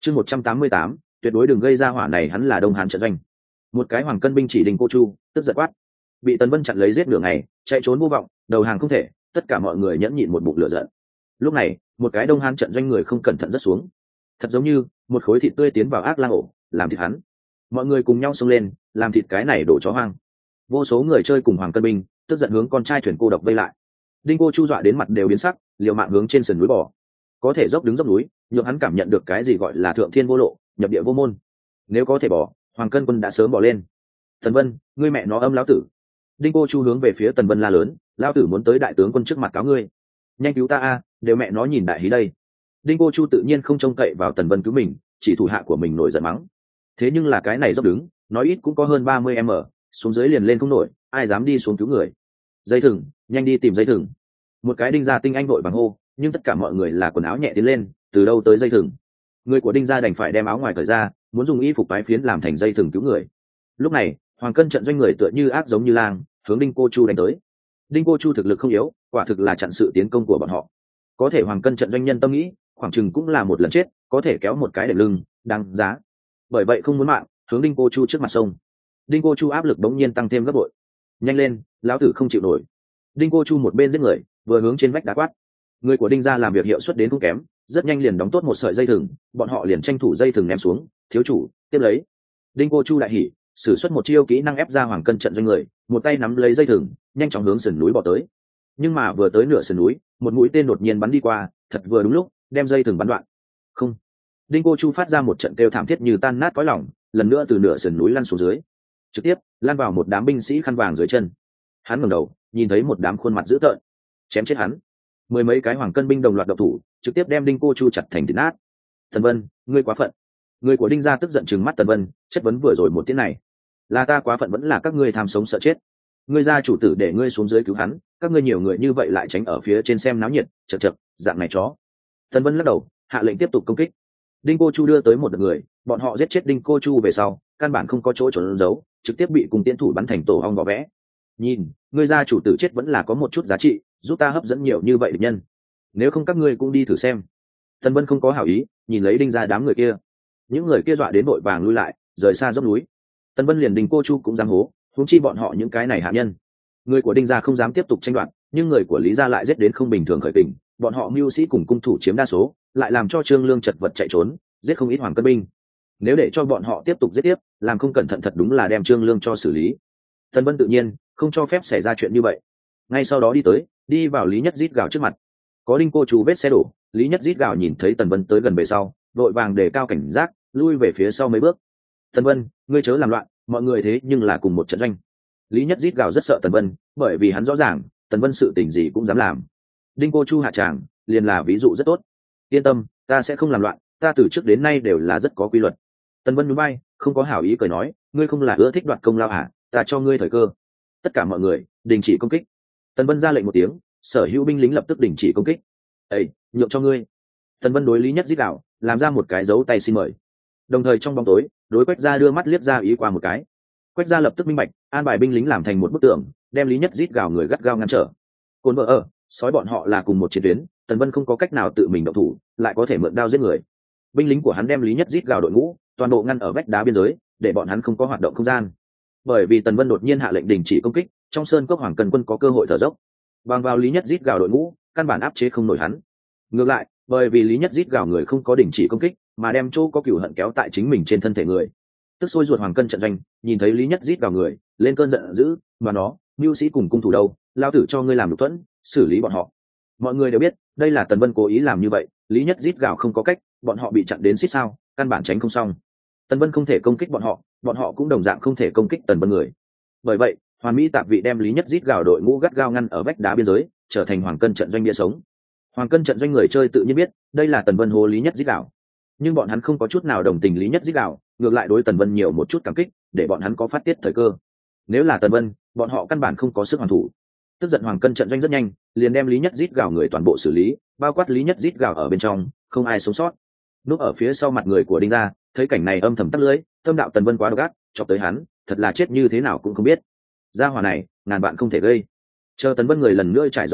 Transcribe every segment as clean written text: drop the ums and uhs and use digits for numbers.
chương 188, tuyệt đối đừng gây ra hỏa này, hắn là Đông Hán trận doanh. Một cái hoàng cân binh chỉ Đinh Cô Chu tức giận quát, bị Tần Vân chặn lấy giết nửa ngày, chạy trốn vô vọng, đầu hàng không thể, tất cả mọi người nhẫn nhịn một bụng lửa giận. Lúc này một cái Đông Hán trận doanh người không cẩn thận rớt xuống, thật giống như một khối thịt tươi tiến vào ác lang ổ, làm thịt hắn. Mọi người cùng nhau xông lên làm thịt cái này đổ chó hoang. Vô số người chơi cùng hoàng cân binh tức giận hướng con trai thuyền cô độc vây lại. Đinh Cô Chu dọa đến mặt đều biến sắc, liều mạng hướng trên sườn núi bò. Có thể dốc đứng dốc núi, nhượng hắn cảm nhận được cái gì gọi là thượng thiên vô lộ, nhập địa vô môn. Nếu có thể bỏ, hoàng cân quân đã sớm bỏ lên. Tần Vân, ngươi mẹ nó âm lão tử! Đinh Cô Chu hướng về phía Tần Vân la lớn, lão tử muốn tới đại tướng quân trước mặt cáo ngươi, nhanh cứu ta a, đều mẹ nó nhìn đại hí đây. Đinh Cô Chu tự nhiên không trông cậy vào Tần Vân cứu mình, chỉ thủ hạ của mình nổi giận mắng. Thế nhưng là cái này dốc đứng, nói ít cũng có hơn 30 m, xuống dưới liền lên không nổi, ai dám đi xuống cứu người. Dây thừng, nhanh đi tìm dây thừng. Một cái Đinh gia tinh anh vội bằng hô, nhưng tất cả mọi người là quần áo nhẹ tiến lên, từ đâu tới dây thừng. Người của Đinh gia đành phải đem áo ngoài cởi ra, muốn dùng y phục tái phiến làm thành dây thừng cứu người. Lúc này hoàng cân trận doanh người tựa như ác giống như lang, hướng Đinh Cô Chu đánh tới. Đinh Cô Chu thực lực không yếu, quả thực là chặn sự tiến công của bọn họ. Có thể hoàng cân trận doanh nhân tâm nghĩ, khoảng chừng cũng là một lần chết, có thể kéo một cái đệm lưng, đáng giá. Bởi vậy không muốn mạng, hướng Đinh Cô Chu trước mặt sông. Đinh Cô Chu áp lực bỗng nhiên tăng thêm gấp bội. Nhanh lên, lão tử không chịu nổi. Đinh Cô Chu một bên giết người, vừa hướng trên vách đá quát. Người của Đinh gia làm việc hiệu suất đến không kém, rất nhanh liền đóng tốt một sợi dây thừng, bọn họ liền tranh thủ dây thừng ném xuống. Thiếu chủ, tiếp lấy. Đinh Cô Chu đại hỉ, sử xuất một chiêu kỹ năng ép ra hoàng cân trận doanh người, một tay nắm lấy dây thừng, nhanh chóng hướng sườn núi bỏ tới. Nhưng mà vừa tới nửa sườn núi, một mũi tên đột nhiên bắn đi qua, thật vừa đúng lúc, đem dây thừng bắn đoạn. Không. Đinh Cô Chu phát ra một trận kêu thảm thiết như tan nát cõi lòng, lần nữa từ nửa sườn núi lăn xuống dưới, trực tiếp lan vào một đám binh sĩ khăn vàng dưới chân. Hắn ngẩng đầu, nhìn thấy một đám khuôn mặt dữ tợn, chém chết hắn. Mười mấy cái hoàng cân binh đồng loạt động thủ, trực tiếp đem Đinh Cô Chu chặt thành thịt nát. Tần Vân, ngươi quá phận. Người của Đinh gia tức giận trừng mắt Tần Vân, chất vấn vừa rồi một tiếng này, là ta quá phận vẫn là các ngươi tham sống sợ chết? Ngươi gia chủ tử để ngươi xuống dưới cứu hắn, các ngươi nhiều người như vậy lại tránh ở phía trên xem náo nhiệt, chật chật, dạng này chó. Tần Vân lắc đầu, hạ lệnh tiếp tục công kích. Đinh Cô Chu đưa tới một đợt người, bọn họ giết chết Đinh Cô Chu về sau, căn bản không có chỗ trốn giấu, trực tiếp bị cùng tiến thủ bắn thành tổ ong vỏ vẽ. Nhìn, ngươi gia chủ tử chết vẫn là có một chút giá trị, giúp ta hấp dẫn nhiều như vậy địch nhân. Nếu không các ngươi cũng đi thử xem. Tần Vân không có hảo ý, nhìn lấy Đinh gia đám người kia. Những người kia dọa đến vội vàng lui lại, rời xa dốc núi. Tần Vân liền Đinh Cô Chu cũng dám hố, huống chi bọn họ những cái này hạ nhân. Người của Đinh gia không dám tiếp tục tranh đoạt, nhưng người của Lý gia lại giết đến không bình thường khởi kình, bọn họ mưu sĩ cùng cung thủ chiếm đa số, lại làm cho Trương Lương chật vật chạy trốn, giết không ít hoàng cân binh. Nếu để cho bọn họ tiếp tục giết tiếp, làm không cẩn thận thật đúng là đem Trương Lương cho xử lý. Tần Vân tự nhiên không cho phép xảy ra chuyện như vậy. Ngay sau đó đi vào Lý Nhất rít gào trước mặt. Có Đinh Cô Chu vết xe đổ, Lý Nhất rít gào nhìn thấy Tần Vân tới gần về sau, vội vàng đề cao cảnh giác, lui về phía sau mấy bước. Tần Vân, ngươi chớ làm loạn, mọi người thế nhưng là cùng một trận doanh. Lý Nhất rít gào rất sợ Tần Vân, bởi vì hắn rõ ràng Tần Vân sự tình gì cũng dám làm. Đinh Cô Chu hạ tràng liền là ví dụ rất tốt. Yên tâm, ta sẽ không làm loạn, ta từ trước đến nay đều là rất có quy luật. Tần Vân nhún vai, không có hảo ý cười nói, ngươi không là ưa thích đoạt công lao hả? Ta cho ngươi thời cơ. Tất cả mọi người đình chỉ công kích. Tần Vân ra lệnh một tiếng, sở hữu binh lính lập tức đình chỉ công kích. Ê, nhượng cho ngươi. Tần Vân đối Lý Nhất rít gào, làm ra một cái dấu tay xin mời. Đồng thời trong bóng tối, đối Quách Gia đưa mắt liếc ra ý qua một cái. Quách Gia lập tức minh bạch, an bài binh lính làm thành một bức tường, đem Lý Nhất rít gào người gắt gao ngăn trở. Côn vợ ở, sói bọn họ là cùng một chiến tuyến, Tần Vân không có cách nào tự mình động thủ, lại có thể mượn đao giết người. Binh lính của hắn đem Lý Nhất rít gào đội ngũ, toàn bộ ngăn ở vách đá biên giới, để bọn hắn không có hoạt động không gian. Bởi vì Tần Vân đột nhiên hạ lệnh đình chỉ công kích, trong sơn cốc hoàng cần quân có cơ hội thở dốc. Bằng vào Lý Nhất rít gào đội ngũ, căn bản áp chế không nổi hắn. Ngược lại, bởi vì Lý Nhất rít gào người không có đình chỉ công kích, mà đem chỗ có cửu hận kéo tại chính mình trên thân thể người. Tức sôi ruột hoàng cân trận doanh, nhìn thấy Lý Nhất rít gào người, lên cơn giận dữ, mà nó, mưu sĩ cùng cung thủ đâu, lao tử cho ngươi làm đục thuẫn, xử lý bọn họ. Mọi người đều biết, đây là Tần Vân cố ý làm như vậy, Lý Nhất rít gào không có cách, bọn họ bị chặn đến xít sao, căn bản tránh không xong. Tần Vân không thể công kích bọn họ cũng đồng dạng không thể công kích Tần Vân người. Bởi vậy, Hoàn Mỹ Tạp Vị đem Lý Nhất rít gào đội ngũ gắt gao ngăn ở vách đá biên giới, trở thành hoàng cân trận doanh bia sống. Hoàng cân trận doanh người chơi tự nhiên biết, đây là Tần Vân hô Lý Nhất rít gào, nhưng bọn hắn không có chút nào đồng tình Lý Nhất rít gào, ngược lại đối Tần Vân nhiều một chút cảm kích, để bọn hắn có phát tiết thời cơ. Nếu là Tần Vân, bọn họ căn bản không có sức hoàn thủ. Tức giận hoàng cân trận doanh rất nhanh, liền đem Lý Nhất rít gào người toàn bộ xử lý, bao quát Lý Nhất rít gào ở bên trong, không ai sống sót. Núp ở phía sau mặt người của Đinh gia, thấy cảnh này âm thầm tắt lưỡi, tâm đạo Tần Vân quá độc ác, chọc tới hắn, thật là chết như thế nào cũng không biết. Gia hỏa này, ngàn bạn không thể gây. Chờ Tần Vân người lần nữa trải rộng ra,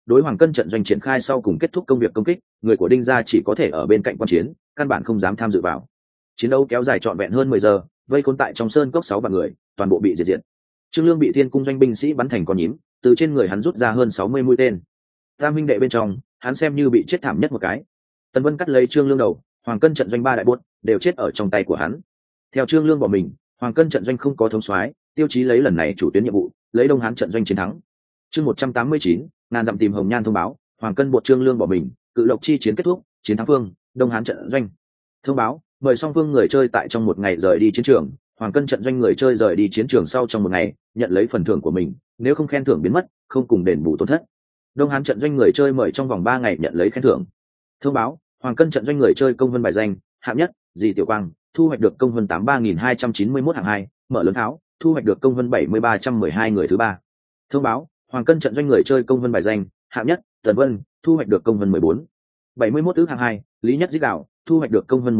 đối Hoàng Cân trận doanh triển khai sau cùng kết thúc công việc công kích, người của Đinh gia chỉ có thể ở bên cạnh quan chiến, căn bản không dám tham dự vào. Chiến đấu kéo dài trọn vẹn hơn 10 giờ, vây khốn tại trong sơn cốc 6 vạn người, toàn bộ bị diệt diệt. Trương Lương bị Thiên cung doanh binh sĩ bắn thành con nhím, từ trên người hắn rút ra hơn 60 mũi tên. Tam huynh đệ bên trong, hắn xem như bị chết thảm nhất một cái. Tần Vân cắt lấy Trương Lương đầu, Hoàng Cân trận doanh 3 đại buốt đều chết ở trong tay của hắn. Theo Trương Lương bỏ mình, Hoàng Cân trận doanh không có thống soái, Tiêu Chí lấy lần này chủ tuyến nhiệm vụ, lấy Đông Hán trận doanh chiến thắng. Chương 189, ngàn dặm tìm Hồng Nhan thông báo, Hoàng Cân buộc Trương Lương bỏ mình, Cự Lộc chi chiến kết thúc, chiến thắng phương, Đông Hán trận doanh. Thông báo, mời song phương người chơi tại trong một ngày rời đi chiến trường, Hoàng Cân trận doanh người chơi rời đi chiến trường sau trong một ngày, nhận lấy phần thưởng của mình, nếu không khen thưởng biến mất, không cùng đền bù tổn thất. Đông Hán trận doanh người chơi mời trong vòng 3 ngày nhận lấy khen thưởng. Thông báo, Hoàng Cân trận doanh người chơi công vân bài danh, hạng nhất, Dì Tiểu Quang, thu hoạch được công vân 83.291 hạng 2, mở lớn tháo, thu hoạch được công vân 7312 người thứ 3. Thông báo, Hoàng Cân trận doanh người chơi công vân bài danh, hạng nhất, Tần Vân, thu hoạch được công vân 14. 71 thứ hạng 2, Lý Nhất Dích Đạo, thu hoạch được công vân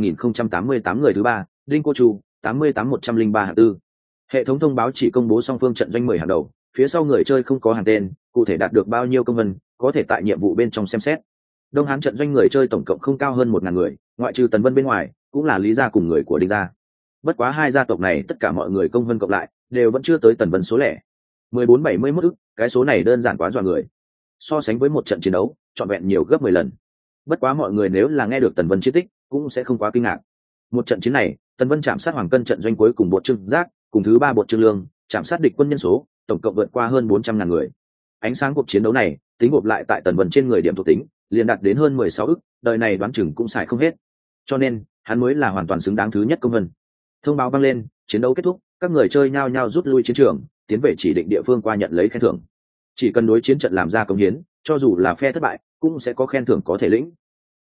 113.088 người thứ 3, Đinh Cô Chu, 88.103 hạng 4. Hệ thống thông báo chỉ công bố song phương trận doanh 10 hàng đầu, phía sau người chơi không có hàng tên, cụ thể đạt được bao nhiêu công vân, có thể tại nhiệm vụ bên trong xem xét. Đông Hán trận doanh người chơi tổng cộng không cao hơn 1000 người, ngoại trừ Tần Vân bên ngoài, cũng là Lý gia cùng người của Đinh gia. Bất quá hai gia tộc này tất cả mọi người công vân cộng lại, đều vẫn chưa tới Tần Vân số lẻ. 1471 ức, cái số này đơn giản quá dọa người. So sánh với một trận chiến đấu, trọn vẹn nhiều gấp 10 lần. Bất quá mọi người nếu là nghe được Tần Vân chiến tích, cũng sẽ không quá kinh ngạc. Một trận chiến này, Tần Vân chạm sát Hoàng Cân trận doanh cuối cùng bộ Trương Giác, cùng thứ 3 bộ Trương Lương, chạm sát địch quân nhân số, tổng cộng vượt qua hơn 400.000 người. Ánh sáng cuộc chiến đấu này, tính gộp lại tại Tần Vân trên người điểm thuộc tính, liền đạt đến hơn 16 ức, đời này đoán chừng cũng xài không hết. Cho nên, hắn mới là hoàn toàn xứng đáng thứ nhất công vân. Thông báo vang lên, chiến đấu kết thúc, các người chơi nhao nhao rút lui chiến trường, tiến về chỉ định địa phương qua nhận lấy khen thưởng. Chỉ cần đối chiến trận làm ra công hiến, cho dù là phe thất bại, cũng sẽ có khen thưởng có thể lĩnh.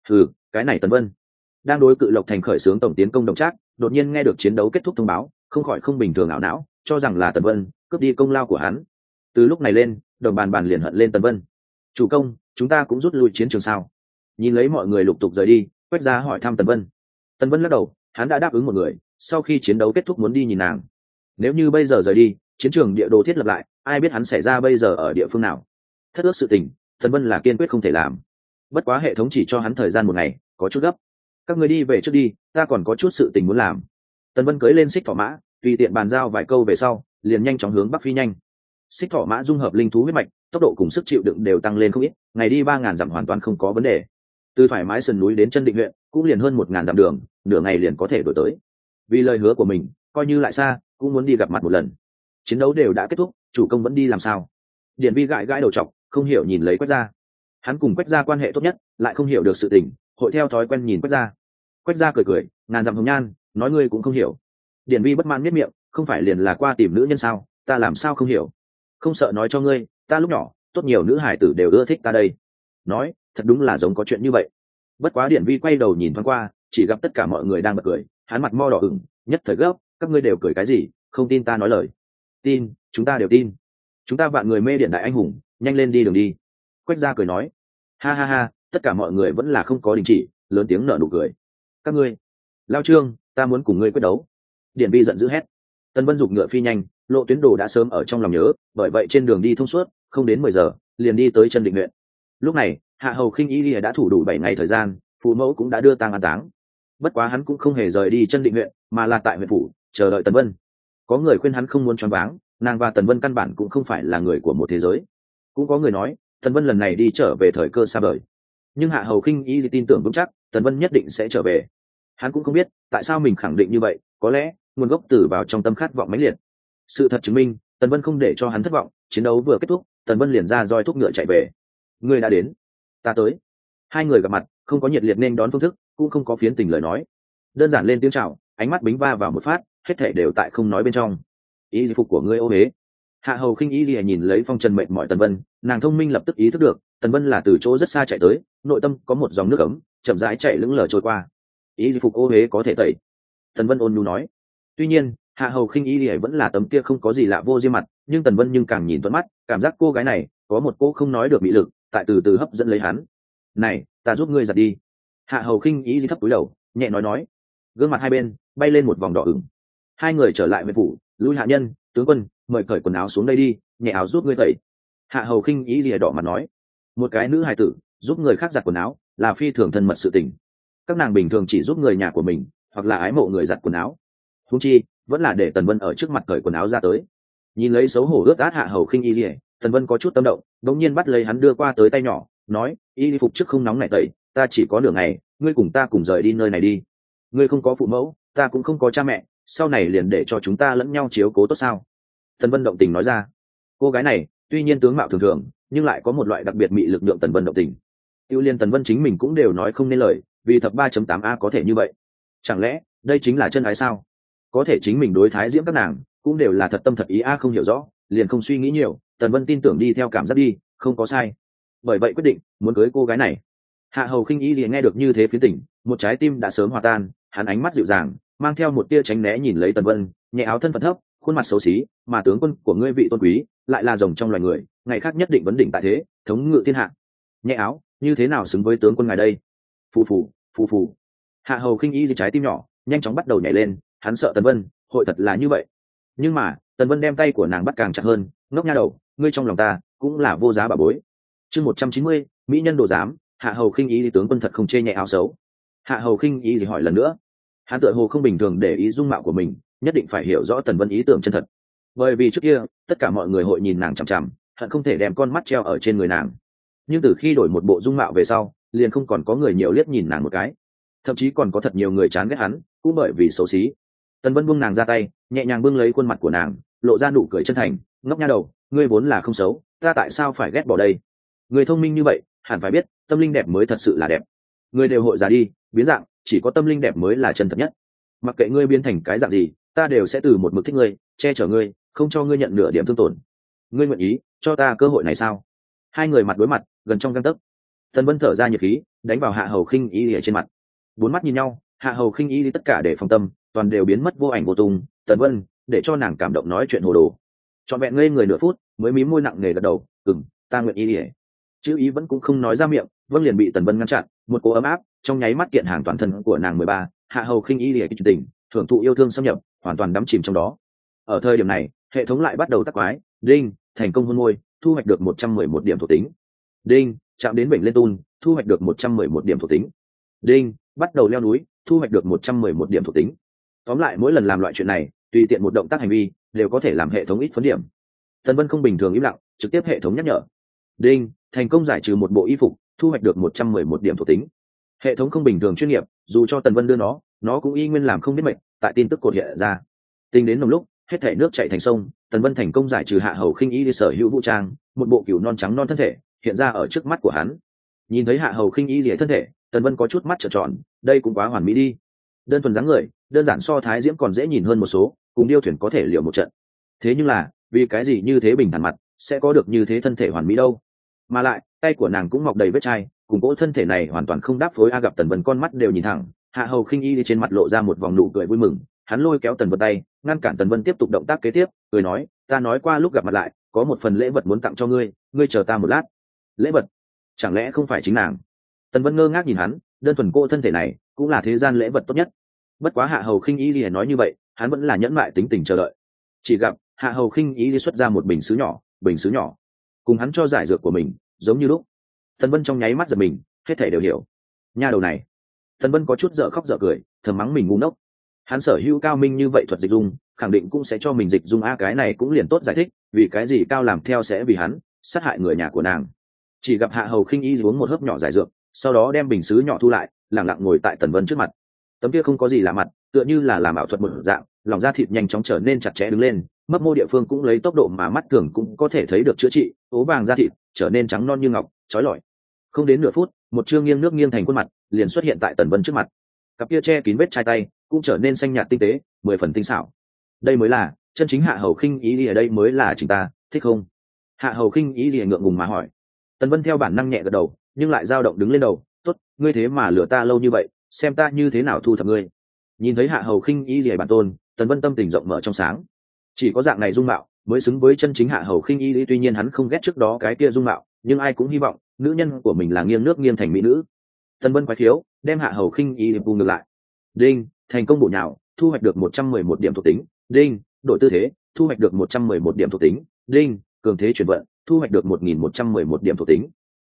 Cái này Tần Vân đang đối Cự Lộc thành khởi xướng tổng tiến công đồng trác, đột nhiên nghe được chiến đấu kết thúc thông báo, không khỏi không bình thường ảo não, cho rằng là Tần Vân cướp đi công lao của hắn. Từ lúc này lên, đồng bàn liền hận lên Tần Vân. Chủ công, chúng ta cũng rút lui chiến trường sao? Nhìn lấy mọi người lục tục rời đi, Quách Gia hỏi thăm Tần Vân. Tần Vân lắc đầu, hắn đã đáp ứng một người, sau khi chiến đấu kết thúc muốn đi nhìn nàng. Nếu như bây giờ rời đi, chiến trường địa đồ thiết lập lại, ai biết hắn xảy ra bây giờ ở địa phương nào? Thất ước sự tình, Tần Vân là kiên quyết không thể làm. Bất quá hệ thống chỉ cho hắn thời gian một ngày, có chút gấp. Các người đi về trước đi, ta còn có chút sự tình muốn làm. Tần Vân cưỡi lên xích thỏ mã, tùy tiện bàn giao vài câu về sau, liền nhanh chóng hướng bắc phi nhanh. Xích thỏ mã dung hợp linh thú huyết mạch, tốc độ cùng sức chịu đựng đều tăng lên không ít, ngày đi 3000 dặm hoàn toàn không có vấn đề. Từ thoải mái sườn núi đến chân định huyện, cũng liền hơn 1000 dặm đường, nửa ngày liền có thể đuổi tới. Vì lời hứa của mình, coi như lại xa, cũng muốn đi gặp mặt một lần. Chiến đấu đều đã kết thúc, chủ công vẫn đi làm sao? Điển Vi gãi gãi đầu trọc, không hiểu nhìn lấy Quách Gia. Hắn cùng Quách Gia quan hệ tốt nhất, lại không hiểu được sự tình, hội theo thói quen nhìn Quách Gia. Quách Gia cười cười, ngàn dặm hồng nhan, nói ngươi cũng không hiểu. Điển Vi bất mãn miết miệng, không phải liền là qua tìm nữ nhân sao, ta làm sao không hiểu? Không sợ nói cho ngươi, ta lúc nhỏ, tốt nhiều nữ hải tử đều ưa thích ta đây. Nói, thật đúng là giống có chuyện như vậy. Bất quá Điển Vi quay đầu nhìn thoáng qua, chỉ gặp tất cả mọi người đang bật cười, hắn mặt mo đỏ ửng, nhất thời gấp, các ngươi đều cười cái gì, không tin ta nói lời. Tin, chúng ta đều tin. Chúng ta vạn người mê điện đại anh hùng, nhanh lên đi đường đi. Quách Gia cười nói. Ha ha ha, tất cả mọi người vẫn là không có đình chỉ, lớn tiếng nở nụ cười. Các ngươi, Lao Trương, ta muốn cùng ngươi quyết đấu. Điển Vi giận dữ hét. Tần Vân giục ngựa phi nhanh, lộ tuyến đồ đã sớm ở trong lòng nhớ, bởi vậy trên đường đi thông suốt, không đến 10 giờ, liền đi tới chân định huyện. Lúc này, Hạ Hầu Khinh Y đã thủ đủ 7 ngày thời gian, phụ mẫu cũng đã đưa tang an táng. Bất quá hắn cũng không hề rời đi chân định huyện, mà là tại huyện phủ, chờ đợi Tần Vân. Có người khuyên hắn không muốn choáng váng, nàng và Tần Vân căn bản cũng không phải là người của một thế giới. Cũng có người nói, Tần Vân lần này đi trở về thời cơ xa vời. Nhưng Hạ Hầu Khinh Y tin tưởng vững chắc, Tần Vân nhất định sẽ trở về. Hắn cũng không biết tại sao mình khẳng định như vậy, có lẽ nguồn gốc từ vào trong tâm khát vọng mãnh liệt. Sự thật chứng minh, Tần Vân không để cho hắn thất vọng, chiến đấu vừa kết thúc, Tần Vân liền ra roi thúc ngựa chạy về. Ngươi đã đến, ta tới. Hai người gặp mặt, không có nhiệt liệt nên đón phương thức, cũng không có phiến tình lời nói. Đơn giản lên tiếng chào, ánh mắt bính va vào một phát, hết thảy đều tại không nói bên trong. Ý phục của ngươi ô hế. Hạ Hầu Khinh Y lìa nhìn lấy phong trần mệt mỏi Tần Vân, nàng thông minh lập tức ý thức được, Tần Vân là từ chỗ rất xa chạy tới, nội tâm có một dòng nước ấm, chậm rãi chạy lững lờ trôi qua. Ý phục ô hế có thể tẩy. Tần Vân ôn nhu nói. Tuy nhiên, Hạ Hầu Khinh Y lìa vẫn là tấm kia không có gì lạ vô diêm mặt, nhưng Tần Vân càng nhìn thuận mắt, cảm giác cô gái này có một cô không nói được bị lực, tại từ từ hấp dẫn lấy hắn. Này, ta giúp ngươi giặt đi. Hạ Hầu Khinh Y thấp cúi đầu, nhẹ nói. Gương mặt hai bên bay lên một vòng đỏ ửng. Hai người trở lại về phủ, lui hạ nhân, tướng quân, mời cởi quần áo xuống đây đi, nhẹ áo giúp ngươi tẩy. Hạ Hầu Khinh Y lìa đỏ mặt nói. một cái nữ hài tử giúp người khác giặt quần áo là phi thường thân mật sự tình. Các nàng bình thường chỉ giúp người nhà của mình hoặc là ái mộ người giặt quần áo, huống chi vẫn là để Tần Vân ở trước mặt cởi quần áo ra tới. Nhìn lấy xấu hổ ướt át Hạ Hầu Khinh Y Lìa, Tần Vân có chút tâm động, đột nhiên bắt lấy hắn đưa qua tới tay nhỏ, nói: y phục trước không nóng này tẩy, ta chỉ có nửa ngày, ngươi cùng ta cùng rời đi nơi này đi. Ngươi không có phụ mẫu, ta cũng không có cha mẹ, sau này liền để cho chúng ta lẫn nhau chiếu cố tốt sao? Tần Vân động tình nói ra. Cô gái này tuy nhiên tướng mạo thường thường, nhưng lại có một loại đặc biệt mị lực lượng Tần Vân động tình. Tiêu Liên Tần Vân chính mình cũng đều nói không nên lời, vì thập 3.8 a có thể như vậy, chẳng lẽ đây chính là chân ái sao? Có thể chính mình đối thái diễm các nàng cũng đều là thật tâm thật ý a, không hiểu rõ liền không suy nghĩ nhiều. Tần Vân tin tưởng đi theo cảm giác đi, không có sai, bởi vậy quyết định muốn cưới cô gái này. Hạ Hầu Khinh Y liền nghe được như thế phiến tỉnh, một trái tim đã sớm hòa tan, hắn ánh mắt dịu dàng mang theo một tia tránh né nhìn lấy Tần Vân, nhẹ áo thân phận thấp, khuôn mặt xấu xí, mà tướng quân của ngươi vị tôn quý lại là rồng trong loài người, ngày khác nhất định vấn đỉnh tại thế, thống ngự thiên hạ. Nhẹ áo như thế nào xứng với tướng quân ngài đây? Phù phù phù phù. Hạ Hầu Khinh Y trái tim nhỏ nhanh chóng bắt đầu nhảy lên, hắn sợ Tần Vân hội thật là như vậy. Nhưng mà Tần Vân đem tay của nàng bắt càng chặt hơn, ngốc nha đầu, ngươi trong lòng ta cũng là vô giá bảo bối. Chương 190, mỹ nhân đồ giám. Hạ Hầu Khinh Y tướng quân thật không chê nhẹ áo xấu. Hạ Hầu Khinh Y hỏi lần nữa, hắn tựa hồ không bình thường để ý dung mạo của mình, nhất định phải hiểu rõ Tần Vân ý tưởng chân thật. Bởi vì trước kia tất cả mọi người hội nhìn nàng chằm chằm, hận không thể đem con mắt treo ở trên người nàng. Nhưng từ khi đổi một bộ dung mạo về sau, liền không còn có người nhiều liếc nhìn nàng một cái, thậm chí còn có thật nhiều người chán ghét hắn, cũng bởi vì xấu xí. Tần Vân buông nàng ra tay, nhẹ nhàng bưng lấy khuôn mặt của nàng, lộ ra nụ cười chân thành, ngốc nha đầu, ngươi vốn là không xấu, ta tại sao phải ghét bỏ đây? Người thông minh như vậy hẳn phải biết tâm linh đẹp mới thật sự là đẹp. Người đều hội già đi biến dạng, chỉ có tâm linh đẹp mới là chân thật nhất. Mặc kệ ngươi biến thành cái dạng gì, ta đều sẽ từ một mực thích ngươi, che chở ngươi, không cho ngươi nhận nửa điểm thương tổn. Ngươi nguyện ý cho ta cơ hội này sao? Hai người mặt đối mặt, gần trong gang tấc. Tần Vân thở ra nhiệt khí, đánh vào Hạ Hầu Khinh Y ở trên mặt. Bốn mắt nhìn nhau, Hạ Hầu Khinh Y tất cả để phòng tâm toàn đều biến mất vô ảnh vô tung. Tần Vân để cho nàng cảm động nói chuyện hồ đồ, trọn vẹn ngây người nửa phút mới mím môi nặng nề gật đầu, ta nguyện ý. Chữ ý vẫn cũng không nói ra miệng, vâng liền bị Tần Vân ngăn chặn. Một cỗ ấm áp trong nháy mắt kiện hàng toàn thân của nàng 13. Hạ Hầu Khinh Y cái tình thưởng thụ yêu thương xâm nhập, hoàn toàn đắm chìm trong đó. Ở thời điểm này hệ thống lại bắt đầu tắc quái, đinh, thành công hôn môi, thu hoạch được 111 điểm thuộc tính. Đinh, chạm đến bệnh lên tun, thu hoạch được 111 điểm thuộc tính. Đinh, bắt đầu leo núi, thu hoạch được 111 điểm thuộc tính. Tóm lại mỗi lần làm loại chuyện này, tùy tiện một động tác hành vi đều có thể làm hệ thống ít phấn điểm. Tần Vân không bình thường im lặng, trực tiếp hệ thống nhắc nhở. Đinh, thành công giải trừ một bộ y phục, thu hoạch được 111 điểm thuộc tính. Hệ thống không bình thường chuyên nghiệp, dù cho Tần Vân đưa nó cũng y nguyên làm không biết mệnh, tại tin tức cột hiện ra. Tính đến nồng lúc, hết thể nước chảy thành sông, Tần Vân thành công giải trừ Hạ Hầu Khinh Y sở hữu vũ trang, một bộ cừu non trắng non thân thể hiện ra ở trước mắt của hắn. Nhìn thấy Hạ Hầu Khinh Y lìa thân thể, Tần Vân có chút mắt trợn tròn, đây cũng quá hoàn mỹ đi. Đơn thuần dáng người, đơn giản so Thái Diễm còn dễ nhìn hơn một số, cùng điêu thuyền có thể liều một trận. Thế nhưng là, vì cái gì như thế bình thản mặt, sẽ có được như thế thân thể hoàn mỹ đâu? Mà lại, tay của nàng cũng mọc đầy vết chai, cùng cỗ thân thể này hoàn toàn không đáp phối. Gặp Tần Vân con mắt đều nhìn thẳng, Hạ Hầu Khinh Y trên mặt lộ ra một vòng nụ cười vui mừng, hắn lôi kéo Tần Vân tay, ngăn cản Tần Vân tiếp tục động tác kế tiếp, cười nói, ta nói qua lúc gặp mặt lại, có một phần lễ vật muốn tặng cho ngươi, ngươi chờ ta một lát. Lễ vật? Chẳng lẽ không phải chính nàng? Tần Vân ngơ ngác nhìn hắn, đơn thuần cô thân thể này cũng là thế gian lễ vật tốt nhất. Bất quá Hạ Hầu Khinh Y liền nói như vậy, hắn vẫn là nhẫn mại tính tình chờ đợi. Chỉ gặp Hạ Hầu Khinh Y xuất ra một bình sứ nhỏ, cùng hắn cho giải dược của mình giống như lúc. Tần Vân trong nháy mắt giật mình, hết thảy đều hiểu. Nha đầu này. Tần Vân có chút dở khóc dở cười, thầm mắng mình ngu ngốc. Hắn sở hữu cao minh như vậy thuật dịch dung, khẳng định cũng sẽ cho mình dịch dung, cái này cũng liền tốt giải thích vì cái gì Cao làm theo sẽ vì hắn sát hại người nhà của nàng. Chỉ gặp Hạ Hầu Khinh Y uống một hớp nhỏ giải dược, sau đó đem bình sứ nhỏ thu lại, lặng lặng ngồi tại Tần Vân trước mặt. Tấm kia không có gì lạ mặt, tựa như là làm ảo thuật một dạng, lòng da thịt nhanh chóng trở nên chặt chẽ đứng lên, mấp mô địa phương cũng lấy tốc độ mà mắt thường cũng có thể thấy được chữa trị, ố vàng da thịt trở nên trắng non như ngọc, chói lọi. Không đến nửa phút, một chương nghiêng nước nghiêng thành khuôn mặt liền xuất hiện tại Tần Vân trước mặt. Cặp kia che kín vết chai tay cũng trở nên xanh nhạt tinh tế, 10 phần tinh xảo. Đây mới là chân chính Hạ Hầu Khinh Y, ở đây mới là chính ta, thích không? Hạ Hầu Khinh Y liền ngượng ngùng mà hỏi. Tần Vân theo bản năng nhẹ gật đầu, nhưng lại dao động đứng lên đầu, tốt, ngươi thế mà lừa ta lâu như vậy, xem ta như thế nào thu thập ngươi. Nhìn thấy Hạ Hầu Khinh Y lìa bản tôn, Tần Vân tâm tình rộng mở trong sáng. Chỉ có dạng này dung mạo mới xứng với chân chính Hạ Hầu Khinh Y. Tuy nhiên hắn không ghét trước đó cái kia dung mạo, nhưng ai cũng hy vọng nữ nhân của mình là nghiêng nước nghiêng thành mỹ nữ. Tần Vân quái khiếu, đem Hạ Hầu Khinh Y bù ngược lại. Đinh, thành công bổ nhào, thu hoạch được 111 điểm thuộc tính. Đinh, đổi tư thế, thu hoạch được 111 điểm thuộc tính. Đinh, cường thế chuyển vận, thu hoạch được 1111 điểm thuộc tính.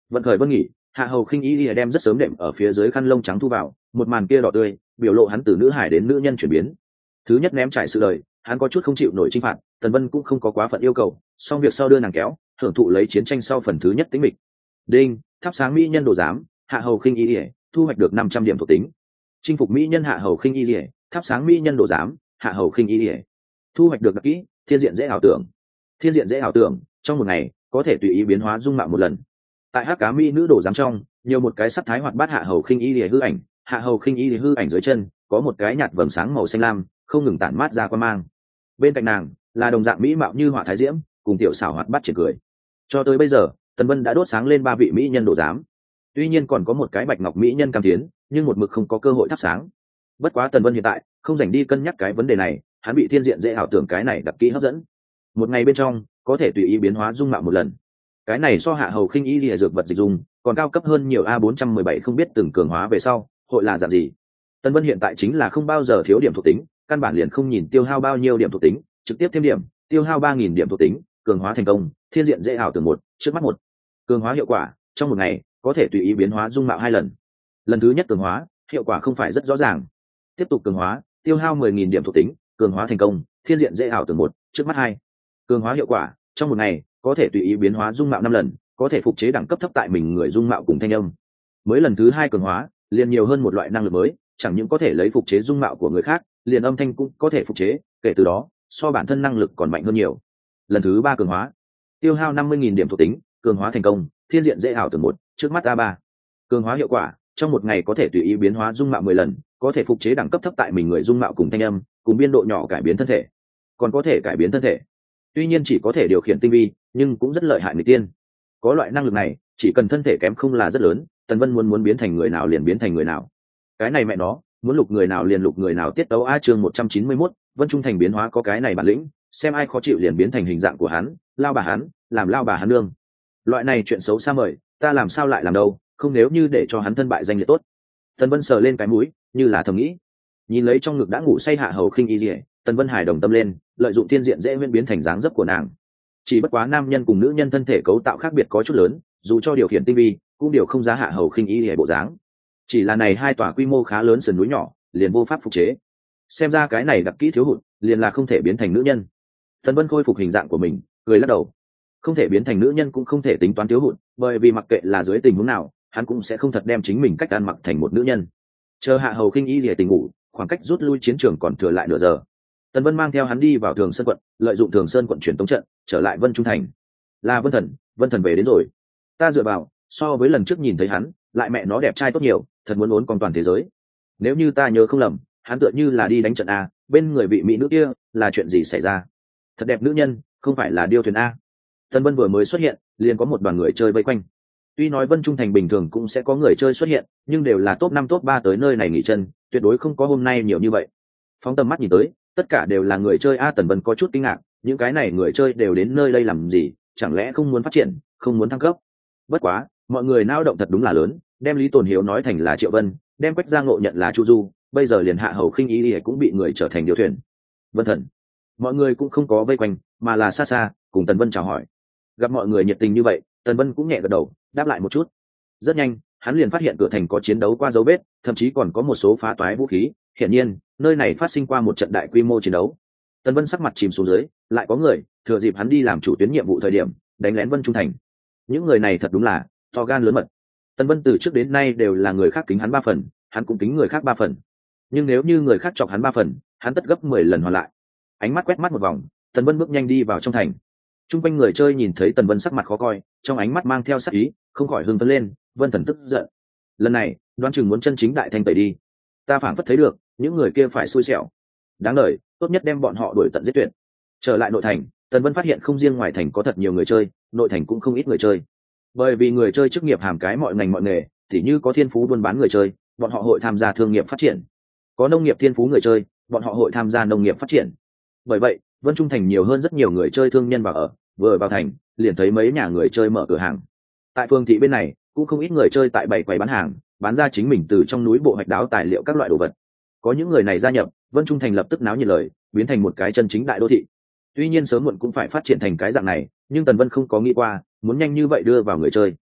vận khởi vân nghỉ, Hạ Hầu Khinh Y đem rất sớm đệm ở phía dưới khăn lông trắng thu vào, một màn kia đỏ tươi biểu lộ hắn từ nữ hải đến nữ nhân chuyển biến. Thứ nhất ném trải sự đời, hắn có chút không chịu nổi chinh phạt, Tần Vân cũng không có quá phận yêu cầu, xong việc sau đưa nàng kéo, hưởng thụ lấy chiến tranh sau phần thứ nhất tính mịch. Đinh, thắp sáng mỹ nhân đồ giám, Hạ Hầu Khinh Y, thu hoạch được 500 điểm thuộc tính. Chinh phục mỹ nhân Hạ Hầu Khinh Y, thắp sáng mỹ nhân đồ giám, Hạ Hầu Khinh Y, thu hoạch được đặc kỹ thiên diện dễ ảo tưởng. Thiên diện dễ ảo tưởng, trong một ngày có thể tùy ý biến hóa dung mạo một lần. Tại hắc cá mỹ nữ đồ giám trong, nhiều một cái sắc thái hoạt bát Hạ Hầu Khinh Y hư ảnh, Hạ Hầu Khinh Y hư ảnh dưới chân có một cái nhạt vầng sáng màu xanh lam, không ngừng tản mát ra quan mang. Bên cạnh nàng là đồng dạng mỹ mạo như hỏa thái diễm, cùng tiểu xảo hoạt bát triển cười. Cho tới bây giờ, Tần Vân đã đốt sáng lên 3 vị mỹ nhân đồ giám. Tuy nhiên còn có một cái bạch ngọc mỹ nhân cam tiến, nhưng một mực không có cơ hội thắp sáng. Bất quá Tần Vân hiện tại không dành đi cân nhắc cái vấn đề này, hắn bị thiên diện dễ ảo tưởng cái này đặc kỹ hấp dẫn. Một ngày bên trong có thể tùy ý biến hóa dung mạo một lần. Cái này so Hạ Hầu Khinh Y lìa dược vật dịch dùng còn cao cấp hơn nhiều. A417 không biết từng cường hóa về sau hội là dạng gì. Tần Vân hiện tại chính là không bao giờ thiếu điểm thuộc tính, căn bản liền không nhìn tiêu hao bao nhiêu điểm thuộc tính, trực tiếp thêm điểm, tiêu hao 3000 điểm thuộc tính, cường hóa thành công, thiên diện dễ ảo tưởng 1, trước mắt 1. Cường hóa hiệu quả, trong một ngày có thể tùy ý biến hóa dung mạo 2 lần. Lần thứ nhất cường hóa, hiệu quả không phải rất rõ ràng. Tiếp tục cường hóa, tiêu hao 10.000 điểm thuộc tính, cường hóa thành công, thiên diện dễ ảo tưởng 1, trước mắt 2. Cường hóa hiệu quả, trong một ngày có thể tùy ý biến hóa dung mạo 5 lần, có thể phục chế đẳng cấp thấp tại mình người dung mạo cùng thanh âm. Mới lần thứ 2 cường hóa, liền nhiều hơn một loại năng lực mới, chẳng những có thể lấy phục chế dung mạo của người khác, liền âm thanh cũng có thể phục chế, kể từ đó so bản thân năng lực còn mạnh hơn nhiều. Lần thứ 3 cường hóa, tiêu hao 50.000 điểm thuộc tính, cường hóa thành công, thiên diện dễ ảo tưởng 1, trước mắt A3. Cường hóa hiệu quả, trong một ngày có thể tùy ý biến hóa dung mạo 10 lần, có thể phục chế đẳng cấp thấp tại mình người dung mạo cùng thanh âm, cùng biên độ nhỏ cải biến thân thể. Còn có thể cải biến thân thể. Tuy nhiên chỉ có thể điều khiển tinh vi, nhưng cũng rất lợi hại người tiên. Có loại năng lực này, chỉ cần thân thể kém không là rất lớn, Tần Vân muốn biến thành người nào liền biến thành người nào. Cái này mẹ nó, muốn lục người nào liền lục người nào. Tiết tấu A chương 191, Vân Trung Thành biến hóa có cái này bản lĩnh, xem ai khó chịu liền biến thành hình dạng của hắn, lao bà hắn, làm lao bà hắn nương. Loại này chuyện xấu xa mời, ta làm sao lại làm đâu, không nếu như để cho hắn thân bại danh liệt tốt. Tần Vân sờ lên cái mũi, như là thầm nghĩ. Nhìn lấy trong ngực đã ngủ say Hạ Hầu Khinh Y liễu, Tần Vân hài đồng tâm lên, lợi dụng thiên diện dễ nguyên biến thành dáng dấp của nàng. Chỉ bất quá nam nhân cùng nữ nhân thân thể cấu tạo khác biệt có chút lớn, dù cho điều khiển tinh vi, cũng điều không giá Hạ Hầu Khinh Y liễu bộ dáng. Chỉ là này hai tòa quy mô khá lớn sườn núi nhỏ, liền vô pháp phục chế. Xem ra cái này đặc kỹ thiếu hụt, liền là không thể biến thành nữ nhân. Tần Vân khôi phục hình dạng của mình, cười lắc đầu. Không thể biến thành nữ nhân cũng không thể tính toán thiếu hụt, bởi vì mặc kệ là dưới tình huống nào, hắn cũng sẽ không thật đem chính mình cách ăn mặc thành một nữ nhân. Chờ Hạ Hầu Khinh Y liễu tỉnh ngủ, khoảng cách rút lui chiến trường còn thừa lại nửa giờ. Tần Vân mang theo hắn đi vào Thường Sơn quận, lợi dụng Thường Sơn quận truyền tống trận, trở lại Vân Trung Thành. Là Vân Thần về đến rồi. Ta dựa vào, so với lần trước nhìn thấy hắn, lại mẹ nó đẹp trai tốt nhiều, thật muốn uốn con toàn thế giới. Nếu như ta nhớ không lầm, hắn tựa như là đi đánh trận a, bên người vị mỹ nữ kia, là chuyện gì xảy ra? Thật đẹp nữ nhân, không phải là điêu thuyền a. Tần Vân vừa mới xuất hiện, liền có một đoàn người chơi vây quanh. Tuy nói Vân Trung Thành bình thường cũng sẽ có người chơi xuất hiện, nhưng đều là top 5 top 3 tới nơi này nghỉ chân, tuyệt đối không có hôm nay nhiều như vậy. Phóng tầm mắt nhìn tới, tất cả đều là người chơi a. Tần Vân có chút kinh ngạc, những cái này người chơi đều đến nơi đây làm gì, chẳng lẽ không muốn phát triển, không muốn thăng cấp? Bất quá, mọi người nao động thật đúng là lớn, đem Lý Tồn Hiếu nói thành là Triệu Vân, đem Quách Giang Ngộ nhận là Chu Du, bây giờ liền Hạ Hầu Khinh Y cũng bị người trở thành điều thuyền. Vân Thần, mọi người cũng không có vây quanh, mà là xa xa cùng Tần Vân chào hỏi. Gặp mọi người nhiệt tình như vậy, Tần Vân cũng nhẹ gật đầu, đáp lại một chút. Rất nhanh, hắn liền phát hiện cửa thành có chiến đấu qua dấu vết, thậm chí còn có một số phá toái vũ khí, hiển nhiên, nơi này phát sinh qua một trận đại quy mô chiến đấu. Tần Vân sắc mặt chìm xuống dưới, lại có người thừa dịp hắn đi làm chủ tuyến nhiệm vụ thời điểm, đánh lén Vân Trung Thành. Những người này thật đúng là to gan lớn mật. Tần Vân từ trước đến nay đều là người khác kính hắn 3 phần, hắn cũng kính người khác 3 phần. Nhưng nếu như người khác chọc hắn 3 phần, hắn tất gấp 10 lần hoàn lại. Ánh mắt quét mắt một vòng, Tần Vân bước nhanh đi vào trong thành. Trung quanh người chơi nhìn thấy Tần Vân sắc mặt khó coi, trong ánh mắt mang theo sắc ý, không khỏi hưng phấn lên. Vân Thần tức giận. Lần này, đoán chừng muốn chân chính đại thanh tẩy đi. Ta phảng phất thấy được, những người kia phải xui xẻo. Đáng đời, tốt nhất đem bọn họ đuổi tận giết tuyệt. Trở lại nội thành, Tần Vân phát hiện không riêng ngoài thành có thật nhiều người chơi, nội thành cũng không ít người chơi. Bởi vì người chơi chức nghiệp hàm cái mọi ngành mọi nghề, thì như có thiên phú buôn bán người chơi, bọn họ hội tham gia thương nghiệp phát triển. Có nông nghiệp thiên phú người chơi, bọn họ hội tham gia nông nghiệp phát triển. Bởi vậy, Vân Trung Thành nhiều hơn rất nhiều người chơi thương nhân vào ở, vừa vào thành, liền thấy mấy nhà người chơi mở cửa hàng. Tại phường thị bên này, cũng không ít người chơi tại bày quầy bán hàng, bán ra chính mình từ trong núi bộ hoạch đáo tài liệu các loại đồ vật. Có những người này gia nhập, Vân Trung Thành lập tức náo nhiệt lời, biến thành một cái chân chính đại đô thị. Tuy nhiên sớm muộn cũng phải phát triển thành cái dạng này, nhưng Tần Vân không có nghĩ qua muốn nhanh như vậy đưa vào người chơi.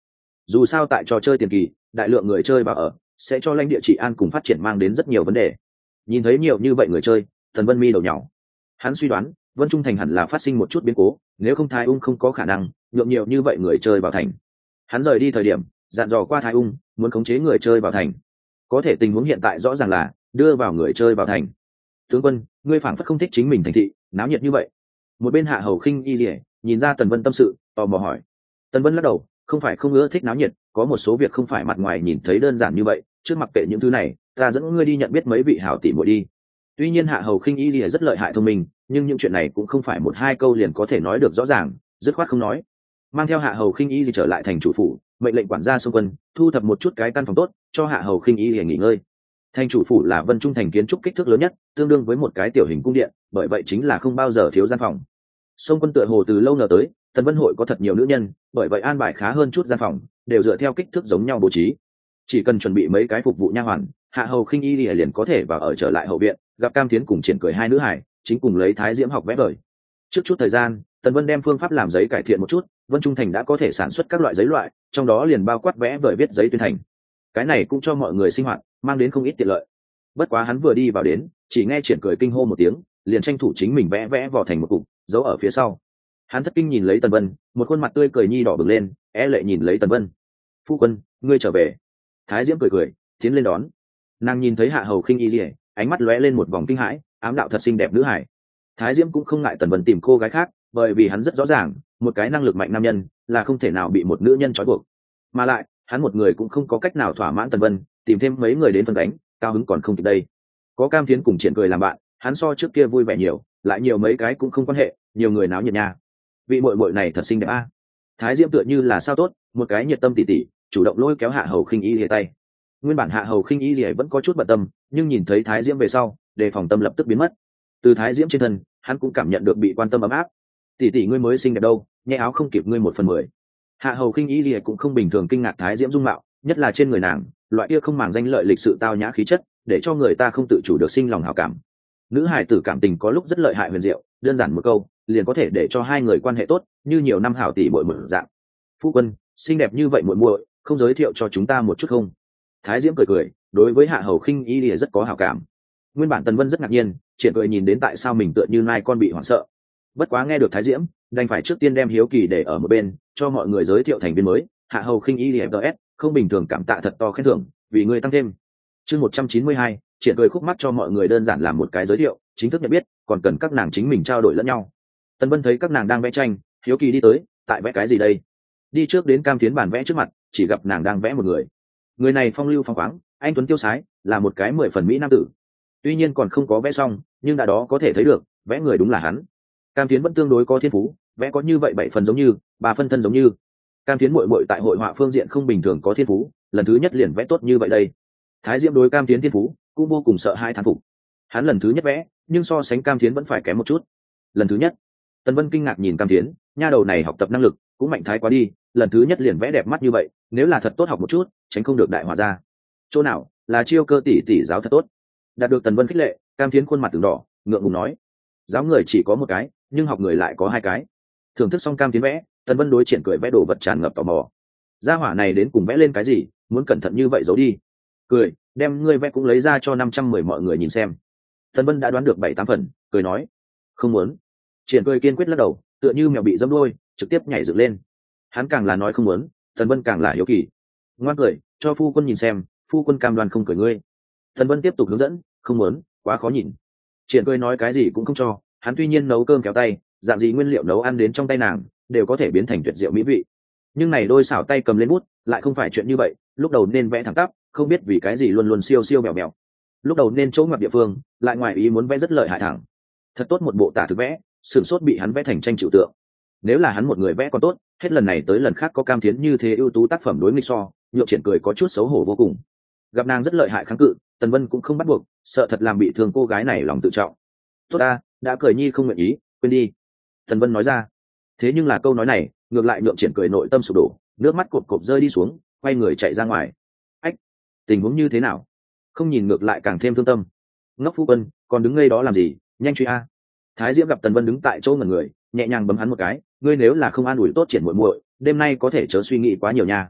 Dù sao tại trò chơi tiền kỳ đại lượng người chơi vào ở sẽ cho lãnh địa trị an cùng phát triển mang đến rất nhiều vấn đề. Nhìn thấy nhiều như vậy người chơi, Tần Vân mi đầu nhỏ, hắn suy đoán Vân Trung thành hẳn là phát sinh một chút biến cố, nếu không Thái Ung không có khả năng nhượng nhiều như vậy người chơi vào thành. Hắn rời đi thời điểm dặn dò qua Thái Ung muốn khống chế người chơi vào thành, có thể tình huống hiện tại rõ ràng là đưa vào người chơi vào thành. Tướng quân, ngươi phảng phất không thích chính mình thành thị náo nhiệt như vậy. Một bên Hạ Hầu Khinh Y Lìa nhìn ra Tần Vân tâm sự, tò mò hỏi. Tần Vân lắc đầu, không phải không ưa thích náo nhiệt, có một số việc không phải mặt ngoài nhìn thấy đơn giản như vậy, trước mặc kệ những thứ này, ta dẫn ngươi đi nhận biết mấy vị hảo tỷ muội đi. Tuy nhiên Hạ Hầu Khinh Y Lìa rất lợi hại thông minh, nhưng những chuyện này cũng không phải một hai câu liền có thể nói được rõ ràng, dứt khoát không nói. Mang theo Hạ Hầu Khinh Y trở lại thành chủ phủ, mệnh lệnh quản gia xung quân thu thập một chút cái căn phòng tốt cho Hạ Hầu Khinh Y để nghỉ ngơi. Thành chủ phủ là Vân Trung thành kiến trúc kích thước lớn nhất, tương đương với một cái tiểu hình cung điện, bởi vậy chính là không bao giờ thiếu gian phòng. Xung quân tựa hồ từ lâu ngờ tới Tần Vân hội có thật nhiều nữ nhân, bởi vậy an bài khá hơn chút gian phòng, đều dựa theo kích thước giống nhau bố trí. Chỉ cần chuẩn bị mấy cái phục vụ nha hoàn, Hạ Hầu Khinh Y liền có thể vào ở trở lại hậu viện, gặp Cam Thiến cùng Triển Cười hai nữ hải, chính cùng lấy Thái Diễm học vẽ vời. Trước chút thời gian, Tần Vân đem phương pháp làm giấy cải thiện một chút, Vân Trung thành đã có thể sản xuất các loại giấy loại, trong đó liền bao quát vẽ vời viết giấy tuyên thành. Cái này cũng cho mọi người sinh hoạt mang đến không ít tiện lợi. Bất quá hắn vừa đi vào đến, chỉ nghe Triển Cười kinh hô một tiếng, liền tranh thủ chính mình vẽ vẽ vỏ thành một cục, giấu ở phía sau. Hắn thất kinh nhìn lấy Tần Vân, một khuôn mặt tươi cười nhi đỏ bừng lên, lệ nhìn lấy Tần Vân. Phu quân, ngươi trở về. Thái Diễm cười cười tiến lên đón. Nàng nhìn thấy Hạ Hầu Khinh Y Lìa, ánh mắt lóe lên một vòng kinh hãi, ám đạo thật xinh đẹp nữ hải. Thái Diễm cũng không ngại Tần Vân tìm cô gái khác, bởi vì hắn rất rõ ràng một cái năng lực mạnh nam nhân là không thể nào bị một nữ nhân trói buộc, mà lại hắn một người cũng không có cách nào thỏa mãn Tần Vân, tìm thêm mấy người đến phân đánh cao hứng còn không kịp đây. Có Cam Thiến cùng Triển Cười làm bạn, hắn so trước kia vui vẻ nhiều, lại nhiều mấy cái cũng không quan hệ, nhiều người náo nhiệt nha. Vị muội muội này thật xinh đẹp a. Thái Diễm tựa như là sao tốt, một cái nhiệt tâm tỉ tỉ chủ động lôi kéo Hạ Hầu Khinh Y lìa tay. Nguyên bản Hạ Hầu Khinh Y lìa vẫn có chút bận tâm, nhưng nhìn thấy Thái Diễm về sau, đề phòng tâm lập tức biến mất. Từ Thái Diễm trên thân hắn cũng cảm nhận được bị quan tâm ấm áp. Tỷ tỷ ngươi mới xinh đẹp đâu, nhẹ áo không kịp ngươi 1/10. Hạ Hầu Khinh Y lìa cũng không bình thường kinh ngạc Thái Diễm dung mạo, nhất là trên người nàng loại kia không màng danh lợi lịch sự tao nhã khí chất, để cho người ta không tự chủ được sinh lòng hảo cảm. Nữ hài tử cảm tình có lúc rất lợi hại huyền diệu, đơn giản một câu liền có thể để cho hai người quan hệ tốt như nhiều năm hảo tỷ muội mở dạng. Phu quân, xinh đẹp như vậy muội muội, không giới thiệu cho chúng ta một chút không? Thái Diễm cười cười, đối với Hạ Hầu Khinh Y lìa rất có hảo cảm. Nguyên bản Tần Vân rất ngạc nhiên, Triển Cười nhìn đến tại sao mình tựa như nai con bị hoảng sợ. Bất quá nghe được Thái Diễm, đành phải trước tiên đem hiếu kỳ để ở một bên, cho mọi người giới thiệu thành viên mới. Hạ Hầu Khinh Y LFS, không bình thường cảm tạ thật to khen thưởng, vì người tăng thêm. Chương 192, Triển Cười khúc mắt cho mọi người đơn giản làm một cái giới thiệu, chính thức nhận biết, còn cần các nàng chính mình trao đổi lẫn nhau. Tần Vân thấy các nàng đang vẽ tranh, hiếu kỳ đi tới, tại vẽ cái gì đây? Đi trước đến Cam Thiến bàn vẽ trước mặt, chỉ gặp nàng đang vẽ một người. Người này phong lưu phong khoáng, anh tuấn tiêu sái, là một cái 10 phần mỹ nam tử. Tuy nhiên còn không có vẽ xong, nhưng đã đó có thể thấy được, vẽ người đúng là hắn. Cam Thiến vẫn tương đối có thiên phú, vẽ có như vậy 7 phần giống như, 3 phân thân giống như. Cam Thiến muội muội tại hội họa phương diện không bình thường có thiên phú, lần thứ nhất liền vẽ tốt như vậy đây. Thái Diễm đối Cam Thiến thiên phú cũng vô cùng sợ hai thán phục. Hắn lần thứ nhất vẽ, nhưng so sánh Cam Thiến vẫn phải kém một chút. Lần thứ nhất, Tần Vân kinh ngạc nhìn Cam Thiến, nha đầu này học tập năng lực cũng mạnh thái quá đi, lần thứ nhất liền vẽ đẹp mắt như vậy, nếu là thật tốt học một chút, tránh không được đại họa ra. Chỗ nào là chiêu cơ tỷ tỷ giáo thật tốt. Đạt được Tần Vân khích lệ, Cam Thiến khuôn mặt từng đỏ, ngượng ngùng nói: giáo người chỉ có một cái, nhưng học người lại có hai cái. Thưởng thức xong Cam Thiến vẽ, Tần Vân đối Triển Cười vẽ đồ vật tràn ngập tò mò. Gia hỏa này đến cùng vẽ lên cái gì, muốn cẩn thận như vậy giấu đi. Cười, đem ngươi vẽ cũng lấy ra cho 510 mọi người nhìn xem. Tần Vân đã đoán được 7-8 phần, cười nói: không muốn. Triển Cười kiên quyết lắc đầu, tựa như mèo bị dẫm đuôi, trực tiếp nhảy dựng lên. Hắn càng là nói không muốn, Tần Vân càng là hiếu kỳ. Ngoan cười, cho phu quân nhìn xem, phu quân cam đoan không cười ngươi. Tần Vân tiếp tục hướng dẫn, không muốn, quá khó nhìn. Triển Cười nói cái gì cũng không cho, hắn tuy nhiên nấu cơm kéo tay, dạng gì nguyên liệu nấu ăn đến trong tay nàng đều có thể biến thành tuyệt diệu mỹ vị, nhưng này đôi xảo tay cầm lên bút lại không phải chuyện như vậy. Lúc đầu nên vẽ thẳng tắp, không biết vì cái gì luôn luôn siêu siêu bèo bèo. Lúc đầu nên chỗ ngoặt địa phương, lại ngoài ý muốn vẽ rất lợi hại thẳng. Thật tốt một bộ tả thực vẽ, sửng sốt bị hắn vẽ thành tranh chịu tượng. Nếu là hắn một người vẽ còn tốt, hết lần này tới lần khác có Cam Thiến như thế ưu tú tác phẩm đối nghịch so, nhượng Triển Cười có chút xấu hổ vô cùng. Gặp nàng rất lợi hại kháng cự, Tần Vân cũng không bắt buộc, sợ thật làm bị thương cô gái này lòng tự trọng. Tốt ta, đã cười nhi không nguyện ý, quên đi. Tần Vân nói ra. Thế nhưng là câu nói này ngược lại nhượng Triển Cười nội tâm sụp đổ, nước mắt cộp cộp rơi đi xuống, quay người chạy ra ngoài. Ách, tình huống như thế nào? Không nhìn ngược lại càng thêm thương tâm. Ngốc phu quân, còn đứng ngây đó làm gì, nhanh truy a. Thái Diễm gặp Tần Vân đứng tại chỗ ngẩn người, nhẹ nhàng bấm hắn một cái, ngươi nếu là không an ủi tốt Triển muội muội, đêm nay có thể chớ suy nghĩ quá nhiều nha.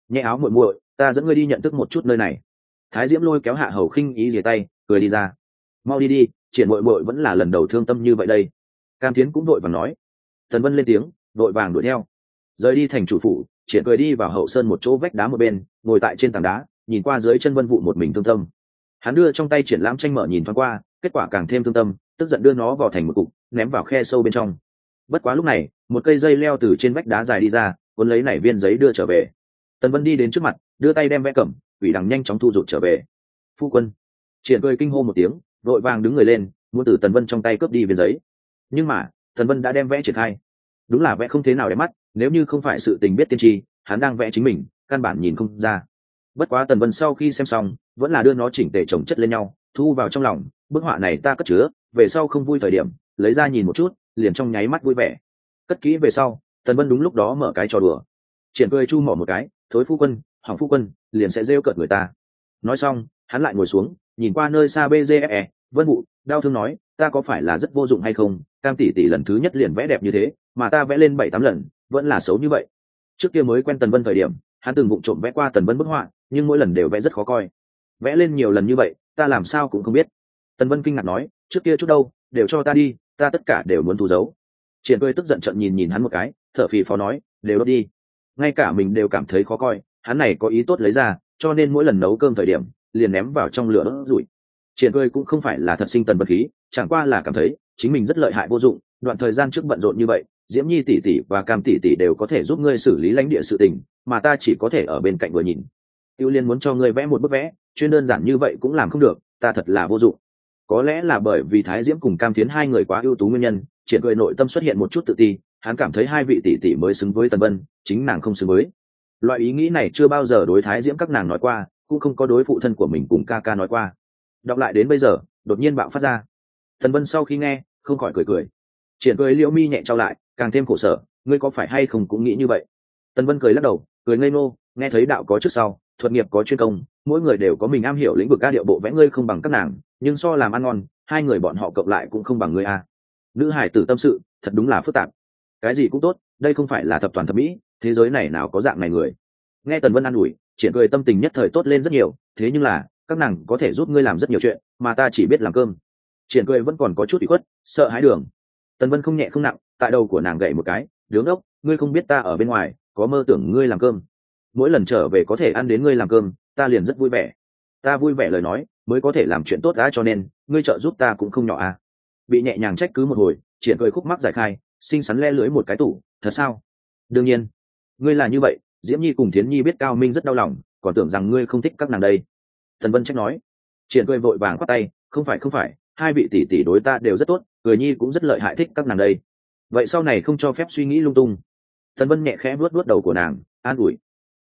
nhẹ áo muội muội, ta dẫn ngươi đi nhận thức một chút nơi này. Thái Diễm lôi kéo Hạ Hầu Khinh ý rìa tay, cười đi ra. Mau đi đi, Triển muội muội vẫn là lần đầu thương tâm như vậy đây. Cam Thiến cũng vội vàng nói. Tần Vân lên tiếng, vội vàng đuổi theo. Rời đi thành chủ phủ, Triển cười đi vào hậu sơn một chỗ vách đá một bên, ngồi tại trên tảng đá, nhìn qua dưới chân Vân Vụ một mình thương tâm. Hắn đưa trong tay triển lãm tranh mở nhìn thoáng qua, kết quả càng thêm thương tâm, tức giận đưa nó vào thành một cục, ném vào khe sâu bên trong. Bất quá lúc này, một cây dây leo từ trên vách đá dài đi ra, cuốn lấy nảy viên giấy đưa trở về. Tần Vân đi đến trước mặt, đưa tay đem vẽ cẩm, Quỷ Đằng nhanh chóng thu rụt trở về. Phu quân. Triển cười kinh hô một tiếng, vội vàng đứng người lên, muốn từ Tần Vân trong tay cướp đi viên giấy. Nhưng mà Tần Vân đã đem vẽ triển khai. Đúng là vẽ không thế nào đẹp mắt, nếu như không phải sự tình biết tiên tri, hắn đang vẽ chính mình, căn bản nhìn không ra. Bất quá Tần Vân sau khi xem xong, vẫn là đưa nó chỉnh tề chồng chất lên nhau, thu vào trong lòng. Bức họa này ta cất chứa, về sau không vui thời điểm, lấy ra nhìn một chút, liền trong nháy mắt vui vẻ. Cất kỹ về sau, Tần Vân đúng lúc đó mở cái trò đùa. Triển cười chu mỏ một cái, thối phu quân, hỏng phu quân, liền sẽ rêu cợt người ta. Nói xong, hắn lại ngồi xuống, nhìn qua nơi xa BGE, Vân Vụ, đau thương nói, ta có phải là rất vô dụng hay không? Cam tỷ tỷ lần thứ nhất liền vẽ đẹp như thế, mà ta vẽ lên 7-8 lần, vẫn là xấu như vậy. Trước kia mới quen Tần Vân thời điểm, hắn từng vụng trộm vẽ qua Tần Vân bức họa, nhưng mỗi lần đều vẽ rất khó coi. Vẽ lên nhiều lần như vậy, ta làm sao cũng không biết. Tần Vân kinh ngạc nói, trước kia chút đâu, đều cho ta đi, ta tất cả đều muốn thu giấu. Triển cười tức giận trợn nhìn hắn một cái, thở phì phò nói, đều đốt đi. Ngay cả mình đều cảm thấy khó coi, hắn này có ý tốt lấy ra, cho nên mỗi lần nấu cơm thời điểm, liền ném vào trong lửa đốt rủi. Triển cười cũng không phải là thật sinh Tần Vân khí, chẳng qua là cảm thấy chính mình rất lợi hại vô dụng. Đoạn thời gian trước bận rộn như vậy, Diễm Nhi tỷ tỷ và Cam tỷ tỷ đều có thể giúp ngươi xử lý lãnh địa sự tình, mà ta chỉ có thể ở bên cạnh vừa nhìn. Tiêu Liên muốn cho ngươi vẽ một bức vẽ, chuyên đơn giản như vậy cũng làm không được, ta thật là vô dụng. Có lẽ là bởi vì Thái Diễm cùng Cam Thiến hai người quá ưu tú nguyên nhân, Triển cười nội tâm xuất hiện một chút tự ti, hắn cảm thấy hai vị tỷ tỷ mới xứng với Tần Vân, chính nàng không xứng với. Loại ý nghĩ này chưa bao giờ đối Thái Diễm các nàng nói qua, cũng không có đối phụ thân của mình cùng ca ca nói qua. Đọc lại đến bây giờ, đột nhiên bạo phát ra. Tần Vân sau khi nghe, không khỏi cười cười. Triển cười liễu mi nhẹ trao lại, càng thêm khổ sở, ngươi có phải hay không cũng nghĩ như vậy? Tần Vân cười lắc đầu, cười ngây ngô, nghe thấy đạo có trước sau, thuật nghiệp có chuyên công, mỗi người đều có mình am hiểu lĩnh vực ca điệu bộ vẽ, ngươi không bằng các nàng, nhưng so làm ăn ngon, hai người bọn họ cộng lại cũng không bằng ngươi a. Nữ hải tử tâm sự, thật đúng là phức tạp. Cái gì cũng tốt, đây không phải là thập toàn thập mỹ, thế giới này nào có dạng này người. Nghe Tần Vân an ủi, Triển cười tâm tình nhất thời tốt lên rất nhiều, thế nhưng là các nàng có thể giúp ngươi làm rất nhiều chuyện, mà ta chỉ biết làm cơm. Triển cười vẫn còn có chút ủy khuất, sợ hãi đường. Tần Vân không nhẹ không nặng, tại đầu của nàng gậy một cái, đứng ốc, ngươi không biết ta ở bên ngoài có mơ tưởng ngươi làm cơm, mỗi lần trở về có thể ăn đến ngươi làm cơm, ta liền rất vui vẻ. Ta vui vẻ lời nói mới có thể làm chuyện tốt đã, cho nên ngươi trợ giúp ta cũng không nhỏ à. Bị nhẹ nhàng trách cứ một hồi, Triển cười khúc mắc giải khai, xinh xắn le lưới một cái tủ, thật sao? Đương nhiên, ngươi là như vậy. Diễm Nhi cùng Thiến Nhi biết Cao Minh rất đau lòng, còn tưởng rằng ngươi không thích các nàng đây. Tần Vân trách nói. Triển cười vội vàng khoát tay, không phải, hai vị tỷ tỷ đối ta đều rất tốt, cười Nhi cũng rất lợi hại, thích các nàng đây. Vậy sau này không cho phép suy nghĩ lung tung. Tần Vân nhẹ khẽ vuốt vuốt đầu của nàng, an ủi.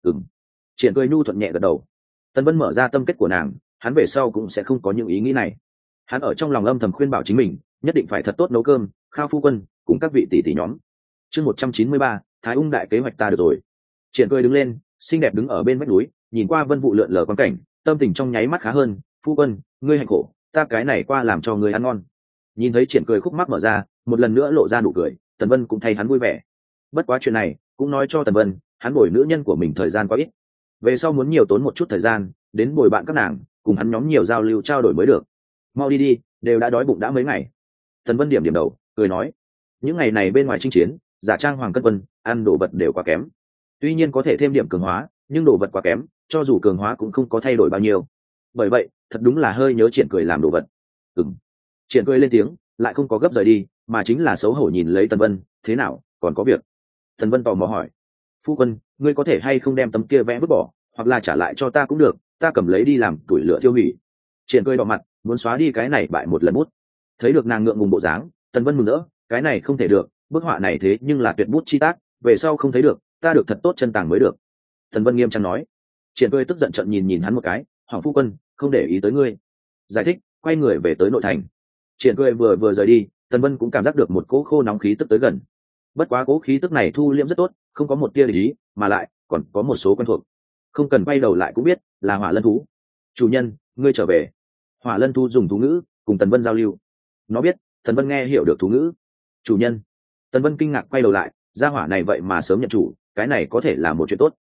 Triển cười nhu thuận nhẹ gật đầu. Tần Vân mở ra tâm kết của nàng, hắn về sau cũng sẽ không có những ý nghĩ này. Hắn ở trong lòng âm thầm khuyên bảo chính mình, nhất định phải thật tốt nấu cơm, khao phu quân cùng các vị tỷ tỷ nhóm. Chương 193, Thái Ung đại kế hoạch ta được rồi. Triển cười đứng lên, xinh đẹp đứng ở bên vách núi, nhìn qua Vân Vụ lượn lờ quan cảnh, tâm tình trong nháy mắt khá hơn. Phu quân, ngươi hạnh khổ, ta cái này qua làm cho ngươi ăn ngon. Nhìn thấy Triển cười khúc mắc mở ra, một lần nữa lộ ra nụ cười, Tần Vân cũng thay hắn vui vẻ. Bất quá chuyện này cũng nói cho Tần Vân, hắn bồi nữ nhân của mình thời gian quá ít, về sau muốn nhiều tốn một chút thời gian đến bồi bạn các nàng, cùng hắn nhóm nhiều giao lưu trao đổi mới được. Mau đi đi, đều đã đói bụng đã mấy ngày. Tần Vân điểm đầu, cười nói, những ngày này bên ngoài chinh chiến, giả trang Hoàng Cân Vân, ăn đồ vật đều quá kém. Tuy nhiên có thể thêm điểm cường hóa, nhưng đồ vật quá kém, cho dù cường hóa cũng không có thay đổi bao nhiêu. Bởi vậy, thật đúng là hơi nhớ Triển cười làm đồ vật. Triển cười lên tiếng, lại không có gấp rời đi, mà chính là xấu hổ nhìn lấy Tần Vân, thế nào, còn có việc? Tần Vân tò mò hỏi, phu quân, ngươi có thể hay không đem tấm kia vẽ vứt bỏ, hoặc là trả lại cho ta cũng được, ta cầm lấy đi làm tuổi lửa tiêu hủy. Triển cười đỏ mặt, muốn xóa đi cái này bại một lần bút. Thấy được nàng ngượng ngùng bộ dáng, Tần Vân mừng rỡ, cái này không thể được, bức họa này thế nhưng là tuyệt bút chi tác, về sau không thấy được, ta được thật tốt chân tàng mới được. Tần Vân nghiêm trang nói. Triển cười tức giận trợn nhìn hắn một cái, hoàng phu quân, không để ý tới ngươi. Giải thích, quay người về tới nội thành. Triển cười vừa rời đi, Tần Vân cũng cảm giác được một cỗ khô nóng khí tức tới gần. Bất quá cỗ khí tức này thu liễm rất tốt, không có một tia để ý, mà lại còn có một số quen thuộc, không cần quay đầu lại cũng biết là Hỏa Lân thú. Chủ nhân, ngươi trở về. Hỏa Lân thú dùng thú ngữ cùng Tần Vân giao lưu, nó biết Tần Vân nghe hiểu được thú ngữ. Chủ nhân. Tần Vân kinh ngạc quay đầu lại, gia hỏa này vậy mà sớm nhận chủ, cái này có thể là một chuyện tốt.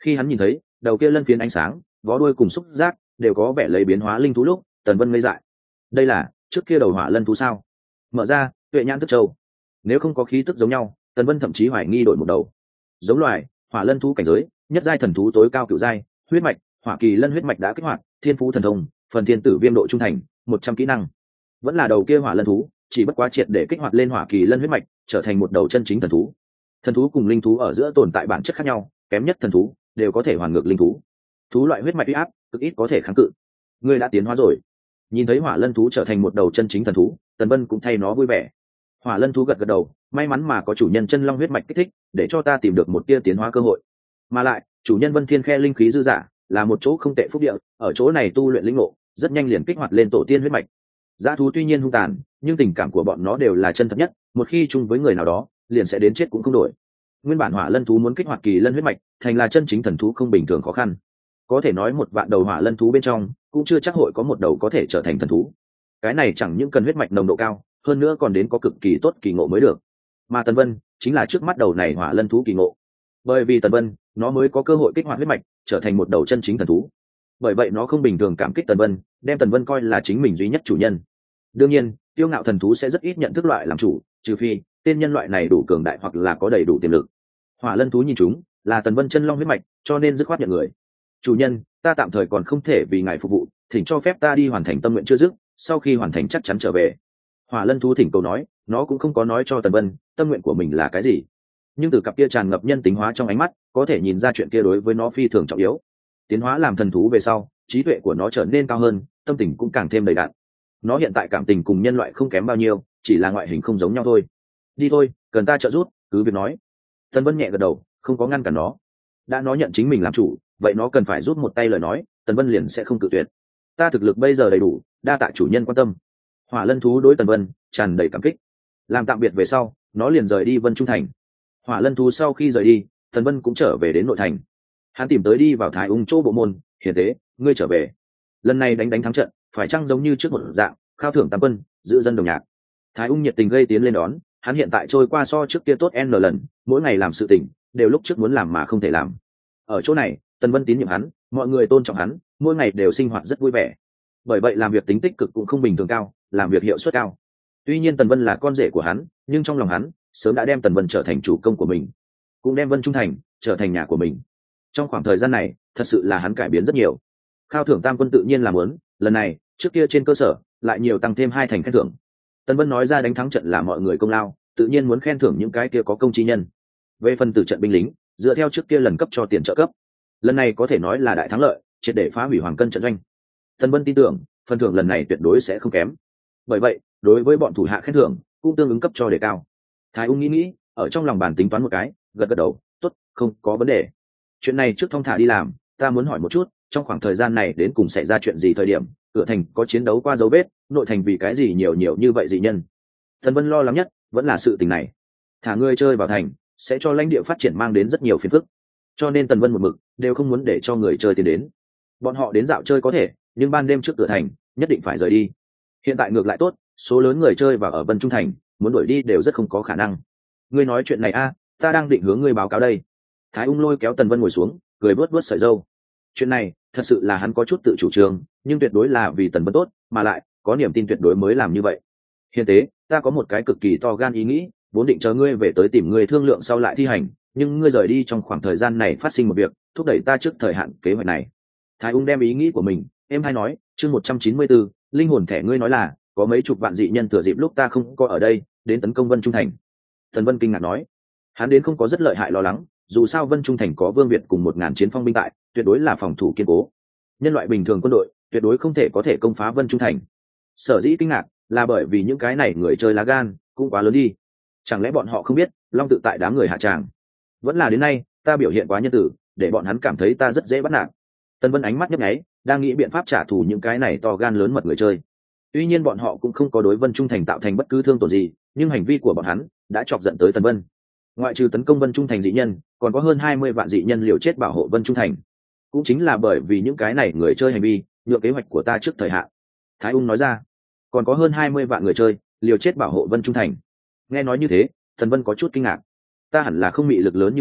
Khi hắn nhìn thấy đầu kia lân phiến ánh sáng, vó đuôi cùng xúc giác đều có vẻ lấy biến hóa linh thú lúc, Tần Vân ngây dại. Đây là trước kia đầu hỏa lân thú sao? Mở ra tuệ nhãn thức châu, nếu không có khí tức giống nhau, Tần Vân thậm chí hoài nghi đổi một đầu. Giống loài hỏa lân thú cảnh giới nhất giai thần thú tối cao cửu giai, huyết mạch hỏa kỳ lân huyết mạch đã kích hoạt, thiên phú thần thông phần thiên tử viêm độ trung thành 100 kỹ năng. Vẫn là đầu kia hỏa lân thú, chỉ bất quá triệt để kích hoạt lên hỏa kỳ lân huyết mạch, trở thành một đầu chân chính thần thú. Thần thú cùng linh thú ở giữa tồn tại bản chất khác nhau, kém nhất thần thú đều có thể hoàn ngược linh thú. Thú loại huyết mạch uy áp cực ít có thể kháng cự. Ngươi đã tiến hóa rồi. Nhìn thấy hỏa lân thú trở thành một đầu chân chính thần thú, Tần Vân cũng thay nó vui vẻ. Hỏa lân thú gật gật đầu, may mắn mà có chủ nhân chân long huyết mạch kích thích, để cho ta tìm được một tia tiến hóa cơ hội. Mà lại chủ nhân Vân Thiên Khe linh khí dư dả, là một chỗ không tệ phúc địa, ở chỗ này tu luyện linh ngộ, rất nhanh liền kích hoạt lên tổ tiên huyết mạch. Dã thú tuy nhiên hung tàn, nhưng tình cảm của bọn nó đều là chân thật nhất, một khi chung với người nào đó, liền sẽ đến chết cũng không đổi. Nguyên bản hỏa lân thú muốn kích hoạt kỳ lân huyết mạch, thành là chân chính thần thú không bình thường khó khăn. Có thể nói một vạn đầu hỏa lân thú bên trong, cũng chưa chắc hội có một đầu có thể trở thành thần thú. Cái này chẳng những cần huyết mạch nồng độ cao, hơn nữa còn đến có cực kỳ tốt kỳ ngộ mới được. Mà Tần Vân chính là trước mắt đầu này hỏa lân thú kỳ ngộ. Bởi vì Tần Vân, nó mới có cơ hội kích hoạt huyết mạch, trở thành một đầu chân chính thần thú. Bởi vậy nó không bình thường cảm kích Tần Vân, đem Tần Vân coi là chính mình duy nhất chủ nhân. Đương nhiên, tiêu ngạo thần thú sẽ rất ít nhận thức loại làm chủ, trừ phi tên nhân loại này đủ cường đại hoặc là có đầy đủ tiềm lực. Hỏa lân thú nhìn chúng là Tần Vân chân long huyết mạch, cho nên dứt khoát nhận người. Chủ nhân, ta tạm thời còn không thể vì ngài phục vụ, thỉnh cho phép ta đi hoàn thành tâm nguyện chưa dứt, sau khi hoàn thành chắc chắn trở về. Hỏa lân thú thỉnh cầu nói, nó cũng không có nói cho Tần Vân tâm nguyện của mình là cái gì, nhưng từ cặp kia tràn ngập nhân tính hóa trong ánh mắt, có thể nhìn ra chuyện kia đối với nó phi thường trọng yếu. Tiến hóa làm thần thú về sau, trí tuệ của nó trở nên cao hơn, tâm tình cũng càng thêm đầy đặn. Nó hiện tại cảm tình cùng nhân loại không kém bao nhiêu, chỉ là ngoại hình không giống nhau thôi. Đi thôi, cần ta trợ giúp cứ việc nói. Tần Vân nhẹ gật đầu, không có ngăn cản nó. Đã nó nhận chính mình làm chủ, vậy nó cần phải giúp một tay lời nói, Tần Vân liền sẽ không cự tuyệt. Ta thực lực bây giờ đầy đủ, đa tạ chủ nhân quan tâm. Hỏa lân thú đối Tần Vân tràn đầy cảm kích. Làm tạm biệt về sau, nó liền rời đi Vân Trung Thành. Hỏa lân thú sau khi rời đi, Tần Vân cũng trở về đến nội thành. Hắn tìm tới đi vào Thái Ung chỗ bộ môn, hiền tế, ngươi trở về. Lần này đánh thắng trận, phải chăng giống như trước một dạng, khao thưởng tam quân, giữ dân đồng nhạc. Thái Ung nhiệt tình gây tiến lên đón, hắn hiện tại trôi qua so trước kia tốt n lần, mỗi ngày làm sự tình đều lúc trước muốn làm mà không thể làm. Ở chỗ này, Tần Vân tín nhiệm hắn, mọi người tôn trọng hắn, mỗi ngày đều sinh hoạt rất vui vẻ. Bởi vậy làm việc tính tích cực cũng không bình thường cao, làm việc hiệu suất cao. Tuy nhiên Tần Vân là con rể của hắn, nhưng trong lòng hắn sớm đã đem Tần Vân trở thành chủ công của mình, cũng đem Vân Trung Thành trở thành nhà của mình. Trong khoảng thời gian này, thật sự là hắn cải biến rất nhiều. Khao thưởng tam quân tự nhiên là muốn, lần này trước kia trên cơ sở lại nhiều tăng thêm 2 thành khen thưởng. Tần Vân nói ra đánh thắng trận là mọi người công lao, tự nhiên muốn khen thưởng những cái kia có công chi nhân. Về phần tử trận binh lính, dựa theo trước kia lần cấp cho tiền trợ cấp, lần này có thể nói là đại thắng lợi, triệt để phá hủy Hoàng Cân trận doanh. Tần Vân tin tưởng phần thưởng lần này tuyệt đối sẽ không kém. Bởi vậy đối với bọn thủ hạ khen thưởng cũng tương ứng cấp cho đề cao. Thái Ung nghĩ ở trong lòng bàn tính toán một cái, gật gật đầu, tốt, không có vấn đề. Chuyện này trước thong thả đi làm, ta muốn hỏi một chút, trong khoảng thời gian này đến cùng xảy ra chuyện gì thời điểm, cửa thành có chiến đấu qua dấu vết, nội thành vì cái gì nhiều như vậy dị nhân. Tần Vân lo lắng nhất vẫn là sự tình này. Thả ngươi chơi vào thành sẽ cho lãnh địa phát triển mang đến rất nhiều phiền phức, cho nên Tần Vân một mực đều không muốn để cho người chơi tiến đến. Bọn họ đến dạo chơi có thể, nhưng ban đêm trước cửa thành nhất định phải rời đi. Hiện tại ngược lại tốt, số lớn người chơi và ở Vân Trung Thành muốn đuổi đi đều rất không có khả năng. Ngươi nói chuyện này a, ta đang định hướng ngươi báo cáo đây. Thái Ung lôi kéo Tần Vân ngồi xuống, cười vớt vớt sợi râu. Chuyện này thật sự là hắn có chút tự chủ trương, nhưng tuyệt đối là vì Tần Vân tốt, mà lại có niềm tin tuyệt đối mới làm như vậy. Hiền tế, ta có một cái cực kỳ to gan ý nghĩ, vốn định chờ ngươi về tới tìm ngươi thương lượng sau lại thi hành, nhưng ngươi rời đi trong khoảng thời gian này phát sinh một việc, thúc đẩy ta trước thời hạn kế hoạch này. Thái Ung đem ý nghĩ của mình em hay nói, chương 194, linh hồn thẻ, ngươi nói là có mấy chục vạn dị nhân thừa dịp lúc ta không có ở đây đến tấn công Vân Trung Thành. Tần Vân kinh ngạc nói, hắn đến không có rất lợi hại lo lắng, dù sao Vân Trung Thành có Vương Việt cùng 1000 chiến phong binh tại, tuyệt đối là phòng thủ kiên cố. Nhân loại bình thường quân đội tuyệt đối không thể có thể công phá Vân Trung Thành. Sở dĩ kinh ngạc là bởi vì những cái này người chơi lá gan cũng quá lớn đi. Chẳng lẽ bọn họ không biết Long tự tại đám người hạ tràng? Vẫn là đến nay ta biểu hiện quá nhân tử, để bọn hắn cảm thấy ta rất dễ bắt nạt. Tần Vân ánh mắt nhấp nháy, đang nghĩ biện pháp trả thù những cái này to gan lớn mật người chơi. Tuy nhiên bọn họ cũng không có đối Vân Trung Thành tạo thành bất cứ thương tổn gì, nhưng hành vi của bọn hắn đã chọc giận tới Tần Vân. Ngoại trừ tấn công Vân Trung Thành dị nhân, còn có hơn 20 vạn dị nhân liều chết bảo hộ Vân Trung Thành. Cũng chính là bởi vì những cái này người chơi hành vi, nhượng kế hoạch của ta trước thời hạn. Thái Ung nói ra, còn có hơn 20 vạn người chơi liều chết bảo hộ Vân Trung Thành. Nghe nói như thế, Tần Vân có chút kinh ngạc. Ta hẳn là không mị lực lớn như vậy,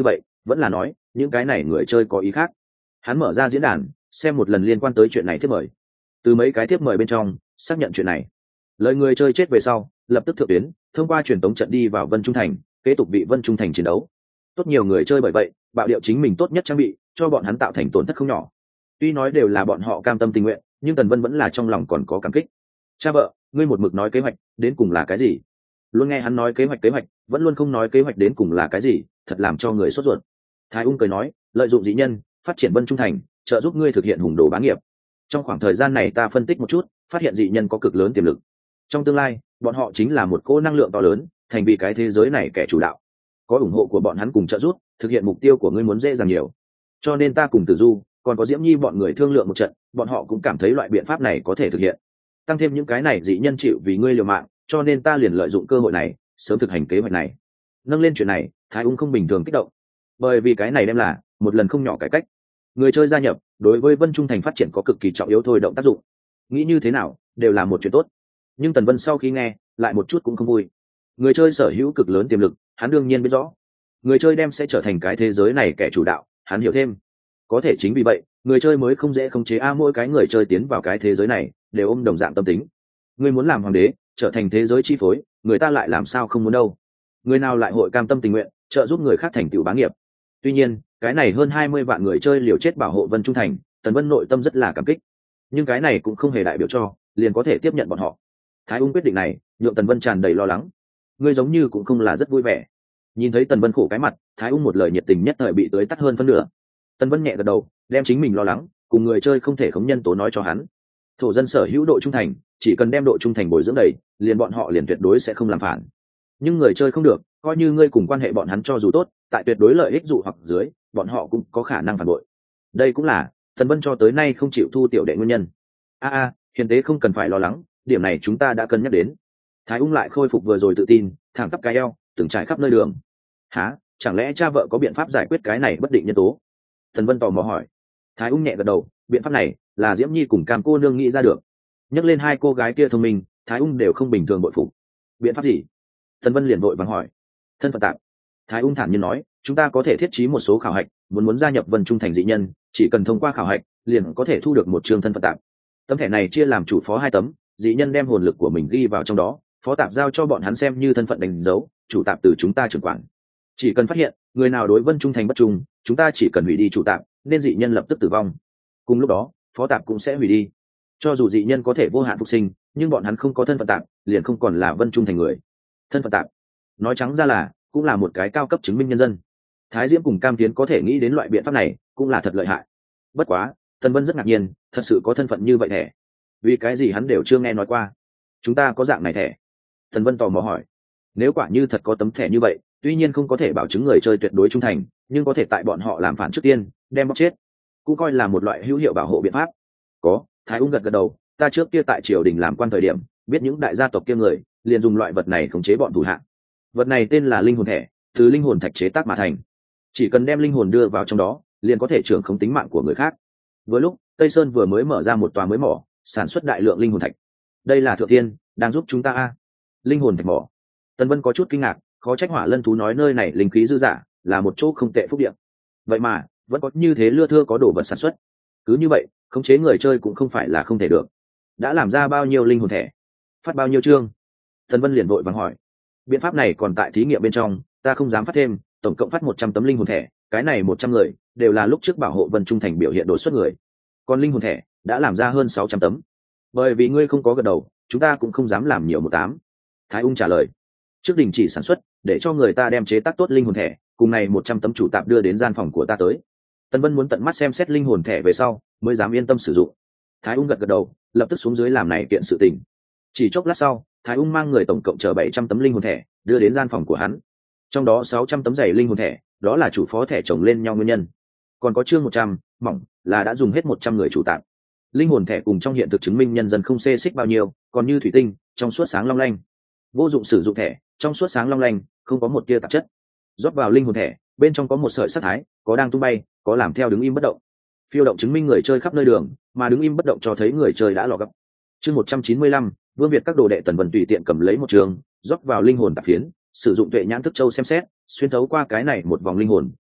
vẫn là nói những cái này người chơi có ý khác. Hắn mở ra diễn đàn xem một lần liên quan tới chuyện này thiếp mời, từ mấy cái thiếp mời bên trong xác nhận chuyện này. Lời người chơi chết về sau lập tức thượng tuyến thông qua truyền tống trận đi vào Vân Trung Thành, kế tục bị Vân Trung Thành chiến đấu. Tốt nhiều người chơi bởi vậy bạo điệu chính mình tốt nhất trang bị, cho bọn hắn tạo thành tổn thất không nhỏ. Tuy nói đều là bọn họ cam tâm tình nguyện, nhưng Tần Vân vẫn là trong lòng còn có cảm kích. Cha vợ, ngươi một mực nói kế hoạch đến cùng là cái gì? Luôn nghe hắn nói kế hoạch, vẫn luôn không nói kế hoạch đến cùng là cái gì, thật làm cho người sốt ruột. Thái Ung cười nói, lợi dụng dị nhân phát triển Vân Trung Thành, trợ giúp ngươi thực hiện hùng đồ bá nghiệp. Trong khoảng thời gian này ta phân tích một chút, phát hiện dị nhân có cực lớn tiềm lực. Trong tương lai, bọn họ chính là một cỗ năng lượng to lớn, thành vì cái thế giới này kẻ chủ đạo. Có ủng hộ của bọn hắn cùng trợ giúp, thực hiện mục tiêu của ngươi muốn dễ dàng nhiều. Cho nên ta cùng Tử Du, còn có Diễm Nhi bọn người thương lượng một trận, bọn họ cũng cảm thấy loại biện pháp này có thể thực hiện. Tăng thêm những cái này dị nhân chịu vì ngươi liều mạng, cho nên ta liền lợi dụng cơ hội này, sớm thực hành kế hoạch này. Nâng lên chuyện này, Thái Ung không bình thường kích động, bởi vì cái này đem là một lần không nhỏ cải cách. Người chơi gia nhập, đối với Vân Trung Thành phát triển có cực kỳ trọng yếu thôi động tác dụng. Nghĩ như thế nào, đều là một chuyện tốt. Nhưng Tần Vân sau khi nghe, lại một chút cũng không vui. Người chơi sở hữu cực lớn tiềm lực, hắn đương nhiên biết rõ. Người chơi đem sẽ trở thành cái thế giới này kẻ chủ đạo, hắn hiểu thêm. Có thể chính vì vậy, người chơi mới không dễ khống chế mỗi cái người chơi tiến vào cái thế giới này đều ôm đồng dạng tâm tính. Người muốn làm hoàng đế, trở thành thế giới chi phối, người ta lại làm sao không muốn đâu. Người nào lại hội cam tâm tình nguyện trợ giúp người khác thành tựu bá nghiệp. Tuy nhiên, cái này hơn 20 vạn người chơi liều chết bảo hộ Vân Trung Thành, Tần Vân nội tâm rất là cảm kích. Nhưng cái này cũng không hề đại biểu cho liền có thể tiếp nhận bọn họ. Thái Ung quyết định này nhượng Tần Vân tràn đầy lo lắng. Ngươi giống như cũng không là rất vui vẻ. Nhìn thấy Tần Vân khổ cái mặt, Thái Ung một lời nhiệt tình nhất thời bị tưới tắt hơn phân nửa. Tần Vân nhẹ gật đầu, đem chính mình lo lắng cùng người chơi không thể khống nhân tố nói cho hắn. Thổ dân sở hữu độ trung thành, chỉ cần đem độ trung thành bồi dưỡng đầy, liền bọn họ liền tuyệt đối sẽ không làm phản. Nhưng người chơi không được, coi như ngươi cùng quan hệ bọn hắn cho dù tốt, tại tuyệt đối lợi ích dụ hoặc dưới, bọn họ cũng có khả năng phản bội. Đây cũng là Tần Vân cho tới nay không chịu thu tiểu đệ nguyên nhân. Hiền tế không cần phải lo lắng, điểm này chúng ta đã cân nhắc đến. Thái Ung lại khôi phục vừa rồi tự tin, thẳng tắp cái eo, từng trải khắp nơi đường. Hả, chẳng lẽ cha vợ có biện pháp giải quyết cái này bất định nhân tố? Tần Vân tò mò hỏi. Thái Ung nhẹ gật đầu, biện pháp này là Diễm Nhi cùng Cam cô nương nghĩ ra được. Nhắc lên hai cô gái kia thông minh, Thái Ung đều không bình thường bội phục. Biện pháp gì? Tần Vân liền vội vàng hỏi. Thân phận tạm. Thái Ung thản nhiên nói, chúng ta có thể thiết trí một số khảo hạch, muốn gia nhập Vân Trung Thành dị nhân, chỉ cần thông qua khảo hạch, liền có thể thu được một trường thân phận tạm. Tấm thẻ này chia làm chủ phó 2 tấm, dị nhân đem hồn lực của mình ghi vào trong đó, phó tạp giao cho bọn hắn xem như thân phận đánh dấu, chủ tạp từ chúng ta trưởng quản. Chỉ cần phát hiện người nào đối Vân Trung Thành bất trung, chúng ta chỉ cần hủy đi chủ tạp, nên dị nhân lập tức tử vong. Cùng lúc đó, phó tạp cũng sẽ hủy đi. Cho dù dị nhân có thể vô hạn phục sinh, nhưng bọn hắn không có thân phận tạp, liền không còn là Vân Trung Thành người. Thân phận tạp, nói trắng ra là cũng là một cái cao cấp chứng minh nhân dân. Thái Diễm cùng Cam Tiến có thể nghĩ đến loại biện pháp này, cũng là thật lợi hại. Bất quá, Tần Vân rất ngạc nhiên, thật sự có thân phận như vậy thẻ? Vì cái gì hắn đều chưa nghe nói qua. Chúng ta có dạng này thẻ? Tần Vân tò mò hỏi. Nếu quả như thật có tấm thẻ như vậy, tuy nhiên không có thể bảo chứng người chơi tuyệt đối trung thành, nhưng có thể tại bọn họ làm phản trước tiên đem bóc chết, cũng coi là một loại hữu hiệu bảo hộ biện pháp. Có. Thái Ung gật gật đầu, ta trước kia tại triều đình làm quan thời điểm, biết những đại gia tộc kia người liền dùng loại vật này khống chế bọn thủ hạ. Vật này tên là linh hồn thẻ, từ linh hồn thạch chế tác mà thành. Chỉ cần đem linh hồn đưa vào trong đó, liền có thể trưởng khống tính mạng của người khác. Với lúc Tây Sơn vừa mới mở ra một tòa mới mỏ, sản xuất đại lượng linh hồn thạch. Đây là thượng tiên đang giúp chúng ta linh hồn thạch mỏ. Tần Vân có chút kinh ngạc, khó trách Hỏa Lân thú nói nơi này linh khí dư dả, là một chỗ không tệ phúc địa. Vậy mà vẫn có như thế lưa thưa có đồ vật sản xuất. Cứ như vậy, khống chế người chơi cũng không phải là không thể được. Đã làm ra bao nhiêu linh hồn thẻ? Phát bao nhiêu chương? Tần Vân liền vội vàng hỏi. Biện pháp này còn tại thí nghiệm bên trong, ta không dám phát thêm, tổng cộng phát 100 tấm linh hồn thẻ, cái này 100 người đều là lúc trước bảo hộ Vân Trung Thành biểu hiện đột xuất người. Còn linh hồn thẻ đã làm ra hơn 600 tấm. Bởi vì ngươi không có gật đầu, chúng ta cũng không dám làm nhiều 18. Thái Ung trả lời. Trước đình chỉ sản xuất, để cho người ta đem chế tác tốt linh hồn thẻ, cùng này 100 tấm chủ tạp đưa đến gian phòng của ta tới. Tần Vân muốn tận mắt xem xét linh hồn thẻ về sau, mới dám yên tâm sử dụng. Thái Ung gật gật đầu, lập tức xuống dưới làm này kiện sự tình. Chỉ chốc lát sau, Thái Ung mang người tổng cộng chở 700 tấm linh hồn thẻ, đưa đến gian phòng của hắn. Trong đó 600 tấm dày linh hồn thẻ, đó là chủ phó thẻ chồng lên nhau nguyên nhân. Còn có chương 100, mỏng, là đã dùng hết 100 người chủ tạp. Linh hồn thẻ cùng trong hiện thực chứng minh nhân dân không xê xích bao nhiêu, còn như thủy tinh, trong suốt sáng long lanh. Vô dụng sử dụng thẻ, trong suốt sáng long lanh, không có một tia tạp chất. Rót vào linh hồn thẻ, bên trong có một sợi sắc thái, có đang tung bay, có làm theo đứng im bất động. Phiêu động chứng minh người chơi khắp nơi đường, mà đứng im bất động cho thấy người chơi đã lọ gấp. Chương 195, Vương Việt các đồ đệ Tần Vân tùy tiện cầm lấy một trường, rót vào linh hồn tạp phiến, sử dụng tuệ nhãn thức châu xem xét, xuyên thấu qua cái này một vòng linh hồn,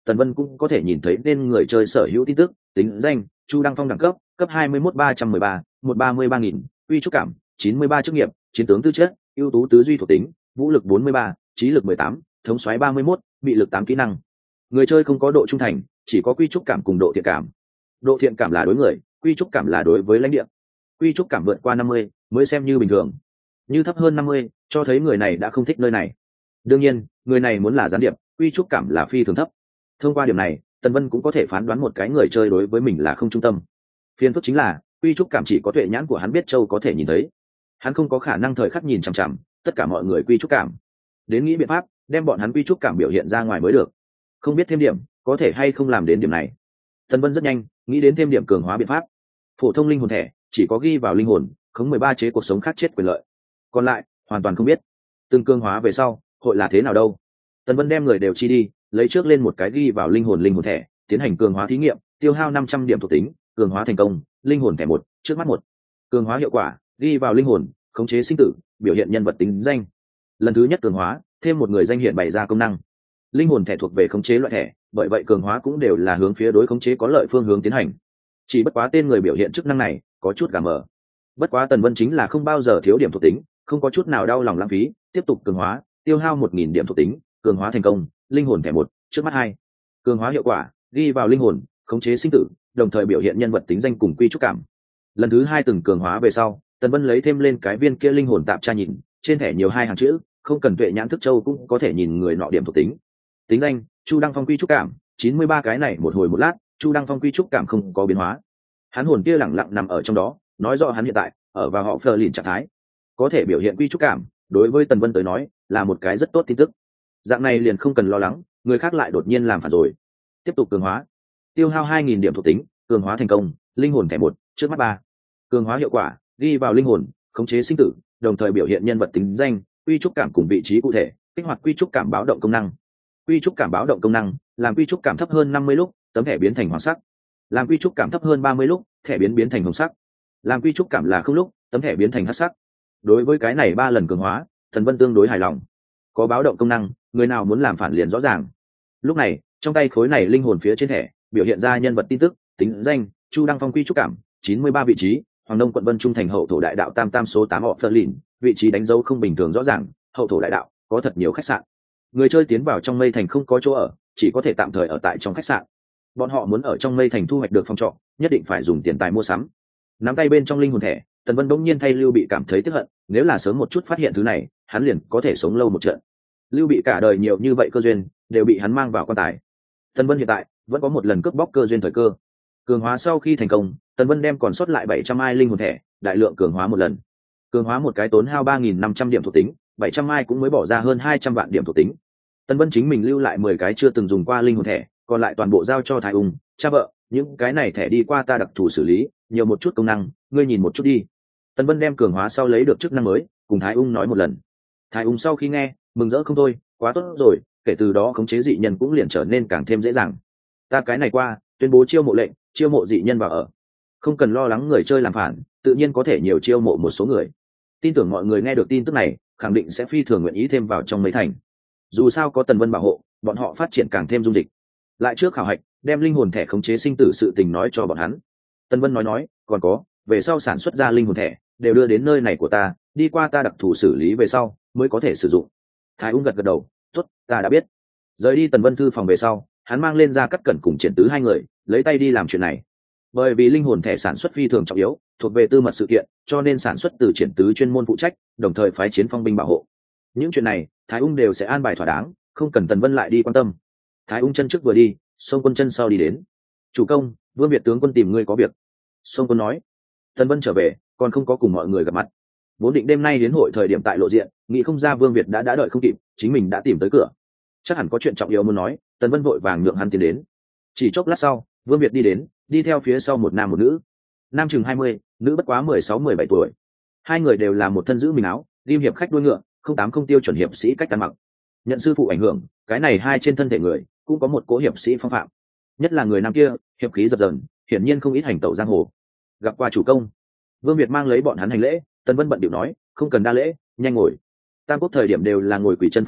Tần Vân cũng có thể nhìn thấy nên người chơi sở hữu tin tức, tính danh: Chu Đăng Phong đẳng cấp 21-313, 133.000, uy trúc cảm 93, chức nghiệp chiến tướng tư chất, ưu tú tứ duy thuộc tính, vũ lực 43, trí lực 18, thống soái 31, bị lực 8 kỹ năng. Người chơi không có độ trung thành, chỉ có quy trúc cảm cùng độ thiện cảm. Độ thiện cảm là đối người, quy trúc cảm là đối với lãnh địa. Quy trúc cảm vượt qua 50 mới xem như bình thường, như thấp hơn 50 cho thấy người này đã không thích nơi này. Đương nhiên, người này muốn là gián điệp, quy trúc cảm là phi thường thấp. Thông qua điểm này, Tần Vân cũng có thể phán đoán một cái người chơi đối với mình là không trung tâm. Phiền phức chính là quy trúc cảm chỉ có tuệ nhãn của hắn biết châu có thể nhìn thấy, hắn không có khả năng thời khắc nhìn chằm chằm tất cả mọi người quy trúc cảm, đến nghĩ biện pháp đem bọn hắn quy trúc cảm biểu hiện ra ngoài mới được. Không biết thêm điểm có thể hay không làm đến điểm này. Tần Vân rất nhanh nghĩ đến thêm điểm cường hóa biện pháp. Phổ thông linh hồn thẻ chỉ có ghi vào linh hồn, khống 13 chế cuộc sống khác chết quyền lợi, còn lại hoàn toàn không biết. Từng cường hóa về sau hội là thế nào đâu. Tần Vân đem người đều chi đi, lấy trước lên một cái ghi vào linh hồn thẻ, tiến hành cường hóa thí nghiệm, tiêu hao 500 điểm thuộc tính, cường hóa thành công, linh hồn thẻ 1, trước mắt 1. Cường hóa hiệu quả, ghi vào linh hồn, khống chế sinh tử, biểu hiện nhân vật tính danh. Lần thứ nhất cường hóa, thêm một người danh hiện bày ra công năng. Linh hồn thẻ thuộc về khống chế loại thẻ, bởi vậy cường hóa cũng đều là hướng phía đối khống chế có lợi phương hướng tiến hành. Chỉ bất quá tên người biểu hiện chức năng này có chút gà mờ. Bất quá Tần Vân chính là không bao giờ thiếu điểm thuộc tính, không có chút nào đau lòng lãng phí, tiếp tục cường hóa, tiêu hao 1000 điểm thuộc tính, cường hóa thành công, linh hồn thẻ 1, trước mắt 2. Cường hóa hiệu quả, ghi vào linh hồn, khống chế sinh tử, đồng thời biểu hiện nhân vật tính danh cùng quy trúc cảm. Lần thứ 2 từng cường hóa về sau, Tần Vân lấy thêm lên cái viên kia linh hồn tạp tra nhìn, trên thẻ nhiều 2 hàng chữ, không cần tuệ nhãn thức châu cũng có thể nhìn người nọ điểm thuộc tính. Tính danh: Chu Đăng Phong quy trúc cảm 93. Cái này một hồi một lát, Chu Đăng Phong quy trúc cảm không có biến hóa, hắn hồn kia lẳng lặng nằm ở trong đó, nói rõ hắn hiện tại ở vào họ phờ lìn trạng thái, có thể biểu hiện quy trúc cảm. Đối với Tần Vân tới nói là một cái rất tốt tin tức, dạng này liền không cần lo lắng người khác lại đột nhiên làm phản rồi. Tiếp tục cường hóa, tiêu hao 2000 điểm thuộc tính, cường hóa thành công, linh hồn thẻ 1, trước mắt 3. Cường hóa hiệu quả, ghi vào linh hồn, khống chế sinh tử, đồng thời biểu hiện nhân vật tính danh, quy trúc cảm cùng vị trí cụ thể, kích hoạt quy trúc cảm báo động công năng. Quy trúc cảm báo động công năng, làm quy trúc cảm thấp hơn 50 lúc, tấm thẻ biến thành hoàng sắc. Làm quy trúc cảm thấp hơn 30 lúc, thẻ biến thành hồng sắc. Làm quy trúc cảm là không lúc, tấm thẻ biến thành hắc sắc. Đối với cái này 3 lần cường hóa, Tần Vân tương đối hài lòng. Có báo động công năng, người nào muốn làm phản liền rõ ràng. Lúc này, trong tay khối này linh hồn phía trên thẻ biểu hiện ra nhân vật tin tức, tính danh: Chu Đăng Phong quy trúc cảm 93, vị trí: Hoàng Đông quận Vân Trung thành hậu thổ đại đạo tam số 8 họ Phơ Lìn, vị trí đánh dấu không bình thường rõ ràng, hậu thổ đại đạo có thật nhiều khách sạn. Người chơi tiến vào trong mây thành không có chỗ ở, chỉ có thể tạm thời ở tại trong khách sạn. Bọn họ muốn ở trong mây thành thu hoạch được phòng trọ, nhất định phải dùng tiền tài mua sắm. Nắm tay bên trong linh hồn thẻ, Tần Vân bỗng nhiên thay Lưu Bị cảm thấy tức hận, nếu là sớm một chút phát hiện thứ này, hắn liền có thể sống lâu một trận. Lưu Bị cả đời nhiều như vậy cơ duyên, đều bị hắn mang vào quan tài. Tần Vân hiện tại vẫn có một lần cướp bóc cơ duyên thời cơ. Cường hóa sau khi thành công, Tần Vân đem còn sót lại 700 ai linh hồn thẻ, đại lượng cường hóa một lần. Cường hóa một cái tốn hao 3500 điểm thuộc tính, 700 ai cũng mới bỏ ra hơn 200 vạn điểm thuộc tính. Tần Vân chính mình lưu lại 10 cái chưa từng dùng qua linh hồn thẻ, còn lại toàn bộ giao cho Thái Ung, cha vợ, những cái này thẻ đi qua ta đặc thù xử lý, nhiều một chút công năng, ngươi nhìn một chút đi. Tần Vân đem cường hóa sau lấy được chức năng mới, cùng Thái Ung nói một lần. Thái Ung sau khi nghe, mừng rỡ không thôi, quá tốt rồi, kể từ đó khống chế dị nhân cũng liền trở nên càng thêm dễ dàng. Ta cái này qua, tuyên bố chiêu mộ lệnh, chiêu mộ dị nhân vào ở. Không cần lo lắng người chơi làm phản, tự nhiên có thể nhiều chiêu mộ một số người. Tin tưởng mọi người nghe được tin tức này, khẳng định sẽ phi thường nguyện ý thêm vào trong mấy thành. Dù sao có Tần Vân bảo hộ, bọn họ phát triển càng thêm dung dịch. Lại trước khảo hạch, đem linh hồn thẻ khống chế sinh tử sự tình nói cho bọn hắn. Tần Vân nói, còn có, về sau sản xuất ra linh hồn thẻ đều đưa đến nơi này của ta, đi qua ta đặc thù xử lý về sau mới có thể sử dụng. Thái Ung gật gật đầu, tốt, ta đã biết. Rời đi Tần Vân thư phòng về sau, hắn mang lên ra Cắt Cẩn cùng Triển Tứ hai người, lấy tay đi làm chuyện này. Bởi vì linh hồn thẻ sản xuất phi thường trọng yếu, thuộc về tư mật sự kiện, cho nên sản xuất từ Triển Tứ chuyên môn phụ trách, đồng thời phái chiến phong binh bảo hộ. Những chuyện này, Thái Ung đều sẽ an bài thỏa đáng, không cần Tần Vân lại đi quan tâm. Thái Ung chân trước vừa đi, Song Quân chân sau đi đến. Chủ công, Vương Việt tướng quân tìm ngươi có việc. Song Quân nói. Tần Vân trở về, còn không có cùng mọi người gặp mặt. Vốn định đêm nay đến hội thời điểm tại lộ diện, nghĩ không ra Vương Việt đã đợi không kịp, chính mình đã tìm tới cửa. Chắc hẳn có chuyện trọng yếu muốn nói, Tần Vân vội vàng nhượng hắn tiến đến. Chỉ chốc lát sau, Vương Việt đi đến, đi theo phía sau một nam một nữ. Nam chừng 20, nữ bất quá 16-17 tuổi. Hai người đều là một thân giữ mình áo, ghim hiệp khách đuôi ngựa, 080 tiêu chuẩn hiệp sĩ cách ăn mặc. Nhận sư phụ ảnh hưởng, cái này hai trên thân thể người cũng có một cố hiệp sĩ phong phạm. Nhất là người nam kia, hiệp khí dập dờn, hiển nhiên không ít hành tẩu giang hồ. Gặp qua chủ công. Vương Việt mang lấy bọn hắn hành lễ, Tần Vân bận điệu nói, không cần đa lễ, nhanh ngồi. Tam quốc thời điểm đều là ngồi quỳ chân phương thức,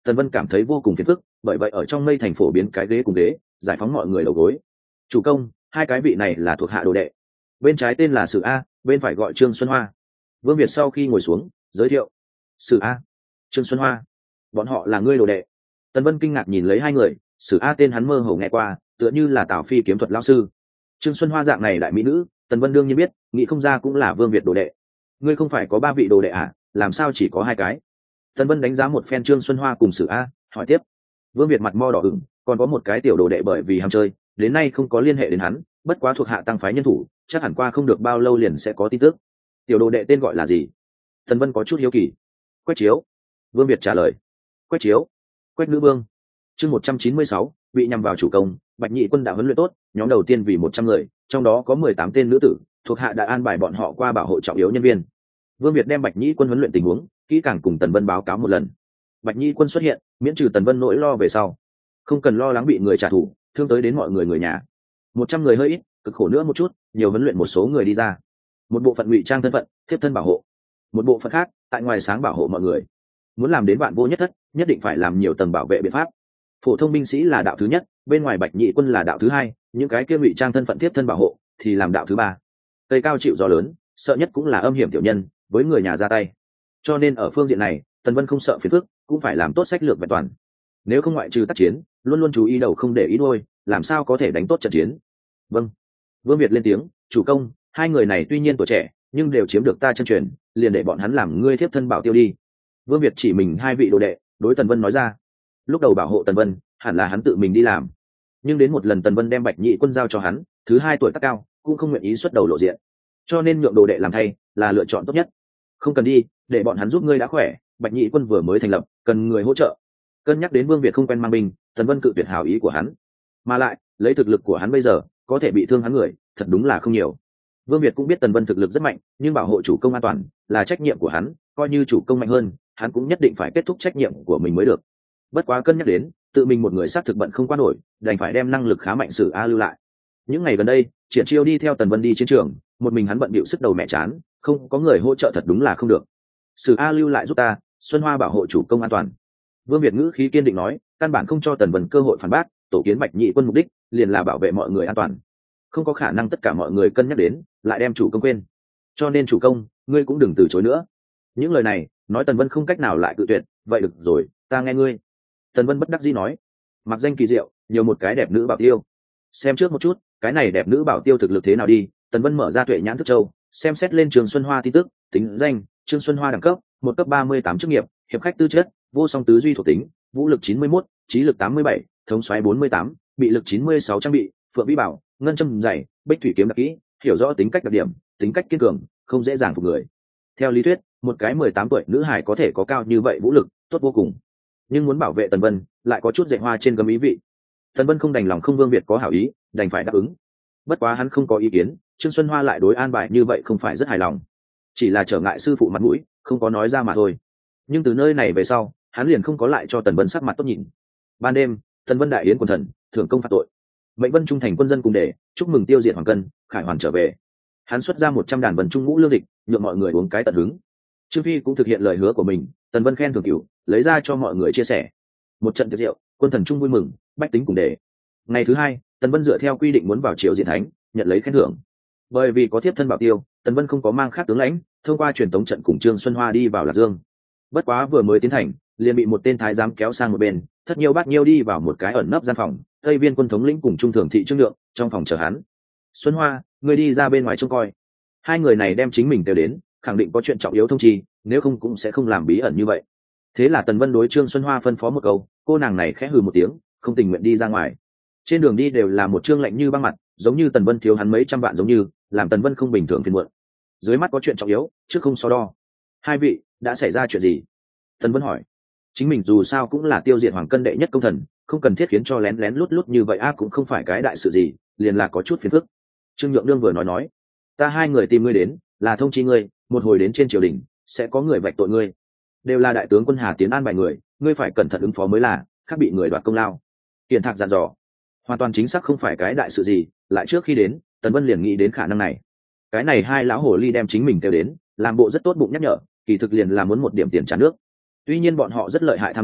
Tần Vân cảm thấy vô cùng phiền phức, bởi vậy ở trong mây thành phổ biến cái ghế cùng ghế, giải phóng mọi người đầu gối. Chủ công, hai cái vị này là thuộc hạ đồ đệ. Bên trái tên là Sử A, bên phải gọi Trương Xuân Hoa. Vương Việt sau khi ngồi xuống, giới thiệu. Sử A, Trương Xuân Hoa, bọn họ là ngươi đồ đệ. Tần Vân kinh ngạc nhìn lấy hai người, Sử A tên hắn mơ hồ nghe qua, tựa như là Tào Phi kiếm thuật lão sư. Trương Xuân Hoa dạng này đại mỹ nữ, Tần Vân đương nhiên biết, nghĩ không ra cũng là Vương Việt đồ đệ. Ngươi không phải có 3 vị đồ đệ à, làm sao chỉ có 2 cái? Tần Vân đánh giá một phen Trương Xuân Hoa cùng Sử A, hỏi tiếp. Vương Việt mặt mo đỏ ửng, còn có một cái tiểu đồ đệ bởi vì ham chơi, đến nay không có liên hệ đến hắn, bất quá thuộc hạ tăng phái nhân thủ, chắc hẳn qua không được bao lâu liền sẽ có tin tức. Tiểu đồ đệ tên gọi là gì? Tần Vân có chút hiếu kỳ. Quách Chiếu. Vương Việt trả lời. Quách Chiếu. Quách Nữ Vương. Chương 196, bị nhằm vào chủ công, Bạch Nhị Quân đã huấn luyện tốt, nhóm đầu tiên vì 100 người, trong đó có 18 tên nữ tử, thuộc hạ đã an bài bọn họ qua bảo hộ trọng yếu nhân viên. Vương Việt đem Bạch Nhị Quân huấn luyện tình huống kỹ càng cùng Tần Vân báo cáo một lần. Bạch Nhị Quân xuất hiện, miễn trừ Tần Vân nỗi lo về sau, không cần lo lắng bị người trả thù, thương tới đến mọi người người nhà. 100 người hơi ít, cực khổ nữa một chút, nhiều huấn luyện một số người đi ra. Một bộ phận ngụy trang thân phận, tiếp thân bảo hộ. Một bộ phận khác, tại ngoài sáng bảo hộ mọi người. Muốn làm đến vạn vô nhất thất, nhất định phải làm nhiều tầng bảo vệ biện pháp. Phổ thông binh sĩ là đạo thứ nhất, bên ngoài Bạch Nhị Quân là đạo thứ hai, những cái kia ngụy trang thân phận tiếp thân bảo hộ thì làm đạo thứ ba. Cây cao chịu gió lớn, sợ nhất cũng là âm hiểm tiểu nhân, với người nhà ra tay. Cho nên ở phương diện này, Tần Vân không sợ phiền phức, cũng phải làm tốt sách lược vẹn toàn. Nếu không ngoại trừ tác chiến, luôn luôn chú ý đầu không để ý đuôi, làm sao có thể đánh tốt trận chiến. Vâng. Vương Việt lên tiếng, chủ công, hai người này tuy nhiên tuổi trẻ, nhưng đều chiếm được ta chân truyền, liền để bọn hắn làm ngươi thiếp thân bảo tiêu đi. Vương Việt chỉ mình 2 vị đồ đệ, đối Tần Vân nói ra. Lúc đầu bảo hộ Tần Vân, hẳn là hắn tự mình đi làm, nhưng đến một lần Tần Vân đem Bạch Nhị Quân giao cho hắn, thứ 2 tuổi tác cao, cũng không nguyện ý xuất đầu lộ diện, cho nên nhượng đồ đệ làm thay là lựa chọn tốt nhất. Không cần đi, để bọn hắn giúp ngươi đã khỏe, Bạch Nhị Quân vừa mới thành lập, cần người hỗ trợ. Cân nhắc đến Vương Việt không quen mang binh, Tần Vân cự tuyệt hảo ý của hắn, mà lại lấy thực lực của hắn bây giờ, có thể bị thương hắn người, thật đúng là không nhiều. Vương Việt cũng biết Tần Vân thực lực rất mạnh, nhưng bảo hộ chủ công an toàn là trách nhiệm của hắn, coi như chủ công mạnh hơn, hắn cũng nhất định phải kết thúc trách nhiệm của mình mới được. Bất quá cân nhắc đến tự mình một người sát thực bận không qua nổi, đành phải đem năng lực khá mạnh Sử A lưu lại. Những ngày gần đây, Triển Chiêu đi theo Tần Vân đi chiến trường, một mình hắn bận bịu sức đầu mẹ chán, không có người hỗ trợ thật đúng là không được. Sử A lưu lại giúp ta, Xuân Hoa bảo hộ chủ công an toàn. Vương Việt ngữ khí kiên định nói, căn bản không cho Tần Vân cơ hội phản bác, tổ kiến Bạch Nhị Quân mục đích liền là bảo vệ mọi người an toàn, không có khả năng tất cả mọi người cân nhắc đến lại đem chủ công quên. Cho nên chủ công, ngươi cũng đừng từ chối nữa. Những lời này nói Tần Vân không cách nào lại cự tuyệt, vậy được rồi, ta nghe ngươi. Tần Vân bất đắc dĩ nói, mặc danh kỳ diệu, nhiều một cái đẹp nữ bảo tiêu. Xem trước một chút, cái này đẹp nữ bảo tiêu thực lực thế nào đi. Tần Vân mở ra Tuệ Nhãn Thức Châu, xem xét lên Trương Xuân Hoa tin tức, tính danh Trương Xuân Hoa đẳng cấp 1 cấp 38 chức nghiệp, hiệp khách tư chất, vô song tứ duy thuộc tính, vũ lực 91, trí lực 87, thống soái 48, bị lực 96 trang bị, phượng vĩ bảo, ngân châm dày, bích thủy kiếm đặc kỹ, hiểu rõ tính cách đặc điểm, tính cách kiên cường, không dễ dàng phục người. Theo lý thuyết, một cái 18 tuổi nữ hải có thể có cao như vậy vũ lực, tốt vô cùng. Nhưng muốn bảo vệ Tần Vân, lại có chút dạy hoa trên gấm ý vị. Tần Vân không đành lòng không Vương Việt có hảo ý, đành phải đáp ứng. Bất quá hắn không có ý kiến, Trương Xuân Hoa lại đối an bài như vậy không phải rất hài lòng, chỉ là trở ngại sư phụ mặt mũi, không có nói ra mà thôi. Nhưng từ nơi này về sau, hắn liền không có lại cho Tần Vân sắc mặt tốt nhìn. Ban đêm, Tần Vân đại yến quần thần, thưởng công phạt tội. Mệnh Vân trung thành quân dân cùng để chúc mừng tiêu diệt Hoàng Cân, Khải Hoàn trở về. Hắn xuất ra 100 đàn vần trung ngũ lương dịch, nhượng mọi người uống cái tận hứng. Trương Phi cũng thực hiện lời hứa của mình, Tần Vân khen thưởng cửu, lấy ra cho mọi người chia sẻ. Một trận tiệc rượu, quân thần trung vui mừng, bách tính cùng để. Ngày thứ 2, Tần Vân dựa theo quy định muốn vào triều diện thánh, nhận lấy khen thưởng. Bởi vì có tiếp thân bảo tiêu, Tần Vân không có mang khác tướng lãnh, thông qua truyền tống trận cùng Trương Xuân Hoa đi vào Lạc Dương. Bất quá vừa mới tiến thành, liền bị một tên thái giám kéo sang một bên, thất nhiêu bát nhiêu đi vào một cái ẩn nấp gian phòng. Tây Viên quân thống lĩnh cùng trung thường thị Trương Lượng trong phòng chờ hắn. Xuân Hoa, ngươi đi ra bên ngoài trông coi. Hai người này đem chính mình đều đến, khẳng định có chuyện trọng yếu thông chi, nếu không cũng sẽ không làm bí ẩn như vậy. Thế là Tần Vân đối Trương Xuân Hoa phân phó một câu, cô nàng này khẽ hừ một tiếng, không tình nguyện đi ra ngoài. Trên đường đi đều là một trương lạnh như băng mặt, giống như Tần Vân thiếu hắn mấy trăm vạn giống như, làm Tần Vân không bình thường phiền muộn. Dưới mắt có chuyện trọng yếu, trước không so đo. Hai vị, đã xảy ra chuyện gì? Tần Vân hỏi. Chính mình dù sao cũng là tiêu diệt Hoàng Cân đệ nhất công thần, không cần thiết khiến cho lén lén lút lút như vậy cũng không phải cái đại sự gì, liền là có chút phiền phức. Trương Nhượng Đương vừa nói, ta hai người tìm ngươi đến, là thông chi ngươi, một hồi đến trên triều đình, sẽ có người vạch tội ngươi. Đều là đại tướng quân Hà Tiến an bài người, ngươi phải cẩn thận ứng phó mới là, khác bị người đoạt công lao. Kiền Thạc dặn dò, hoàn toàn chính xác không phải cái đại sự gì, lại trước khi đến, Tần Vân liền nghĩ đến khả năng này. Cái này hai lão hồ ly đem chính mình kêu đến, làm bộ rất tốt bụng nhắc nhở, kỳ thực liền là muốn một điểm tiền trả nước. Tuy nhiên bọn họ rất lợi hại tham lam,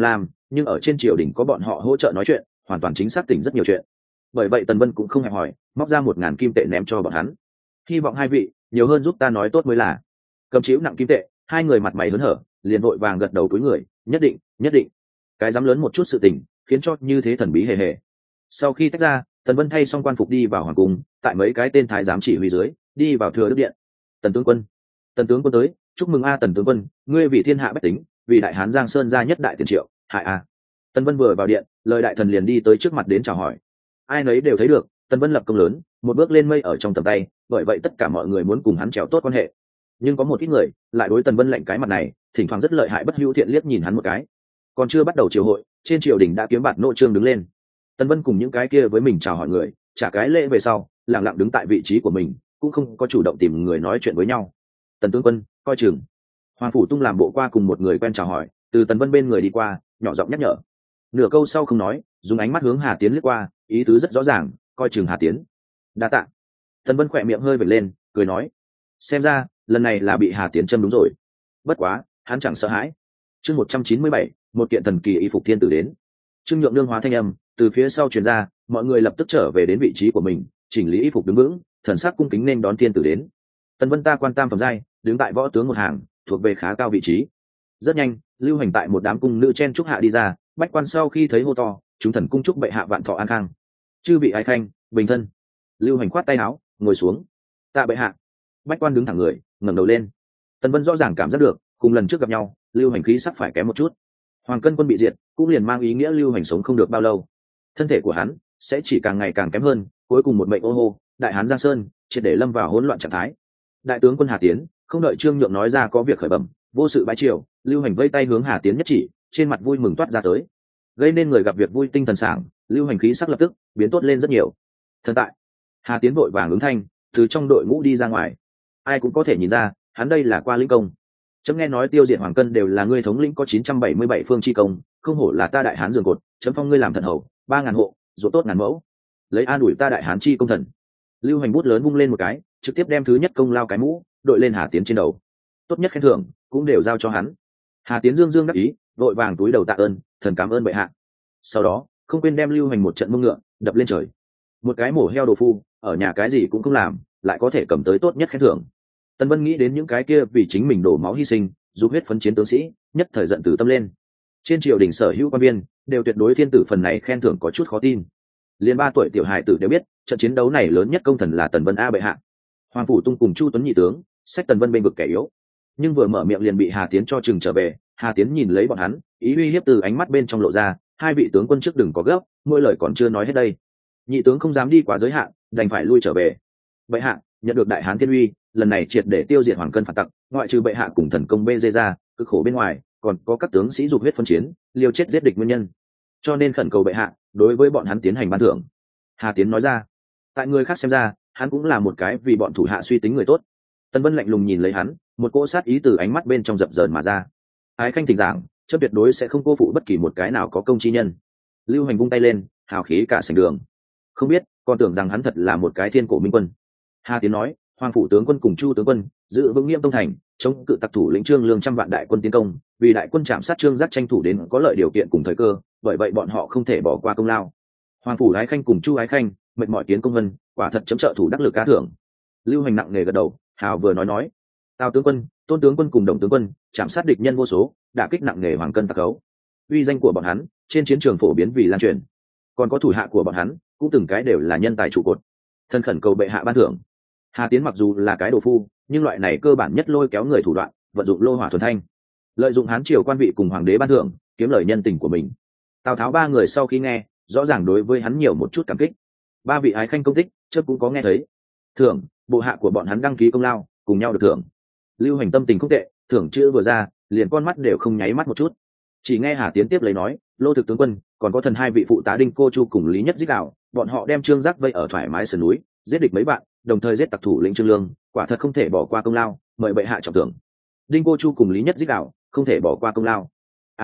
nhưng ở trên triều đình có bọn họ hỗ trợ nói chuyện, hoàn toàn chính xác tỉnh rất nhiều chuyện. Bởi vậy Tần Vân cũng không hẹp hỏi, móc ra 1.000 kim tệ ném cho bọn hắn, hy vọng hai vị nhiều hơn giúp ta nói tốt mới là. Cầm chiếu nặng kim tệ, hai người mặt mày hớn hở, liền vội vàng gật đầu túi người, nhất định, nhất định. Cái dám lớn một chút sự tình, khiến cho như thế thần bí hề hề. Sau khi tách ra, Tần Vân thay xong quan phục đi vào hoàng cung, tại mấy cái tên thái giám chỉ huy dưới, đi vào thừa đức điện. Tần tướng quân, Tần tướng quân tới, chúc mừng a Tần tướng quân, ngươi vì thiên hạ bách tính, vì đại hán Giang Sơn gia nhất đại tiền triệu, hại a. Tần Vân vừa vào điện, lời đại thần liền đi tới trước mặt đến chào hỏi. Ai nấy đều thấy được, Tần Vân lập công lớn, một bước lên mây ở trong tầm tay, bởi vậy tất cả mọi người muốn cùng hắn trèo tốt quan hệ. Nhưng có một ít người lại đối Tần Vân lạnh cái mặt này, thỉnh thoảng rất lợi hại bất hữu thiện liếc nhìn hắn một cái. Còn chưa bắt đầu triều hội, trên triều đình đã kiếm bạt nội trương đứng lên. Tần Vân cùng những cái kia với mình chào hỏi người, trả cái lễ về sau, lặng lặng đứng tại vị trí của mình, cũng không có chủ động tìm người nói chuyện với nhau. Tần tướng quân, coi chừng. Hoàng phủ tung làm bộ qua cùng một người quen chào hỏi, từ Tần Vân bên người đi qua, nhỏ giọng nhắc nhở. Nửa câu sau không nói, dùng ánh mắt hướng Hà Tiến liếc qua, ý tứ rất rõ ràng, coi chừng Hà Tiến. Đa tạ. Tần Vân khỏe miệng hơi vểnh lên, cười nói, xem ra lần này là bị Hà Tiến châm đúng rồi. Bất quá, hắn chẳng sợ hãi. Chương 197, một kiện thần kỳ y phục thiên tử đến. Trương Nhượng nương hóa thanh âm từ phía sau truyền ra, mọi người lập tức trở về đến vị trí của mình, chỉnh lý y phục đứng vững, thần sắc cung kính nên đón thiên tử đến. Tần Vân ta quan tam phẩm giai, đứng tại võ tướng một hàng, thuộc về khá cao vị trí. Rất nhanh, Lưu Hành tại một đám cung nữ chen trúc hạ đi ra, bách quan sau khi thấy hô to, chúng thần cung chúc bệ hạ vạn thọ an khang. Chư vị ái khanh, bình thân. Lưu Hành khoát tay áo, ngồi xuống. Tạ bệ hạ. Bách quan đứng thẳng người, ngẩng đầu lên. Tần Vân rõ ràng cảm giác được, cùng lần trước gặp nhau, Lưu Hành khí sắc phải kém một chút. Hoàng Cân quân bị diệt, cũng liền mang ý nghĩa Lưu Hành sống không được bao lâu. Thân thể của hắn sẽ chỉ càng ngày càng kém hơn, cuối cùng một mệnh ô hô, đại hán Giang Sơn triệt để lâm vào hỗn loạn trạng thái. Đại tướng quân Hà Tiến, không đợi Trương Nhượng nói ra có việc khởi bẩm, vô sự bái triều, Lưu Hành vây tay hướng Hà Tiến nhất chỉ, trên mặt vui mừng toát ra tới, gây nên người gặp việc vui tinh thần sảng. Lưu Hành khí sắc lập tức biến tốt lên rất nhiều. Thần tại. Hà Tiến vội vàng ứng thanh, từ trong đội ngũ đi ra ngoài. Ai cũng có thể nhìn ra, hắn đây là qua lĩnh công. Chấm nghe nói tiêu diệt Hoàng Cân đều là ngươi thống lĩnh có 977 phương chi công, không hổ là ta đại hán giường cột, chấm phong ngươi làm thần hầu, 3.000 hộ, ruộng tốt ngàn mẫu, lấy an ủi ta đại hán chi công thần. Lưu Hành bút lớn vung lên một cái, trực tiếp đem thứ nhất công lao cái mũ đội lên Hà Tiến trên đầu. Tốt nhất khen thưởng cũng đều giao cho hắn. Hà Tiến dương dương đắc ý, vội vàng túi đầu tạ ơn, thần cảm ơn bệ hạ. Sau đó không quên đem Lưu Hành một trận mông ngựa đập lên trời. Một cái mổ heo đồ phu, ở nhà cái gì cũng không làm, lại có thể cầm tới tốt nhất khen thưởng. Tần Vân nghĩ đến những cái kia vì chính mình đổ máu hy sinh, giúp huyết phấn chiến tướng sĩ, nhất thời giận từ tâm lên. Trên triều đình sở hữu quan viên đều tuyệt đối thiên tử phần này khen thưởng có chút khó tin. Liên 3 tuổi tiểu hài tử đều biết, trận chiến đấu này lớn nhất công thần là Tần Vân a bệ hạ. Hoàng phủ tung cùng Chu Tuấn nhị tướng, xách Tần Vân bên vực kẻ yếu, nhưng vừa mở miệng liền bị Hà Tiến cho chừng trở về. Hà Tiến nhìn lấy bọn hắn, ý uy hiếp từ ánh mắt bên trong lộ ra, hai vị tướng quân trước đừng có gấp, mỗi lời còn chưa nói hết đây. Nhị tướng không dám đi quá giới hạn, đành phải lui trở về. Bệ hạ, nhận được đại hán thiên uy, lần này triệt để tiêu diệt Hoàng Cân phản tặc, ngoại trừ bệ hạ cùng thần công bê dê ra, cực khổ bên ngoài, còn có các tướng sĩ dục huyết phân chiến, liều chết giết địch nguyên nhân. Cho nên khẩn cầu bệ hạ, đối với bọn hắn tiến hành ban thưởng. Hà Tiến nói ra. Tại người khác xem ra, hắn cũng là một cái vì bọn thủ hạ suy tính người tốt. Tần Vân lạnh lùng nhìn lấy hắn, một cỗ sát ý từ ánh mắt bên trong dập dờn mà ra. Ái khanh thỉnh giảng, chấp tuyệt đối sẽ không cô phụ bất kỳ một cái nào có công chi nhân. Lưu Hành vung tay lên, hào khí cả sảnh đường. Không biết, còn tưởng rằng hắn thật là một cái thiên cổ minh quân. Hà Tiến nói, Hoàng phủ tướng quân cùng Chu tướng quân giữ vững nghiêm tông thành, chống cự tặc thủ lĩnh Trương Lương trăm vạn đại quân tiến công, vì đại quân chạm sát Trương Giác tranh thủ đến có lợi điều kiện cùng thời cơ, bởi vậy bọn họ không thể bỏ qua công lao. Hoàng phủ ái khanh cùng Chu ái khanh mệt mỏi kiến công vân, quả thật chấm trợ thủ đắc lực cá thưởng. Lưu Hành nặng nề gật đầu, hào vừa nói, Tào tướng quân, Tôn tướng quân cùng Đồng tướng quân chạm sát địch nhân vô số, đả kích nặng nề Hoàng Cân tặc cấu. Uy danh của bọn hắn trên chiến trường phổ biến vì lan truyền, còn có thủ hạ của bọn hắn cũng từng cái đều là nhân tài trụ cột. Thân khẩn cầu bệ hạ ban thưởng. Hà Tiến mặc dù là cái đồ phu, nhưng loại này cơ bản nhất lôi kéo người thủ đoạn, vận dụng lô hỏa thuần thanh, lợi dụng hán triều quan vị cùng hoàng đế ban thưởng, kiếm lời nhân tình của mình. Tào Tháo ba người sau khi nghe, rõ ràng đối với hắn nhiều một chút cảm kích. 3 vị ái khanh công tích, chớp cũng có nghe thấy. Thưởng, bộ hạ của bọn hắn đăng ký công lao, cùng nhau được thưởng. Lưu Hành tâm tình không tệ, thưởng chữ vừa ra, liền con mắt đều không nháy mắt một chút. Chỉ nghe Hà Tiến tiếp lấy nói, Lô thực tướng quân, còn có thần 2 vị phụ tá Đinh Cô Chu cùng Lý Nhất Dích Đạo, bọn họ đem Trương Giác vây ở thoải mái sườn núi, giết địch mấy bạn, đồng thời giết tặc thủ lĩnh Trương Lương, quả thật không thể bỏ qua công lao, mời bệ hạ trọng thưởng. Đinh Cô Chu cùng Lý Nhất Dích Đạo, không thể bỏ qua công lao.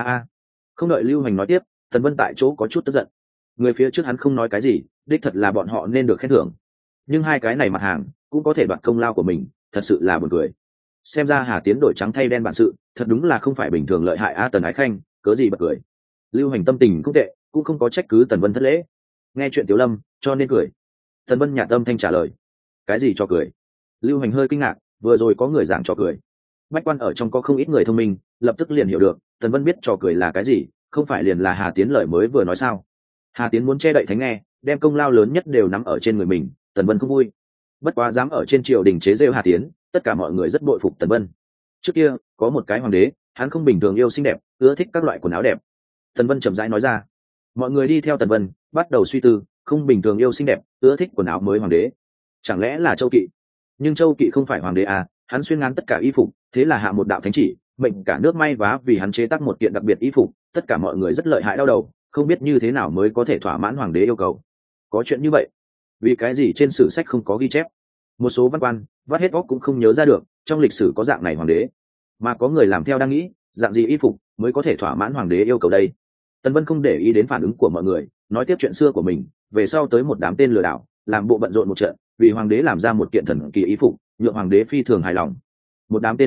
Không đợi Lưu Hành nói tiếp, Tần Vân tại chỗ có chút tức giận. Người phía trước hắn không nói cái gì, đích thật là bọn họ nên được khen thưởng, nhưng hai cái này mặt hàng cũng có thể đoạt công lao của mình, thật sự là buồn cười. Xem ra Hà Tiến đổi trắng thay đen bản sự, thật đúng là không phải bình thường lợi hại a. Tần ái khanh, cớ gì bật cười. Lưu Hành tâm tình không tệ, cũng không có trách cứ Tần Vân thất lễ. Nghe chuyện Tiểu Lâm cho nên cười. Tần Vân nhạt âm thanh trả lời. Cái gì cho cười? Lưu Hành hơi kinh ngạc, vừa rồi có người giảng trò cười. Bách quan ở trong có không ít người thông minh, lập tức liền hiểu được Tần Vân biết trò cười là cái gì, không phải liền là Hà Tiến lời mới vừa nói sao. Hà Tiến muốn che đậy thánh nghe, đem công lao lớn nhất đều nắm ở trên người mình, Tần Vân không vui. Bất quá dám ở trên triều đình chế rêu Hà Tiến, tất cả mọi người rất bội phục Tần Vân. Trước kia có một cái hoàng đế, hắn không bình thường yêu xinh đẹp, ưa thích các loại quần áo đẹp. Tần Vân chậm rãi nói ra. Mọi người đi theo Tần Vân, bắt đầu suy tư, không bình thường yêu xinh đẹp, ưa thích quần áo mới hoàng đế, chẳng lẽ là Châu Kỵ? Nhưng Châu Kỵ không phải hoàng đế à, hắn xuyên ngắn tất cả y phục, thế là hạ một đạo thánh chỉ, mệnh cả nước may vá vì hắn chế tác một kiện đặc biệt y phục, tất cả mọi người rất lợi hại đau đầu, không biết như thế nào mới có thể thỏa mãn hoàng đế yêu cầu. Có chuyện như vậy? Vì cái gì trên sử sách không có ghi chép? Một số văn quan vắt hết óc cũng không nhớ ra được trong lịch sử có dạng này hoàng đế, mà có người làm theo đang nghĩ dạng gì y phục mới có thể thỏa mãn hoàng đế yêu cầu đây. Tần Vân không để ý đến phản ứng của mọi người, nói tiếp chuyện xưa của mình. Về sau tới một đám tên lừa đảo, làm bộ bận rộn một trận, vì hoàng đế làm ra một kiện thần kỳ y phục, nhượng hoàng đế phi thường hài lòng. Một đám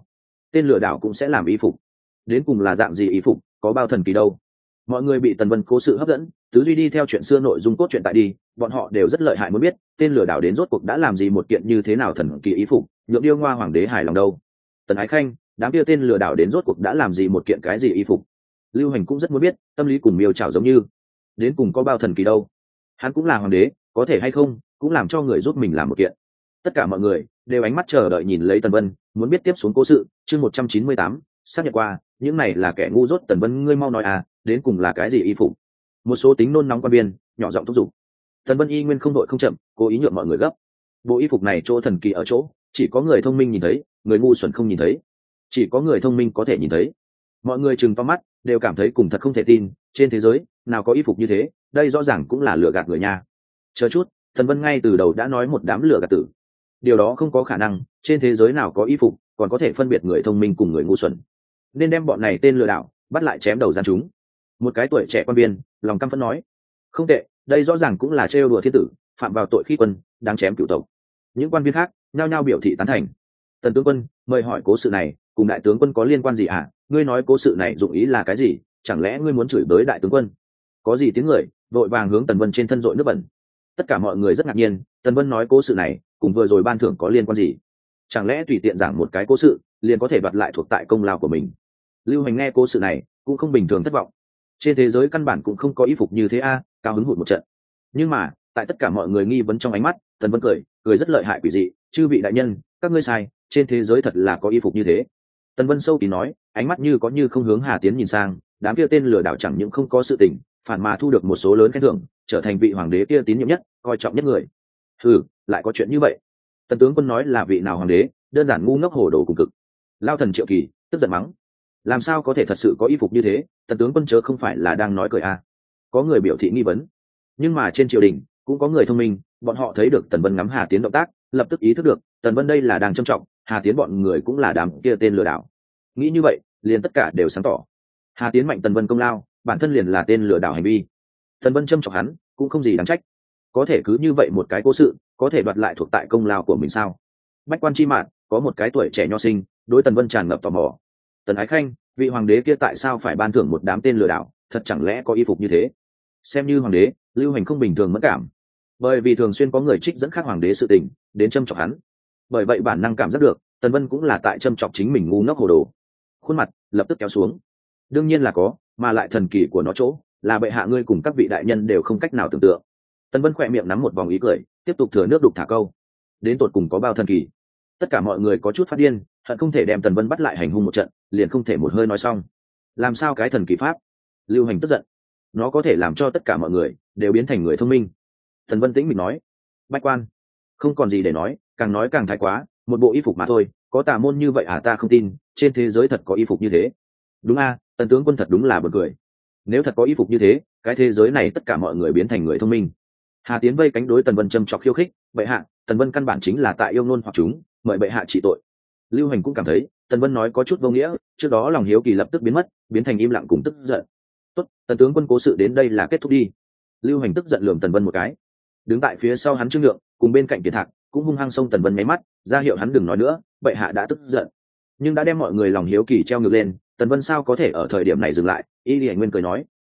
tên lừa đảo cũng sẽ làm y phục. Đến cùng là dạng gì y phục, có bao thần kỳ đâu? Mọi người bị Tần Vân cố sự hấp dẫn, tứ duy đi theo chuyện xưa nội dung cốt truyện tại đi, bọn họ đều rất lợi hại muốn biết tên lừa đảo đến rốt cuộc đã làm gì một kiện như thế nào thần kỳ y phục, nhượng điêu ngoa hoàng đế hài lòng đâu. Tần Ái Khanh, đám kia tên lừa đảo đến rốt cuộc đã làm gì một kiện cái gì y phục? Lưu Hành cũng rất muốn biết, tâm lý cùng miêu trảo giống như, đến cùng có bao thần kỳ đâu. Hắn cũng là hoàng đế, có thể hay không cũng làm cho người giúp mình làm một kiện. Tất cả mọi người đều ánh mắt chờ đợi nhìn lấy Tần Vân, muốn biết tiếp xuống cố sự. Chương 198, xác nhận qua, những này là kẻ ngu dốt. Tần Vân, ngươi mau nói à, đến cùng là cái gì y phục? Một số tính nôn nóng quan viên nhỏ giọng thúc giục. Tần Vân y nguyên không đội không chậm, cố ý nhượng mọi người gấp. Bộ y phục này chỗ thần kỳ ở chỗ, chỉ có người thông minh nhìn thấy, người ngu xuẩn không nhìn thấy. Chỉ có người thông minh có thể nhìn thấy. Mọi người trừng to mắt, đều cảm thấy cùng thật không thể tin, trên thế giới nào có y phục như thế, đây rõ ràng cũng là lừa gạt người nha. Chờ chút, Tần Vân ngay từ đầu đã nói một đám lừa gạt tử. Điều đó không có khả năng, trên thế giới nào có y phục còn có thể phân biệt người thông minh cùng người ngu xuẩn. Nên đem bọn này tên lừa đảo bắt lại chém đầu gian chúng. Một cái tuổi trẻ quan viên lòng căm phẫn nói. Không tệ, đây rõ ràng cũng là trêu đùa thiên tử, phạm vào tội khi quân, đáng chém cửu tộc. Những quan viên khác nhao nhao biểu thị tán thành. Tần tướng quân, mời hỏi cố sự này cùng đại tướng quân có liên quan gì à? Ngươi nói cố sự này dụng ý là cái gì? Chẳng lẽ ngươi muốn chửi bới đại tướng quân? Có gì tiếng người vội vàng hướng Tần Vân trên thân dội nước bẩn. Tất cả mọi người rất ngạc nhiên, Tần Vân nói cố sự này cùng vừa rồi ban thưởng có liên quan gì? Chẳng lẽ tùy tiện giảng một cái cố sự liền có thể đoạt lại thuộc tại công lao của mình? Lưu Hành nghe cố sự này cũng không bình thường thất vọng. Trên thế giới căn bản cũng không có y phục như thế a, cao hứng hụt một trận. Nhưng mà tại tất cả mọi người nghi vấn trong ánh mắt, Tần Vân cười rất lợi hại quỷ dị. Chư vị đại nhân, các ngươi sai, trên thế giới thật là có y phục như thế. Tần Vân sâu kín nói, ánh mắt như có như không hướng Hà Tiến nhìn sang. Đám kia tên lừa đảo chẳng những không có sự tình, phản mà thu được một số lớn khen thưởng, trở thành vị hoàng đế kia tín nhiệm nhất, coi trọng nhất người. Lại có chuyện như vậy? Tần tướng quân nói là vị nào hoàng đế, đơn giản ngu ngốc hồ đồ cùng cực. Lao thần Triệu Kỳ tức giận mắng, làm sao có thể thật sự có y phục như thế? Tần tướng quân chớ không phải là đang nói cười à? Có người biểu thị nghi vấn. Nhưng mà trên triều đình cũng có người thông minh, bọn họ thấy được Tần Vân ngắm Hà Tiến động tác, lập tức ý thức được Tần Vân đây là đang trâm trọng Hà Tiến, bọn người cũng là đám kia tên lừa đảo. Nghĩ như vậy liền tất cả đều sáng tỏ. Hà Tiến mạnh Tần Vân công lao, bản thân liền là tên lừa đảo hành vi. Tần Vân trâm trọng hắn cũng không gì đáng trách. Có thể cứ như vậy một cái cố sự có thể đoạt lại thuộc tại công lao của mình sao? Bách quan chi mạn có một cái tuổi trẻ nho sinh đối Tần Vân tràn ngập tò mò. Tần Ái Khanh, vị hoàng đế kia tại sao phải ban thưởng một đám tên lừa đảo? Thật chẳng lẽ có y phục như thế? Xem như hoàng đế, Lưu Hành không bình thường mẫn cảm, bởi vì thường xuyên có người trích dẫn khác hoàng đế sự tình đến châm chọc hắn. Bởi vậy bản năng cảm giác được Tần Vân cũng là tại châm chọc chính mình ngu ngốc hồ đồ. Khuôn mặt lập tức kéo xuống. Đương nhiên là có, mà lại thần kỳ của nó chỗ là bệ hạ ngươi cùng các vị đại nhân đều không cách nào tưởng tượng. Tần Vân khỏe miệng nắm một vòng ý cười, tiếp tục thừa nước đục thả câu. Đến tột cùng có bao thần kỳ? Tất cả mọi người có chút phát điên, hận không thể đem Tần Vân bắt lại hành hung một trận, liền không thể một hơi nói xong. Làm sao cái thần kỳ pháp? Lưu Hành tức giận. Nó có thể làm cho tất cả mọi người đều biến thành người thông minh. Tần Vân tĩnh mịch nói. Bách quan không còn gì để nói càng thái quá, một bộ y phục mà thôi, có tà môn như vậy à? Ta không tin trên thế giới thật có y phục như thế. Đúng a, Tần tướng quân thật đúng là buồn cười. Nếu thật có y phục như thế, cái thế giới này tất cả mọi người biến thành người thông minh. Hà Tiến vây cánh đối Tần Vân châm chọc khiêu khích. Bệ hạ, Tần Vân căn bản chính là tại yêu ngôn hoặc chúng, mời bệ hạ trị tội. Lưu Hành cũng cảm thấy Tần Vân nói có chút vô nghĩa, trước đó lòng hiếu kỳ lập tức biến mất, biến thành im lặng cùng tức giận. Tốt, Tần tướng quân cố sự đến đây là kết thúc đi. Lưu Hành tức giận lườm Tần Vân một cái. Đứng tại phía sau hắn Trương Nhượng cùng bên cạnh Kiệt Thạc cũng hung hăng xông Tần Vân nháy mắt, ra hiệu hắn đừng nói nữa, bệ hạ đã tức giận. Nhưng đã đem mọi người lòng hiếu kỳ treo ngược lên, Tần Vân sao có thể ở thời điểm này dừng lại? Y Lệ Nguyên cười nói,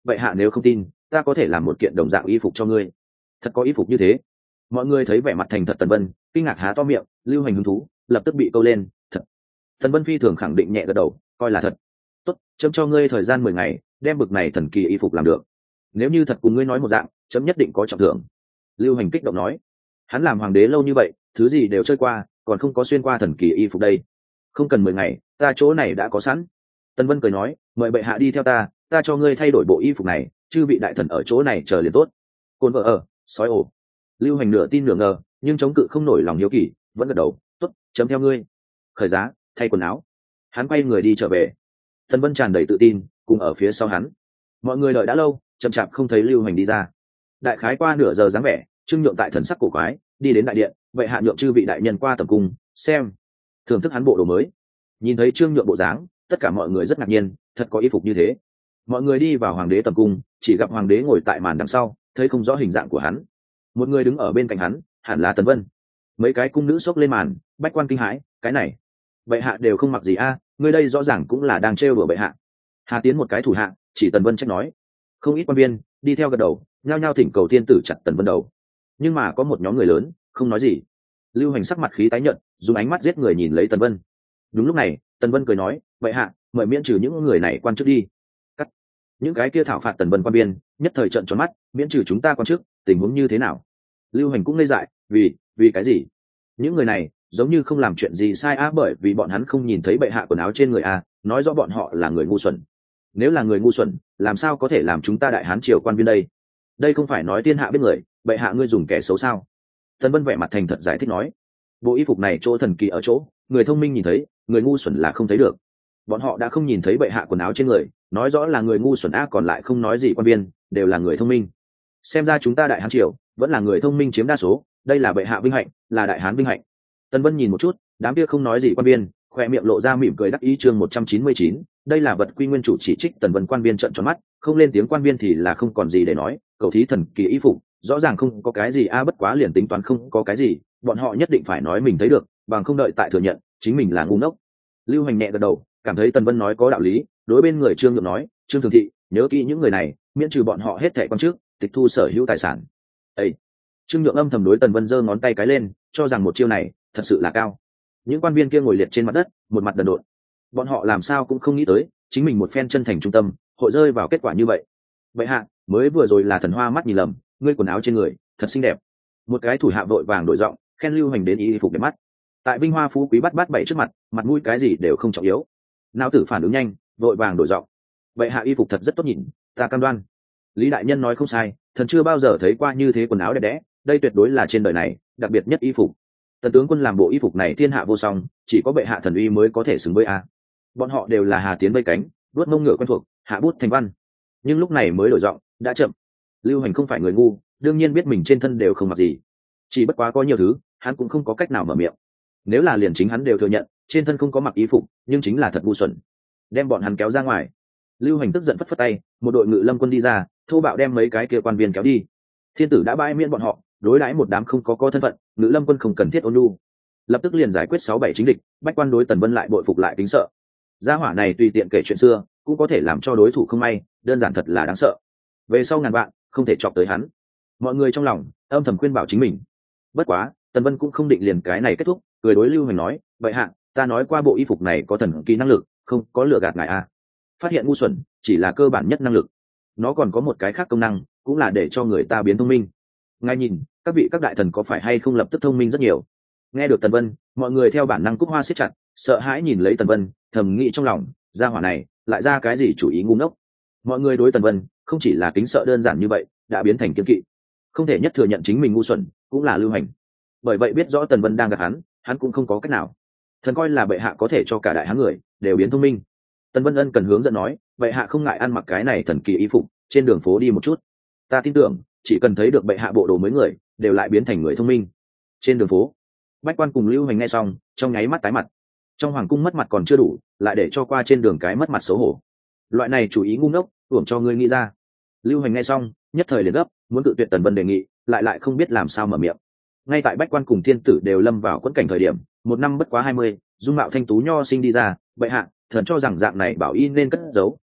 vậy hạ nếu không tin ta có thể làm một kiện đồng dạng y phục cho ngươi. Thật có y phục như thế? Mọi người thấy vẻ mặt thành thật Tần Vân, kinh ngạc há to miệng. Lưu Hành hứng thú lập tức bị câu lên. Thật? Tần Vân phi thường khẳng định nhẹ gật đầu, coi là thật. Tốt, chấm cho ngươi thời gian 10 ngày đem bực này thần kỳ y phục làm được. Nếu như thật cùng ngươi nói một dạng, chấm nhất định có trọng thưởng. Lưu Hành kích động nói. Hắn làm hoàng đế lâu như vậy, thứ gì đều chơi qua, còn không có xuyên qua thần kỳ y phục đây. Không cần 10 ngày, ta chỗ này đã có sẵn. Tần Vân cười nói, mời bệ hạ đi theo ta cho ngươi thay đổi bộ y phục này, chư vị đại thần ở chỗ này chờ liền tốt. Côn vợ ở, sói ổ. Lưu Hành nửa tin nửa ngờ, nhưng chống cự không nổi lòng hiếu kỳ, vẫn gật đầu, tốt, chấm theo ngươi. Khởi giá, thay quần áo. Hắn quay người đi trở về. Tần Vân tràn đầy tự tin, cùng ở phía sau hắn. Mọi người đợi đã lâu, chậm chạp không thấy Lưu Hành đi ra. Đại khái qua nửa giờ dáng vẻ, Trương Nhượng tại thần sắc cổ quái, đi đến đại điện, vậy hạ nhượng chư vị đại nhân qua tầm cung, xem, thưởng thức hắn bộ đồ mới. Nhìn thấy Trương Nhượng bộ dáng, tất cả mọi người rất ngạc nhiên, thật có y phục như thế. Mọi người đi vào hoàng đế tầm cung, chỉ gặp hoàng đế ngồi tại màn đằng sau, thấy không rõ hình dạng của hắn. Một người đứng ở bên cạnh hắn, hẳn là Tần Vân. Mấy cái cung nữ xốc lên màn, bách quan kinh hãi, cái này bệ hạ đều không mặc gì a, ngươi đây rõ ràng cũng là đang trêu đùa bệ hạ. Hà Tiến một cái thủ hạ chỉ Tần Vân trách nói. Không ít quan viên đi theo gật đầu, nhao nhao thỉnh cầu thiên tử chặt Tần Vân đầu. Nhưng mà có một nhóm người lớn không nói gì. Lưu Hành sắc mặt khí tái nhợt, dùng ánh mắt giết người nhìn lấy Tần Vân. Đúng lúc này, Tần Vân cười nói, bệ hạ mời miễn trừ những người này quan chức đi. Cắt. Những cái kia thảo phạt Tần Vân quan viên nhất thời trợn tròn mắt, miễn trừ chúng ta quan chức, tình huống như thế nào? Lưu Hành cũng ngây dại, vì cái gì? Những người này giống như không làm chuyện gì sai bởi vì bọn hắn không nhìn thấy bệ hạ quần áo trên người nói rõ bọn họ là người ngu xuẩn. Nếu là người ngu xuẩn, làm sao có thể làm chúng ta đại hán triều quan viên đây? Đây không phải nói thiên hạ biết người, bệ hạ ngươi dùng kẻ xấu sao? Tần Vân vẻ mặt thành thật giải thích nói, bộ y phục này chỗ thần kỳ ở chỗ, người thông minh nhìn thấy, người ngu xuẩn là không thấy được. Bọn họ đã không nhìn thấy bệ hạ quần áo trên người, nói rõ là người ngu xuẩn còn lại không nói gì quan viên đều là người thông minh. Xem ra chúng ta đại hán triều vẫn là người thông minh chiếm đa số, đây là bệ hạ vinh hạnh, là đại hán vinh hạnh. Tần Vân nhìn một chút, đám kia không nói gì quan viên, khoe miệng lộ ra mỉm cười đắc ý. Chương 199, đây là vật quy nguyên chủ chỉ trích Tần Vân quan viên trợn tròn mắt, không lên tiếng quan viên thì là không còn gì để nói, cầu thí thần kỳ y phục, rõ ràng không có cái gì bất quá liền tính toán không có cái gì, bọn họ nhất định phải nói mình thấy được, bằng không đợi tại thừa nhận, chính mình là ngu ngốc. Lưu Hành nhẹ gật đầu, cảm thấy Tần Vân nói có đạo lý, đối bên người Trương Nhượng nói, Trương Thường Thị, nhớ kỹ những người này, miễn trừ bọn họ hết thảy quan chức, tịch thu sở hữu tài sản. Ê! Trương Nhượng âm thầm đối Tần Vân giơ ngón tay cái lên, cho rằng một chiêu này thật sự là cao. Những quan viên kia ngồi liệt trên mặt đất, một mặt đần độn. Bọn họ làm sao cũng không nghĩ tới, chính mình một phen chân thành trung tâm, hội rơi vào kết quả như vậy. Vậy hạ, mới vừa rồi là thần hoa mắt nhìn lầm, ngươi quần áo trên người thật xinh đẹp. Một cái thủ hạ vội vàng đổi giọng, khen Lưu Hành đến y phục đẹp mắt. Tại vinh hoa phú quý bắt bát bảy trước mặt, mặt mũi cái gì đều không trọng yếu. Não tử phản ứng nhanh, vội vàng đổi giọng. Vậy hạ y phục thật rất tốt nhìn, ta cam đoan. Lý đại nhân nói không sai, thần chưa bao giờ thấy qua như thế quần áo đẹp đẽ, đây tuyệt đối là trên đời này đặc biệt nhất y phục. Tần tướng quân làm bộ y phục này thiên hạ vô song, chỉ có bệ hạ thần uy mới có thể xứng với Bọn họ đều là Hà Tiến vây cánh, vuốt mông ngựa quen thuộc, hạ bút thành văn. Nhưng lúc này mới đổi giọng, đã chậm. Lưu Hành không phải người ngu, đương nhiên biết mình trên thân đều không mặc gì. Chỉ bất quá có nhiều thứ, hắn cũng không có cách nào mở miệng. Nếu là liền chính hắn đều thừa nhận, trên thân không có mặc y phục, nhưng chính là thật ngu xuẩn. Đem bọn hắn kéo ra ngoài. Lưu Hành tức giận phất phất tay, một đội ngự lâm quân đi ra, thô bạo đem mấy cái kia quan viên kéo đi. Thiên tử đã bãi miễn bọn họ, đối đãi một đám không có thân phận, ngự lâm quân không cần thiết ôn nhu, lập tức liền giải quyết 6-7 chính địch. Bách quan đối Tần Vân lại bội phục lại kính sợ. Gia hỏa này tùy tiện kể chuyện xưa, cũng có thể làm cho đối thủ không may, đơn giản thật là đáng sợ. Về sau ngàn vạn không thể chọc tới hắn. Mọi người trong lòng âm thầm khuyên bảo chính mình. Bất quá, Tần Vân cũng không định liền cái này kết thúc, cười đối Lưu Hành nói, vậy hạ, ta nói qua bộ y phục này có thần kỳ năng lực, không có lừa gạt ngài phát hiện ngu xuẩn chỉ là cơ bản nhất năng lực, nó còn có một cái khác công năng, cũng là để cho người ta biến thông minh. Ngài nhìn, các đại thần có phải hay không lập tức thông minh rất nhiều? Nghe được Tần Vân, mọi người theo bản năng cúc hoa siết chặt, sợ hãi nhìn lấy Tần Vân, thầm nghĩ trong lòng, gia hỏa này lại ra cái gì chủ ý ngu ngốc. Mọi người đối Tần Vân không chỉ là kính sợ đơn giản như vậy, đã biến thành kiêng kỵ. Không thể nhất thừa nhận chính mình ngu xuẩn, cũng là Lưu Hành. Bởi vậy biết rõ Tần Vân đang gạt hắn cũng không có cách nào. Thần coi là bệ hạ có thể cho cả đại hán người đều biến thông minh. Tần Vân ân cần hướng dẫn nói, bệ hạ không ngại ăn mặc cái này thần kỳ y phục, trên đường phố đi một chút. Ta tin tưởng, chỉ cần thấy được bệ hạ bộ đồ mới người, đều lại biến thành người thông minh. Trên đường phố, bách quan cùng Lưu Hành nghe xong, trong nháy mắt tái mặt. Trong hoàng cung mất mặt còn chưa đủ, lại để cho qua trên đường cái mất mặt xấu hổ. Loại này chủ ý ngu ngốc, uổng cho ngươi nghĩ ra. Lưu Hành nghe xong, nhất thời liền gấp, muốn tự tuyệt Tần Vân đề nghị, lại không biết làm sao mở miệng. Ngay tại bách quan cùng thiên tử đều lâm vào quẫn cảnh thời điểm, một năm bất quá 20, dung mạo thanh tú nho sinh đi ra, bệ hạ, thần cho rằng dạng này bảo y nên cất giấu,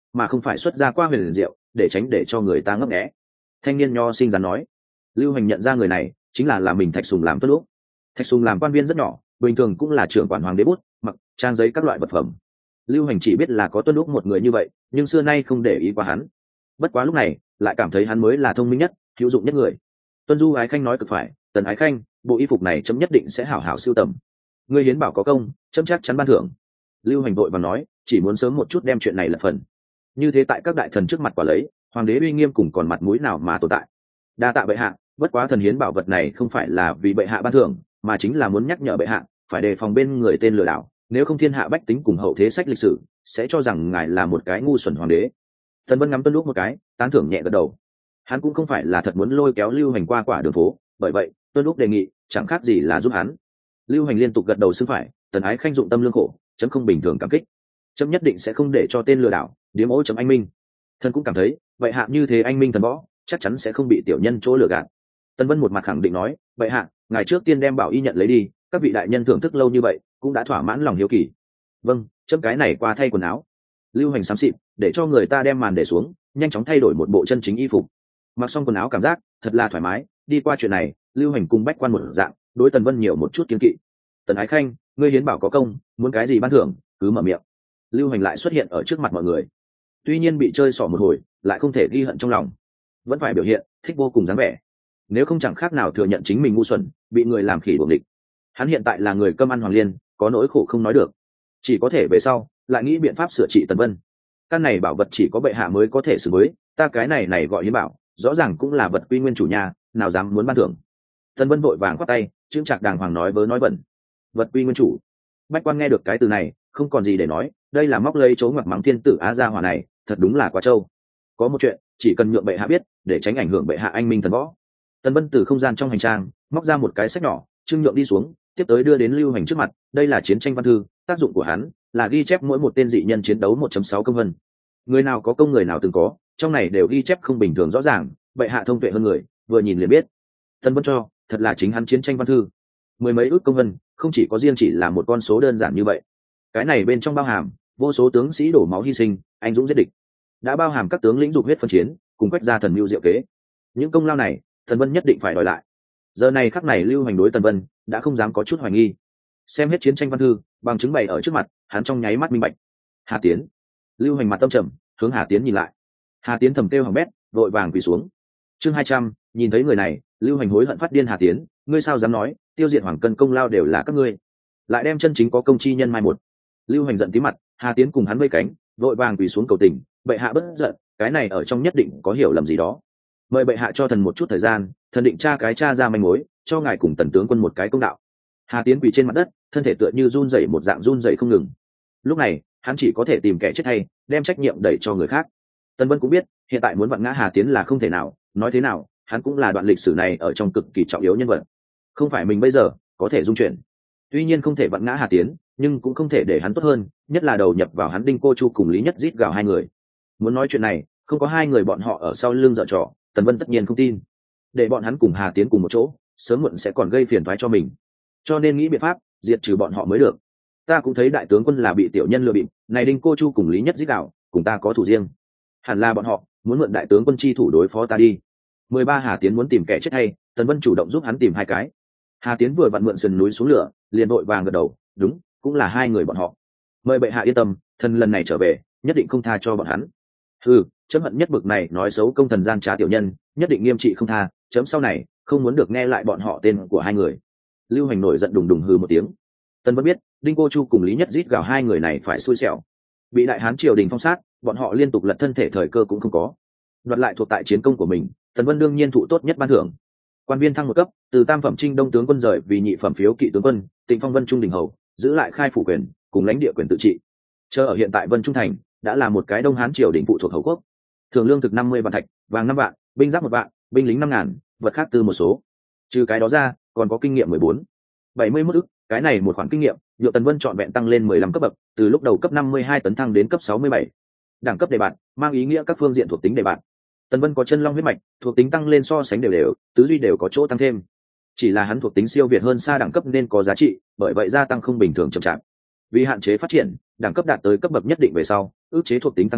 mà không phải xuất ra qua huyền diệu để tránh để cho người ta ngấp nghé. Thanh niên nho sinh rắn nói. Lưu Hành nhận ra người này chính là mình Thạch Sùng làm tuân lúc. Thạch Sùng làm quan viên rất nhỏ, bình thường cũng là trưởng quản hoàng đế bút mặc trang giấy các loại vật phẩm. Lưu Hành chỉ biết là có tuân lúc một người như vậy, nhưng xưa nay không để ý qua hắn. Bất quá lúc này lại cảm thấy hắn mới là thông minh nhất, hữu dụng nhất người. Tuân Du Ái Khanh nói cực phải, Tần Ái Khanh, bộ y phục này chấm nhất định sẽ hảo hảo sưu tầm. Ngươi hiến bảo có công, chấm chắc chắn ban thưởng. Lưu Hành vội vàng nói, chỉ muốn sớm một chút đem chuyện này lật phần. Như thế tại các đại thần trước mặt quả lấy, hoàng đế uy nghiêm cùng còn mặt mũi nào mà tồn tại. Đa tạ bệ hạ, bất quá thần hiến bảo vật này không phải là vì bệ hạ ban thưởng, mà chính là muốn nhắc nhở bệ hạ phải đề phòng bên người tên lừa đảo, nếu không thiên hạ bách tính cùng hậu thế sách lịch sử sẽ cho rằng ngài là một cái ngu xuẩn hoàng đế. Tần Vân ngắm Tuân Lúc một cái, tán thưởng nhẹ gật đầu. Hắn cũng không phải là thật muốn lôi kéo Lưu Hành qua quả đường phố, bởi vậy Tuân Lúc đề nghị chẳng khác gì là giúp hắn. Lưu Hành liên tục gật đầu xưng phải, Tần Ái Khanh dụng tâm lương khổ, chấm không bình thường cảm kích. Chấm nhất định sẽ không để cho tên lừa đảo điếm ô chấm anh minh. Thần cũng cảm thấy vậy hạ như thế anh minh thần võ chắc chắn sẽ không bị tiểu nhân chỗ lừa gạt. Tân Vân một mặt khẳng định nói, vậy hạ ngài trước tiên đem bảo y nhận lấy đi, các vị đại nhân thưởng thức lâu như vậy cũng đã thỏa mãn lòng hiếu kỳ. Vâng, chấm cái này qua thay quần áo. Lưu Hành xám xịt để cho người ta đem màn để xuống, nhanh chóng thay đổi một bộ chân chính y phục. Mặc xong quần áo cảm giác thật là thoải mái. Đi qua chuyện này, Lưu Hành cùng bách quan một dạng đối Tần Vân nhiều một chút kiên kỵ. Tần Ái Khanh, ngươi hiến bảo có công, muốn cái gì ban thưởng cứ mở miệng. Lưu Hành lại xuất hiện ở trước mặt mọi người, tuy nhiên bị chơi xỏ một hồi lại không thể ghi hận trong lòng, vẫn phải biểu hiện thích vô cùng dáng vẻ, nếu không chẳng khác nào thừa nhận chính mình ngu xuẩn bị người làm khỉ đuổi địch. Hắn hiện tại là người cơm ăn hoàng liên, có nỗi khổ không nói được, chỉ có thể về sau lại nghĩ biện pháp sửa trị Tần Vân. Căn này bảo vật chỉ có bệ hạ mới có thể xử với, ta cái này gọi hiến bảo rõ ràng cũng là vật quy nguyên chủ nhà, nào dám muốn ban thưởng. Tần Vân vội vàng khoát tay, chững chạc đàng hoàng nói vớ nói bẩn. Vật quy nguyên chủ. Bách quan nghe được cái từ này không còn gì để nói, đây là móc lấy chỗ ngoặc mắng thiên tử Á Gia Hỏa này thật đúng là quá trâu. Có một chuyện chỉ cần nhượng bệ hạ biết để tránh ảnh hưởng bệ hạ anh minh thần võ. Tần Vân từ không gian trong hành trang móc ra một cái sách nhỏ, trưng nhượng đi xuống, tiếp tới đưa đến Lưu Hành trước mặt. Đây là chiến tranh văn thư, tác dụng của hắn là ghi chép mỗi một tên dị nhân chiến đấu 1.6 công vân, người nào có công người nào từng có, trong này đều ghi chép không bình thường rõ ràng, bệ hạ thông tuệ hơn người, vừa nhìn liền biết. Tần Vân cho thật là chính hắn chiến tranh văn thư, mười mấy ước công vân, không chỉ có riêng chỉ là một con số đơn giản như vậy, cái này bên trong bao hàm vô số tướng sĩ đổ máu hy sinh, anh dũng giết địch, đã bao hàm các tướng lĩnh dục huyết phân chiến cùng quét ra thần mưu diệu kế. Những công lao này Tần Vân nhất định phải đòi lại. Giờ này khắc này Lưu Hành đối Tần Vân đã không dám có chút hoài nghi. Xem hết chiến tranh văn thư, bằng chứng bày ở trước mặt, hắn trong nháy mắt minh bạch. Hà Tiến. Lưu Hành mặt tâm trầm, hướng Hà Tiến nhìn lại. Hà Tiến thầm kêu hỏng bét, vội vàng quỳ xuống. Chương 200, nhìn thấy người này, Lưu Hành hối hận phát điên. Hà Tiến, ngươi sao dám nói tiêu diệt Hoàng Cân công lao đều là các ngươi, lại đem chân chính có công chi nhân mai một. Lưu Hành giận tí mặt. Hà Tiến cùng hắn vây cánh, vội vàng quỳ xuống cầu tình, bệ hạ bất giận, cái này ở trong nhất định có hiểu lầm gì đó, mời bệ hạ cho thần một chút thời gian, thần định tra ra manh mối, cho ngài cùng Tần tướng quân một cái công đạo. Hà Tiến quỳ trên mặt đất, thân thể tựa như run rẩy một dạng run rẩy không ngừng. Lúc này hắn chỉ có thể tìm kẻ chết hay, đem trách nhiệm đẩy cho người khác. Tần Vân cũng biết hiện tại muốn vặn ngã Hà Tiến là không thể nào, nói thế nào hắn cũng là đoạn lịch sử này ở trong cực kỳ trọng yếu nhân vật, không phải mình bây giờ có thể dung chuyển. Tuy nhiên không thể vặn ngã Hà Tiến, nhưng cũng không thể để hắn tốt hơn, nhất là đầu nhập vào hắn Đinh Cô Chu cùng Lý Nhất rít gào hai người. Muốn nói chuyện này không có hai người bọn họ ở sau lưng dở trò, Tần Vân tất nhiên không tin. Để bọn hắn cùng Hà Tiến cùng một chỗ, sớm muộn sẽ còn gây phiền toái cho mình, cho nên nghĩ biện pháp diệt trừ bọn họ mới được. Ta cũng thấy đại tướng quân là bị tiểu nhân lừa bịp, này Đinh Cô Chu cùng Lý Nhất rít gào, cùng ta có thủ riêng, hẳn là bọn họ muốn mượn đại tướng quân chi thủ đối phó ta đi. 13 Hà Tiến muốn tìm kẻ chết hay, Tần Vân chủ động giúp hắn tìm hai cái. Hà Tiến vừa vặn mượn sườn núi xuống lửa, liền vội vàng gật đầu, đúng, cũng là hai người bọn họ. Mời bệ hạ yên tâm, thần lần này trở về nhất định không tha cho bọn hắn. Chấm hận nhất bực này nói xấu công thần gian trá tiểu nhân, nhất định nghiêm trị không tha, chấm sau này không muốn được nghe lại bọn họ tên của hai người. Lưu Hành nổi giận đùng đùng hừ một tiếng. Tần Vân biết Đinh Cô Chu cùng Lý Nhất rít gào hai người này phải xui xẻo, bị đại hán triều đình phong sát, bọn họ liên tục lật thân thể thời cơ cũng không có, đoạt lại thuộc tại chiến công của mình. Tần Vân đương nhiên thụ tốt nhất ban thưởng, quan viên thăng một cấp, từ tam phẩm trinh đông tướng quân rời vì nhị phẩm phiếu kỵ tướng quân, Tịnh phong Vân Trung đình hầu, giữ lại khai phủ quyền cùng lãnh địa quyền tự trị. Chờ ở hiện tại Vân Trung thành đã là một cái đông hán triều đình phụ thuộc hầu quốc, thường lương thực 50 vạn thạch, vàng 5 vạn, binh giáp 1 vạn, binh lính 5.000, vật khác từ một số. Trừ cái đó ra còn có kinh nghiệm 71 ức, cái này một khoản kinh nghiệm nhượng Tần Vân trọn vẹn tăng lên 15 cấp bậc, từ lúc đầu cấp 52 tấn thăng đến cấp 67. Đẳng cấp đề bạt mang ý nghĩa các phương diện thuộc tính đề bạt. Tần Vân có chân long huyết mạch, thuộc tính tăng lên so sánh đều, tứ duy đều có chỗ tăng thêm. Chỉ là hắn thuộc tính siêu việt hơn xa đẳng cấp nên có giá trị, bởi vậy gia tăng không bình thường chậm chạp. Vì hạn chế phát triển, đẳng cấp đạt tới cấp bậc nhất định về sau, ức chế thuộc tính tăng trưởng,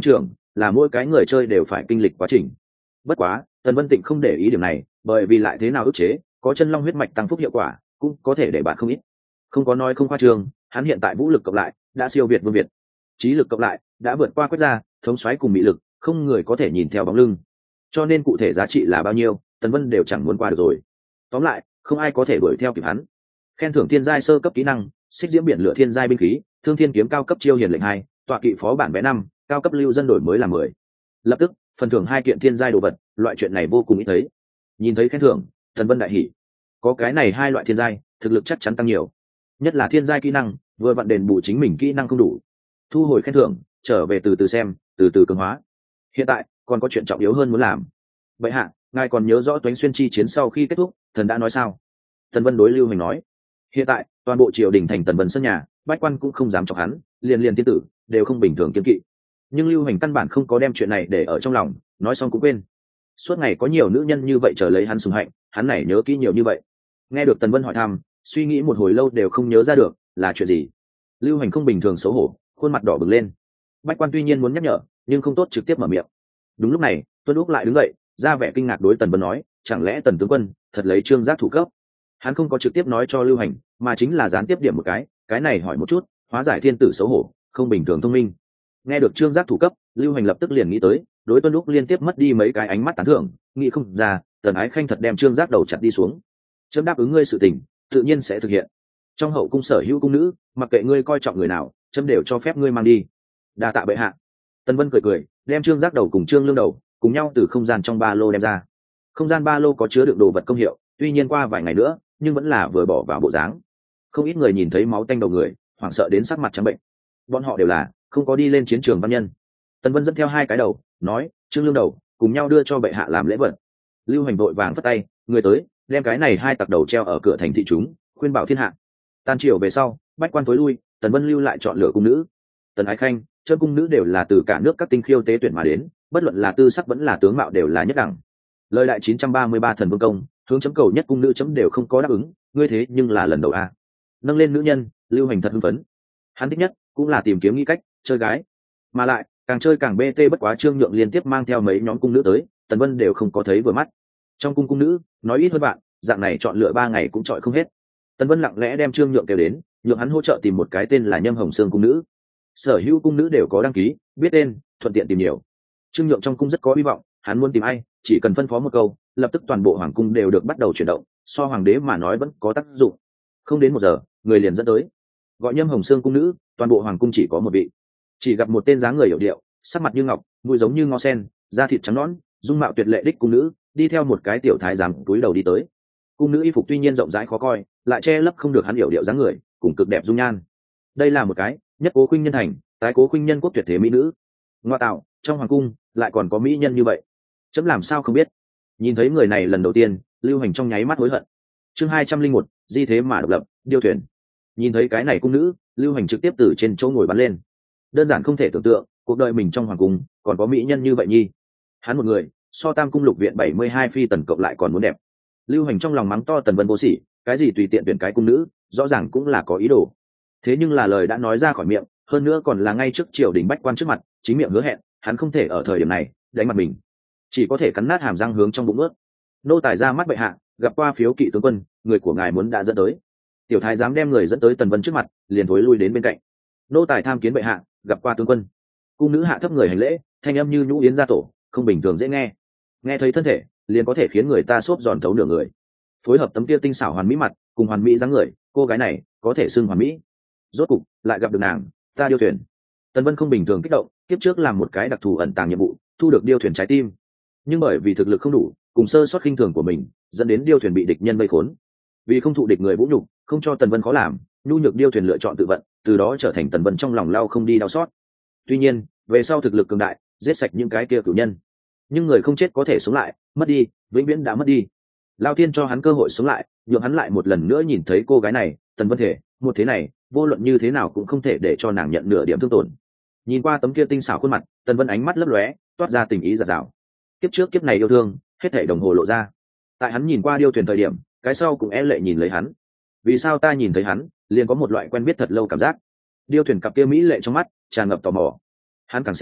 là mỗi cái người chơi đều phải kinh lịch quá trình. Bất quá Tần Vân Tịnh không để ý điểm này, bởi vì lại thế nào ức chế, có chân long huyết mạch tăng phúc hiệu quả cũng có thể để bạn không ít. Không có nói không khoa trương, hắn hiện tại vũ lực cộng lại đã siêu việt Vương Việt, trí lực cộng lại đã vượt qua Quét Gia, thống soái cùng mỹ lực, không người có thể nhìn theo bóng lưng. Cho nên cụ thể giá trị là bao nhiêu, Tần Vân đều chẳng muốn qua được rồi. Tóm lại, không ai có thể đuổi theo kịp hắn. Khen thưởng thiên giai sơ cấp kỹ năng, xích diễm biển lửa thiên giai binh khí, thương thiên kiếm cao cấp chiêu hiền lệnh 2, tọa kỵ phó bản vẽ 5, cao cấp lưu dân đổi mới là 10. Lập tức, phần thưởng 2 kiện thiên giai đồ vật, loại chuyện này vô cùng ít thấy. Nhìn thấy khen thưởng, Tần Vân đại hỉ. Có cái này 2 loại thiên giai, thực lực chắc chắn tăng nhiều. Nhất là thiên giai kỹ năng, vừa vặn đền bù chính mình kỹ năng không đủ. Thu hồi khen thưởng, trở về từ từ xem, từ từ cường hóa. Hiện tại, còn có chuyện trọng yếu hơn muốn làm. Bệ hạ, ngài còn nhớ rõ Toánh Xuyên chi chiến sau khi kết thúc, thần đã nói sao? Tần Vân đối Lưu Hành nói. Hiện tại, toàn bộ triều đình thành Tần Vân sân nhà, bách quan cũng không dám chọc hắn, liền tiên tử đều không bình thường kiêng kỵ. Nhưng Lưu Hành căn bản không có đem chuyện này để ở trong lòng, nói xong cũng quên. Suốt ngày có nhiều nữ nhân như vậy chờ lấy hắn sủng hạnh, hắn này nhớ kỹ nhiều như vậy. Nghe được Tần Vân hỏi thăm, suy nghĩ một hồi lâu đều không nhớ ra được là chuyện gì. Lưu Hành không bình thường xấu hổ, khuôn mặt đỏ bừng lên. Bách quan tuy nhiên muốn nhắc nhở, nhưng không tốt trực tiếp mở miệng. Đúng lúc này, Tuân Úc lại đứng dậy, ra vẻ kinh ngạc đối Tần Vân nói, chẳng lẽ Tần tướng quân thật lấy Trương Giác thủ cấp? Hắn không có trực tiếp nói cho Lưu Hành, mà chính là gián tiếp điểm một cái này hỏi một chút, hóa giải thiên tử xấu hổ, không bình thường thông minh. Nghe được Trương Giác thủ cấp, Lưu Hành lập tức liền nghĩ tới, đối Tuân Úc liên tiếp mất đi mấy cái ánh mắt tán thưởng, nghĩ không ra, Tần Ái Khanh thật đem Trương Giác đầu chặt đi xuống. Chấm đáp ứng ngươi sự tình, tự nhiên sẽ thực hiện. Trong hậu cung sở hữu cung nữ, mặc kệ ngươi coi trọng người nào, chấm đều cho phép ngươi mang đi. Đa tạ bệ hạ. Tần Vân cười cười, đem Trương Giác đầu cùng Trương Lương đầu cùng nhau từ không gian trong ba lô đem ra. Không gian ba lô có chứa đựng đồ vật công hiệu, tuy nhiên qua vài ngày nữa, nhưng vẫn là vừa bỏ vào bộ dáng. Không ít người nhìn thấy máu tanh đầu người, hoảng sợ đến sắc mặt trắng bệnh. Bọn họ đều là không có đi lên chiến trường văn nhân. Tần Vân dẫn theo 2 cái đầu, nói, Trương Lương đầu, cùng nhau đưa cho bệ hạ làm lễ vật. Lưu Hành vội vàng phất tay, người tới, đem cái này 2 tặc đầu treo ở cửa thành thị chúng, khuyên bảo thiên hạ. Tan chiều về sau, bách quan tối lui, Tần Vân lưu lại chọn lựa cung nữ. Tần Ái Khanh, Trơn cung nữ đều là từ cả nước các tinh khiêu tế tuyển mà đến, bất luận là tư sắc vẫn là tướng mạo đều là nhất đẳng. Lời đại 933 thần vương công, hướng chấm cầu nhất cung nữ chấm đều không có đáp ứng, ngươi thế nhưng là lần đầu a. Nâng lên nữ nhân, Lưu Hành thật hưng phấn. Hắn thích nhất cũng là tìm kiếm nghi cách chơi gái, mà lại càng chơi càng bt. Bất quá Trương Nhượng liên tiếp mang theo mấy nhóm cung nữ tới, Tần Vân đều không có thấy vừa mắt. Trong cung nữ nói ít hơn bạn, dạng này chọn lựa 3 ngày cũng chọi không hết. Tần Vân lặng lẽ đem Trương Nhượng kêu đến, nhượng hắn hỗ trợ tìm một cái tên là Nhâm Hồng Sương cung nữ. Sở hữu cung nữ đều có đăng ký, biết tên, thuận tiện tìm nhiều. Trương Nhượng trong cung rất có hy vọng, hắn muốn tìm ai, chỉ cần phân phó một câu, lập tức toàn bộ hoàng cung đều được bắt đầu chuyển động, so hoàng đế mà nói vẫn có tác dụng. Không đến 1 giờ, người liền dẫn tới. Gọi Nhâm Hồng Sương cung nữ, toàn bộ hoàng cung chỉ có một vị. Chỉ gặp một tên dáng người hiểu điệu, sắc mặt như ngọc, mũi giống như ngó sen, da thịt trắng nõn, dung mạo tuyệt lệ đích cung nữ, đi theo một cái tiểu thái giám túi đầu đi tới. Cung nữ y phục tuy nhiên rộng rãi khó coi, lại che lấp không được hắn hiểu điệu dáng người, cùng cực đẹp dung nhan. Đây là một cái nhất cố khuynh nhân thành, tái cố khuynh nhân quốc tuyệt thế mỹ nữ. Ngoa tạo, trong hoàng cung lại còn có mỹ nhân như vậy, chấm làm sao không biết. Nhìn thấy người này lần đầu tiên, Lưu Hành trong nháy mắt hối hận. Chương 201, di thế mà độc lập, điêu thuyền. Nhìn thấy cái này cung nữ, Lưu Hành trực tiếp từ trên chỗ ngồi bắn lên. Đơn giản không thể tưởng tượng, cuộc đời mình trong hoàng cung còn có mỹ nhân như vậy nhi. Hắn một người, so Tam cung lục viện 72 phi tần cộng lại còn muốn đẹp. Lưu Hành trong lòng mắng to Tần Vân vô sỉ, cái gì tùy tiện tuyển cái cung nữ, rõ ràng cũng là có ý đồ. Thế nhưng là lời đã nói ra khỏi miệng, hơn nữa còn là ngay trước triều đình bách quan trước mặt, chính miệng hứa hẹn, hắn không thể ở thời điểm này đánh mặt mình, chỉ có thể cắn nát hàm răng hướng trong bụng ướt. Nô tài ra mắt bệ hạ, gặp qua phiếu kỵ tướng quân, người của ngài muốn đã dẫn tới. Tiểu thái giám đem người dẫn tới Tần Vân trước mặt, liền thối lui đến bên cạnh. Nô tài tham kiến bệ hạ, gặp qua tướng quân. Cung nữ hạ thấp người hành lễ, thanh âm như nhũ yến gia tổ, không bình thường dễ nghe. Nghe thấy thân thể, liền có thể khiến người ta xốp giòn thấu nửa người. Phối hợp tấm kia tinh xảo hoàn mỹ mặt, cùng hoàn mỹ dáng người, cô gái này có thể xưng hoàn mỹ. Rốt cục lại gặp được nàng, ta điêu thuyền. Tần Vân không bình thường kích động, kiếp trước làm một cái đặc thù ẩn tàng nhiệm vụ, thu được điêu thuyền trái tim, nhưng bởi vì thực lực không đủ, cùng sơ suất khinh thường của mình, dẫn đến điêu thuyền bị địch nhân vây khốn. Vì không thụ địch người vũ nhục, không cho Tần Vân khó làm, nhu nhược điêu thuyền lựa chọn tự vận, từ đó trở thành Tần Vân trong lòng lao không đi đau xót. Tuy nhiên, về sau thực lực cường đại, giết sạch những cái kia cửu nhân, nhưng người không chết có thể sống lại, mất đi, vĩnh viễn đã mất đi. Lao Thiên cho hắn cơ hội sống lại, nhượng hắn lại một lần nữa nhìn thấy cô gái này, Tần Vân thể, một thế này, vô luận như thế nào cũng không thể để cho nàng nhận nửa điểm thương tổn. Nhìn qua tấm kia tinh xảo khuôn mặt, Tần Vân ánh mắt lấp lóe, toát ra tình ý dạt dào. Kiếp trước kiếp này yêu thương, hết thảy đồng hồ lộ ra. Tại hắn nhìn qua điêu thuyền thời điểm, cái sau cũng e lệ nhìn lấy hắn. Vì sao ta nhìn thấy hắn, liền có một loại quen biết thật lâu cảm giác. Điêu thuyền cặp kia mỹ lệ trong mắt tràn ngập tò mò. Hắn càng xem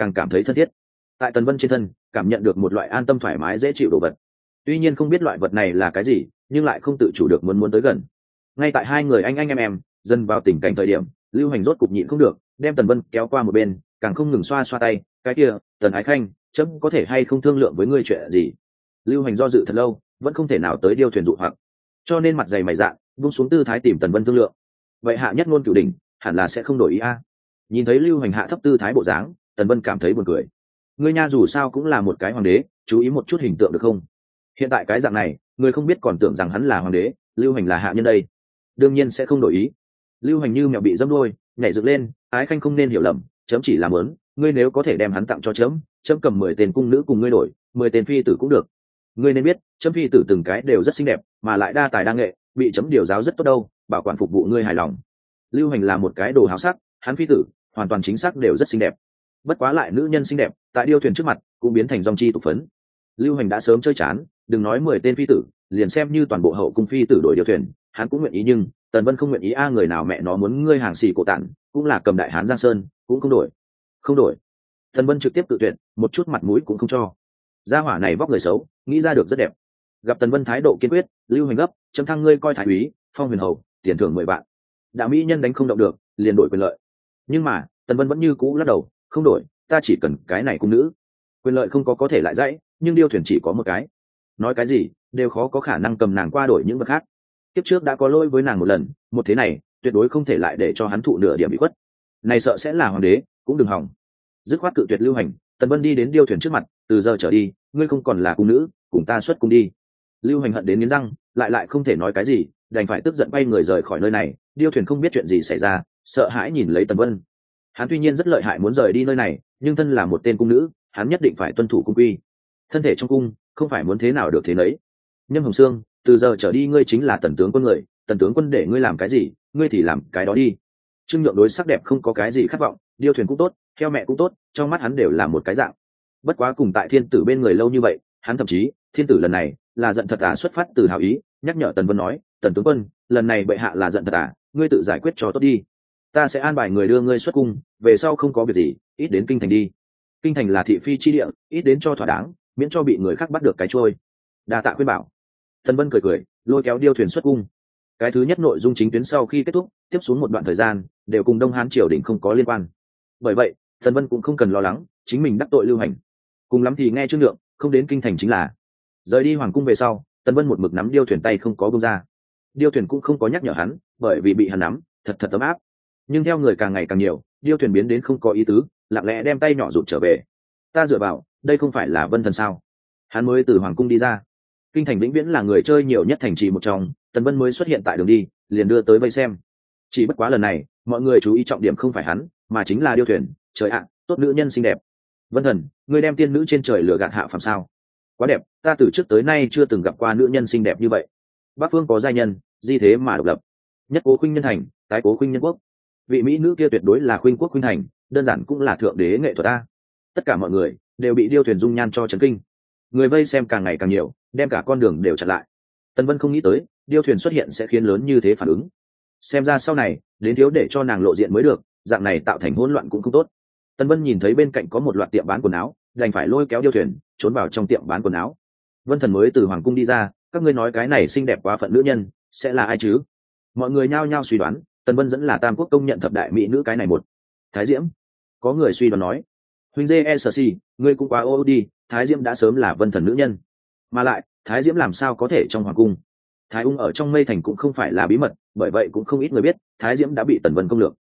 càng cảm thấy thân thiết. Tại Tần Vân trên thân cảm nhận được một loại an tâm thoải mái dễ chịu đồ vật, tuy nhiên không biết loại vật này là cái gì, nhưng lại không tự chủ được muốn tới gần. Ngay tại hai người anh em dần vào tình cảnh thời điểm, Lưu Hành rốt cục nhịn không được, đem Tần Vân kéo qua một bên, càng không ngừng xoa xoa tay. Cái kia, Tần Ái Khanh, chấm có thể hay không thương lượng với ngươi chuyện gì? Lưu Hành do dự thật lâu, vẫn không thể nào tới điêu thuyền dụ hoặc, cho nên mặt dày mày dạn buông xuống tư thái tìm Tần Vân thương lượng. Vậy hạ nhất ngôn cửu đỉnh hẳn là sẽ không đổi ý a. Nhìn thấy Lưu Hành hạ thấp tư thái bộ dáng, Tần Vân cảm thấy buồn cười. Ngươi nha dù sao cũng là một cái hoàng đế, chú ý một chút hình tượng được không? Hiện tại cái dạng này, người không biết còn tưởng rằng hắn là hoàng đế, Lưu Hành là hạ nhân đây. Đương nhiên sẽ không đổi ý. Lưu Hành như mèo bị dẫm đuôi, nhảy dựng lên. Ái Khanh không nên hiểu lầm, chấm chỉ là muốn, ngươi nếu có thể đem hắn tặng cho chấm cầm 10 tên cung nữ cùng ngươi đổi, 10 tên phi tử cũng được. Ngươi nên biết, chấm phi tử từng cái đều rất xinh đẹp, mà lại đa tài đa nghệ, bị chấm điều giáo rất tốt đâu, bảo quản phục vụ ngươi hài lòng. Lưu Hành là một cái đồ háo sắc, hắn phi tử hoàn toàn chính xác đều rất xinh đẹp. Bất quá lại nữ nhân xinh đẹp, tại điêu thuyền trước mặt cũng biến thành dòng chi tục phấn. Lưu Hành đã sớm chơi chán, đừng nói 10 tên phi tử, liền xem như toàn bộ hậu cung phi tử đổi điêu thuyền, hắn cũng nguyện ý, nhưng Tần Vân không nguyện ý. Người nào mẹ nó muốn ngươi hàng xì cổ tản, cũng là cầm đại hán Giang Sơn, cũng không đổi. Tần Vân trực tiếp tự tuyệt, một chút mặt mũi cũng không cho. Gia hỏa này vóc người xấu, nghĩ ra được rất đẹp. Gặp Tần Vân thái độ kiên quyết, Lưu Hành gấp, chấm thăng ngươi coi thái úy, phong huyền hầu, tiền thưởng 10 vạn. Đạo mỹ nhân đánh không động được, liền đổi quyền lợi. Nhưng mà Tần Vân vẫn như cũ lắc đầu, không đổi, ta chỉ cần cái này cung nữ. Quyền lợi không có thể lại dãy, nhưng điêu thuyền chỉ có một cái. Nói cái gì đều khó có khả năng cầm nàng qua đổi những vật khác. Kiếp trước đã có lỗi với nàng một lần, một thế này tuyệt đối không thể lại để cho hắn thụ nửa điểm bị khuất. Này sợ sẽ là hoàng đế, cũng đừng hỏng. Dứt khoát cự tuyệt Lưu Hành. Tần Vân đi đến điêu thuyền trước mặt, từ giờ trở đi, ngươi không còn là cung nữ, cùng ta xuất cung đi. Lưu Hành hận đến nghiến răng, lại không thể nói cái gì, đành phải tức giận bay người rời khỏi nơi này. Điêu thuyền không biết chuyện gì xảy ra, sợ hãi nhìn lấy Tần Vân. Hắn tuy nhiên rất lợi hại muốn rời đi nơi này, nhưng thân là một tên cung nữ, hắn nhất định phải tuân thủ cung quy. Thân thể trong cung không phải muốn thế nào được thế nấy. Nhâm Hồng Sương, từ giờ trở đi ngươi chính là Tần tướng quân người, Tần tướng quân để ngươi làm cái gì, ngươi thì làm cái đó đi. Trương Nhượng đối sắc đẹp không có cái gì khát vọng, điêu thuyền cũng tốt, theo mẹ cũng tốt, trong mắt hắn đều là một cái dạng. Bất quá cùng tại thiên tử bên người lâu như vậy, hắn thậm chí, thiên tử lần này là giận thật xuất phát từ hảo ý, nhắc nhở Tần Vân nói, Tần tướng quân, lần này bệ hạ là giận thật ngươi tự giải quyết cho tốt đi. Ta sẽ an bài người đưa ngươi xuất cung, về sau không có việc gì, ít đến kinh thành đi. Kinh thành là thị phi chi địa, ít đến cho thỏa đáng, miễn cho bị người khác bắt được cái trôi. Đa tạ khuyên bảo. Tần Vân cười, lôi kéo điêu thuyền xuất cung. Cái thứ nhất nội dung chính tuyến sau khi kết thúc, tiếp xuống một đoạn thời gian đều cùng Đông Hán triều đình không có liên quan. Bởi vậy, Tần Vân cũng không cần lo lắng chính mình đắc tội Lưu Hành. Cùng lắm thì nghe Trương Nhượng, không đến kinh thành chính là. Rời đi hoàng cung về sau, Tần Vân một mực nắm điêu thuyền tay không có buông ra. Điêu thuyền cũng không có nhắc nhở hắn, bởi vì bị hắn nắm, thật ấm áp. Nhưng theo người càng ngày càng nhiều, điêu thuyền biến đến không có ý tứ, lặng lẽ đem tay nhỏ rụt trở về. Ta dựa vào, đây không phải là Vân Thần sao? Hắn mới từ hoàng cung đi ra. Kinh thành vĩnh viễn là người chơi nhiều nhất thành trì một trong, Tần Vân mới xuất hiện tại đường đi, liền đưa tới vây xem. Chỉ bất quá lần này, mọi người chú ý trọng điểm không phải hắn, mà chính là điêu thuyền. Trời ạ, tốt nữ nhân xinh đẹp. Vân Thần, ngươi đem tiên nữ trên trời lừa gạt hạ phàm sao? Quá đẹp, ta từ trước tới nay chưa từng gặp qua nữ nhân xinh đẹp như vậy. Bắc phương có giai nhân, di thế mà độc lập. Nhất cố khuynh nhân thành, tái cố khuynh nhân quốc. Vị mỹ nữ kia tuyệt đối là khuynh quốc khuynh thành, đơn giản cũng là thượng đế nghệ thuật ta. Tất cả mọi người đều bị điêu thuyền dung nhan cho chấn kinh. Người vây xem càng ngày càng nhiều, đem cả con đường đều chặn lại. Tần Vân không nghĩ tới điêu thuyền xuất hiện sẽ khiến lớn như thế phản ứng. Xem ra sau này đến thiếu để cho nàng lộ diện mới được, dạng này tạo thành hỗn loạn cũng không tốt. Tần Vân nhìn thấy bên cạnh có một loạt tiệm bán quần áo, đành phải lôi kéo điêu thuyền trốn vào trong tiệm bán quần áo. Vân Thần mới từ hoàng cung đi ra, các ngươi nói cái này xinh đẹp quá phận nữ nhân sẽ là ai chứ? Mọi người nhao nhao suy đoán, Tần Vân dẫn là Tam Quốc công nhận thập đại mỹ nữ cái này một. Thái Diễm, có người suy đoán nói, huynh JSC, ngươi cũng quá ô đi, Thái Diễm đã sớm là Vân Thần nữ nhân, mà lại Thái Diễm làm sao có thể trong hoàng cung? Thái Ung ở trong Mây Thành cũng không phải là bí mật, bởi vậy cũng không ít người biết Thái Diễm đã bị Tần Vân công lược.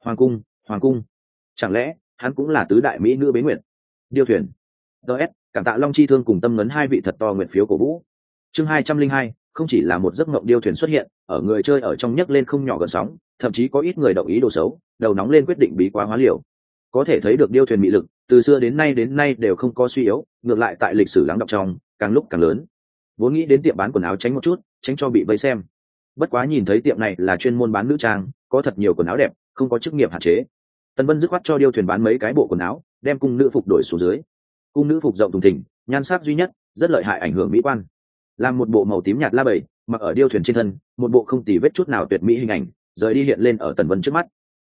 Hoàng cung, chẳng lẽ hắn cũng là tứ đại mỹ nữ bế nguyện? Điêu thuyền. DS, cảm tạ Long Chi Thương cùng Tâm Ngấn hai vị thật to nguyện phiếu cổ vũ. Chương 202, không chỉ là một giấc mộng điêu thuyền xuất hiện, ở người chơi ở trong nhấc lên không nhỏ gần sóng, thậm chí có ít người đồng ý đồ xấu, đầu nóng lên quyết định bí quá hóa liều. Có thể thấy được điêu thuyền mị lực, từ xưa đến nay đều không có suy yếu, ngược lại tại lịch sử lắng đọng trong, càng lúc càng lớn. Vốn nghĩ đến tiệm bán quần áo tránh một chút, tránh cho bị vây xem. Bất quá nhìn thấy tiệm này là chuyên môn bán nữ trang, có thật nhiều quần áo đẹp, không có chức nghiệp hạn chế. Tần Vân dứt khoát cho điêu thuyền bán mấy cái bộ quần áo, đem cung nữ phục đổi xuống dưới. Cung nữ phục rộng thùng thình, nhan sắc duy nhất, rất lợi hại ảnh hưởng mỹ quan. Làm một bộ màu tím nhạt la bầy, mặc ở điêu thuyền trên thân, một bộ không tì vết chút nào tuyệt mỹ hình ảnh, rời đi hiện lên ở Tần Vân trước mắt.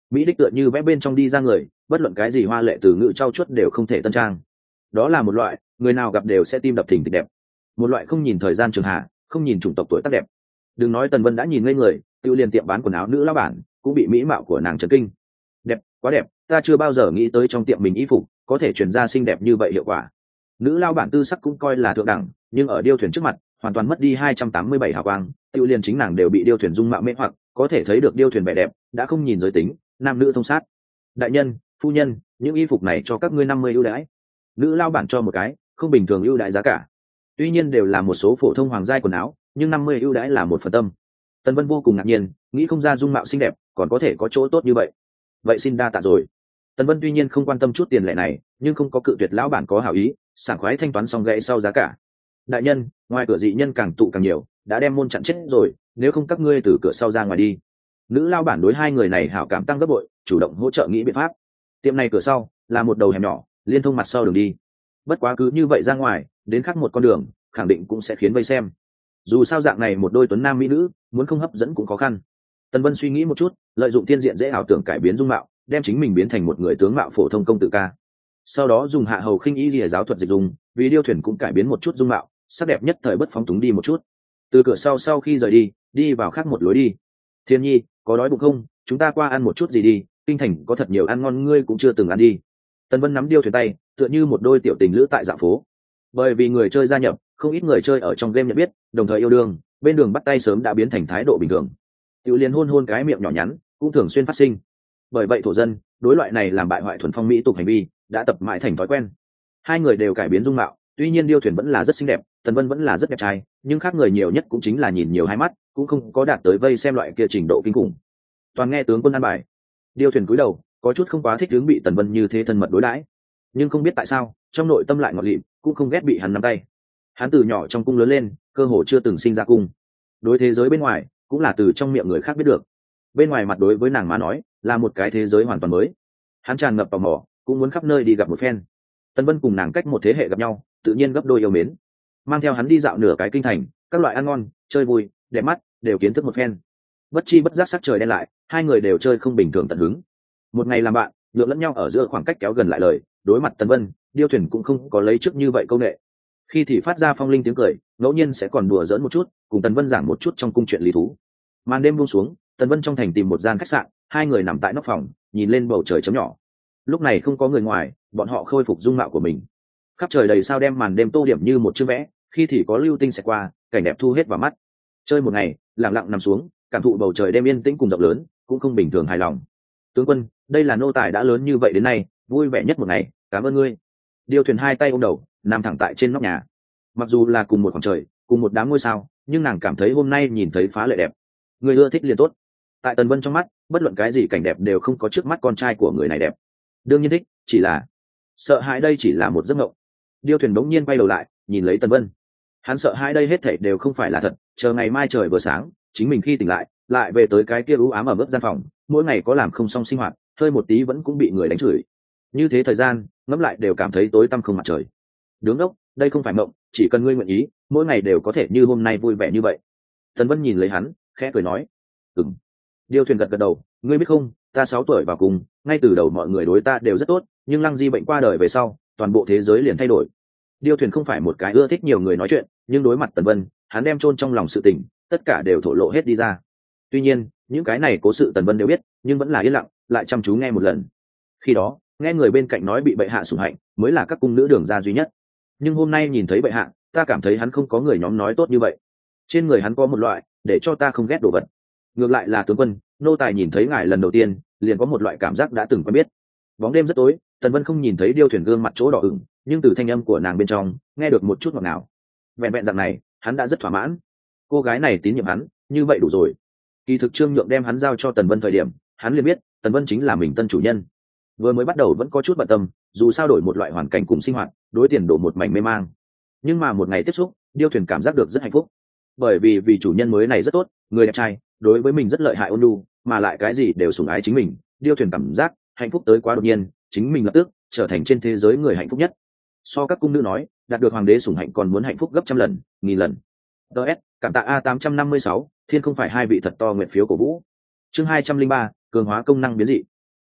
mỹ đích tựa như vẽ bên trong đi ra người, bất luận cái gì hoa lệ từ ngữ trau chuốt đều không thể tân trang. Đó là một loại người nào gặp đều sẽ tim đập thình thịch đẹp, một loại không nhìn thời gian trường hạ, không nhìn chủng tộc tuổi tác đẹp. Đừng nói Tần Vân đã nhìn ngây người, tiêu liền tiệm bán quần áo nữ lão bản cũng bị mỹ mạo của nàng chấn kinh. Đẹp, quá đẹp, ta chưa bao giờ nghĩ tới trong tiệm mình y phục có thể truyền ra xinh đẹp như vậy hiệu quả. Nữ lão bản tư sắc cũng coi là thượng đẳng, nhưng ở điêu thuyền trước mặt hoàn toàn mất đi 287 hào quang, tiêu liền chính nàng đều bị điêu thuyền dung mạo mê hoặc, có thể thấy được điêu thuyền vẻ đẹp đã không nhìn giới tính, nam nữ thông sát. Đại nhân, phu nhân, những y phục này cho các ngươi 50 ưu đãi. Nữ lão bản cho một cái không bình thường ưu đãi giá cả. Tuy nhiên đều là một số phổ thông hoàng giai quần áo, nhưng 50 ưu đãi là một phần tâm. Tần Vân vô cùng ngạc nhiên, nghĩ không ra dung mạo xinh đẹp còn có thể có chỗ tốt như vậy. Vậy xin đa tạ rồi. Tần Vân tuy nhiên không quan tâm chút tiền lệ này, nhưng không có cự tuyệt lão bản có hảo ý, sảng khoái thanh toán xong gãy sau giá cả. Đại nhân, ngoài cửa dị nhân càng tụ càng nhiều, đã đem môn chặn chết rồi, nếu không các ngươi từ cửa sau ra ngoài đi. Nữ lão bản đối hai người này hảo cảm tăng gấp bội, chủ động hỗ trợ nghĩ biện pháp. Tiệm này cửa sau là một đầu hẻm nhỏ, liên thông mặt sau đường đi. Bất quá cứ như vậy ra ngoài, đến khác một con đường, khẳng định cũng sẽ khiến vây xem. Dù sao dạng này một đôi tuấn nam mỹ nữ, muốn không hấp dẫn cũng khó khăn. Tần Vân suy nghĩ một chút, lợi dụng tiên diện dễ ảo tưởng cải biến dung mạo, đem chính mình biến thành một người tướng mạo phổ thông công tử ca. Sau đó dùng hạ hầu khinh y lìa giáo thuật dịch dùng, vì điêu thuyền cũng cải biến một chút dung mạo, sắc đẹp nhất thời bất phóng túng đi một chút. Từ cửa sau khi rời đi, đi vào khác một lối đi. Thiên Nhi, có đói bụng không? Chúng ta qua ăn một chút gì đi, kinh thành có thật nhiều ăn ngon ngươi cũng chưa từng ăn đi. Tần Vân nắm điêu thuyền tay, tựa như một đôi tiểu tình lữ tại dạo phố. Bởi vì người chơi gia nhập, không ít người chơi ở trong game nhận biết, đồng thời yêu đương, bên đường bắt tay sớm đã biến thành thái độ bình thường. Tiểu liền hôn hôn cái miệng nhỏ nhắn, cũng thường xuyên phát sinh. Bởi vậy thổ dân, đối loại này làm bại hoại thuần phong mỹ tục hành vi, đã tập mãi thành thói quen. Hai người đều cải biến dung mạo, tuy nhiên điêu thuyền vẫn là rất xinh đẹp, Tần Vân vẫn là rất đẹp trai, nhưng khác người nhiều nhất cũng chính là nhìn nhiều hai mắt, cũng không có đạt tới vây xem loại kia trình độ kinh khủng. Toàn nghe tướng quân an bài. Điêu thuyền cúi đầu, có chút không quá thích hướng bị Tần Vân như thế thân mật đối đãi, nhưng không biết tại sao, trong nội tâm lại ngọt lịm, cũng không ghét bị hắn nắm tay. Hắn từ nhỏ trong cung lớn lên, cơ hồ chưa từng sinh ra cung. Đối thế giới bên ngoài, cũng là từ trong miệng người khác biết được. Bên ngoài mặt đối với nàng mà nói, là một cái thế giới hoàn toàn mới. Hắn tràn ngập tò mò, cũng muốn khắp nơi đi gặp một phen. Tần Vân cùng nàng cách một thế hệ gặp nhau, tự nhiên gấp đôi yêu mến. Mang theo hắn đi dạo nửa cái kinh thành, các loại ăn ngon, chơi vui, đẹp mắt, đều kiến thức một phen. Bất chi bất giác sắc trời đen lại, hai người đều chơi không bình thường tận hứng. Một ngày làm bạn, lượng lẫn nhau ở giữa khoảng cách kéo gần lại lời, đối mặt Tần Vân, điêu thuyền cũng không có lấy trước như vậy câu nệ. Khi thì phát ra phong linh tiếng cười, ngẫu nhiên sẽ còn đùa giỡn một chút, cùng Tần Vân giảng một chút trong cung chuyện lý thú. Màn đêm buông xuống, Tần Vân trong thành tìm một gian khách sạn, hai người nằm tại nóc phòng, nhìn lên bầu trời chấm nhỏ. Lúc này không có người ngoài, bọn họ khôi phục dung mạo của mình. Khắp trời đầy sao đem màn đêm tô điểm như một chữ vẽ, khi thì có lưu tinh xẹt qua, cảnh đẹp thu hết vào mắt. Chơi một ngày, lặng lặng nằm xuống, cảm thụ bầu trời đêm yên tĩnh cùng rộng lớn, cũng không bình thường hài lòng. Tướng quân, đây là nô tài đã lớn như vậy đến nay, vui vẻ nhất một ngày, cảm ơn ngươi. Điêu thuyền hai tay ôm đầu, nằm thẳng tại trên nóc nhà. Mặc dù là cùng một khoảng trời, cùng một đám ngôi sao, nhưng nàng cảm thấy hôm nay nhìn thấy phá lệ đẹp. Người ưa thích liền tốt. Tại Tần Vân trong mắt, bất luận cái gì cảnh đẹp đều không có trước mắt con trai của người này đẹp. Đương nhiên thích, chỉ là sợ hãi đây chỉ là một giấc mộng. Điêu thuyền bỗng nhiên quay đầu lại, nhìn lấy Tần Vân. Hắn sợ hãi đây hết thảy đều không phải là thật, chờ ngày mai trời vừa sáng, chính mình khi tỉnh lại về tới cái kia u ám ở mức gian phòng, mỗi ngày có làm không xong sinh hoạt, hơi một tí vẫn cũng bị người đánh chửi. Như thế thời gian, ngẫm lại đều cảm thấy tối tăm không mặt trời. Đứng đốc, đây không phải mộng, chỉ cần ngươi nguyện ý, mỗi ngày đều có thể như hôm nay vui vẻ như vậy. Tần Vân nhìn lấy hắn, khẽ cười nói, ừm. Điêu thuyền gật gật đầu, ngươi biết không, ta 6 tuổi vào cùng, ngay từ đầu mọi người đối ta đều rất tốt, nhưng Lăng Di bệnh qua đời về sau, toàn bộ thế giới liền thay đổi. Điêu thuyền không phải một cái ưa thích nhiều người nói chuyện, nhưng đối mặt Tần Vân, hắn đem chôn trong lòng sự tình, tất cả đều thổ lộ hết đi ra. Tuy nhiên, những cái này cố sự Tần Vân đều biết, nhưng vẫn là yên lặng, lại chăm chú nghe một lần. Khi đó, nghe người bên cạnh nói bị bệ hạ sủng hạnh, mới là các cung nữ đường ra duy nhất. Nhưng hôm nay nhìn thấy bệ hạ, ta cảm thấy hắn không có người nhóm nói tốt như vậy. Trên người hắn có một loại để cho ta không ghét đồ vật. Ngược lại là tướng quân, nô tài nhìn thấy ngài lần đầu tiên, liền có một loại cảm giác đã từng quen biết. Bóng đêm rất tối, Tần Vân không nhìn thấy Điêu thuyền gương mặt chỗ đỏ ửng, nhưng từ thanh âm của nàng bên trong, nghe được một chút ngọt ngào. Vẹn vẹn rằng này, hắn đã rất thỏa mãn. Cô gái này tín nhiệm hắn, như vậy đủ rồi. Kỳ thực Trương Nhượng đem hắn giao cho Tần Vân thời điểm, hắn liền biết, Tần Vân chính là mình tân chủ nhân. Vừa mới bắt đầu vẫn có chút bận tâm, dù sao đổi một loại hoàn cảnh cùng sinh hoạt, đối tiền đổ một mảnh mê mang. Nhưng mà một ngày tiếp xúc, Điêu thuyền cảm giác được rất hạnh phúc. Bởi vì chủ nhân mới này rất tốt, người đẹp trai, đối với mình rất lợi hại ôn nhu, mà lại cái gì đều sủng ái chính mình. Điêu thuyền cảm giác hạnh phúc tới quá đột nhiên, chính mình lập tức trở thành trên thế giới người hạnh phúc nhất. So các cung nữ nói, đạt được hoàng đế sủng hạnh còn muốn hạnh phúc gấp trăm lần, nghìn lần. DS, cảm tạ A856, thiên không phải hai vị thật to nguyện phiếu cổ vũ. Chương 203, cường hóa công năng biến dị.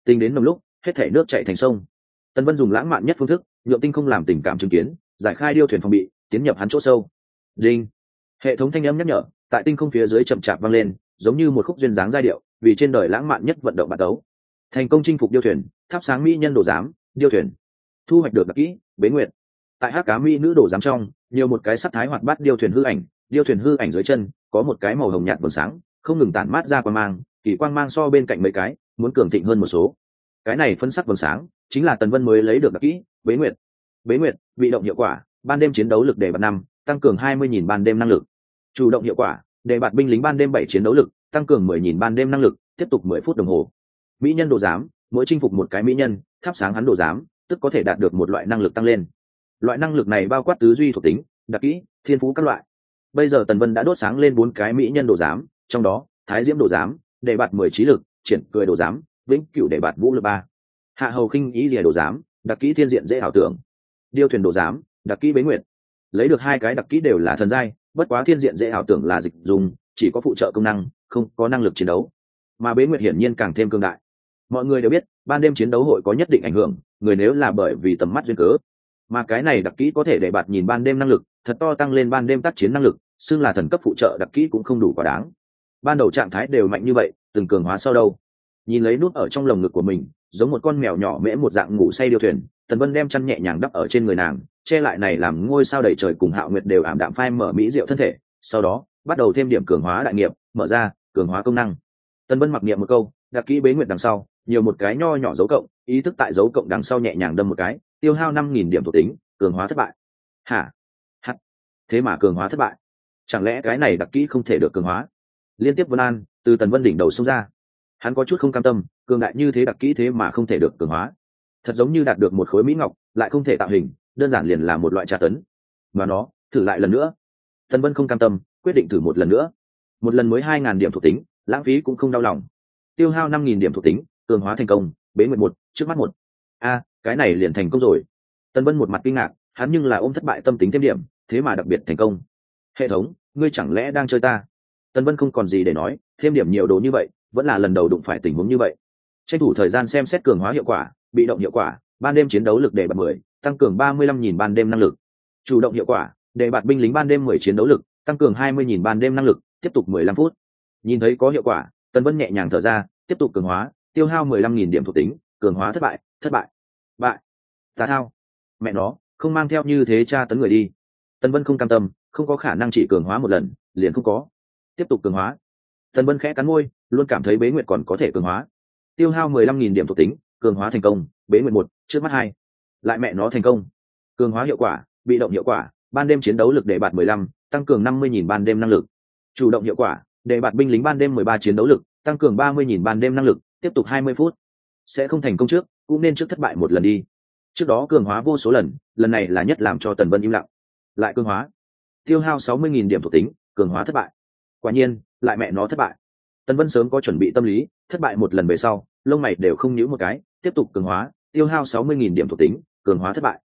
tính đến nồng lúc hết thể nước chạy thành sông. Tần Vân dùng lãng mạn nhất phương thức nhượng tinh không làm tình cảm chứng kiến, giải khai điêu thuyền phòng bị, tiến nhập hắn chỗ sâu. Đinh, hệ thống thanh âm nhắc nhở tại tinh không phía dưới chậm chạp vang lên, giống như một khúc duyên dáng giai điệu, vì trên đời lãng mạn nhất vận động bản đấu. Thành công chinh phục điêu thuyền, thắp sáng mỹ nhân đồ giám điêu thuyền, thu hoạch được đặc kỹ bế nguyệt. Tại hắc cá mỹ nữ đồ giám trong nhiều một cái sắc thái hoạt bát điêu thuyền hư ảnh, điêu thuyền hư ảnh dưới chân có một cái màu hồng nhạt vầng sáng không ngừng tản mát ra quang mang, kỳ quang mang so bên cạnh mấy cái muốn cường thịnh hơn một số. Cái này phân sắc vầng sáng chính là Tần Vân mới lấy được đặc kỹ bế nguyệt. Bế nguyệt bị động hiệu quả, ban đêm chiến đấu lực đề bạt 5, tăng cường 20.000 ban đêm năng lực. Chủ động hiệu quả, đề bạt binh lính ban đêm 7 chiến đấu lực, tăng cường 10.000 ban đêm năng lực, tiếp tục 10 phút đồng hồ. Mỹ nhân đồ giám, mỗi chinh phục một cái mỹ nhân, thắp sáng hắn đồ giám, tức có thể đạt được một loại năng lực tăng lên. Loại năng lực này bao quát tứ duy thuộc tính, đặc kỹ, thiên phú các loại. Bây giờ Tần Vân đã đốt sáng lên 4 cái mỹ nhân đồ giám, trong đó Thái Diễm đồ giám đề bạt 10 trí lực, triển cười đồ giám vĩnh cửu đề bạt vũ lực 3, Hạ hầu khinh ý lìa đồ giám đặc kỹ thiên diện dễ ảo tưởng, điêu thuyền đồ giám đặc kỹ bế nguyệt. Lấy được 2 cái đặc kỹ đều là thần giai, bất quá thiên diện dễ ảo tưởng là dịch dùng, chỉ có phụ trợ công năng, không có năng lực chiến đấu, mà bế nguyệt hiển nhiên càng thêm cương đại. Mọi người đều biết ban đêm chiến đấu hội có nhất định ảnh hưởng, người nếu là bởi vì tầm mắt duyên cớ, mà cái này đặc kỹ có thể để bạt nhìn ban đêm năng lực thật to, tăng lên ban đêm tác chiến năng lực, xưng là thần cấp phụ trợ đặc kỹ cũng không đủ quá đáng. Ban đầu trạng thái đều mạnh như vậy, từng cường hóa sau đâu. Nhìn lấy nút ở trong lồng ngực của mình giống một con mèo nhỏ mễ một dạng ngủ say điêu thuyền, Tần Vân đem chăn nhẹ nhàng đắp ở trên người nàng, che lại này làm ngôi sao đầy trời cùng Hạo Nguyệt đều ảm đạm phai mở mỹ diệu thân thể. Sau đó bắt đầu thêm điểm cường hóa đại nghiệp, mở ra cường hóa công năng. Tần Vân mặc niệm một câu, đặc kỹ bế nguyệt đằng sau nhiều một cái nho nhỏ dấu cộng, ý thức tại dấu cộng đằng sau nhẹ nhàng đâm một cái, tiêu hao 5.000 điểm thuộc tính, cường hóa thất bại. Hả? Hắt. Thế mà cường hóa thất bại? Chẳng lẽ cái này đặc kỹ không thể được cường hóa? Liên tiếp Vân An từ Tần Vân đỉnh đầu xông ra. Hắn có chút không cam tâm, cường đại như thế đặc kỹ thế mà không thể được cường hóa, thật giống như đạt được một khối mỹ ngọc lại không thể tạo hình, đơn giản liền là một loại tra tấn. Mà nó thử lại lần nữa. Tần Vân không cam tâm, quyết định thử một lần nữa. Một lần mới 2.000 điểm thuộc tính, lãng phí cũng không đau lòng. Tiêu hao 5.000 điểm thuộc tính, cường hóa thành công, bế nguyệt 1, trước mắt 1. Cái này liền thành công rồi. Tần Vân một mặt kinh ngạc, hắn nhưng là ôm thất bại tâm tính thêm điểm, thế mà đặc biệt thành công. Hệ thống, ngươi chẳng lẽ đang chơi ta? Tần Vân không còn gì để nói, thêm điểm nhiều đồ như vậy, vẫn là lần đầu đụng phải tình huống như vậy. Tranh thủ thời gian xem xét cường hóa hiệu quả, bị động hiệu quả, ban đêm chiến đấu lực đề bạt 10, tăng cường 35.000 ban đêm năng lực. Chủ động hiệu quả, đề bạt binh lính ban đêm 10 chiến đấu lực, tăng cường 20.000 ban đêm năng lực, tiếp tục 15 phút. Nhìn thấy có hiệu quả, Tần Vân nhẹ nhàng thở ra, tiếp tục cường hóa, tiêu hao 15.000 điểm thuộc tính, cường hóa thất bại. Bại. Tà thao. Mẹ nó, không mang theo như thế tra tấn người đi. Tần Vân không cam tâm, không có khả năng chỉ cường hóa một lần liền không có. Tiếp tục cường hóa. Tần Vân khẽ cắn môi, luôn cảm thấy bế nguyệt còn có thể cường hóa. Tiêu hao 15.000 điểm thuộc tính, cường hóa thành công, bế nguyệt 1, trước mắt 2. Lại mẹ nó thành công. Cường hóa hiệu quả, bị động hiệu quả, ban đêm chiến đấu lực đề bạt 15, tăng cường 50.000 ban đêm năng lực. Chủ động hiệu quả, đề bạt binh lính ban đêm 13 chiến đấu lực, tăng cường 30.000 ban đêm năng lực, tiếp tục 20 phút. Sẽ không thành công trước, cũng nên trước thất bại một lần đi. Trước đó cường hóa vô số lần, lần này là nhất làm cho Tần Vân im lặng. Lại cường hóa. Tiêu hao 60.000 điểm thuộc tính, cường hóa thất bại. Quả nhiên, lại mẹ nó thất bại. Tần Vân sớm có chuẩn bị tâm lý, thất bại một lần về sau, lông mày đều không nhíu một cái, tiếp tục cường hóa, tiêu hao 60.000 điểm thuộc tính, cường hóa thất bại.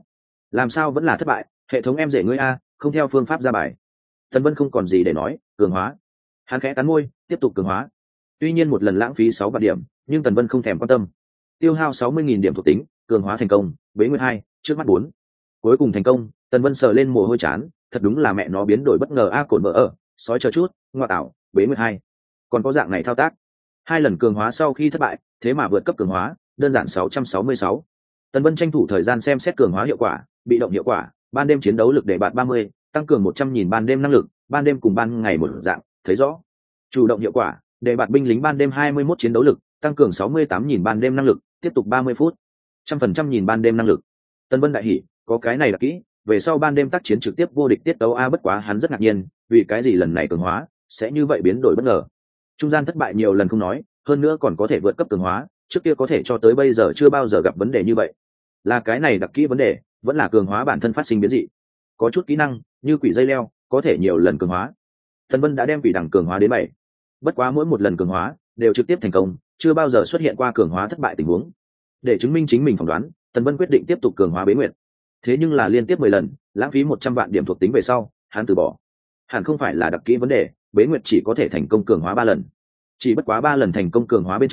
Làm sao vẫn là thất bại, hệ thống em rể ngươi a, không theo phương pháp ra bài. Tần Vân không còn gì để nói, cường hóa. Hắn khẽ cắn môi, tiếp tục cường hóa. Tuy nhiên một lần lãng phí 6 vạn điểm, nhưng Tần Vân không thèm quan tâm. Tiêu hao 60.000 điểm thuộc tính, cường hóa thành công, bế nguyệt 2, trước mắt 4. Cuối cùng thành công, Tần Vân sờ lên mồ hôi chán, thật đúng là mẹ nó biến đổi bất ngờ cồn vợ ở, sói chờ chút, ngoa tạo, bế nguyệt 2. Còn có dạng này thao tác. 2 lần cường hóa sau khi thất bại, thế mà vượt cấp cường hóa, đơn giản 666. Tần Vân tranh thủ thời gian xem xét cường hóa hiệu quả, bị động hiệu quả, ban đêm chiến đấu lực đề bạt 30, tăng cường 100.000 ban đêm năng lực, ban đêm cùng ban ngày một dạng, thấy rõ. Chủ động hiệu quả, đề bạt binh lính ban đêm 21 chiến đấu lực, tăng cường 68.000 ban đêm năng lực, tiếp tục 30 phút. 100% nhìn ban đêm năng lực. Tần Vân đại hỉ, có cái này là kỹ, về sau ban đêm tác chiến trực tiếp vô địch tiết tấu bất quá hắn rất ngạc nhiên, vì cái gì lần này cường hóa sẽ như vậy biến đổi bất ngờ. Trung gian thất bại nhiều lần không nói, hơn nữa còn có thể vượt cấp cường hóa, trước kia có thể cho tới bây giờ chưa bao giờ gặp vấn đề như vậy. Là cái này đặc kỹ vấn đề, vẫn là cường hóa bản thân phát sinh biến dị. Có chút kỹ năng như quỷ dây leo có thể nhiều lần cường hóa. Tần Vân đã đem quỷ đẳng cường hóa đến 7. Bất quá mỗi một lần cường hóa đều trực tiếp thành công, chưa bao giờ xuất hiện qua cường hóa thất bại tình huống. Để chứng minh chính mình phỏng đoán, Tần Vân quyết định tiếp tục cường hóa bế nguyệt. Thế nhưng là liên tiếp 10 lần, lãng phí 100 vạn điểm thuộc tính về sau, hắn từ bỏ. Hẳn không phải là đặc kỹ vấn đề, bế nguyệt chỉ có thể thành công cường hóa 3 lần. Chỉ bất quá 3 lần thành công cường hóa bên trong,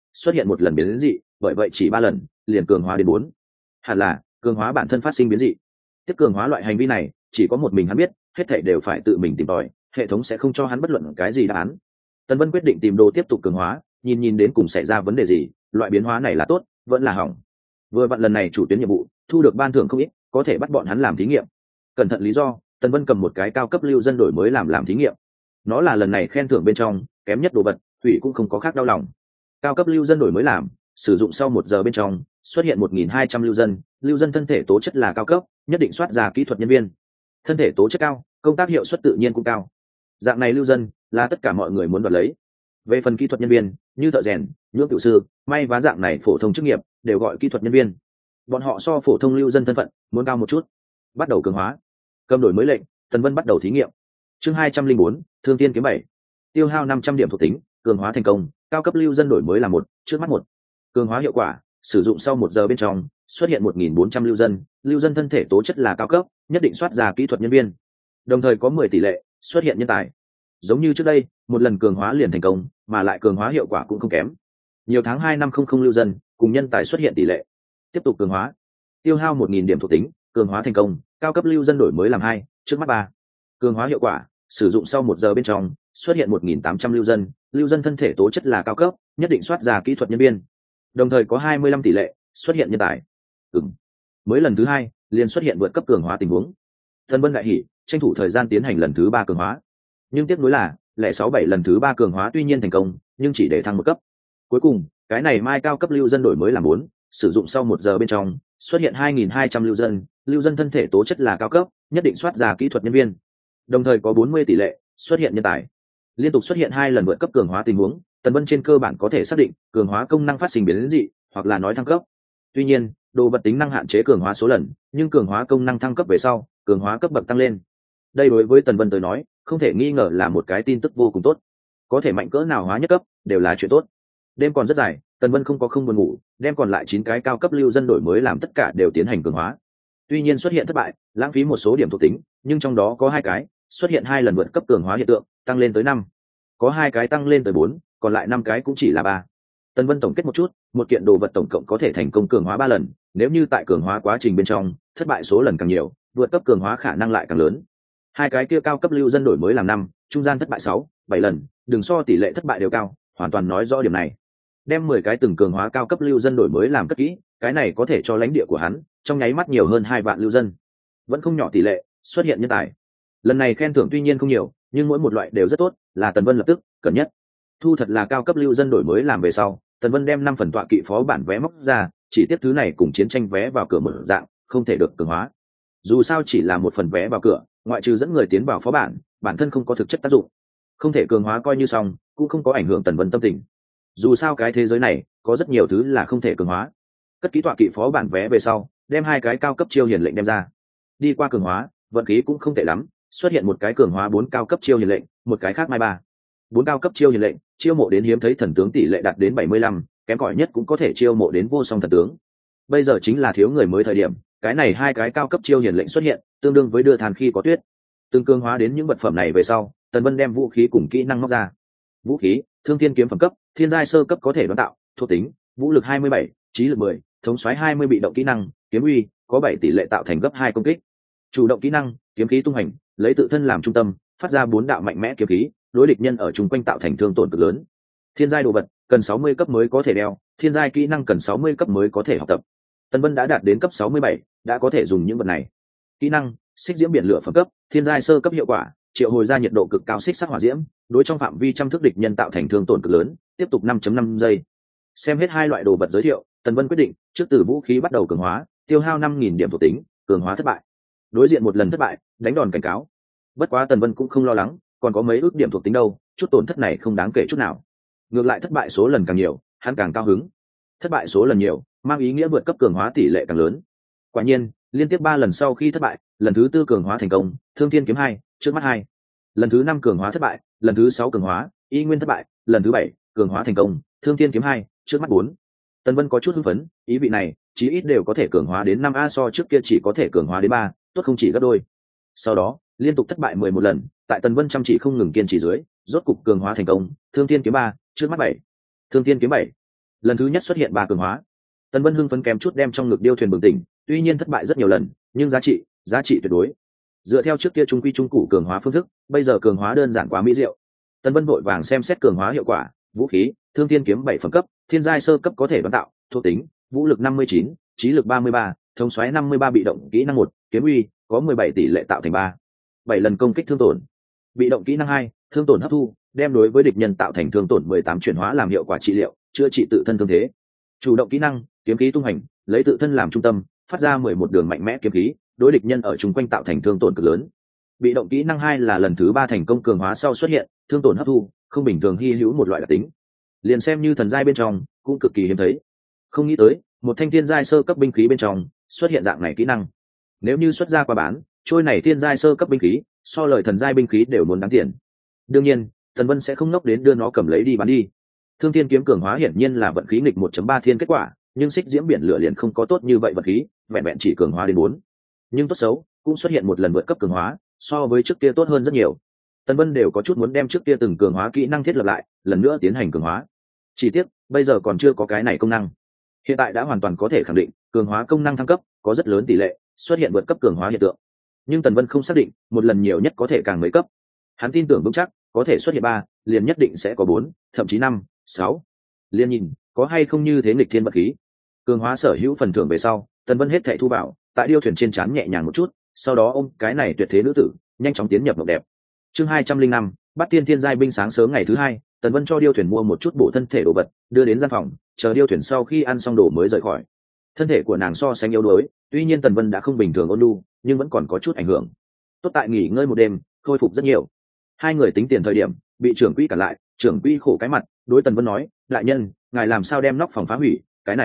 xuất hiện một lần biến dị, bởi vậy chỉ 3 lần liền cường hóa đến 4. Hẳn là cường hóa bản thân phát sinh biến dị. Tiếp cường hóa loại hành vi này chỉ có một mình hắn biết, hết thảy đều phải tự mình tìm tòi, hệ thống sẽ không cho hắn bất luận cái gì đáp án. Tần Vân quyết định tìm đồ tiếp tục cường hóa, nhìn đến cùng xảy ra vấn đề gì, loại biến hóa này là tốt vẫn là hỏng. Vừa vặn lần này chủ tuyến nhiệm vụ thu được ban thưởng không ít, có thể bắt bọn hắn làm thí nghiệm. Cẩn thận lý do, Tần Vân cầm một cái cao cấp lưu dân đổi mới làm thí nghiệm. Nó là lần này khen thưởng bên trong kém nhất đồ vật, thủy cũng không có khác đau lòng. Cao cấp lưu dân đổi mới làm, sử dụng sau 1 giờ bên trong xuất hiện 1.200 lưu dân thân thể tố chất là cao cấp, nhất định soát ra kỹ thuật nhân viên. Thân thể tố chất cao, công tác hiệu suất tự nhiên cũng cao. Dạng này lưu dân là tất cả mọi người muốn đoạt lấy. Về phần kỹ thuật nhân viên, như thợ rèn, nhưỡng cựu sư, may vá dạng này phổ thông chức nghiệp đều gọi kỹ thuật nhân viên. Bọn họ so phổ thông lưu dân thân phận muốn cao một chút. Bắt đầu cường hóa. Cầm đổi mới lệnh, Tần Vân bắt đầu thí nghiệm. Chương 204, Thương Tiên kiếm 7. Tiêu hao 500 điểm thuộc tính, cường hóa thành công, cao cấp lưu dân đổi mới là 1, trước mắt 1. Cường hóa hiệu quả, sử dụng sau 1 giờ bên trong xuất hiện 1.400 lưu dân thân thể tố chất là cao cấp, nhất định soát ra kỹ thuật nhân viên. Đồng thời có 10 tỷ lệ xuất hiện nhân tài. Giống như trước đây, một lần cường hóa liền thành công, mà lại cường hóa hiệu quả cũng không kém. Nhiều tháng 2500 lưu dân cùng nhân tài xuất hiện tỷ lệ. Tiếp tục cường hóa. Tiêu hao 1.000 điểm thuộc tính, cường hóa thành công, cao cấp lưu dân đổi mới làm 2, trước mắt 3. Cường hóa hiệu quả, sử dụng sau 1 giờ bên trong xuất hiện 1.800 lưu dân thân thể tố chất là cao cấp, nhất định soát ra kỹ thuật nhân viên. Đồng thời có 25 tỷ lệ xuất hiện nhân tài. Mới lần thứ 2 liền xuất hiện vượt cấp cường hóa tình huống. Tần Vân đại hỉ, tranh thủ thời gian tiến hành lần thứ 3 cường hóa. Nhưng tiếc nuối là 067 lần thứ 3 cường hóa tuy nhiên thành công, nhưng chỉ để thăng 1 cấp. Cuối cùng cái này mai cao cấp lưu dân đổi mới làm 4, sử dụng sau 1 giờ bên trong xuất hiện 2.200 lưu dân thân thể tố chất là cao cấp, nhất định soát ra kỹ thuật nhân viên. Đồng thời có 40 tỷ lệ xuất hiện nhân tài. Liên tục xuất hiện 2 lần vượt cấp cường hóa tình huống, Tần Vân trên cơ bản có thể xác định cường hóa công năng phát sinh biến dị, hoặc là nói thăng cấp. Tuy nhiên, đồ vật tính năng hạn chế cường hóa số lần, nhưng cường hóa công năng thăng cấp về sau, cường hóa cấp bậc tăng lên. Đây đối với Tần Vân tới nói, không thể nghi ngờ là một cái tin tức vô cùng tốt. Có thể mạnh cỡ nào hóa nhất cấp, đều là chuyện tốt. Đêm còn rất dài, Tần Vân không buồn ngủ, đem còn lại 9 cái cao cấp lưu dân đổi mới làm tất cả đều tiến hành cường hóa. Tuy nhiên xuất hiện thất bại, lãng phí một số điểm thuộc tính, nhưng trong đó có 2 cái xuất hiện 2 lần vượt cấp cường hóa hiện tượng, tăng lên tới 5. Có 2 cái tăng lên tới 4, còn lại 5 cái cũng chỉ là 3. Tần Vân tổng kết một chút, một kiện đồ vật tổng cộng có thể thành công cường hóa 3 lần, nếu như tại cường hóa quá trình bên trong, thất bại số lần càng nhiều, vượt cấp cường hóa khả năng lại càng lớn. 2 cái kia cao cấp lưu dân đổi mới làm 5, trung gian thất bại 6, 7 lần, đừng so tỷ lệ thất bại đều cao, hoàn toàn nói rõ điểm này. Đem 10 cái từng cường hóa cao cấp lưu dân đổi mới làm cất kỹ, cái này có thể cho lãnh địa của hắn trong nháy mắt nhiều hơn 2 vạn lưu dân. Vẫn không nhỏ tỷ lệ xuất hiện nhân tài. Lần này khen thưởng tuy nhiên không nhiều, nhưng mỗi một loại đều rất tốt, là Tần Vân lập tức cần nhất. Thu thật là cao cấp lưu dân đổi mới làm về sau, Tần Vân đem 5 phần tọa kỵ phó bản vé móc ra, chỉ tiếp thứ này cùng chiến tranh vé vào cửa mở dạng, không thể được cường hóa. Dù sao chỉ là một phần vé vào cửa, ngoại trừ dẫn người tiến vào phó bản, bản thân không có thực chất tác dụng. Không thể cường hóa coi như xong, cũng không có ảnh hưởng Tần Vân tâm tình. Dù sao cái thế giới này có rất nhiều thứ là không thể cường hóa. Cất kỹ tọa kỵ phó bản vé về sau, đem 2 cái cao cấp chiêu hiển lệnh đem ra. Đi qua cường hóa, vận khí cũng không tệ lắm, xuất hiện một cái cường hóa 4 cao cấp chiêu hiển lệnh, một cái khác mai 3. 4 cao cấp chiêu hiển lệnh, chiêu mộ đến hiếm thấy thần tướng tỷ lệ đạt đến 75, kém cỏi nhất cũng có thể chiêu mộ đến vô song thần tướng. Bây giờ chính là thiếu người mới thời điểm, cái này 2 cái cao cấp chiêu hiển lệnh xuất hiện, tương đương với đưa than khi có tuyết. Tương cường hóa đến những vật phẩm này về sau, Tần Vân đem vũ khí cùng kỹ năng móc ra. Vũ khí, Thương Thiên kiếm phẩm cấp, thiên giai sơ cấp có thể đoán tạo, thuộc tính, vũ lực 27, trí lực 10, thống soái 20 bị động kỹ năng, kiếm uy, có 7 tỷ lệ tạo thành gấp 2 công kích. Chủ động kỹ năng, kiếm khí tung hành, lấy tự thân làm trung tâm, phát ra 4 đạo mạnh mẽ kiếm khí, đối địch nhân ở chung quanh tạo thành thương tổn cực lớn. Thiên giai đồ vật, cần 60 cấp mới có thể đeo, thiên giai kỹ năng cần 60 cấp mới có thể học tập. Tần Vân đã đạt đến cấp 67, đã có thể dùng những vật này. Kỹ năng, xích diễm biển lửa phẩm cấp, thiên giai sơ cấp hiệu quả, triệu hồi ra nhiệt độ cực cao xích sắc hỏa diễm, đối trong phạm vi trăm thước địch nhân tạo thành thương tổn cực lớn, tiếp tục 5.5 giây. Xem hết 2 loại đồ vật giới thiệu, Tần Vân quyết định trước từ vũ khí bắt đầu cường hóa, tiêu hao 5.000 điểm thuộc tính, cường hóa thất bại. Đối diện một lần thất bại, đánh đòn cảnh cáo. Bất quá Tần Vân cũng không lo lắng, còn có mấy ước điểm thuộc tính đâu, chút tổn thất này không đáng kể chút nào. Ngược lại thất bại số lần càng nhiều, hắn càng cao hứng. Thất bại số lần nhiều, mang ý nghĩa vượt cấp cường hóa tỷ lệ càng lớn. Quả nhiên, liên tiếp 3 lần sau khi thất bại, lần thứ 4 cường hóa thành công, Thương Thiên kiếm 2, trước mắt 2. Lần thứ 5 cường hóa thất bại, lần thứ 6 cường hóa, y nguyên thất bại, lần thứ 7 cường hóa thành công, Thương Thiên kiếm 2, trước mắt 4. Tần Vân có chút hưng phấn, ý vị này, chí ít đều có thể cường hóa đến 5A, so trước kia chỉ có thể cường hóa đến 3, tốt không chỉ gấp đôi. Sau đó, liên tục thất bại 11 lần, tại Tần Vân chăm chỉ không ngừng kiên trì dưới, rốt cục cường hóa thành công, Thương Thiên kiếm 3, trước mắt 7. Thương Thiên kiếm 7. lần thứ nhất xuất hiện 3 cường hóa. Tần Vân hưng phấn kém chút đem trong ngực điêu thuyền bừng tỉnh, tuy nhiên thất bại rất nhiều lần, nhưng giá trị tuyệt đối. Dựa theo trước kia trung quy trung cụ cường hóa phương thức, bây giờ cường hóa đơn giản quá mỹ diệu. Tần Vân vội vàng xem xét cường hóa hiệu quả, vũ khí, Thương Thiên kiếm 7 phẩm cấp, thiên giai sơ cấp có thể đoán tạo, thuộc tính, vũ lực 59, trí lực 33, thông xoáy 53 bị động kỹ năng 1, kiếm uy, có 17 tỷ lệ tạo thành 7 lần công kích thương tổn. Bị động kỹ năng 2, thương tổn hấp thu, đem đối với địch nhân tạo thành thương tổn 18 chuyển hóa làm hiệu quả trị liệu, chữa trị tự thân thương thế. Chủ động kỹ năng, kiếm khí tung hành, lấy tự thân làm trung tâm, phát ra 11 đường mạnh mẽ kiếm khí, đối địch nhân ở chung quanh tạo thành thương tổn cực lớn. Bị động kỹ năng 2 là lần thứ 3 thành công cường hóa sau xuất hiện, thương tổn hấp thu, không bình thường hy hữu một loại đặc tính. Liền xem như thần giai bên trong, cũng cực kỳ hiếm thấy. Không nghĩ tới, một thanh thiên giai sơ cấp binh khí bên trong xuất hiện dạng này kỹ năng. Nếu như xuất ra qua bán, trôi này thiên giai sơ cấp binh khí, so lời thần giai binh khí đều muốn đáng tiền. Đương nhiên, Tần Vân sẽ không nốc đến đưa nó cầm lấy đi bán đi. Thương Thiên kiếm cường hóa hiển nhiên là vận khí nghịch 1.3 thiên kết quả, nhưng xích diễm biển lửa liền không có tốt như vậy vận khí, vẹn vẹn chỉ cường hóa đến 4. Nhưng tốt xấu cũng xuất hiện một lần vượt cấp cường hóa, so với trước kia tốt hơn rất nhiều. Tần Vân đều có chút muốn đem trước kia từng cường hóa kỹ năng thiết lập lại, lần nữa tiến hành cường hóa. Chỉ tiếc, bây giờ còn chưa có cái này công năng. Hiện tại đã hoàn toàn có thể khẳng định, cường hóa công năng thăng cấp có rất lớn tỷ lệ xuất hiện vượt cấp cường hóa hiện tượng. Nhưng Tần Vân không xác định, một lần nhiều nhất có thể càng mấy cấp. Hắn tin tưởng vững chắc, có thể xuất hiện 3, liền nhất định sẽ có 4, thậm chí 5, 6. Liên nhìn, có hay không như thế nghịch thiên vật khí. Cường hóa sở hữu phần thưởng về sau, Tần Vân hết thảy thu bảo, tại điêu thuyền trên trán nhẹ nhàng một chút, sau đó ôm cái này tuyệt thế nữ tử, nhanh chóng tiến nhập mộng đẹp. Chương 205, Bắt Tiên Thiên giai binh. Sáng sớm ngày thứ 2, Tần Vân cho điêu thuyền mua một chút bổ thân thể đồ vật, đưa đến gian phòng, chờ điêu thuyền sau khi ăn xong đồ mới rời khỏi. Thân thể của nàng so sánh yếu đuối, tuy nhiên Tần Vân đã không bình thường ôn nhu, nhưng vẫn còn có chút ảnh hưởng. Tốt tại nghỉ ngơi một đêm, khôi phục rất nhiều. Hai người tính tiền thời điểm, bị trưởng quỹ cản lại, trưởng quỹ khổ cái mặt, đối Tần Vân nói, đại nhân, ngài làm sao đem nóc phòng phá hủy,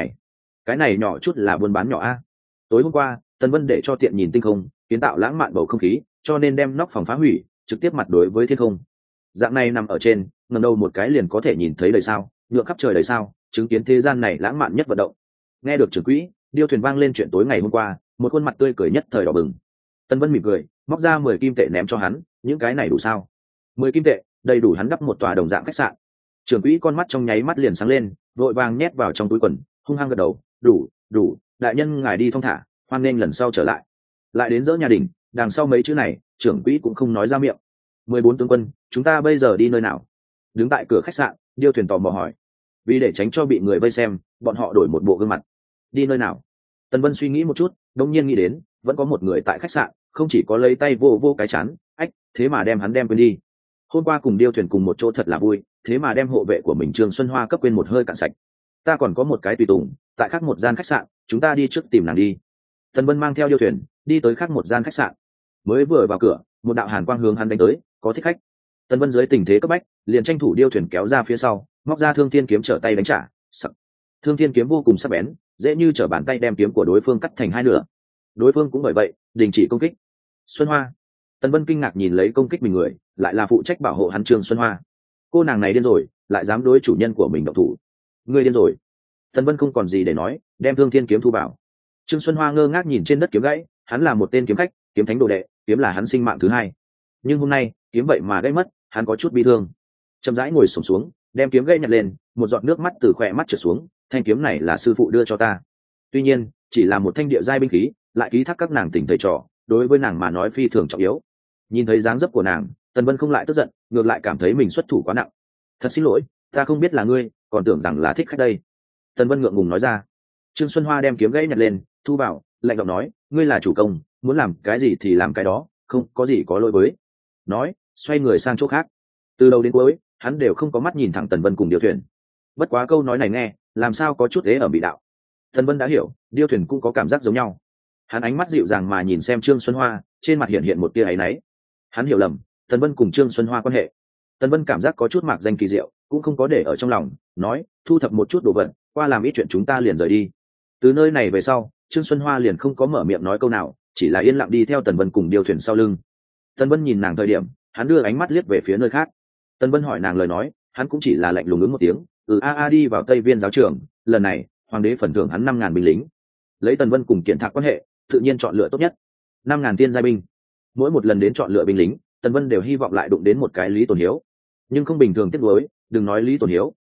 cái này nhỏ chút là buôn bán nhỏ a. Tối hôm qua, Tần Vân để cho tiện nhìn tinh không, kiến tạo lãng mạn bầu không khí, cho nên đem nóc phòng phá hủy, trực tiếp mặt đối với thiên không. Dạng này nằm ở trên, ngẩng đầu một cái liền có thể nhìn thấy đầy sao, nhượng khắp trời đầy sao, chứng kiến thế gian này lãng mạn nhất vận động. Nghe được trưởng quỹ, điêu thuyền vang lên chuyện tối ngày hôm qua, một khuôn mặt tươi cười nhất thời đỏ bừng. Tần Vân mỉm cười, móc ra 10 kim tệ ném cho hắn, những cái này đủ sao? 10 kim tệ, đầy đủ hắn đắp một tòa đồng dạng khách sạn. Trưởng quỹ con mắt trong nháy mắt liền sáng lên, vội vàng nhét vào trong túi quần, hung hăng gật đầu, đủ, đại nhân ngài đi thong thả, hoan nghênh lần sau trở lại. Lại đến dỡ nhà đình, đằng sau mấy chữ này, trưởng quỹ cũng không nói ra miệng. 14 tướng quân, chúng ta bây giờ đi nơi nào? Đứng tại cửa khách sạn, điêu thuyền tò mò hỏi. Vì để tránh cho bị người vây xem, bọn họ đổi một bộ gương mặt. Đi nơi nào? Tần Vân suy nghĩ một chút, đột nhiên nghĩ đến, vẫn có một người tại khách sạn, không chỉ có lấy tay vô cái chán, thế mà đem hắn đem quên đi. Hôm qua cùng điêu thuyền cùng một chỗ thật là vui, thế mà đem hộ vệ của mình Trương Xuân Hoa cấp quên một hơi cạn sạch. Ta còn có một cái tùy tùng, tại khác một gian khách sạn, chúng ta đi trước tìm nàng đi. Tần Vân mang theo điêu thuyền, đi tới khác một gian khách sạn. Mới vừa vào cửa, một đạo hàn quang hướng hắn đánh tới, có thích khách. Tần Vân dưới tình thế cấp bách, liền tranh thủ điêu thuyền kéo ra phía sau, móc ra Thương Thiên kiếm trở tay đánh trả. Sắc. Thương Thiên kiếm vô cùng sắc bén, dễ như trở bàn tay đem kiếm của đối phương cắt thành hai nửa. Đối phương cũng bởi vậy đình chỉ công kích. Xuân Hoa. Tần Vân kinh ngạc nhìn lấy công kích mình người, lại là phụ trách bảo hộ hắn Trương Xuân Hoa. Cô nàng này điên rồi, lại dám đối chủ nhân của mình động thủ. Ngươi điên rồi. Tần Vân không còn gì để nói, đem Thương Thiên kiếm thu vào. Trương Xuân Hoa ngơ ngác nhìn trên đất kiếm gãy, hắn là một tên kiếm khách, kiếm thánh đồ đệ, kiếm là hắn sinh mạng thứ hai. Nhưng hôm nay, kiếm vậy mà gãy mất, hắn có chút bi thương. Chậm rãi ngồi xổm xuống, đem kiếm gãy nhặt lên, một giọt nước mắt từ khóe mắt trượt xuống, thanh kiếm này là sư phụ đưa cho ta. Tuy nhiên, chỉ là một thanh địa giai binh khí, lại ký thác các nàng tình thầy trò, đối với nàng mà nói phi thường trọng yếu. Nhìn thấy dáng dấp của nàng, Tần Vân không lại tức giận, ngược lại cảm thấy mình xuất thủ quá nặng. Thật xin lỗi, ta không biết là ngươi, còn tưởng rằng là thích khách đây. Tần Vân ngượng ngùng nói ra. Trương Xuân Hoa đem kiếm gãy nhặt lên, thu vào, lạnh giọng nói, ngươi là chủ công, muốn làm cái gì thì làm cái đó, không có gì có lỗi với. Nói, xoay người sang chỗ khác. Từ đầu đến cuối, hắn đều không có mắt nhìn thẳng Tần Vân cùng điêu thuyền. Bất quá câu nói này nghe, làm sao có chút ế ở bị đạo. Tần Vân đã hiểu, điêu thuyền cũng có cảm giác giống nhau. Hắn ánh mắt dịu dàng mà nhìn xem Trương Xuân Hoa, trên mặt hiện một tia áy náy. Hắn hiểu lầm, Tần Vân cùng Trương Xuân Hoa quan hệ. Tần Vân cảm giác có chút mạc danh kỳ diệu, cũng không có để ở trong lòng, nói, thu thập một chút đồ vật, qua làm ít chuyện chúng ta liền rời đi. Từ nơi này về sau, Trương Xuân Hoa liền không có mở miệng nói câu nào, chỉ là yên lặng đi theo Tần Vân cùng điêu thuyền sau lưng. Tần Vân nhìn nàng thời điểm, hắn đưa ánh mắt liếc về phía nơi khác. Tần Vân hỏi nàng lời nói, hắn cũng chỉ là lạnh lùng ứng một tiếng, đi vào Tây Viên giáo trường, lần này, hoàng đế phần thưởng hắn 5.000 binh lính. Lấy Tần Vân cùng Kiện Thạc quan hệ, tự nhiên chọn lựa tốt nhất. 5.000 tiên giai binh. Mỗi một lần đến chọn lựa binh lính, Tần Vân đều hy vọng lại đụng đến một cái Lý Tồn Hiếu. Nhưng không bình thường tiếc nuối, đừng nói Lý Tồn Hiếu,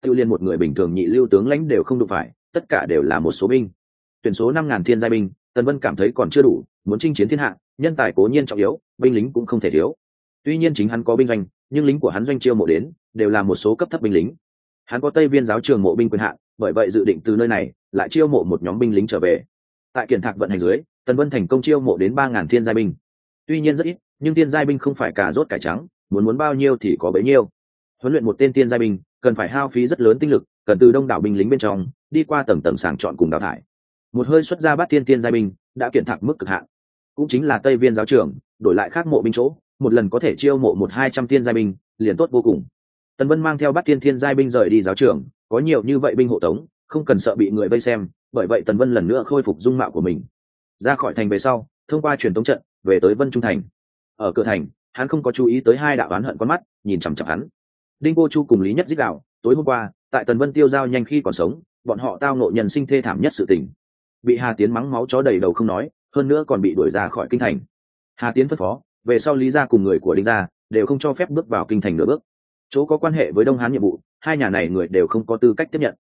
tiêu liên một người bình thường nhị lưu tướng lãnh đều không đụng phải, tất cả đều là một số binh. Tuyển số 5.000 thiên giai binh, Tần Vân cảm thấy còn chưa đủ, muốn chinh chiến thiên hạ, nhân tài cố nhiên trọng yếu, binh lính cũng không thể thiếu. Tuy nhiên chính hắn có binh doanh, nhưng lính của hắn doanh chiêu mộ đến đều là một số cấp thấp binh lính. Hắn có Tây Viên giáo trường mộ binh quyền hạn, bởi vậy dự định từ nơi này lại chiêu mộ một nhóm binh lính trở về. Tại Kiển Thạc vận hành dưới, Tần Vân thành công chiêu mộ đến 3.000 thiên giai binh. Tuy nhiên rất ít, nhưng thiên giai binh không phải cà rốt cải trắng, muốn bao nhiêu thì có bấy nhiêu. Huấn luyện một tên thiên giai binh cần phải hao phí rất lớn tinh lực, cần từ đông đảo binh lính bên trong đi qua tầng tầng sàng chọn cùng đào thải. Một hơi xuất ra bát thiên giai binh đã Kiển Thạc mức cực hạn, cũng chính là Tây Viên giáo trưởng đổi lại khác mộ binh chỗ, một lần có thể chiêu mộ 100-200 thiên giai binh, liền tốt vô cùng. Tần Vân mang theo bát thiên giai binh rời đi giáo trưởng, có nhiều như vậy binh hộ tống, không cần sợ bị người vây xem, bởi vậy Tần Vân lần nữa khôi phục dung mạo của mình. Ra khỏi thành về sau, thông qua truyền tống trận về tới Vân Trung thành. Ở cửa thành, hắn không có chú ý tới hai đạo oán hận con mắt nhìn chằm chằm hắn. Đinh Cô Chu cùng Lý Nhất Dích đạo, tối hôm qua tại Tần Vân tiêu giao nhanh khi còn sống, bọn họ tao ngộ nhân sinh thê thảm nhất sự tình, bị Hà Tiến mắng máu chó đầy đầu không nói, hơn nữa còn bị đuổi ra khỏi kinh thành. Hà Tiến phân phó về sau Lý gia cùng người của Đinh gia đều không cho phép bước vào kinh thành nửa bước. Chỗ có quan hệ với Đông Hán nhiệm vụ, hai nhà này người đều không có tư cách tiếp nhận.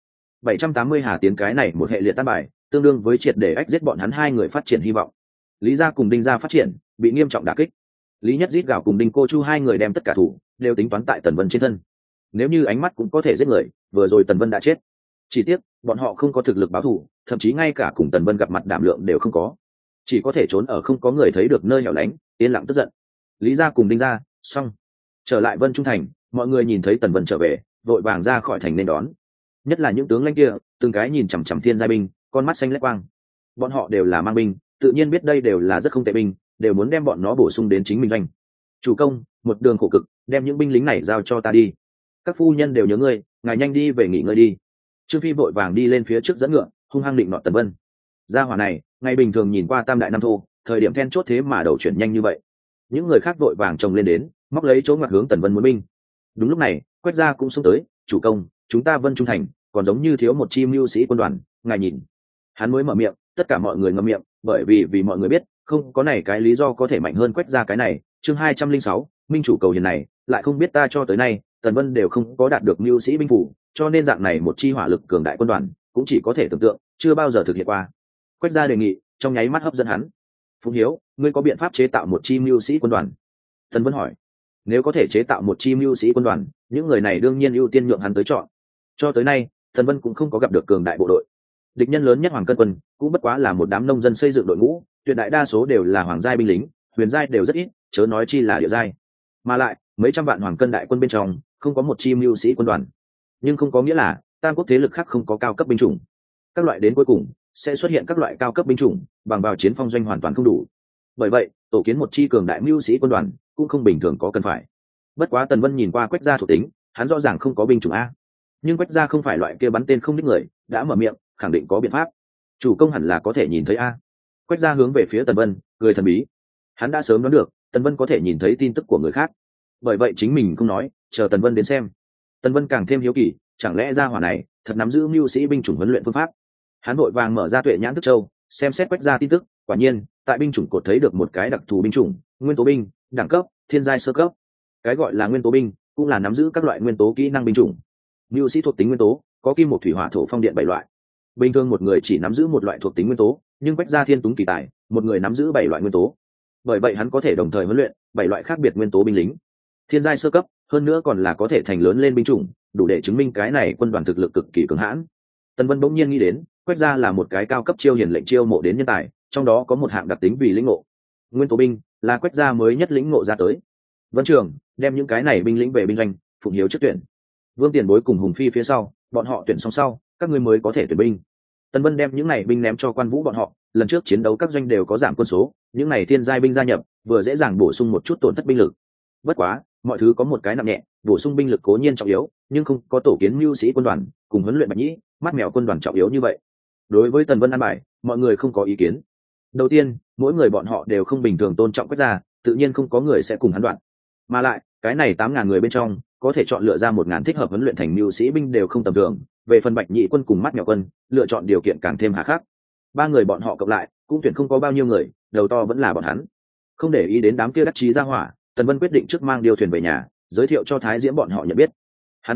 780 Hà Tiến cái này một hệ liệt tan bài, tương đương với triệt để ách giết bọn hắn hai người phát triển hy vọng. Lý gia cùng Đinh gia phát triển bị nghiêm trọng đả kích. Lý Nhất Dít gào cùng Đinh Cô Chu hai người đem tất cả thủ đều tính toán tại Tần Vân trên thân. Nếu như ánh mắt cũng có thể giết người, vừa rồi Tần Vân đã chết. Chỉ tiếc bọn họ không có thực lực báo thù, thậm chí ngay cả cùng Tần Vân gặp mặt đảm lượng đều không có, chỉ có thể trốn ở không có người thấy được nơi hẻo lánh, yên lặng tức giận. Lý gia cùng Đinh gia xong, trở lại Vân Trung thành, mọi người nhìn thấy Tần Vân trở về, vội vàng ra khỏi thành nên đón. Nhất là những tướng lãnh kia, từng cái nhìn chằm chằm thiên giai binh, con mắt xanh lét quang. Bọn họ đều là mang binh, tự nhiên biết đây đều là rất không tệ binh, đều muốn đem bọn nó bổ sung đến chính mình doanh. Chủ công, một đường khổ cực, đem những binh lính này giao cho ta đi. Các phu nhân đều nhớ ngươi, ngài nhanh đi về nghỉ ngơi đi. Trương Phi vội vàng đi lên phía trước dẫn ngựa, hung hăng định nọt Tần Vân. Gia hỏa này, ngày bình thường nhìn qua tam đại năm thô, thời điểm then chốt thế mà đầu chuyển nhanh như vậy. Những người khác vội vàng chồng lên đến, móc lấy chỗ ngoặt hướng Tần Vân muốn binh. Đúng lúc này, Quách gia cũng xông tới, chủ công, chúng ta Vân Trung thành còn giống như thiếu một chi mưu sĩ quân đoàn, ngài nhìn. Hắn mới mở miệng, tất cả mọi người ngậm miệng, bởi vì mọi người biết, không có này cái lý do có thể mạnh hơn Quách gia cái này. Chương 206, minh chủ cầu hiền này, lại không biết ta cho tới nay, Tần Vân đều không có đạt được mưu sĩ binh phủ, cho nên dạng này một chi hỏa lực cường đại quân đoàn, cũng chỉ có thể tưởng tượng, chưa bao giờ thực hiện qua. Quách gia đề nghị, trong nháy mắt hấp dẫn hắn. Phùng Hiếu, ngươi có biện pháp chế tạo một chi mưu sĩ quân đoàn? Tần Vân hỏi. Nếu có thể chế tạo một chi mưu sĩ quân đoàn, những người này đương nhiên ưu tiên nhượng hắn tới chọn. Cho tới nay, Tần Vân cũng không có gặp được cường đại bộ đội. Địch nhân lớn nhất Hoàng Cân quân cũng bất quá là một đám nông dân xây dựng đội ngũ, tuyệt đại đa số đều là hoàng giai binh lính, huyền giai đều rất ít, chớ nói chi là địa giai. Mà lại, mấy trăm vạn Hoàng Cân đại quân bên trong, không có một chi mưu sĩ quân đoàn. Nhưng không có nghĩa là tam quốc thế lực khác không có cao cấp binh chủng. Các loại đến cuối cùng sẽ xuất hiện các loại cao cấp binh chủng, bằng vào chiến phong doanh hoàn toàn không đủ. Bởi vậy, tổ kiến một chi cường đại mưu sĩ quân đoàn cũng không bình thường có cần phải. Bất quá Tần Vân nhìn qua Quách gia thuộc tính, hắn rõ ràng không có binh chủng a. Nhưng Quách gia không phải loại kia bắn tên không đích người, đã mở miệng, khẳng định có biện pháp. Chủ công hẳn là có thể nhìn thấy a. Quách gia hướng về phía Tần Vân, cười thần bí. Hắn đã sớm đoán được, Tần Vân có thể nhìn thấy tin tức của người khác. Bởi vậy chính mình không nói, chờ Tần Vân đến xem. Tần Vân càng thêm hiếu kỳ, chẳng lẽ gia hỏa này thật nắm giữ mưu sĩ binh chủng huấn luyện phương pháp. Hắn vội vàng mở ra Tuệ Nhãn Thức Châu, xem xét Quách gia tin tức, quả nhiên, tại binh chủng cột thấy được một cái đặc thù binh chủng, nguyên tố binh, đẳng cấp, thiên giai sơ cấp. Cái gọi là nguyên tố binh, cũng là nắm giữ các loại nguyên tố kỹ năng binh chủng. Mưu sĩ thuộc tính nguyên tố, có kim một thủy hỏa thổ phong điện 7 loại. Bình thường một người chỉ nắm giữ một loại thuộc tính nguyên tố, nhưng Quách gia thiên túng kỳ tài, một người nắm giữ 7 loại nguyên tố. Bởi vậy hắn có thể đồng thời huấn luyện 7 loại khác biệt nguyên tố binh lính. Thiên giai sơ cấp, hơn nữa còn là có thể thành lớn lên binh chủng, đủ để chứng minh cái này quân đoàn thực lực cực kỳ cường hãn. Tần Vân bỗng nhiên nghĩ đến, Quách gia là một cái cao cấp chiêu hiền lệnh chiêu mộ đến nhân tài, trong đó có một hạng đặc tính vì lĩnh ngộ. Nguyên tố binh là Quách gia mới nhất lĩnh ngộ ra tới. Vân Trường đem những cái này binh lĩnh về binh doanh, Phụng Hiếu trước tuyển. Vương Tiền Bối cùng Hùng Phi phía sau, bọn họ tuyển xong sau, các ngươi mới có thể tuyển binh. Tần Vân đem những này binh ném cho Quan Vũ bọn họ, lần trước chiến đấu các doanh đều có giảm quân số, những này thiên giai binh gia nhập, vừa dễ dàng bổ sung một chút tổn thất binh lực. Bất quá, mọi thứ có một cái nặng nhẹ, bổ sung binh lực cố nhiên trọng yếu, nhưng không có tổ kiến mưu sĩ quân đoàn, cùng huấn luyện bạch nhĩ, mắt mèo quân đoàn trọng yếu như vậy. Đối với Tần Vân an bài, mọi người không có ý kiến. Đầu tiên, mỗi người bọn họ đều không bình thường tôn trọng Quách gia, tự nhiên không có người sẽ cùng hắn đoạn. Mà lại, cái này 8.000 người bên trong, có thể chọn lựa ra 1.000 thích hợp huấn luyện thành mưu sĩ binh đều không tầm thường. Về phần bạch nhĩ quân cùng mắt mèo quân, lựa chọn điều kiện càng thêm hà khắc. 3 người bọn họ cộng lại, cũng tuyển không có bao nhiêu người, đầu to vẫn là bọn hắn. Không để ý đến đám kia đắc chí ra hỏa, Tần Vân quyết định trước mang điều thuyền về nhà, giới thiệu cho Thái Diễm bọn họ nhận biết. Hắn phát hiện,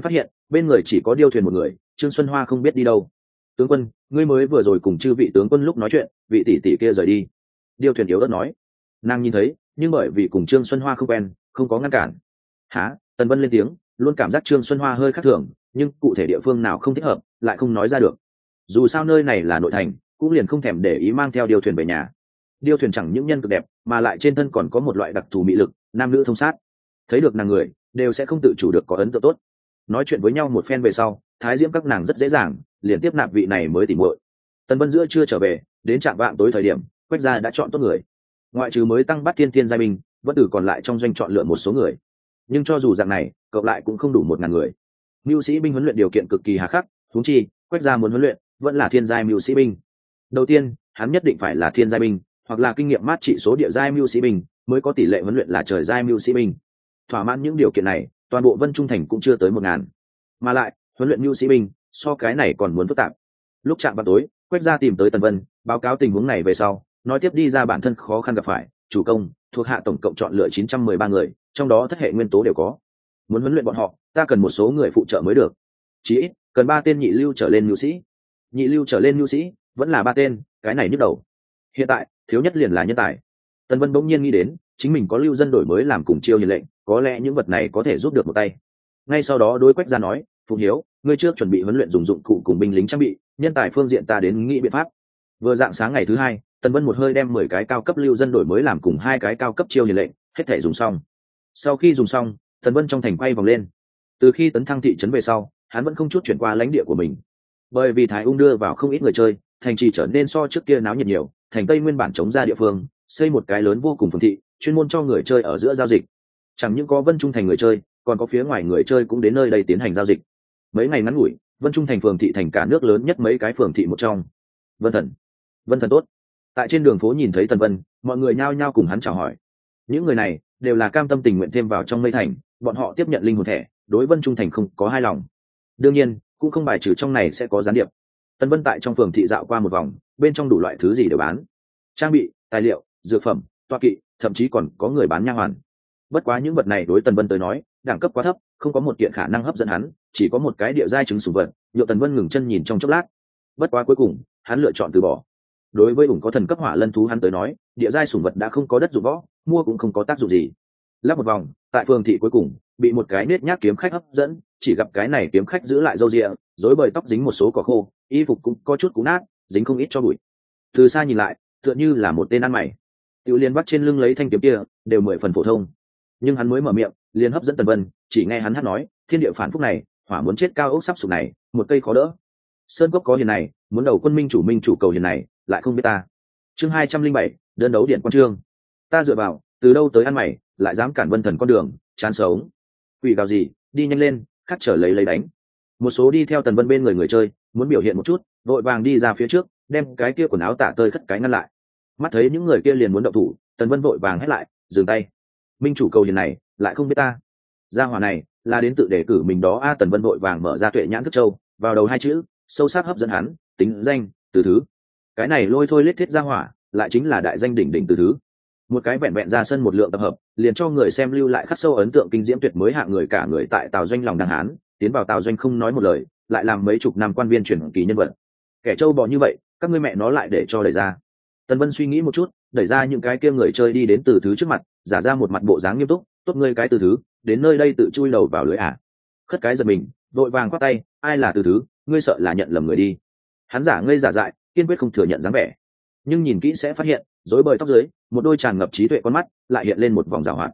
bên người chỉ có Điêu Thuyền một người. Trương Xuân Hoa không biết đi đâu. Tướng quân, ngươi mới vừa rồi cùng chư vị tướng quân lúc nói chuyện, vị tỷ tỷ kia rời đi. Điêu Thuyền yếu ớt nói. Nàng nhìn thấy, nhưng bởi vì cùng Trương Xuân Hoa không quen, không có ngăn cản. Hả? Tần Vân lên tiếng, luôn cảm giác Trương Xuân Hoa hơi khác thường, nhưng cụ thể địa phương nào không thích hợp lại không nói ra được. Dù sao nơi này là nội thành, cũng liền không thèm để ý mang theo Điêu Thuyền về nhà. Điêu Thuyền chẳng những nhân cực đẹp, mà lại trên thân còn có một loại đặc thù mị lực, nam nữ thông sát. Thấy được nàng người, đều sẽ không tự chủ được có ấn tượng tốt. Nói chuyện với nhau một phen về sau, thái diễm các nàng rất dễ dàng liền tiếp nạp vị này mới tỉ muội. Tần Vân giữa chưa trở về, đến trạm vạng tối thời điểm, Quách gia đã chọn tốt người. Ngoại trừ mới tăng bắt thiên giai binh, vẫn từ còn lại trong doanh chọn lựa một số người. Nhưng cho dù dạng này, cộng lại cũng không đủ 1000 người. Mưu sĩ binh huấn luyện điều kiện cực kỳ hà khắc, huống chi, Quách gia muốn huấn luyện, vẫn là thiên giai mưu sĩ binh. Đầu tiên, hắn nhất định phải là thiên giai binh, hoặc là kinh nghiệm mát trị số địa giai mưu sĩ binh, mới có tỷ lệ huấn luyện là trời giai mưu sĩ binh. Thỏa mãn những điều kiện này, toàn bộ Vân Trung thành cũng chưa tới 1000. Mà lại, huấn luyện mưu sĩ binh, so cái này còn muốn phức tạp. Lúc chạm vào tối, Quách gia tìm tới Tần Vân, báo cáo tình huống này về sau, nói tiếp đi ra bản thân khó khăn gặp phải, chủ công, thuộc hạ tổng cộng chọn lựa 913 người, trong đó thất hệ nguyên tố đều có. Muốn huấn luyện bọn họ, ta cần một số người phụ trợ mới được. Chí ít cần 3 tên nhị lưu trở lên nhu sĩ. Nhị lưu trở lên nhu sĩ, vẫn là 3 tên, cái này nhức đầu. Hiện tại, thiếu nhất liền là nhân tài. Tần Vân bỗng nhiên nghĩ đến, chính mình có lưu dân đổi mới làm cùng chiêu hiền lệnh, có lẽ những vật này có thể giúp được một tay. Ngay sau đó đối Quách gia nói, Phùng Hiếu, ngươi trước chuẩn bị huấn luyện dùng dụng cụ cùng binh lính trang bị, nhân tài phương diện ta đến nghĩ biện pháp. Vừa dạng sáng ngày thứ 2, Tần Vân một hơi đem 10 cái cao cấp lưu dân đổi mới làm cùng 2 cái cao cấp chiêu hiền lệnh, hết thể dùng xong. Sau khi dùng xong, Tần Vân trong thành quay vòng lên. Từ khi tấn thăng thị trấn về sau, hắn vẫn không chút chuyển qua lãnh địa của mình. Bởi vì Thái Ung đưa vào không ít người chơi, thành trì trở nên so trước kia náo nhiệt nhiều, thành Tây nguyên bản chống ra địa phương, xây một cái lớn vô cùng phường thị, chuyên môn cho người chơi ở giữa giao dịch. Chẳng những có Vân Trung thành người chơi, còn có phía ngoài người chơi cũng đến nơi đây tiến hành giao dịch. Mấy ngày ngắn ngủi, Vân Trung thành phường thị thành cả nước lớn nhất mấy cái phường thị một trong. Vân Thần tốt. Tại trên đường phố nhìn thấy Tần Vân, mọi người nhao nhao cùng hắn chào hỏi. Những người này đều là cam tâm tình nguyện thêm vào trong Mây thành, bọn họ tiếp nhận linh hồn thẻ, đối Vân Trung thành không có hai lòng. Đương nhiên, cũng không bài trừ trong này sẽ có gián điệp. Tần Vân tại trong phường thị dạo qua một vòng, bên trong đủ loại thứ gì đều bán. Trang bị, tài liệu, dược phẩm, toa kỵ, thậm chí còn có người bán nha hoàn. Bất quá những vật này đối Tần Vân tới nói, đẳng cấp quá thấp, không có một kiện khả năng hấp dẫn hắn, chỉ có một cái địa giai trứng sủng vật, nhựa Tần Vân ngừng chân nhìn trong chốc lát. Bất quá cuối cùng, hắn lựa chọn từ bỏ. Đối với ủng có thần cấp hỏa lân thú hắn tới nói, địa giai sủng vật đã không có đất dụng võ, mua cũng không có tác dụng gì. Lắp một vòng, tại phường thị cuối cùng, bị một cái nết nhác kiếm khách hấp dẫn, chỉ gặp cái này kiếm khách giữ lại râu ria, rối bời tóc dính một số cỏ khô, y phục cũng có chút cũ nát, dính không ít cho bụi. Từ xa nhìn lại, tựa như là một tên ăn mày. Tiểu Liên bắt trên lưng lấy thanh kiếm kia, đều 10 phần phổ thông. Nhưng hắn mới mở miệng, liền hấp dẫn Tần Vân, chỉ nghe hắn hát nói, thiên địa phản phúc này, hỏa muốn chết cao ốc sắp sụp này, một cây khó đỡ. Sơn cốc có hiền này, muốn đầu quân minh chủ cầu hiền này, lại không biết ta. Chương 207, đơn đấu điện quan trương. Ta dựa vào, từ đâu tới ăn mày, lại dám cản Vân Thần con đường, chán sống. Quỷ gào gì, đi nhanh lên, khắc trở lấy đánh. Một số đi theo Tần Vân bên người chơi, muốn biểu hiện một chút, vội vàng đi ra phía trước, đem cái kia quần áo tả tơi khất cái ngăn lại. Mắt thấy những người kia liền muốn động thủ, Tần Vân vội vàng hét lại, dừng tay. Minh chủ cầu hiền này, lại không biết ta. Gia hỏa này, là đến tự đề cử mình đó a. Tần Vân vội vàng mở ra Tuệ Nhãn Thức Châu, vào đầu 2 chữ, sâu sắc hấp dẫn hắn, tính danh, Từ Thứ. Cái này lôi thôi lết thiết gia hỏa, lại chính là đại danh đỉnh đỉnh Từ Thứ. Một cái vẹn vẹn ra sân một lượng tập hợp, liền cho người xem lưu lại khắc sâu ấn tượng kinh diễm tuyệt mới hạng người cả người tại Tào Doanh lòng đăng hán, tiến vào Tào Doanh không nói một lời, lại làm mấy chục năm quan viên truyền kỳ nhân vật. Kẻ trâu bò như vậy, các ngươi mẹ nó lại để cho đẩy ra. Tần Vân suy nghĩ một chút, đẩy ra những cái kia người chơi đi đến Từ Thứ trước mặt, giả ra một mặt bộ dáng nghiêm túc, tốt ngươi cái Từ Thứ, đến nơi đây tự chui đầu vào lưới à? Khất cái giật mình, vội vàng quát tay, ai là Từ Thứ, ngươi sợ là nhận lầm người đi. Hắn giả ngây giả dại, kiên quyết không thừa nhận dáng vẻ. Nhưng nhìn kỹ sẽ phát hiện, rối bời tóc dưới, một đôi tràn ngập trí tuệ con mắt, lại hiện lên một vòng giảo hoạt.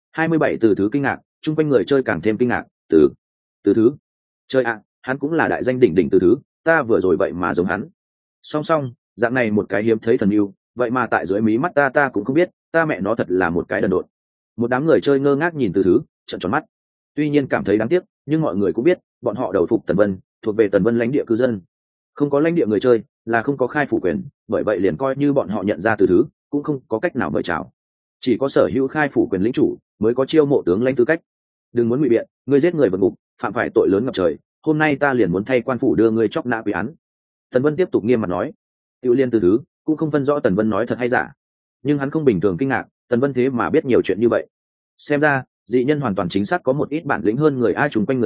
27 Từ Thứ kinh ngạc, chung quanh người chơi càng thêm kinh ngạc, Từ Thứ. Chơi ạ, hắn cũng là đại danh đỉnh đỉnh Từ Thứ, ta vừa rồi vậy mà giống hắn. Song song, dạng này một cái hiếm thấy thần yêu, vậy mà tại dưới mí mắt ta cũng không biết, ta mẹ nó thật là một cái đần độn. Một đám người chơi ngơ ngác nhìn Từ Thứ, trợn tròn mắt. Tuy nhiên cảm thấy đáng tiếc, nhưng mọi người cũng biết, bọn họ đầu phục Tần Vân, thuộc về Tần Vân lãnh địa cư dân. Không có lãnh địa người chơi, là không có khai phủ quyền, bởi vậy liền coi như bọn họ nhận ra Từ Thứ, cũng không có cách nào mời chào. Chỉ có sở hữu khai phủ quyền lĩnh chủ, mới có chiêu mộ tướng lãnh tư cách. Đừng muốn ngụy biện, ngươi giết người vượt ngục, phạm phải tội lớn ngập trời, hôm nay ta liền muốn thay quan phủ đưa ngươi chóc nã quy án. Tần Vân tiếp tục nghiêm mặt nói. Tiểu Liên Từ Thứ cũng không phân rõ Tần Vân nói thật hay giả, nhưng hắn không bình thường kinh ngạc, Tần Vân thế mà biết nhiều chuyện như vậy. Xem ra dị nhân hoàn toàn chính xác có một ít bản lĩnh hơn người ai trùng quanh người chơi,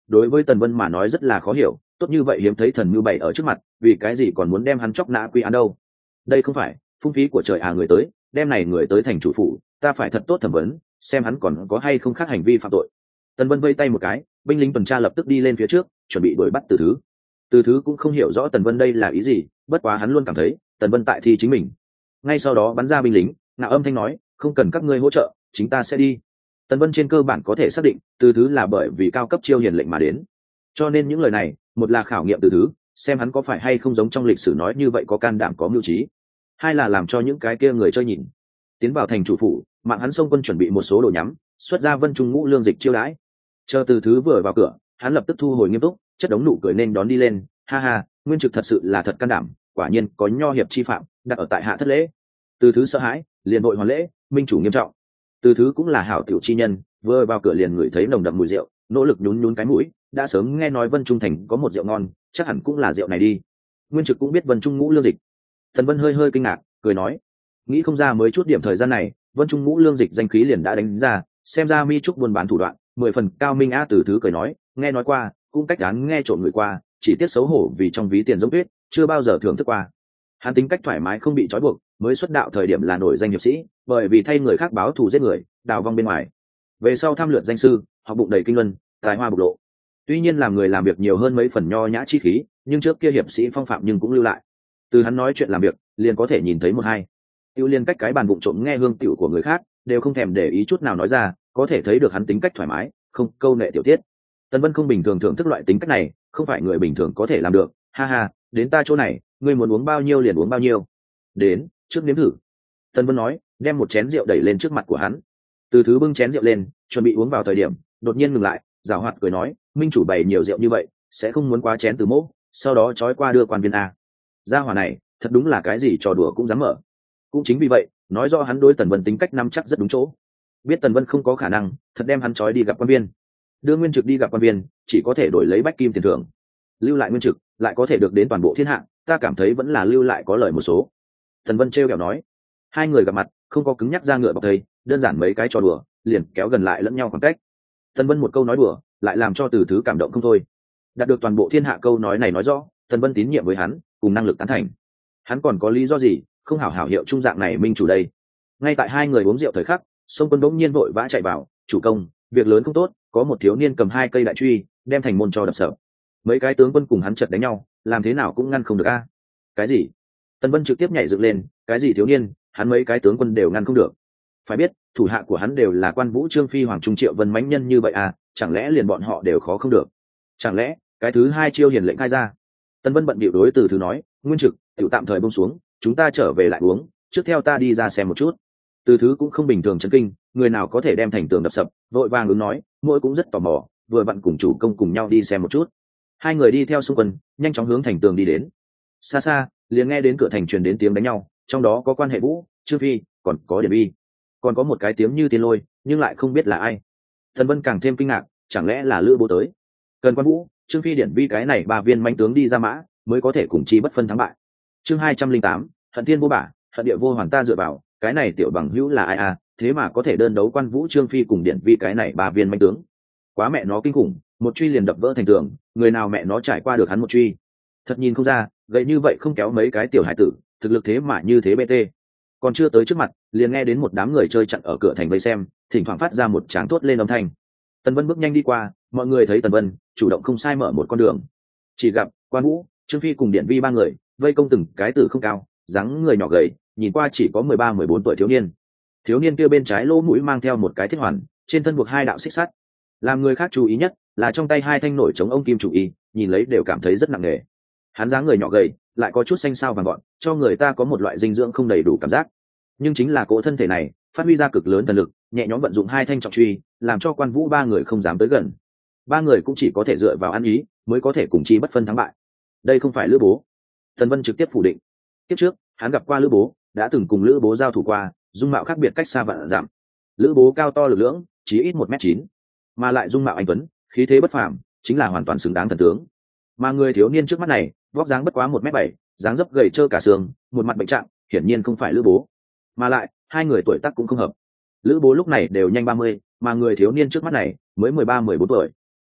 đối với Tần Vân mà nói rất là khó hiểu, tốt như vậy hiếm thấy thần mưu bày ở trước mặt, vì cái gì còn muốn đem hắn chóc nã quy án đâu? Đây không phải phung phí của trời à, người tới, đem này người tới thành chủ phủ, ta phải thật tốt thẩm vấn, xem hắn còn có hay không khác hành vi phạm tội. Tần Vân vây tay một cái, binh lính tuần tra lập tức đi lên phía trước, chuẩn bị đuổi bắt Từ Thứ. Từ Thứ cũng không hiểu rõ Tần Vân đây là ý gì, bất quá hắn luôn cảm thấy Tần Vân tại thi chính mình. Ngay sau đó bắn ra binh lính, ngạo âm thanh nói, không cần các ngươi hỗ trợ, chính ta sẽ đi. Tần Vân trên cơ bản có thể xác định Từ Thứ là bởi vì cao cấp chiêu hiền lệnh mà đến, cho nên những lời này một là khảo nghiệm Từ Thứ, xem hắn có phải hay không giống trong lịch sử nói như vậy có can đảm có mưu trí, hai là làm cho những cái kia người chơi nhìn. Tiến vào thành chủ phủ, mạng hắn xông quân chuẩn bị một số đồ nhắm, xuất ra Vân Trung Ngũ lương dịch chiêu đãi. Chờ Từ Thứ vừa vào cửa, hắn lập tức thu hồi nghiêm túc, chất đống nụ cười nên đón đi lên, ha ha, Nguyên Trực thật sự là thật can đảm, quả nhiên có nho hiệp chi phạm, đặt ở tại hạ thất lễ. Từ Thứ sợ hãi, liền vội hoàn lễ, minh chủ nghiêm trọng. Từ Thứ cũng là hảo tiểu chi nhân, vừa vào cửa liền ngửi thấy nồng đậm mùi rượu, nỗ lực nhún nhún cái mũi, đã sớm nghe nói Vân Trung thành có một rượu ngon, chắc hẳn cũng là rượu này đi. Nguyên Trực cũng biết Vân Trung Ngũ lương dịch. Thần Vân hơi hơi kinh ngạc, cười nói, nghĩ không ra mới chút điểm thời gian này, Vân Trung Ngũ lương dịch danh khí liền đã đánh ra, xem ra mi trúc buôn bán thủ đoạn 10 phần cao minh á. Từ Thứ cười nói, nghe nói qua, cũng cách án nghe trộm người qua, chỉ tiếc xấu hổ vì trong ví tiền giống tuyết, chưa bao giờ thưởng thức qua. Hắn tính cách thoải mái không bị trói buộc, mới xuất đạo thời điểm là nổi danh hiệp sĩ, bởi vì thay người khác báo thù giết người, đào vong bên ngoài. Về sau tham luyện danh sư, học bụng đầy kinh luân, tài hoa bộc lộ. Tuy nhiên làm người làm việc nhiều hơn mấy phần nho nhã chi khí, nhưng trước kia hiệp sĩ phong phạm nhưng cũng lưu lại. Từ hắn nói chuyện làm việc, liền có thể nhìn thấy một hai. Tiêu liên cách cái bàn bụng trộm nghe hương tiểu của người khác, đều không thèm để ý chút nào nói ra, có thể thấy được hắn tính cách thoải mái, không câu nệ tiểu tiết. Tần Vân không bình thường thưởng thức loại tính cách này, không phải người bình thường có thể làm được. Ha ha, đến ta chỗ này, ngươi muốn uống bao nhiêu liền uống bao nhiêu. Đến, trước nếm thử. Tần Vân nói, đem một chén rượu đẩy lên trước mặt của hắn. Từ Thứ bưng chén rượu lên, chuẩn bị uống vào thời điểm, đột nhiên ngừng lại, giảo hoạt cười nói, minh chủ bày nhiều rượu như vậy, sẽ không muốn quá chén từ mỗ, sau đó trói qua đưa quan viên a. Gia hỏa này, thật đúng là cái gì trò đùa cũng dám mở. Cũng chính vì vậy, nói rõ hắn đối Tần Vân tính cách nắm chắc rất đúng chỗ. Biết Tần Vân không có khả năng thật đem hắn trói đi gặp quan viên, đưa Nguyên Trực đi gặp quan viên, chỉ có thể đổi lấy bách kim tiền thưởng. Lưu lại Nguyên Trực, lại có thể được đến toàn bộ thiên hạ, ta cảm thấy vẫn là lưu lại có lợi một số. Tần Vân trêu kẹo nói. Hai người gặp mặt, không có cứng nhắc ra ngựa bọc thây, đơn giản mấy cái trò đùa, liền kéo gần lại lẫn nhau khoảng cách. Tần Vân một câu nói đùa, lại làm cho Từ Thứ cảm động không thôi. Đạt được toàn bộ thiên hạ câu nói này nói rõ, Tần Vân tín nhiệm với hắn, cùng năng lực tán thành. Hắn còn có lý do gì không hảo hảo hiệu trung dạng này minh chủ đây? Ngay tại hai người uống rượu thời khắc, Sông Quân bỗng nhiên vội vã chạy vào, chủ công, việc lớn không tốt, có một thiếu niên cầm 2 cây đại truy, đem thành môn cho đập sập. Mấy cái tướng quân cùng hắn chợt đánh nhau, làm thế nào cũng ngăn không được a. Cái gì? Tần Vân trực tiếp nhảy dựng lên, cái gì thiếu niên, hắn mấy cái tướng quân đều ngăn không được. Phải biết, thủ hạ của hắn đều là Quan Vũ Trương Phi Hoàng Trung Triệu Vân mãnh nhân như vậy à, chẳng lẽ liền bọn họ đều khó không được? Chẳng lẽ cái thứ hai chiêu hiền lệnh khai ra? Tần Vân bận bịu đối Từ Thứ nói, Nguyên Trực, tiểu tạm thời buông xuống, chúng ta trở về lại uống, trước theo ta đi ra xem một chút. Từ Thứ cũng không bình thường chấn kinh, người nào có thể đem thành tường đập sập, vội vàng ứng nói, mỗi cũng rất tò mò, vừa vặn cùng chủ công cùng nhau đi xem một chút. Hai người đi theo xung quanh, nhanh chóng hướng thành tường đi đến. Xa xa, liền nghe đến cửa thành truyền đến tiếng đánh nhau, trong đó có Quan Hệ Vũ, Trương Phi, còn có Điển Vi, còn có một cái tiếng như tiên lôi, nhưng lại không biết là ai. Thần Vân càng thêm kinh ngạc, chẳng lẽ là Lữ Bố tới? Cần Quan Vũ, Trương Phi, Điển Vi cái này 3 viên mãnh tướng đi ra mã, mới có thể cùng chi bất phân thắng bại. Chương 208, hận thiên vô bả, hận địa vô hoàn, ta dựa vào, cái này tiểu bằng hữu là ai à, thế mà có thể đơn đấu Quan Vũ, Trương Phi cùng Điển Vi cái này 3 viên mãnh tướng. Quá mẹ nó kinh khủng, một truy liền đập vỡ thành tường, người nào mẹ nó trải qua được hắn một truy. Thật nhìn không ra, gậy như vậy không kéo mấy cái tiểu hải tử, thực lực thế mà như thế BT. Còn chưa tới trước mặt, liền nghe đến một đám người chơi chặn ở cửa thành vây xem, thỉnh thoảng phát ra một tráng thốt lên âm thanh. Tần Vân bước nhanh đi qua, mọi người thấy Tần Vân, chủ động không sai mở một con đường. Chỉ gặp Quan Vũ, Trương Phi cùng Điển Vi 3 người, vây công từng cái tử không cao, dáng người nhỏ gầy, nhìn qua chỉ có 13-14 tuổi thiếu niên. Thiếu niên kia bên trái lỗ mũi mang theo một cái thiết hoàn, trên thân buộc 2 đạo xích sắt. Làm người khác chú ý nhất là trong tay 2 thanh nổi chống ông kim chủ y, nhìn lấy đều cảm thấy rất nặng nề. Hắn dáng người nhỏ gầy, lại có chút xanh xao vàng gọn, cho người ta có một loại dinh dưỡng không đầy đủ cảm giác. Nhưng chính là cỗ thân thể này phát huy ra cực lớn thần lực, nhẹ nhõm vận dụng 2 thanh trọng truy, làm cho Quan Vũ 3 người không dám tới gần. 3 người cũng chỉ có thể dựa vào ăn ý mới có thể cùng chi bất phân thắng bại. Đây không phải Lữ Bố. Tần Vân trực tiếp phủ định. Tiếp trước hắn gặp qua Lữ Bố, đã từng cùng Lữ Bố giao thủ qua, dung mạo khác biệt cách xa vạn dặm. Lữ Bố cao to lực lưỡng, chí ít 1m9, mà lại dung mạo anh tuấn, khí thế bất phàm, chính là hoàn toàn xứng đáng thần tướng. Mà người thiếu niên trước mắt này, vóc dáng bất quá 1m7, dáng dấp gầy trơ cả xương, một mặt bệnh trạng, hiển nhiên không phải Lữ Bố. Mà lại 2 người tuổi tác cũng không hợp. Lữ Bố lúc này đều nhanh 30, mà người thiếu niên trước mắt này mới 13-14 tuổi.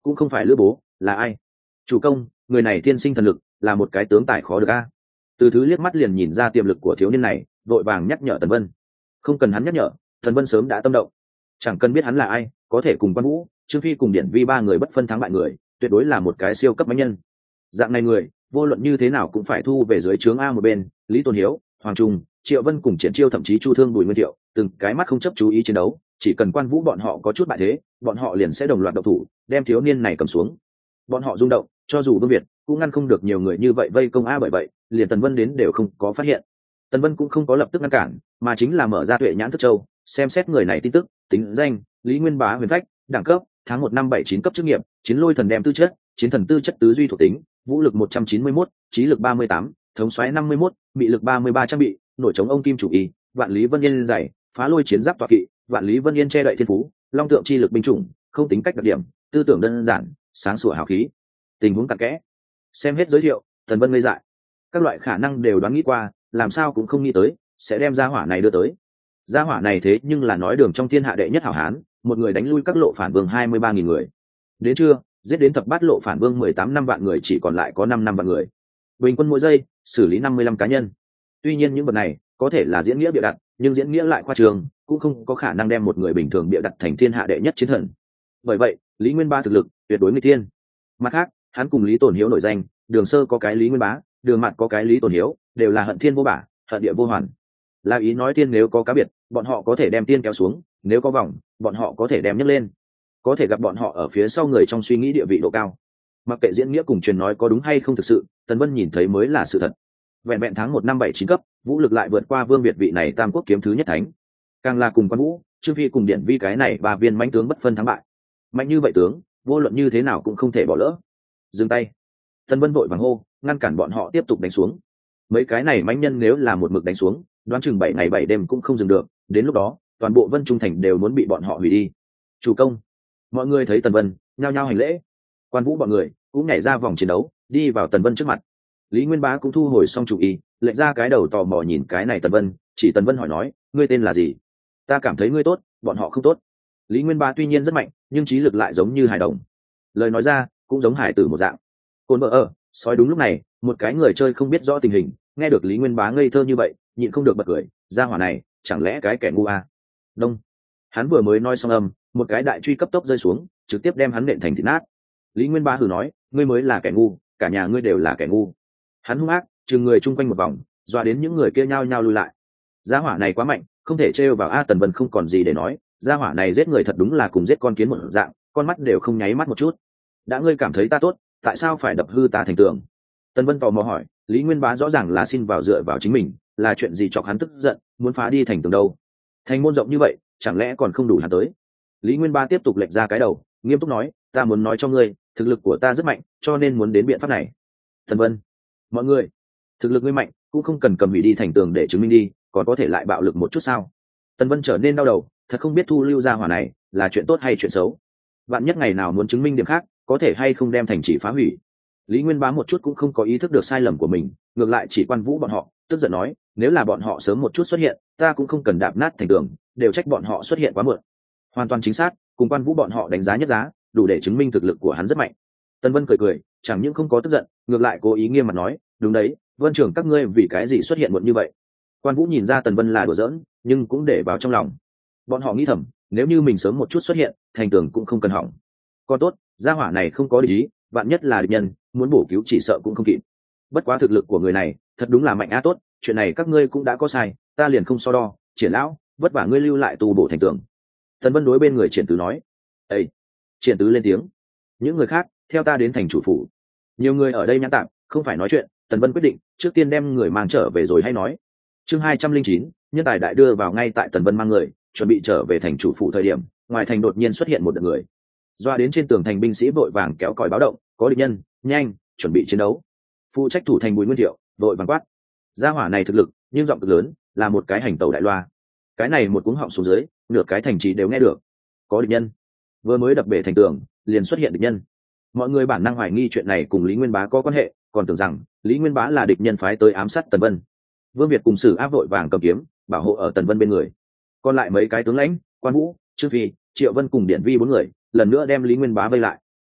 cũng không phải lữ bố, là ai? Chủ công, người này thiên sinh thần lực, là một cái tướng tài khó được a. Từ thứ liếc mắt liền nhìn ra tiềm lực của thiếu niên này, vội vàng nhắc nhở Tần Vân. Không cần hắn nhắc nhở, Tần Vân sớm đã tâm động. Chẳng cần biết hắn là ai, có thể cùng Quan Vũ, Trương Phi cùng Điển Vi ba người bất phân thắng bại người, tuyệt đối là một cái siêu cấp mãnh nhân. Dạng này người, vô luận như thế nào cũng phải thu về dưới trướng a một bên. Lý Tôn Hiếu, Hoàng Trung, Triệu Vân cùng Triển Chiêu thậm chí Chu Thương, Bùi Nguyên Thiệu, từng cái mắt không chấp chú ý chiến đấu, chỉ cần Quan Vũ bọn họ có chút bại thế, bọn họ liền sẽ đồng loạt động thủ, đem thiếu niên này cầm xuống. Bọn họ rung động, cho dù Vương Việt cũng ngăn không được nhiều người như vậy vây công a, bởi vậy liền Tần Vân đến đều không có phát hiện. Tần Vân cũng không có lập tức ngăn cản, mà chính là mở ra Tuệ Nhãn Thức Châu, xem xét người này tin tức, tính danh: Lý Nguyên Bá, huyền phách, đẳng cấp tháng 1 năm 79 cấp, chức nghiệp chiến lôi thần, đem tư chất chiến thần tư chất, tứ duy thuộc tính vũ lực 191, trí lực 38, thống soái 51, bị lực 33, trang bị nổi trống ông kim chủ y, vạn lý vân yên dày, phá lôi chiến giáp tọa kỵ, vạn lý vân yên che đậy thiên phú, long tượng chi lực binh chủng, không tính cách đặc điểm, tư tưởng đơn giản, sáng sủa hào khí. Tình huống cặn kẽ xem hết giới thiệu, Tần Vân ngây dại. Các loại khả năng đều đoán nghĩ qua, làm sao cũng không nghĩ tới sẽ đem gia hỏa này đưa tới. Gia hỏa này thế nhưng là nói đường trong thiên hạ đệ nhất hảo hán, một người đánh lui các lộ phản vương 23.000 người. Đến trưa, giết đến thập bát lộ phản vương 18 năm vạn người, chỉ còn lại có 5 năm vạn người. Bình quân mỗi giây xử lý 55 cá nhân. Tuy nhiên những vật này có thể là diễn nghĩa bịa đặt, nhưng diễn nghĩa lại khoa trương, cũng không có khả năng đem một người bình thường bịa đặt thành thiên hạ đệ nhất chiến thần. Bởi vậy, Lý Nguyên Bá thực lực tuyệt đối nguy tiên. Mặt khác, hắn cùng Lý Tồn Hiếu nổi danh, Đường Sơ có cái Lý Nguyên Bá, Đường Mạt có cái Lý Tồn Hiếu, đều là hận thiên vô bả, hận địa vô hoàn. Là ý nói tiên nếu có cá biệt, bọn họ có thể đem tiên kéo xuống, nếu có vòng, bọn họ có thể đem nhấc lên. Có thể gặp bọn họ ở phía sau người trong suy nghĩ địa vị độ cao. Mặc kệ diễn nghĩa cùng truyền nói có đúng hay không thực sự, Tần Vân nhìn thấy mới là sự thật. Vẹn vẹn tháng 1 năm 79 cấp, vũ lực lại vượt qua Vương Việt vị này Tam Quốc kiếm thứ nhất thánh. Càng là cùng Quan Vũ, Trương Phi cùng Điển Vi cái này ba viên mãnh tướng bất phân thắng bại. Mạnh như vậy tướng, vô luận như thế nào cũng không thể bỏ lỡ. Dừng tay. Tần Vân vội vàng hô, ngăn cản bọn họ tiếp tục đánh xuống. Mấy cái này mãnh nhân nếu là một mực đánh xuống, đoán chừng 7 ngày 7 đêm cũng không dừng được, đến lúc đó toàn bộ Vân Trung thành đều muốn bị bọn họ hủy đi. Chủ công. Mọi người thấy Tần Vân, nhao nhao hành lễ. Quan Vũ bọn người cũng nhảy ra vòng chiến đấu, đi vào Tần Vân trước mặt. Lý Nguyên Bá cũng thu hồi xong chủ ý, lệch ra cái đầu tò mò nhìn cái này Tần Vân, chỉ Tần Vân hỏi nói, ngươi tên là gì? Ta cảm thấy ngươi tốt, bọn họ không tốt. Lý Nguyên Bá tuy nhiên rất mạnh, nhưng trí lực lại giống như hài đồng. Lời nói ra cũng giống hải tử một dạng. Côn vợ ở, sói đúng lúc này, một cái người chơi không biết rõ tình hình, nghe được Lý Nguyên Bá ngây thơ như vậy, nhịn không được bật cười, ra hỏa này, chẳng lẽ cái kẻ ngu à? Đông. Hắn vừa mới nói xong âm, một cái đại truy cấp tốc rơi xuống, trực tiếp đem hắn nện thành thịt nát. Lý Nguyên Bá hừ nói, ngươi mới là kẻ ngu, cả nhà ngươi đều là kẻ ngu. Hắn hung ác, trừng người chung quanh một vòng, dọa đến những người kia nhao nhao lui lại. Gia hỏa này quá mạnh, không thể trêu vào a. Tần Vân không còn gì để nói, gia hỏa này giết người thật đúng là cùng giết con kiến một dạng, con mắt đều không nháy mắt một chút. Đã ngươi cảm thấy ta tốt, tại sao phải đập hư ta thành tường? Tần Vân tò mò hỏi. Lý Nguyên Bá rõ ràng là xin vào dựa vào chính mình, là chuyện gì chọc hắn tức giận, muốn phá đi thành tường đâu? Thành môn rộng như vậy, chẳng lẽ còn không đủ hắn tới? Lý Nguyên Bá tiếp tục lệch ra cái đầu, nghiêm túc nói, ta muốn nói cho ngươi, thực lực của ta rất mạnh, cho nên muốn đến biện pháp này. Tần Vân, mọi người, thực lực ngươi mạnh, cũng không cần cầm hủy đi thành tường để chứng minh đi, còn có thể lại bạo lực một chút sao? Tần Vân trở nên đau đầu, thật không biết thu lưu gia hỏa này là chuyện tốt hay chuyện xấu. Vạn nhất ngày nào muốn chứng minh điểm khác, có thể hay không đem thành trì phá hủy. Lý Nguyên Bá một chút cũng không có ý thức được sai lầm của mình, ngược lại chỉ Quan Vũ bọn họ, tức giận nói, nếu là bọn họ sớm một chút xuất hiện, ta cũng không cần đạp nát thành tường, đều trách bọn họ xuất hiện quá muộn. Hoàn toàn chính xác, cùng Quan Vũ bọn họ đánh giá nhất giá, đủ để chứng minh thực lực của hắn rất mạnh. Tân Vân cười cười, chẳng những không có tức giận, ngược lại cố ý nghiêm mặt nói, đúng đấy, Vân trưởng các ngươi vì cái gì xuất hiện muộn như vậy? Quan Vũ nhìn ra Tần Vân là đùa giỡn, nhưng cũng để vào trong lòng. Bọn họ nghĩ thầm, nếu như mình sớm một chút xuất hiện, thành tường cũng không cần hỏng. Còn tốt, gia hỏa này không có địch ý, vạn nhất là địch nhân, muốn bổ cứu chỉ sợ cũng không kịp. Bất quá thực lực của người này, thật đúng là mạnh á. Tốt, chuyện này các ngươi cũng đã có sai, ta liền không so đo. Triển lão, vất vả ngươi lưu lại tu bổ thành tường. Tần Vân đối bên người Triển Tứ nói. Ê! Triển Tứ lên tiếng. Những người khác, theo ta đến thành chủ phủ. Nhiều người ở đây nhãn tạm, không phải nói chuyện. Tần Vân quyết định, trước tiên đem người mang trở về rồi hay nói. Chương 209, nhân tài đại đưa vào ngay tại Tần Vân mang người, chuẩn bị trở về thành chủ phủ thời điểm, ngoài thành đột nhiên xuất hiện một đợt người. Doa đến trên tường thành binh sĩ vội vàng kéo còi báo động, có địch nhân, nhanh, chuẩn bị chiến đấu. Phụ trách thủ thành Bùi Nguyên Thiệu vội vàng quát. Gia hỏa này thực lực, nhưng giọng cực lớn, là một cái hành tẩu đại loa. Cái này một cuống họng xuống dưới, nửa cái thành trì đều nghe được. Có địch nhân. Vừa mới đập bể thành tường, liền xuất hiện địch nhân. Mọi người bản năng hoài nghi chuyện này cùng Lý Nguyên Bá có quan hệ, còn tưởng rằng Lý Nguyên Bá là địch nhân phái tới ám sát Tần Vân. Vương Việt cùng Sử Áp vội vàng cầm kiếm, bảo hộ ở Tần Vân bên người. Còn lại mấy cái tướng lãnh, Quan Vũ, Trương Phi, Triệu Vân cùng Điển Vi bốn người, lần nữa đem Lý Nguyên Bá vây lại.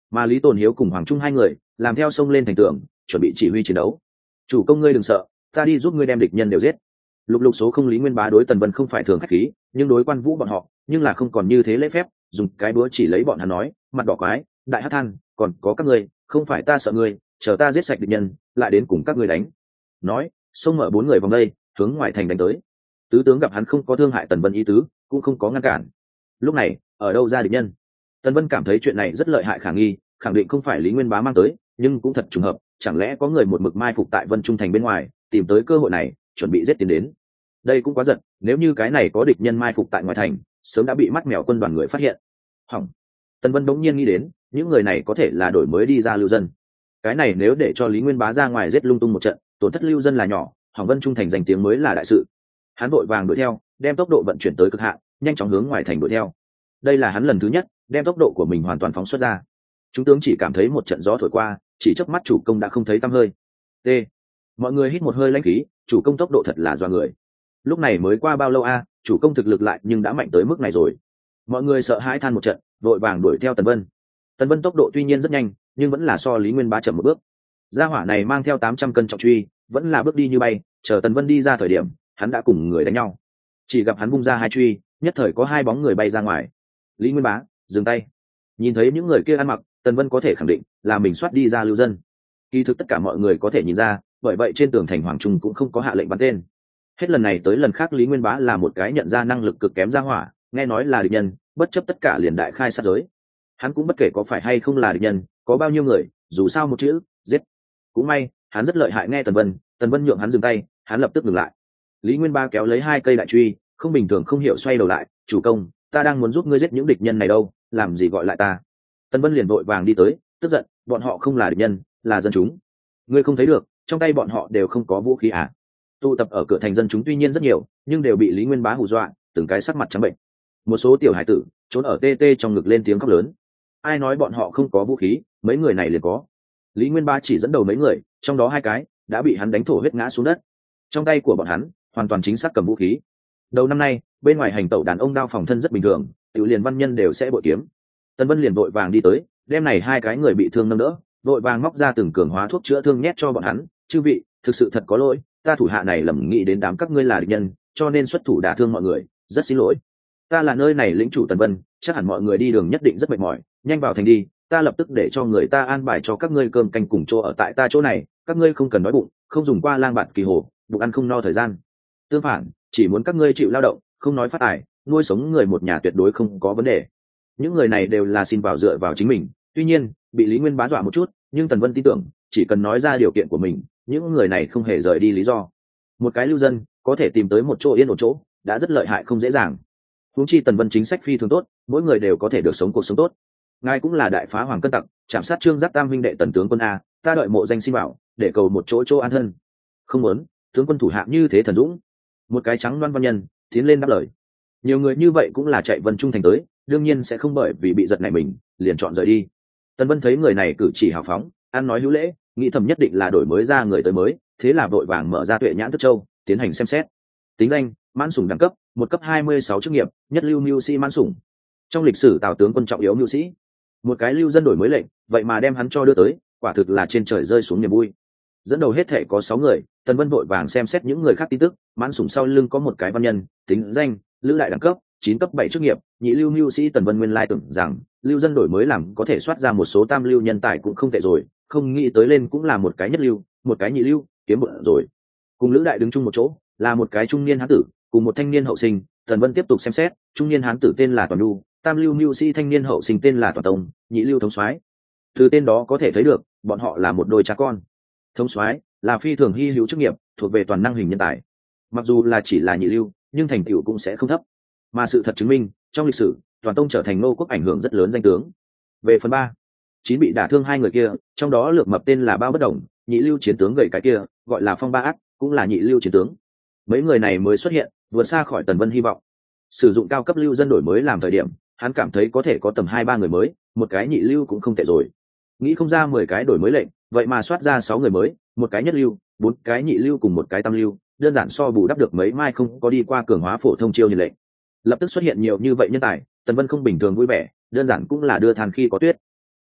mà Lý Tồn Hiếu cùng Hoàng Trung hai người làm theo xông lên thành tường, chuẩn bị chỉ huy chiến đấu. Chủ công ngươi đừng sợ, ta đi giúp ngươi đem địch nhân đều giết. Lục lục số không Lý Nguyên Bá đối Tần Vân không phải thường khách khí, nhưng đối Quan Vũ bọn họ nhưng là không còn như thế lễ phép, dùng cái búa chỉ lấy bọn hắn nói, mặt đỏ quái, đại hắc than, còn có các ngươi, không phải ta sợ ngươi, chờ ta giết sạch địch nhân, lại đến cùng các ngươi đánh. Nói, xông mở 4 người vòng đây, hướng ngoài thành đánh tới. Tứ tướng gặp hắn không có thương hại Tần Vân ý tứ, cũng không có ngăn cản. Lúc này, ở đâu ra địch nhân? Tần Vân cảm thấy chuyện này rất lợi hại khả nghi, khẳng định không phải Lý Nguyên Bá mang tới, nhưng cũng thật trùng hợp, chẳng lẽ có người một mực mai phục tại Vân Trung thành bên ngoài, tìm tới cơ hội này, chuẩn bị giết tiến đến. Đây cũng quá giật, nếu như cái này có địch nhân mai phục tại ngoài thành, sớm đã bị mắt mèo quân đoàn người phát hiện. Hỏng. Tần Vân bỗng nhiên nghĩ đến, những người này có thể là đổi mới đi ra lưu dân. Cái này nếu để cho Lý Nguyên Bá ra ngoài giết lung tung một trận, tổn thất lưu dân là nhỏ, Hoàng Vân Trung thành danh tiếng mới là đại sự. Hắn vội vàng đuổi theo, đem tốc độ vận chuyển tới cực hạn, nhanh chóng hướng ngoài thành đuổi theo. Đây là hắn lần thứ nhất đem tốc độ của mình hoàn toàn phóng xuất ra. Chúng tướng chỉ cảm thấy một trận gió thổi qua, chỉ chớp mắt chủ công đã không thấy tăm hơi. T. Mọi người hít một hơi lãnh khí, chủ công tốc độ thật là doa người. Lúc này mới qua bao lâu a, chủ công thực lực lại nhưng đã mạnh tới mức này rồi. Mọi người sợ hãi than một trận, vội vàng đuổi theo Tần Vân. Tần Vân tốc độ tuy nhiên rất nhanh, nhưng vẫn là so Lý Nguyên Bá chậm một bước. Gia hỏa này mang theo 800 cân trọng truy, vẫn là bước đi như bay, chờ Tần Vân đi ra thời điểm, hắn đã cùng người đánh nhau. Chỉ gặp hắn vung ra 2 truy, nhất thời có 2 bóng người bay ra ngoài. Lý Nguyên Bá dừng tay. Nhìn thấy những người kia ăn mặc, Tần Vân có thể khẳng định là mình soát đi ra lưu dân. Kỳ thực tất cả mọi người có thể nhìn ra, bởi vậy trên tường thành Hoàng Trung cũng không có hạ lệnh bắn tên. Hết lần này tới lần khác Lý Nguyên Bá là một cái nhận ra năng lực cực kém gia hỏa, nghe nói là địch nhân, bất chấp tất cả liền đại khai sát giới. Hắn cũng bất kể có phải hay không là địch nhân, có bao nhiêu người, dù sao một chữ, giết. Cũng may, hắn rất lợi hại nghe Tần Vân nhượng hắn dừng tay, hắn lập tức dừng lại. Lý Nguyên Bá kéo lấy 2 cây đại truy, không bình thường không hiểu xoay đầu lại, "Chủ công, ta đang muốn giúp ngươi giết những địch nhân này đâu, làm gì gọi lại ta?" Tần Vân liền vội vàng đi tới, tức giận, "Bọn họ không là địch nhân, là dân chúng. Ngươi không thấy được, trong tay bọn họ đều không có vũ khí à?" Tụ tập ở cửa thành dân chúng tuy nhiên rất nhiều, nhưng đều bị Lý Nguyên Bá hù dọa, từng cái sắc mặt trắng bệnh. Một số tiểu hải tử trốn ở tê tê trong ngực lên tiếng khóc lớn. Ai nói bọn họ không có vũ khí, mấy người này liền có. Lý Nguyên Bá chỉ dẫn đầu mấy người, trong đó 2 cái đã bị hắn đánh thổ huyết ngã xuống đất. Trong tay của bọn hắn hoàn toàn chính xác cầm vũ khí. Đầu năm nay, bên ngoài hành tẩu đàn ông đao phòng thân rất bình thường, tiểu liền văn nhân đều sẽ bội kiếm. Tân Vân liền vội vàng đi tới, đem này 2 cái người bị thương nâng đỡ, vội vàng móc ra từng cường hóa thuốc chữa thương nhét cho bọn hắn. "Chư vị, thực sự thật có lỗi, ta thủ hạ này lầm nghĩ đến đám các ngươi là địch nhân, cho nên xuất thủ đả thương mọi người, rất xin lỗi. Ta là nơi này lĩnh chủ Tần Vân, chắc hẳn mọi người đi đường nhất định rất mệt mỏi, nhanh vào thành đi, ta lập tức để cho người ta an bài cho các ngươi cơm canh cùng chỗ ở tại ta chỗ này, các ngươi không cần đói bụng, không dùng qua lang bạt kỳ hồ, bụng ăn không no thời gian. Tương phản, chỉ muốn các ngươi chịu lao động, không nói phát tài, nuôi sống người một nhà tuyệt đối không có vấn đề." Những người này đều là xin vào dựa vào chính mình, tuy nhiên bị Lý Nguyên Bá dọa một chút, nhưng Tần Vân tin tưởng, chỉ cần nói ra điều kiện của mình, những người này không hề rời đi lý do. Một cái lưu dân có thể tìm tới một chỗ yên ổn chỗ, đã rất lợi hại không dễ dàng. Huống chi Tần Vân chính sách phi thường tốt, mỗi người đều có thể được sống cuộc sống tốt. Ngài cũng là đại phá hoàng cân tặc, chạm sát Trương Giác Tam huynh đệ Tần tướng quân a, ta đợi mộ danh xin bảo, để cầu một chỗ an thân. Không muốn, tướng quân thủ hạ như thế thần dũng. Một cái trắng đoan văn nhân tiến lên đáp lời. Nhiều người như vậy cũng là chạy Vân Trung thành tới, đương nhiên sẽ không bởi vì bị giật này mình liền chọn rời đi. Tần Vân thấy người này cử chỉ hào phóng, ăn nói hữu lễ, nghĩ thầm nhất định là đổi mới ra người tới mới, thế là vội vàng mở ra Tuệ Nhãn Thức Châu, tiến hành xem xét. Tính danh: Mãn Sủng, đẳng cấp 1 cấp 26, chức nghiệp: nhất lưu mưu sĩ Mãn Sủng. Trong lịch sử Tào tướng quân trọng yếu mưu sĩ. Một cái lưu dân đổi mới lệnh, vậy mà đem hắn cho đưa tới, quả thực là trên trời rơi xuống niềm vui. Dẫn đầu hết thể có 6 người, Tần Vân vội vàng xem xét những người khác tin tức. Mãn Sủng sau lưng có một cái văn nhân, tính danh: Lữ Đại, đẳng cấp 9 cấp 7, chức nghiệp: nhị lưu mưu sĩ. Tần Vân nguyên lai tưởng rằng lưu dân đổi mới làm có thể soát ra một số tam lưu nhân tài cũng không tệ rồi, không nghĩ tới lên cũng là một cái nhất lưu, một cái nhị lưu, kiếm bụng rồi. Cùng Lữ Đại đứng chung một chỗ là một cái trung niên hán tử cùng một thanh niên hậu sinh. Tần Vân tiếp tục xem xét, trung niên hán tử tên là Toàn Nhu, tam lưu mưu sĩ thanh niên hậu sinh tên là Toàn Tông, nhị lưu thống soái. Từ tên đó có thể thấy được bọn họ là một đôi cha con. Thống soái là phi thường hy hữu chức nghiệp, thuộc về toàn năng hình nhân tài. Mặc dù là chỉ là nhị lưu, nhưng thành tựu cũng sẽ không thấp. Mà sự thật chứng minh, trong lịch sử, Toàn Tông trở thành Ngô quốc ảnh hưởng rất lớn danh tướng. Về phần 3, 9 bị đả thương 2 người kia, trong đó Lược Mập tên là Bao Bất Đồng, nhị lưu chiến tướng gầy cái kia gọi là Phong Ba Ác, cũng là nhị lưu chiến tướng. Mấy người này mới xuất hiện, vượt xa khỏi Tần Vân hy vọng. Sử dụng cao cấp lưu dân đổi mới làm thời điểm, hắn cảm thấy có thể có tầm 2-3 người mới, một cái nhị lưu cũng không tệ rồi. Nghĩ không ra 10 cái đổi mới lệnh, vậy mà soát ra 6 người mới, một cái nhất lưu, 4 cái nhị lưu cùng một cái tam lưu, đơn giản so bù đắp được mấy mai không có đi qua cường hóa phổ thông chiêu như lệnh. Lập tức xuất hiện nhiều như vậy nhân tài, Tần Vân không bình thường vui vẻ, đơn giản cũng là đưa than khi có tuyết.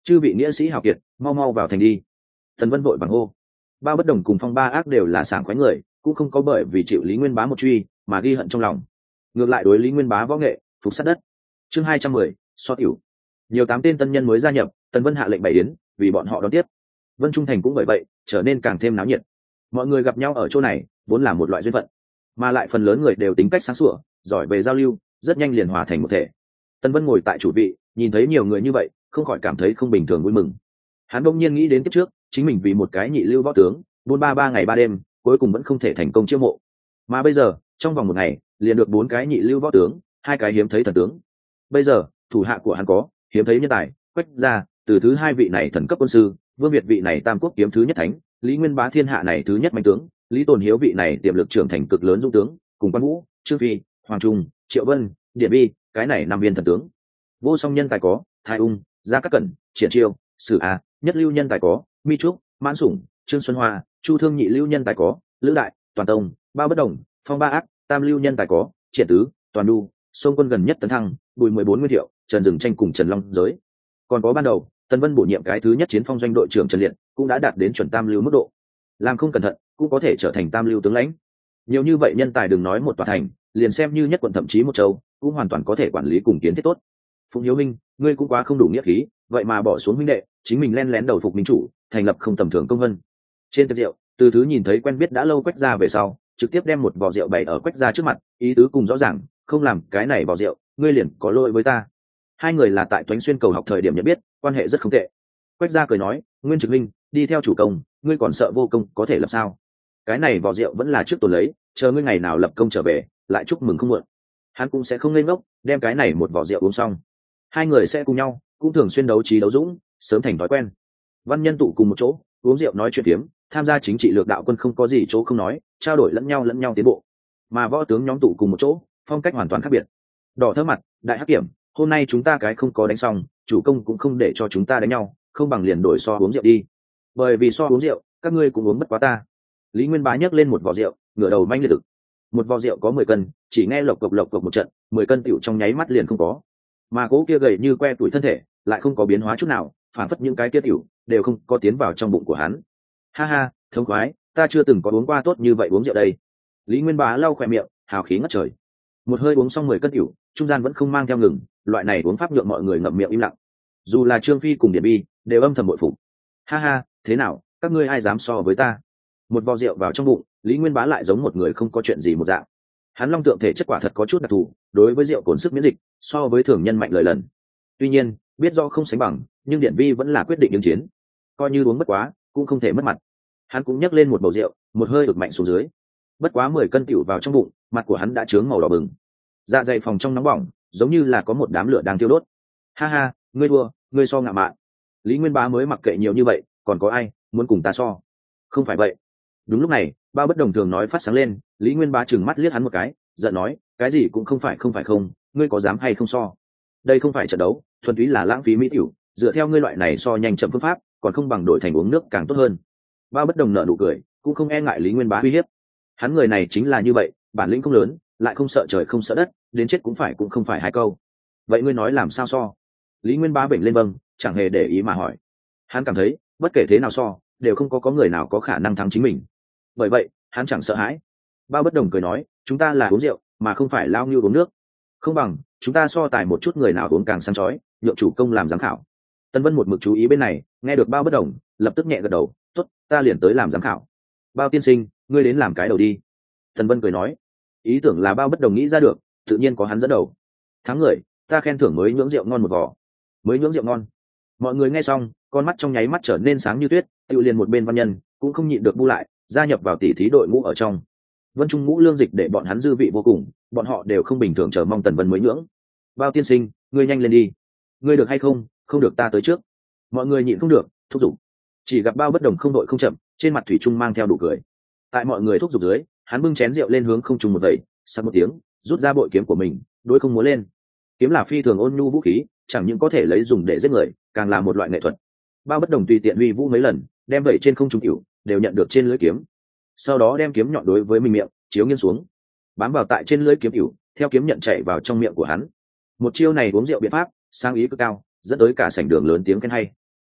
Chư vị nghĩa sĩ hào kiệt, mau mau vào thành đi. Tần Vân vội vàng hô. Bao Bất Đồng cùng Phong Ba Ác đều là sảng khoái người, cũng không có bởi vì chịu Lý Nguyên Bá một truy mà ghi hận trong lòng, ngược lại đối Lý Nguyên Bá võ nghệ phục sát đất. Chương 210, so tiểu. Nhiều 8 tên tân nhân mới gia nhập, Tần Vân hạ lệnh bày yến vì bọn họ đón tiếp. Vân Trung Thành cũng bởi vậy trở nên càng thêm náo nhiệt. Mọi người gặp nhau ở chỗ này vốn là một loại duyên phận, mà lại phần lớn người đều tính cách sáng sủa, giỏi về giao lưu, rất nhanh liền hòa thành một thể. Tần Vân ngồi tại chủ vị, nhìn thấy nhiều người như vậy, không khỏi cảm thấy không bình thường vui mừng. Hắn bỗng nhiên nghĩ đến kiếp trước, chính mình vì một cái nhị lưu võ tướng, buôn ba ngày 3 đêm, cuối cùng vẫn không thể thành công chiêu mộ. Mà bây giờ, trong vòng 1 ngày, liền được 4 cái nhị lưu võ tướng, 2 cái hiếm thấy thần tướng. Bây giờ, thủ hạ của hắn có hiếm thấy nhân tài, Quách gia, từ thứ 2 vị này thần cấp quân sư, Vương Việt vị này tam quốc kiếm thứ nhất thánh, Lý Nguyên Bá thiên hạ này thứ nhất mạnh tướng, Lý Tồn Hiếu vị này tiềm lực trưởng thành cực lớn dũng tướng, cùng Quan Vũ, Trương Phi, Hoàng Trung, Triệu Vân, Điện Bi, cái này 5 viên thần tướng. Vô song nhân tài có Thái Ung, Gia Cát Cẩn, Triển Chiêu, Sử Á, nhất lưu nhân tài có Mi Trúc, Mãn Sủng, Trương Xuân Hoa, Chu Thương, nhị lưu nhân tài có Lữ Đại, Toàn Tông, Bao Bất Đồng, Phong Ba Ác, tam lưu nhân tài có Triển Tứ, Toàn Đu, Sông Quân gần nhất tấn thăng, Bùi 14 Nguyên Thiệu, Trần Dừng Tranh cùng Trần Long Giới. Còn có ban đầu, Tần Vân bổ nhiệm cái thứ nhất chiến phong doanh đội trưởng Trần Liệt, cũng đã đạt đến chuẩn tam lưu mức độ. Làm không cẩn thận, cũng có thể trở thành tam lưu tướng lãnh. Nhiều như vậy nhân tài đừng nói một tòa thành, liền xem như nhất quận thậm chí một châu, cũng hoàn toàn có thể quản lý cùng kiến thiết tốt. Phụng Hiếu Minh, ngươi cũng quá không đủ nghĩa khí, vậy mà bỏ xuống huynh đệ, chính mình len lén đầu phục minh chủ, thành lập không tầm thường công vân. Trên tiệc rượu, Từ Thứ nhìn thấy quen biết đã lâu Quách gia về sau, trực tiếp đem một vò rượu bày ở Quách gia trước mặt, ý tứ cùng rõ ràng, không làm cái này vò rượu, ngươi liền có lỗi với ta. Hai người là tại Toánh Xuyên cầu học thời điểm nhận biết, quan hệ rất không tệ. Quách gia cười nói, Nguyên Trực Minh, đi theo chủ công, ngươi còn sợ vô công có thể lập sao? Cái này vò rượu vẫn là trước tồn lấy, chờ ngươi ngày nào lập công trở về, lại chúc mừng không muộn. Hắn cũng sẽ không lên ngốc, đem cái này một vò rượu uống xong. Hai người sẽ cùng nhau, cũng thường xuyên đấu trí đấu dũng, sớm thành thói quen. Văn nhân tụ cùng một chỗ, uống rượu nói chuyện phiếm, tham gia chính trị lược đạo quân không có gì chỗ không nói, trao đổi lẫn nhau tiến bộ. Mà võ tướng nhóm tụ cùng một chỗ, phong cách hoàn toàn khác biệt. Đỏ thơ mặt, đại hắc kiểm, hôm nay chúng ta cái không có đánh xong, chủ công cũng không để cho chúng ta đánh nhau, không bằng liền đổi so uống rượu đi. Bởi vì so uống rượu, các ngươi cũng uống bất quá ta. Lý Nguyên Bá nhấc lên một vò rượu, ngửa đầu manh liệt lực. Một vò rượu có 10 cân, chỉ nghe lộc cộc một trận, 10 cân tiểu trong nháy mắt liền không có. Mà cố kia gầy như que tuổi thân thể, lại không có biến hóa chút nào, phản phất những cái kia tiểu đều không có tiến vào trong bụng của hắn. Ha ha, thống khoái, ta chưa từng có uống qua tốt như vậy uống rượu đây. Lý Nguyên Bá lau khỏe miệng, hào khí ngất trời. Một hơi uống xong 10 cân tiểu, trung gian vẫn không mang theo ngừng, loại này uống pháp nhượng mọi người ngậm miệng im lặng. Dù là Trương Phi cùng Điển Bi, đều âm thầm bội phục. Ha ha, thế nào, các ngươi ai dám so với ta? Một vò rượu vào trong bụng, Lý Nguyên Bá lại giống một người không có chuyện gì một dạng. Hắn long tượng thể chất quả thật có chút đặc thù, đối với rượu cồn sức miễn dịch, so với thường nhân mạnh lời lần. Tuy nhiên, biết do không sánh bằng, nhưng Điển Vi vẫn là quyết định ứng chiến. Coi như uống mất quá, cũng không thể mất mặt. Hắn cũng nhấc lên một bầu rượu, một hơi ực mạnh xuống dưới. Bất quá 10 cân tiểu vào trong bụng, mặt của hắn đã chướng màu đỏ bừng. Dạ dày phòng trong nóng bỏng, giống như là có một đám lửa đang thiêu đốt. Ha ha, ngươi thua, ngươi so ngạo mạn. Lý Nguyên Bá mới mặc kệ nhiều như vậy, còn có ai muốn cùng ta so? Không phải vậy. Đúng lúc này, Bao Bất Đồng thường nói phát sáng lên, Lý Nguyên Bá trừng mắt liếc hắn một cái, giận nói, cái gì cũng không phải không, ngươi có dám hay không so? Đây không phải trận đấu, thuần túy là lãng phí mỹ tiểu, dựa theo ngươi loại này so nhanh chậm phương pháp, còn không bằng đổi thành uống nước càng tốt hơn. Bao Bất Đồng nở nụ cười, cũng không e ngại Lý Nguyên Bá uy hiếp. Hắn người này chính là như vậy, bản lĩnh không lớn, lại không sợ trời không sợ đất, đến chết cũng không phải hai câu. Vậy ngươi nói làm sao so? Lý Nguyên Bá bệnh lên bâng, chẳng hề để ý mà hỏi. Hắn cảm thấy, bất kể thế nào so, đều không có người nào có khả năng thắng chính mình. Bởi vậy, hắn chẳng sợ hãi. Bao Bất Đồng cười nói, chúng ta là uống rượu, mà không phải lao ngưu uống nước. Không bằng, chúng ta so tài một chút người nào uống càng sáng chói, nhượng chủ công làm giám khảo. Tân Vân một mực chú ý bên này, nghe được Bao Bất Đồng, lập tức nhẹ gật đầu, tốt, ta liền tới làm giám khảo. Bao tiên sinh, ngươi đến làm cái đầu đi. Tân Vân cười nói, ý tưởng là Bao Bất Đồng nghĩ ra được, tự nhiên có hắn dẫn đầu. Thắng người, ta khen thưởng mới nhưỡng rượu ngon một vò. Mới nhưỡng rượu ngon. Mọi người nghe xong, con mắt trong nháy mắt trở nên sáng như tuyết, tự liền một bên văn nhân cũng không nhịn được bu lại, gia nhập vào tỷ thí đội ngũ ở trong. Vân Trung Ngũ Lương Dịch để bọn hắn dư vị vô cùng, bọn họ đều không bình thường chờ mong Tần Vân mới nhưỡng. Bao tiên sinh, ngươi nhanh lên đi. Ngươi được hay không, không được ta tới trước. Mọi người nhịn không được, thúc giục. Chỉ gặp Bao Bất Đồng không đội không chậm, trên mặt thủy chung mang theo đủ cười. Tại mọi người thúc giục dưới, hắn bưng chén rượu lên hướng không trung một vẩy, sặc một tiếng, rút ra bội kiếm của mình, đối không múa lên. Kiếm là phi thường ôn nhu vũ khí, chẳng những có thể lấy dùng để giết người, càng là một loại nghệ thuật. Bao Bất Đồng tùy tiện uy vũ mấy lần, đem vẩy trên không trung cửu, đều nhận được trên lưỡi kiếm. Sau đó đem kiếm nhọn đối với mình miệng chiếu nghiêng xuống, bám vào tại trên lưỡi kiếm cửu, theo kiếm nhận chạy vào trong miệng của hắn. Một chiêu này uống rượu biện pháp sáng ý cực cao, dẫn tới cả sảnh đường lớn tiếng khen hay.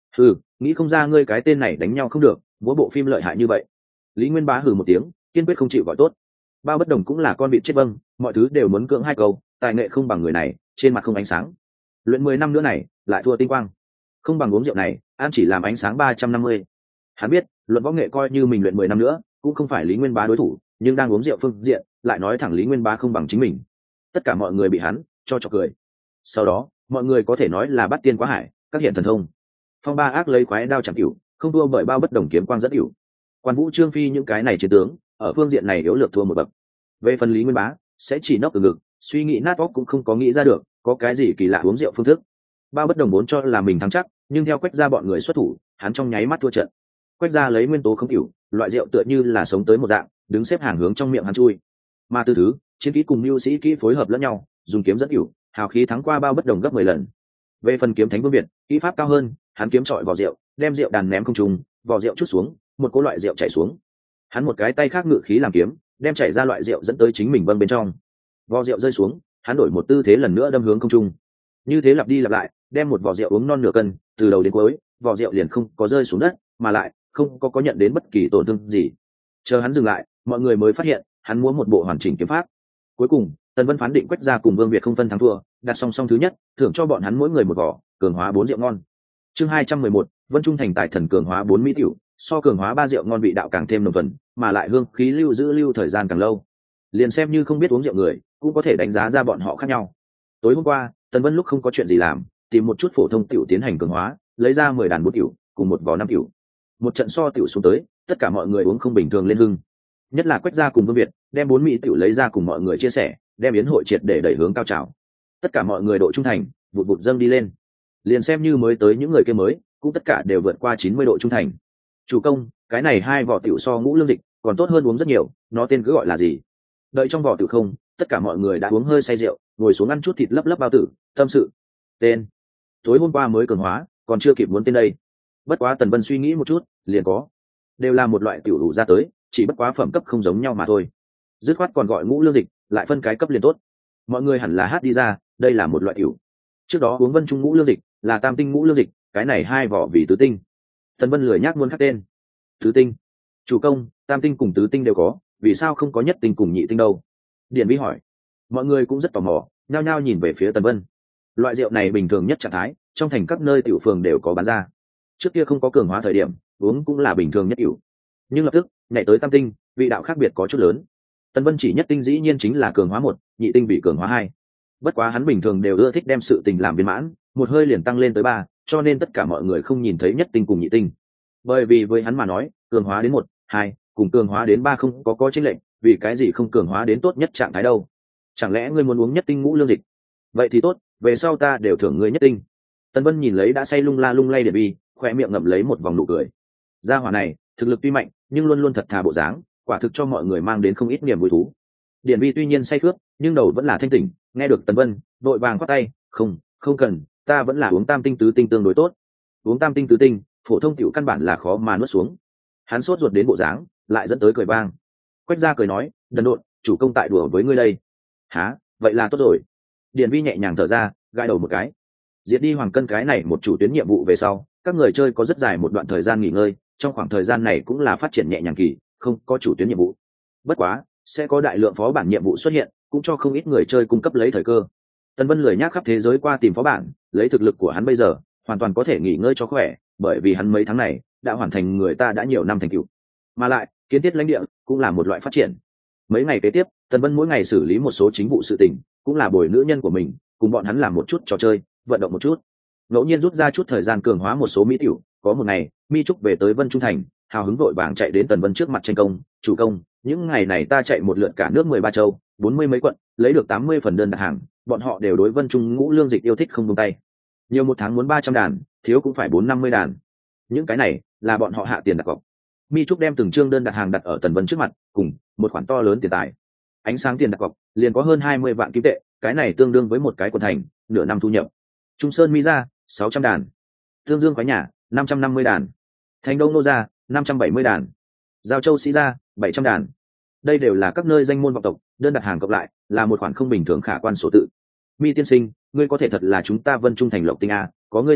Hừ, nghĩ không ra ngươi cái tên này đánh nhau không được, múa bộ phim lợi hại như vậy. Lý Nguyên Bá hừ một tiếng, kiên quyết không chịu gọi tốt. Bao Bất Đồng cũng là con vịt chết vâng, mọi thứ đều muốn cưỡng hai câu, tài nghệ không bằng người này, trên mặt không ánh sáng. Luyện 10 năm nữa này, lại thua tinh quang. Không bằng uống rượu này, ăn chỉ làm ánh sáng 350. Hắn biết, luận võ nghệ coi như mình luyện 10 năm nữa, cũng không phải Lý Nguyên Bá đối thủ, nhưng đang uống rượu phương diện, lại nói thẳng Lý Nguyên Bá không bằng chính mình. Tất cả mọi người bị hắn cho chọc cười. Sau đó, mọi người có thể nói là bắt tiên quá hải, các hiện thần thông. Phong Ba Ác lấy khoái đao chẳng cửu, không thua bởi Bao Bất Đồng kiếm quang dẫn cửu. Quan Vũ Trương Phi những cái này chiến tướng, ở phương diện này yếu lược thua một bậc. Về phần Lý Nguyên Bá, sẽ chỉ nốc từ ngực, suy nghĩ nát óc cũng không có nghĩ ra được, có cái gì kỳ lạ uống rượu phương thức. Bao Bất Đồng vốn cho là mình thắng chắc, nhưng theo Quách gia bọn người xuất thủ, hắn trong nháy mắt thua trận. Quách gia lấy nguyên tố không cửu, loại rượu tựa như là sống tới một dạng, đứng xếp hàng hướng trong miệng hắn chui. Mà từ thứ, chiến kỹ cùng mưu sĩ kỹ phối hợp lẫn nhau, dùng kiếm dẫn cửu, hào khí thắng qua Bao Bất Đồng gấp 10 lần. Về phần kiếm Thánh Vương Việt, kỹ pháp cao hơn, hắn kiếm trọi vào rượu, đem rượu đàn ném không trung, vỏ rượu chút xuống, một cỗ loại rượu chảy xuống. Hắn một cái tay khác ngự khí làm kiếm, đem chảy ra loại rượu dẫn tới chính mình vâng bên trong. Vỏ rượu rơi xuống, hắn đổi một tư thế lần nữa đâm hướng không trung. Như thế lặp đi lặp lại, đem một vỏ rượu uống non nửa cân, từ đầu đến cuối, vỏ rượu liền không có rơi xuống đất, mà lại không có nhận đến bất kỳ tổn thương gì. Chờ hắn dừng lại, mọi người mới phát hiện, hắn múa một bộ hoàn chỉnh kiếm pháp. Cuối cùng, Tần Vân phán định Quách gia cùng Vương Việt không phân thắng thua, đặt song song thứ nhất, thưởng cho bọn hắn mỗi người một vỏ, cường hóa 4 rượu ngon. Chương 211, Vân Trung thành tài thần cường hóa 4 mỹ tiểu, so cường hóa 3 rượu ngon vị đạo càng thêm nồng thuần, mà lại hương khí lưu thời gian càng lâu. Liền xem như không biết uống rượu người, cũng có thể đánh giá ra bọn họ khác nhau. Tối hôm qua, Tần Vân lúc không có chuyện gì làm, tìm một chút phổ thông tiểu tiến hành cường hóa, lấy ra 10 đàn 4 tiểu, cùng một vỏ 5 tiểu. Một trận so tiểu xuống tới, tất cả mọi người uống không bình thường lên hưng. Nhất là Quách gia cùng Vương Việt, đem 4 mỹ tiểu lấy ra cùng mọi người chia sẻ, đem yến hội triệt để đẩy hướng cao trào. Tất cả mọi người độ trung thành, vụt vụt dâng đi lên. Liền xem như mới tới những người kia mới, cũng tất cả đều vượt qua 90 độ trung thành. Chủ công, cái này 2 vỏ tiểu so ngũ lương dịch, còn tốt hơn uống rất nhiều, nó tên cứ gọi là gì? Đợi trong vỏ tiểu không, tất cả mọi người đã uống hơi say rượu, ngồi xuống ăn chút thịt lấp lấp bao tử, tâm sự. Tên. Tối hôm qua mới cường hóa, còn chưa kịp muốn tên đây. Bất quá Tần Vân suy nghĩ một chút, liền có. Đều là một loại tiểu đủ ra tới, chỉ bất quá phẩm cấp không giống nhau mà thôi. Dứt khoát còn gọi ngũ lương dịch, lại phân cái cấp liền tốt. Mọi người hẳn là hát đi ra, đây là một loại tiểu. Trước đó uống Vân Trung ngũ lương dịch, là tam tinh ngũ lương dịch, cái này 2 vỏ vì tứ tinh. Tần Vân lười nhác muốn khắc tên. Tứ tinh. Chủ công, tam tinh cùng tứ tinh đều có, vì sao không có nhất tinh cùng nhị tinh đâu? Điển Vi hỏi. Mọi người cũng rất tò mò, nhao nhao nhìn về phía Tần Vân. Loại rượu này bình thường nhất trạng thái, trong thành các nơi tiểu phường đều có bán ra. Trước kia không có cường hóa thời điểm, uống cũng là bình thường nhất tiểu. Nhưng lập tức, nhảy tới tam tinh, vị đạo khác biệt có chút lớn. Tần Vân chỉ nhất tinh dĩ nhiên chính là cường hóa 1, nhị tinh bị cường hóa 2. Bất quá hắn bình thường đều ưa thích đem sự tình làm viên mãn, một hơi liền tăng lên tới 3, cho nên tất cả mọi người không nhìn thấy nhất tinh cùng nhị tinh. Bởi vì với hắn mà nói, cường hóa đến 1, 2, cùng cường hóa đến 3 không có chênh lệch, vì cái gì không cường hóa đến tốt nhất trạng thái đâu? Chẳng lẽ ngươi muốn uống nhất tinh ngũ lương dịch? Vậy thì tốt, về sau ta đều thưởng ngươi nhất tinh. Tần Vân nhìn lấy đã say lung la lung lay Điển Vi, khoe miệng ngậm lấy một vòng nụ cười. Gia hỏa này, thực lực tuy mạnh, nhưng luôn luôn thật thà bộ dáng, quả thực cho mọi người mang đến không ít niềm vui thú. Điển Vi tuy nhiên say khướt, nhưng đầu vẫn là thanh tỉnh, nghe được Tần Vân, vội vàng khoát tay, không cần, ta vẫn là uống tam tinh tứ tinh tương đối tốt. Uống tam tinh tứ tinh, phổ thông tiểu căn bản là khó mà nuốt xuống. Hắn sốt ruột đến bộ dáng, lại dẫn tới cười vang. Quách gia cười nói, đần độn, chủ công tại đùa với ngươi đây. Hả, vậy là tốt rồi. Điển Vi nhẹ nhàng thở ra, gãi đầu một cái. Diệt đi Hoàng Cân cái này một chủ tuyến nhiệm vụ về sau, các người chơi có rất dài một đoạn thời gian nghỉ ngơi, trong khoảng thời gian này cũng là phát triển nhẹ nhàng kỳ, không có chủ tuyến nhiệm vụ. Bất quá, sẽ có đại lượng phó bản nhiệm vụ xuất hiện, cũng cho không ít người chơi cung cấp lấy thời cơ. Tần Vân lười nhác khắp thế giới qua tìm phó bản, lấy thực lực của hắn bây giờ, hoàn toàn có thể nghỉ ngơi cho khỏe, bởi vì hắn mấy tháng này đã hoàn thành người ta đã nhiều năm thành tựu. Mà lại, kiến thiết lãnh địa cũng là một loại phát triển. Mấy ngày kế tiếp, Tần Vân mỗi ngày xử lý một số chính vụ sự tình, cũng là bồi nữ nhân của mình, cùng bọn hắn làm một chút trò chơi, vận động một chút. Ngẫu nhiên rút ra chút thời gian cường hóa một số mỹ tiểu, có một ngày, Mi Trúc về tới Vân Trung thành, hào hứng vội vàng chạy đến Tần Vân trước mặt tranh công, "Chủ công, những ngày này ta chạy một lượt cả nước 13 châu, 40 mấy quận, lấy được 80 phần đơn đặt hàng, bọn họ đều đối Vân Trung ngũ lương dịch yêu thích không buông tay. Nhiều một tháng muốn 300 đàn, thiếu cũng phải 450 đàn. Những cái này là bọn họ hạ tiền đặt cọc." Mi Trúc đem từng chương đơn đặt hàng đặt ở Tần Vân trước mặt, cùng một khoản to lớn tiền tài. Ánh sáng tiền đặt cọc liền có hơn 20 vạn kim tệ, cái này tương đương với một cái quận thành, nửa năm thu nhập. Trung Sơn Mi ra, 600 đàn. Tương Dương Quái Nhà, 550 đàn. Thành Đông Nô ra, 570 đàn. Giao Châu Sĩ ra, 700 đàn. Đây đều là các nơi danh môn vọng tộc, đơn đặt hàng cộng lại là một khoản không bình thường khả quan số tự. Mi tiên sinh, ngươi có thể thật là chúng ta Vân Trung thành lộc tinh a, có ngươi tại,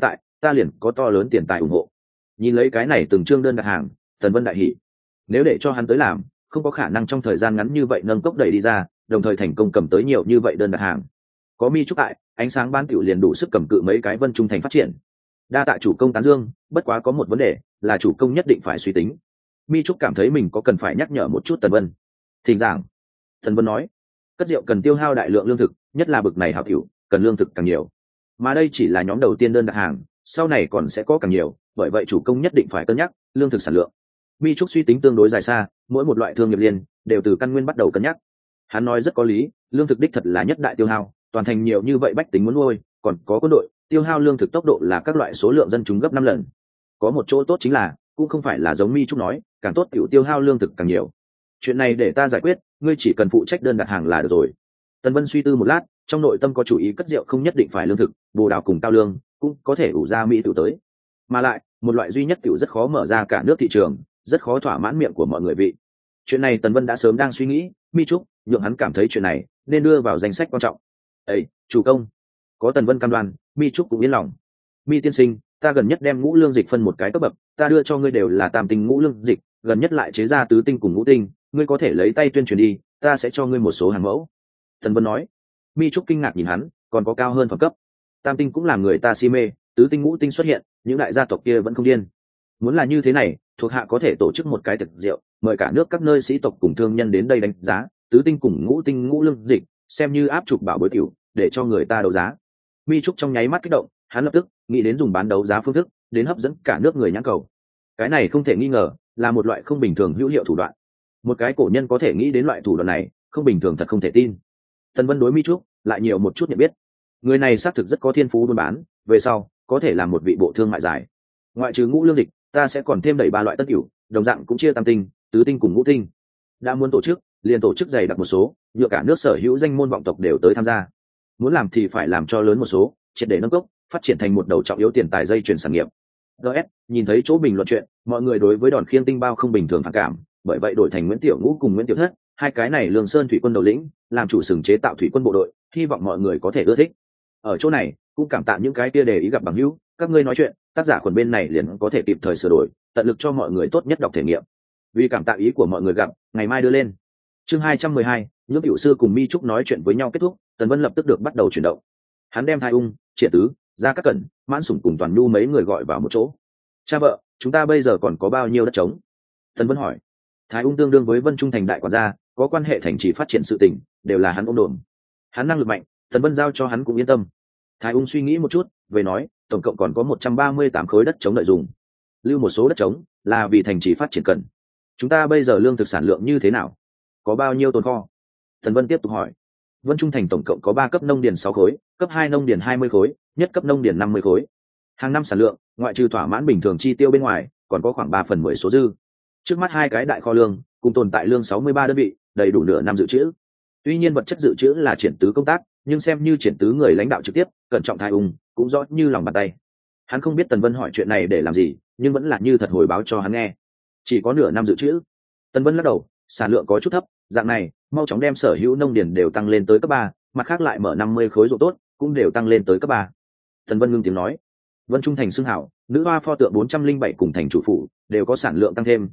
ta liền có to lớn tiền tài ủng hộ. Nhìn lấy cái này từng chương đơn đặt hàng, Tần Vân đại hỉ. Nếu để cho hắn tới làm, không có khả năng trong thời gian ngắn như vậy nâng cốc đẩy đi ra, đồng thời thành công cầm tới nhiều như vậy đơn đặt hàng. Có Mi Trúc tại, ánh sáng ban tiểu liền đủ sức cầm cự mấy cái Vân Trung Thành phát triển. Đa tạ chủ công tán dương, bất quá có một vấn đề, là chủ công nhất định phải suy tính. Mi Trúc cảm thấy mình có cần phải nhắc nhở một chút Tần Vân. Thỉnh giảng. Tần Vân nói, cất rượu cần tiêu hao đại lượng lương thực, nhất là bực này hảo tiểu, cần lương thực càng nhiều. Mà đây chỉ là nhóm đầu tiên đơn đặt hàng, sau này còn sẽ có càng nhiều, bởi vậy chủ công nhất định phải cân nhắc lương thực sản lượng. Mi Trúc suy tính tương đối dài xa, mỗi một loại thương nghiệp liên đều từ căn nguyên bắt đầu cân nhắc. Hắn nói rất có lý, lương thực đích thật là nhất đại tiêu hao, toàn thành nhiều như vậy bách tính muốn nuôi, còn có quân đội, tiêu hao lương thực tốc độ là các loại số lượng dân chúng gấp 5 lần. Có một chỗ tốt chính là, cũng không phải là giống Mi Trúc nói, càng tốt tiểu tiêu hao lương thực càng nhiều. Chuyện này để ta giải quyết, ngươi chỉ cần phụ trách đơn đặt hàng là được rồi. Tần Vân suy tư một lát, trong nội tâm có chủ ý cất rượu không nhất định phải lương thực, bồ đào cùng cao lương cũng có thể ủ ra mỹ tiểu tới. Mà lại, một loại duy nhất tiểu rất khó mở ra cả nước thị trường, rất khó thỏa mãn miệng của mọi người vị. Chuyện này Tần Vân đã sớm đang suy nghĩ, Mi Trúc nhượng hắn cảm thấy chuyện này nên đưa vào danh sách quan trọng. Ê, chủ công, có Tần Vân cam đoan, Mi Trúc cũng yên lòng. Mi tiên sinh, ta gần nhất đem ngũ lương dịch phân một cái cấp bậc, ta đưa cho ngươi đều là tam tinh ngũ lương dịch, gần nhất lại chế ra tứ tinh cùng ngũ tinh, ngươi có thể lấy tay tuyên truyền đi, ta sẽ cho ngươi một số hàng mẫu. Tần Vân nói. Mi Trúc kinh ngạc nhìn hắn, còn có cao hơn phẩm cấp. Tam tinh cũng làm người ta si mê, tứ tinh ngũ tinh xuất hiện, những đại gia tộc kia vẫn không điên. Muốn là như thế này, thuộc hạ có thể tổ chức một cái tiệc rượu, mời cả nước các nơi sĩ tộc cùng thương nhân đến đây đánh giá tứ tinh cùng ngũ tinh ngũ lương dịch, xem như áp trục bảo bối tiểu, để cho người ta đấu giá. Mi Trúc trong nháy mắt kích động, hắn lập tức nghĩ đến dùng bán đấu giá phương thức đến hấp dẫn cả nước người nhãn cầu. Cái này không thể nghi ngờ là một loại không bình thường hữu hiệu thủ đoạn. Một cái cổ nhân có thể nghĩ đến loại thủ đoạn này, không bình thường thật không thể tin. Tần Vân đối Mi Trúc lại nhiều một chút nhận biết, người này xác thực rất có thiên phú buôn bán, về sau có thể làm một vị bộ thương mại dài. Ngoại trừ ngũ lương dịch, ta sẽ còn thêm đẩy 3 loại tất hữu, đồng dạng cũng chia tam tinh, tứ tinh cùng ngũ tinh. Đã muốn tổ chức, liền tổ chức dày đặc một số, nhựa cả nước sở hữu danh môn vọng tộc đều tới tham gia. Muốn làm thì phải làm cho lớn một số, triệt để nâng cốc, phát triển thành một đầu trọng yếu tiền tài dây chuyền sản nghiệp. DS, nhìn thấy chỗ bình luận chuyện, mọi người đối với Đòn Khiêng Tinh Bao không bình thường phản cảm, bởi vậy đổi thành Nguyễn Tiểu Ngũ cùng Nguyễn Tiểu Thất, hai cái này Lương Sơn thủy quân đầu lĩnh, làm chủ sừng chế tạo thủy quân bộ đội, hy vọng mọi người có thể ưa thích. Ở chỗ này, cũng cảm tạ những cái kia để ý gặp bằng hữu, các ngươi nói chuyện, tác giả khuẩn bên này liền có thể kịp thời sửa đổi, tận lực cho mọi người tốt nhất đọc thể nghiệm. Vì cảm tạ ý của mọi người gặp, ngày mai đưa lên. Chương 212, Nhược Tiểu sư cùng Mi Trúc nói chuyện với nhau kết thúc, Tần Vân lập tức được bắt đầu chuyển động. Hắn đem Thái Ung, Triển Tứ, Gia Cát Cẩn, Mãn Sủng cùng Toàn Nhu mấy người gọi vào một chỗ. Cha vợ, chúng ta bây giờ còn có bao nhiêu đất trống? Tần Vân hỏi. Thái Ung tương đương với Vân Trung thành đại quản gia, có quan hệ thành trì phát triển sự tình, đều là hắn ôm đồn. Hắn năng lực mạnh, Tần Vân giao cho hắn cũng yên tâm. Thái Ung suy nghĩ một chút, về nói, tổng cộng còn có 138 khối đất trống đợi dùng. Lưu một số đất trống là vì thành trì phát triển cần. Chúng ta bây giờ lương thực sản lượng như thế nào? Có bao nhiêu tồn kho? Tần Vân tiếp tục hỏi. Vân Trung thành tổng cộng có 3 cấp nông điền 6 khối, cấp 2 nông điền 20 khối, nhất cấp nông điền 50 khối. Hàng năm sản lượng, ngoại trừ thỏa mãn bình thường chi tiêu bên ngoài, còn có khoảng 3/10 số dư. Trước mắt hai cái đại kho lương, cùng tồn tại lương 63 đơn vị, đầy đủ nửa năm dự trữ. Tuy nhiên vật chất dự trữ là Triển Tứ công tác, nhưng xem như Triển Tứ người lãnh đạo trực tiếp, cẩn trọng Thái Ung cũng rõ như lòng bàn tay. Hắn không biết Tần Vân hỏi chuyện này để làm gì, nhưng vẫn là như thật hồi báo cho hắn nghe. Chỉ có nửa năm dự trữ. Tần Vân lắc đầu, sản lượng có chút thấp, dạng này, mau chóng đem sở hữu nông điền đều tăng lên tới cấp 3, mặt khác lại mở 50 khối ruộng tốt, cũng đều tăng lên tới cấp 3. Tần Vân ngưng tiếng nói. Vân Trung thành xưng hảo, nữ hoa pho tượng 407 cùng thành chủ phủ đều có sản lượng tăng thêm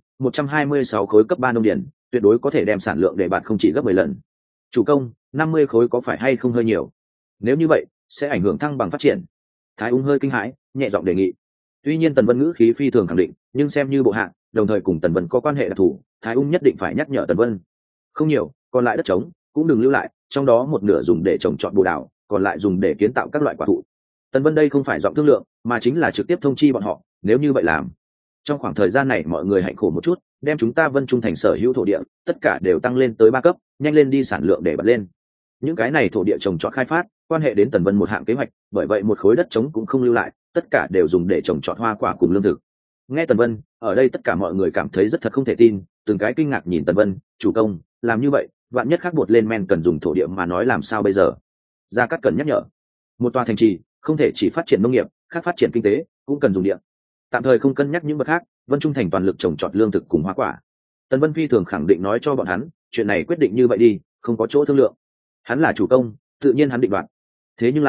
126 khối cấp 3 nông điền, tuyệt đối có thể đem sản lượng để bạn không chỉ gấp 10 lần. Chủ công, 50 khối có phải hay không hơi nhiều? Nếu như vậy, sẽ ảnh hưởng thăng bằng phát triển. Thái Ung hơi kinh hãi, nhẹ giọng đề nghị. Tuy nhiên Tần Vân ngữ khí phi thường khẳng định, nhưng xem như bộ hạ, đồng thời cùng Tần Vân có quan hệ đặc thù, Thái Ung nhất định phải nhắc nhở Tần Vân. Không nhiều, còn lại đất trống cũng đừng lưu lại, trong đó một nửa dùng để trồng trọt bồ đào, còn lại dùng để kiến tạo các loại quả thụ. Tần Vân đây không phải giọng thương lượng, mà chính là trực tiếp thông chi bọn họ, nếu như vậy làm. Trong khoảng thời gian này mọi người hạnh khổ một chút, đem chúng ta Vân Trung thành sở hữu thổ địa, tất cả đều tăng lên tới 3 cấp, nhanh lên đi sản lượng để bật lên. Những cái này thổ địa trồng trọt khai phát, quan hệ đến Tần Vân một hạng kế hoạch, bởi vậy một khối đất trống cũng không lưu lại, tất cả đều dùng để trồng trọt hoa quả cùng lương thực. Nghe Tần Vân, ở đây tất cả mọi người cảm thấy rất thật không thể tin, từng cái kinh ngạc nhìn Tần Vân, chủ công, làm như vậy, vạn nhất khác bột lên men cần dùng thổ địa mà nói làm sao bây giờ? Gia Cát Cẩn nhắc nhở, một tòa thành trì không thể chỉ phát triển nông nghiệp, khác phát triển kinh tế cũng cần dùng địa. Tạm thời không cân nhắc những vật khác, Vân Trung thành toàn lực trồng trọt lương thực cùng hoa quả. Tần Vân phi thường khẳng định nói cho bọn hắn, chuyện này quyết định như vậy đi, không có chỗ thương lượng. Hắn là chủ công, tự nhiên hắn định đoạt. Thế nhưng là,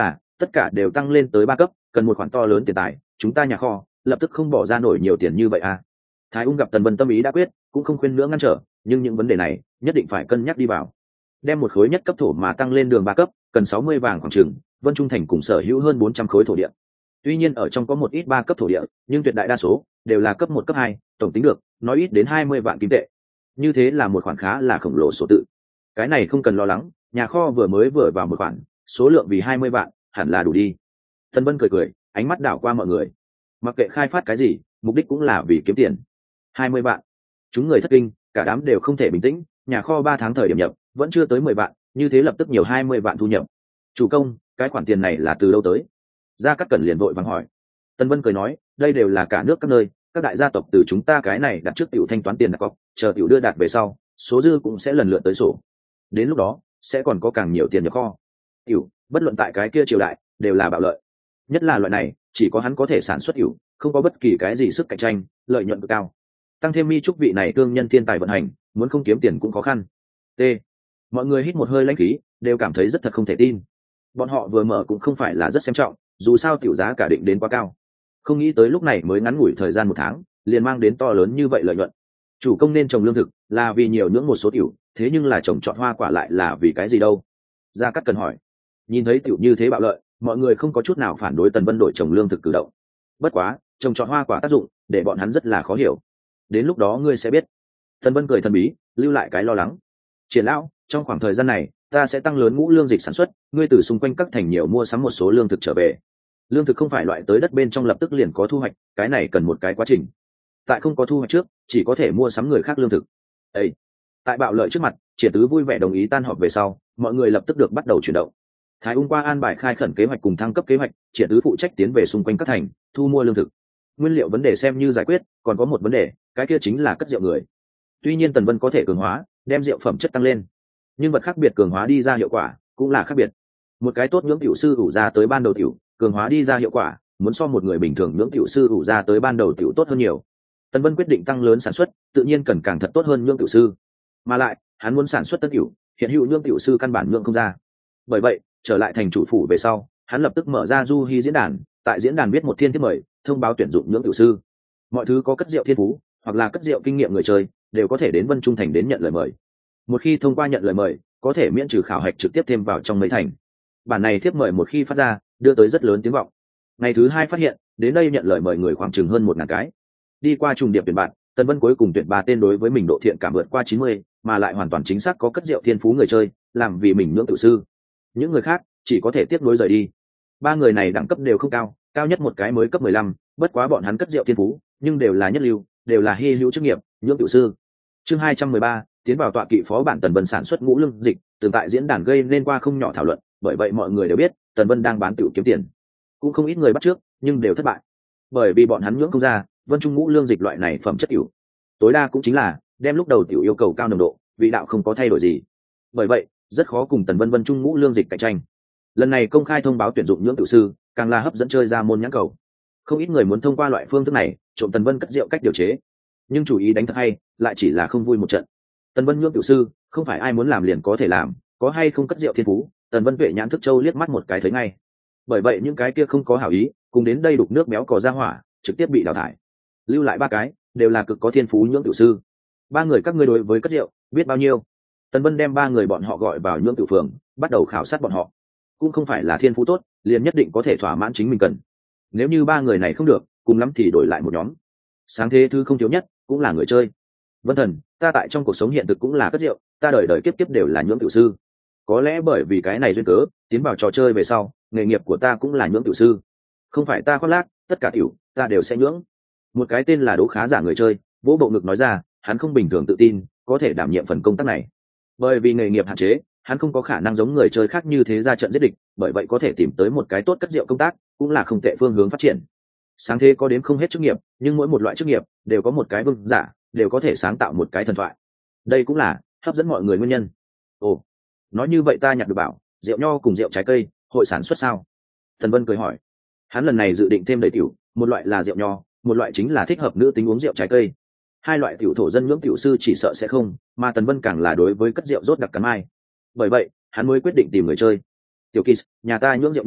tất cả đều tăng lên tới 3 cấp, cần một khoản to lớn tiền tài, chúng ta nhà kho lập tức không bỏ ra nổi nhiều tiền như vậy à. Thái Ung gặp Tần Vân tâm ý đã quyết, cũng không khuyên nữa ngăn trở, nhưng những vấn đề này nhất định phải cân nhắc đi vào. Đem một khối nhất cấp thổ mà tăng lên đường 3 cấp, cần 60 vàng khoảng chừng, Vân Trung Thành cùng sở hữu hơn 400 khối thổ địa. Tuy nhiên ở trong có một ít 3 cấp thổ địa, nhưng tuyệt đại đa số đều là cấp 1 cấp 2, tổng tính được, nói ít đến 20 vạn kim tệ. Như thế là một khoản khá là khổng lồ số tự. Cái này không cần lo lắng, nhà kho vừa vào một khoản, số lượng vì 20 vạn, hẳn là đủ đi. Tần Vân cười, ánh mắt đảo qua mọi người. Mặc kệ khai phát cái gì, mục đích cũng là vì kiếm tiền. 20 vạn. Chúng người thất kinh, cả đám đều không thể bình tĩnh, nhà kho 3 tháng thời điểm nhập, vẫn chưa tới 10 vạn, như thế lập tức nhiều 20 vạn thu nhập. Chủ công, cái khoản tiền này là từ đâu tới? Gia Cát Cẩn liền vội vàng hỏi. Tần Vân cười nói, đây đều là cả nước các nơi, các đại gia tộc từ chúng ta cái này đặt trước tiểu thanh toán tiền đặt cọc, chờ tiểu đưa đạt về sau, số dư cũng sẽ lần lượt tới sổ. Đến lúc đó, sẽ còn có càng nhiều tiền nhập kho. Tiểu, bất luận tại cái kia triều đại, đều là bạo lợi. Nhất là loại này, chỉ có hắn có thể sản xuất tiểu, không có bất kỳ cái gì sức cạnh tranh, lợi nhuận cực cao. Tăng thêm mi trúc vị này thương nhân thiên tài vận hành, muốn không kiếm tiền cũng khó khăn. T. Mọi người hít một hơi lãnh khí, đều cảm thấy rất thật không thể tin. Bọn họ vừa mở cũng không phải là rất xem trọng, dù sao tiểu giá cả định đến quá cao. Không nghĩ tới lúc này mới ngắn ngủi thời gian 1 tháng, liền mang đến to lớn như vậy lợi nhuận. Chủ công nên trồng lương thực là vì nhiều nhưỡng một số tiểu, thế nhưng là trồng trọt hoa quả lại là vì cái gì đâu? Gia Cát Cần hỏi. Nhìn thấy tiểu như thế bạo lợi, mọi người không có chút nào phản đối Tần Vân đổi trồng lương thực cử động. Bất quá, trồng trọt hoa quả tác dụng, để bọn hắn rất là khó hiểu. Đến lúc đó ngươi sẽ biết. Tần Vân cười thần bí, lưu lại cái lo lắng. Triển lão, trong khoảng thời gian này, ta sẽ tăng lớn ngũ lương dịch sản xuất, ngươi từ xung quanh các thành nhiều mua sắm một số lương thực trở về. Lương thực không phải loại tới đất bên trong lập tức liền có thu hoạch, cái này cần một cái quá trình. Tại không có thu hoạch trước, chỉ có thể mua sắm người khác lương thực. Ê! Tại bạo lợi trước mặt, Triển Tứ vui vẻ đồng ý tan họp về sau, mọi người lập tức được bắt đầu chuyển động. Thái Ung qua an bài khai khẩn kế hoạch cùng thăng cấp kế hoạch, Triển Tứ phụ trách tiến về xung quanh các thành, thu mua lương thực. Nguyên liệu vấn đề xem như giải quyết, còn có một vấn đề, cái kia chính là cất rượu người. Tuy nhiên Tần Vân có thể cường hóa, đem rượu phẩm chất tăng lên, nhưng vật khác biệt cường hóa đi ra hiệu quả cũng là khác biệt. Một cái tốt nhưỡng tiểu sư ủ ra tới ban đầu tiểu, cường hóa đi ra hiệu quả muốn so một người bình thường nhưỡng tiểu sư ủ ra tới ban đầu tiểu tốt hơn nhiều. Tần Vân quyết định tăng lớn sản xuất, tự nhiên cần càng thật tốt hơn nhưỡng tiểu sư, mà lại hắn muốn sản xuất tân tiểu, hiện hữu nhưỡng tiểu sư căn bản nhưỡng không ra. Bởi vậy, trở lại thành chủ phủ về sau, hắn lập tức mở ra Du Hi diễn đàn, tại diễn đàn viết một thiên thiếp mời, thông báo tuyển dụng nhưỡng tiểu sư. Mọi thứ có cất rượu thiên phú hoặc là cất rượu kinh nghiệm người chơi đều có thể đến Vân Trung Thành đến nhận lời mời. Một khi thông qua nhận lời mời, có thể miễn trừ khảo hạch trực tiếp thêm vào trong mấy thành. Bản này thiếp mời một khi phát ra, đưa tới rất lớn tiếng vọng. Ngày thứ 2 phát hiện, đến đây nhận lời mời người khoảng chừng hơn 1000 cái. Đi qua trùng điệp tuyển bạn, Tần Vân cuối cùng tuyển 3 tên đối với mình độ thiện cảm vượt qua 90, mà lại hoàn toàn chính xác có cất rượu thiên phú người chơi, làm vì mình nhưỡng tự sư. Những người khác chỉ có thể tiếp nối rời đi. 3 người này đẳng cấp đều không cao, cao nhất một cái mới cấp 15, bất quá bọn hắn cất rượu thiên phú, nhưng đều là nhất lưu, đều là hi hữu chức nghiệp, nhưỡng tự sư. Chương 213, tiến vào tọa kỵ phó bản Tần Vân sản xuất ngũ lương dịch, tương tại diễn đàn gây nên qua không nhỏ thảo luận, bởi vậy mọi người đều biết Tần Vân đang bán tiểu kiếm tiền. Cũng không ít người bắt trước, nhưng đều thất bại. Bởi vì bọn hắn nhưỡng không ra Vân Trung ngũ lương dịch loại này phẩm chất tiểu. Tối đa cũng chính là đem lúc đầu tiểu yêu cầu cao nồng độ, vị đạo không có thay đổi gì. Bởi vậy, rất khó cùng Tần Vân Vân Trung ngũ lương dịch cạnh tranh. Lần này công khai thông báo tuyển dụng nhưỡng tiểu sư, càng là hấp dẫn chơi ra môn nhãn cầu. Không ít người muốn thông qua loại phương thức này, trộm Tần Vân cất rượu cách điều chế. Nhưng chủ ý đánh thật hay, lại chỉ là không vui một trận. Tần Vân nhưỡng tiểu sư, không phải ai muốn làm liền có thể làm, có hay không cất rượu thiên phú, Tần Vân tuệ nhãn thức châu liếc mắt một cái thấy ngay. Bởi vậy những cái kia không có hảo ý, cùng đến đây đục nước béo cò ra hỏa, trực tiếp bị đào thải. Lưu lại 3 cái, đều là cực có thiên phú nhưỡng tiểu sư. 3 người các ngươi đối với cất rượu, biết bao nhiêu? Tần Vân đem 3 người bọn họ gọi vào nhưỡng tiểu phường, bắt đầu khảo sát bọn họ. Cũng không phải là thiên phú tốt, liền nhất định có thể thỏa mãn chính mình cần. Nếu như 3 người này không được, cùng lắm thì đổi lại một nhóm. Sáng thế thứ không thiếu nhất, cũng là người chơi. Vân Thần, ta tại trong cuộc sống hiện thực cũng là cất rượu, ta đời đời kiếp kiếp đều là nhưỡng tiểu sư. Có lẽ bởi vì cái này duyên cớ, tiến vào trò chơi về sau, nghề nghiệp của ta cũng là nhưỡng tiểu sư. Không phải ta khoác lác, tất cả tiểu, ta đều sẽ nhưỡng. Một cái tên là Đỗ Khá Giả người chơi, vỗ bộ ngực nói ra, hắn không bình thường tự tin, có thể đảm nhiệm phần công tác này. Bởi vì nghề nghiệp hạn chế, hắn không có khả năng giống người chơi khác như thế ra trận giết địch, bởi vậy có thể tìm tới một cái tốt cất rượu công tác, cũng là không tệ phương hướng phát triển. Sáng thế có đến không hết chức nghiệp, nhưng mỗi một loại chức nghiệp đều có một cái vương giả, đều có thể sáng tạo một cái thần thoại. Đây cũng là hấp dẫn mọi người nguyên nhân. Ồ, nói như vậy ta nhặt được bảo, rượu nho cùng rượu trái cây, hội sản xuất sao? Thần Vân cười hỏi. Hắn lần này dự định thêm đầy tiểu, một loại là rượu nho, một loại chính là thích hợp nữ tính uống rượu trái cây. 2 loại tiểu thổ dân nhưỡng tiểu sư chỉ sợ sẽ không, mà Tần Vân càng là đối với cất rượu rốt đặc cắn mai. Bởi vậy, hắn mới quyết định tìm người chơi. Tiểu Kiss, nhà ta nhưỡng rượu nho,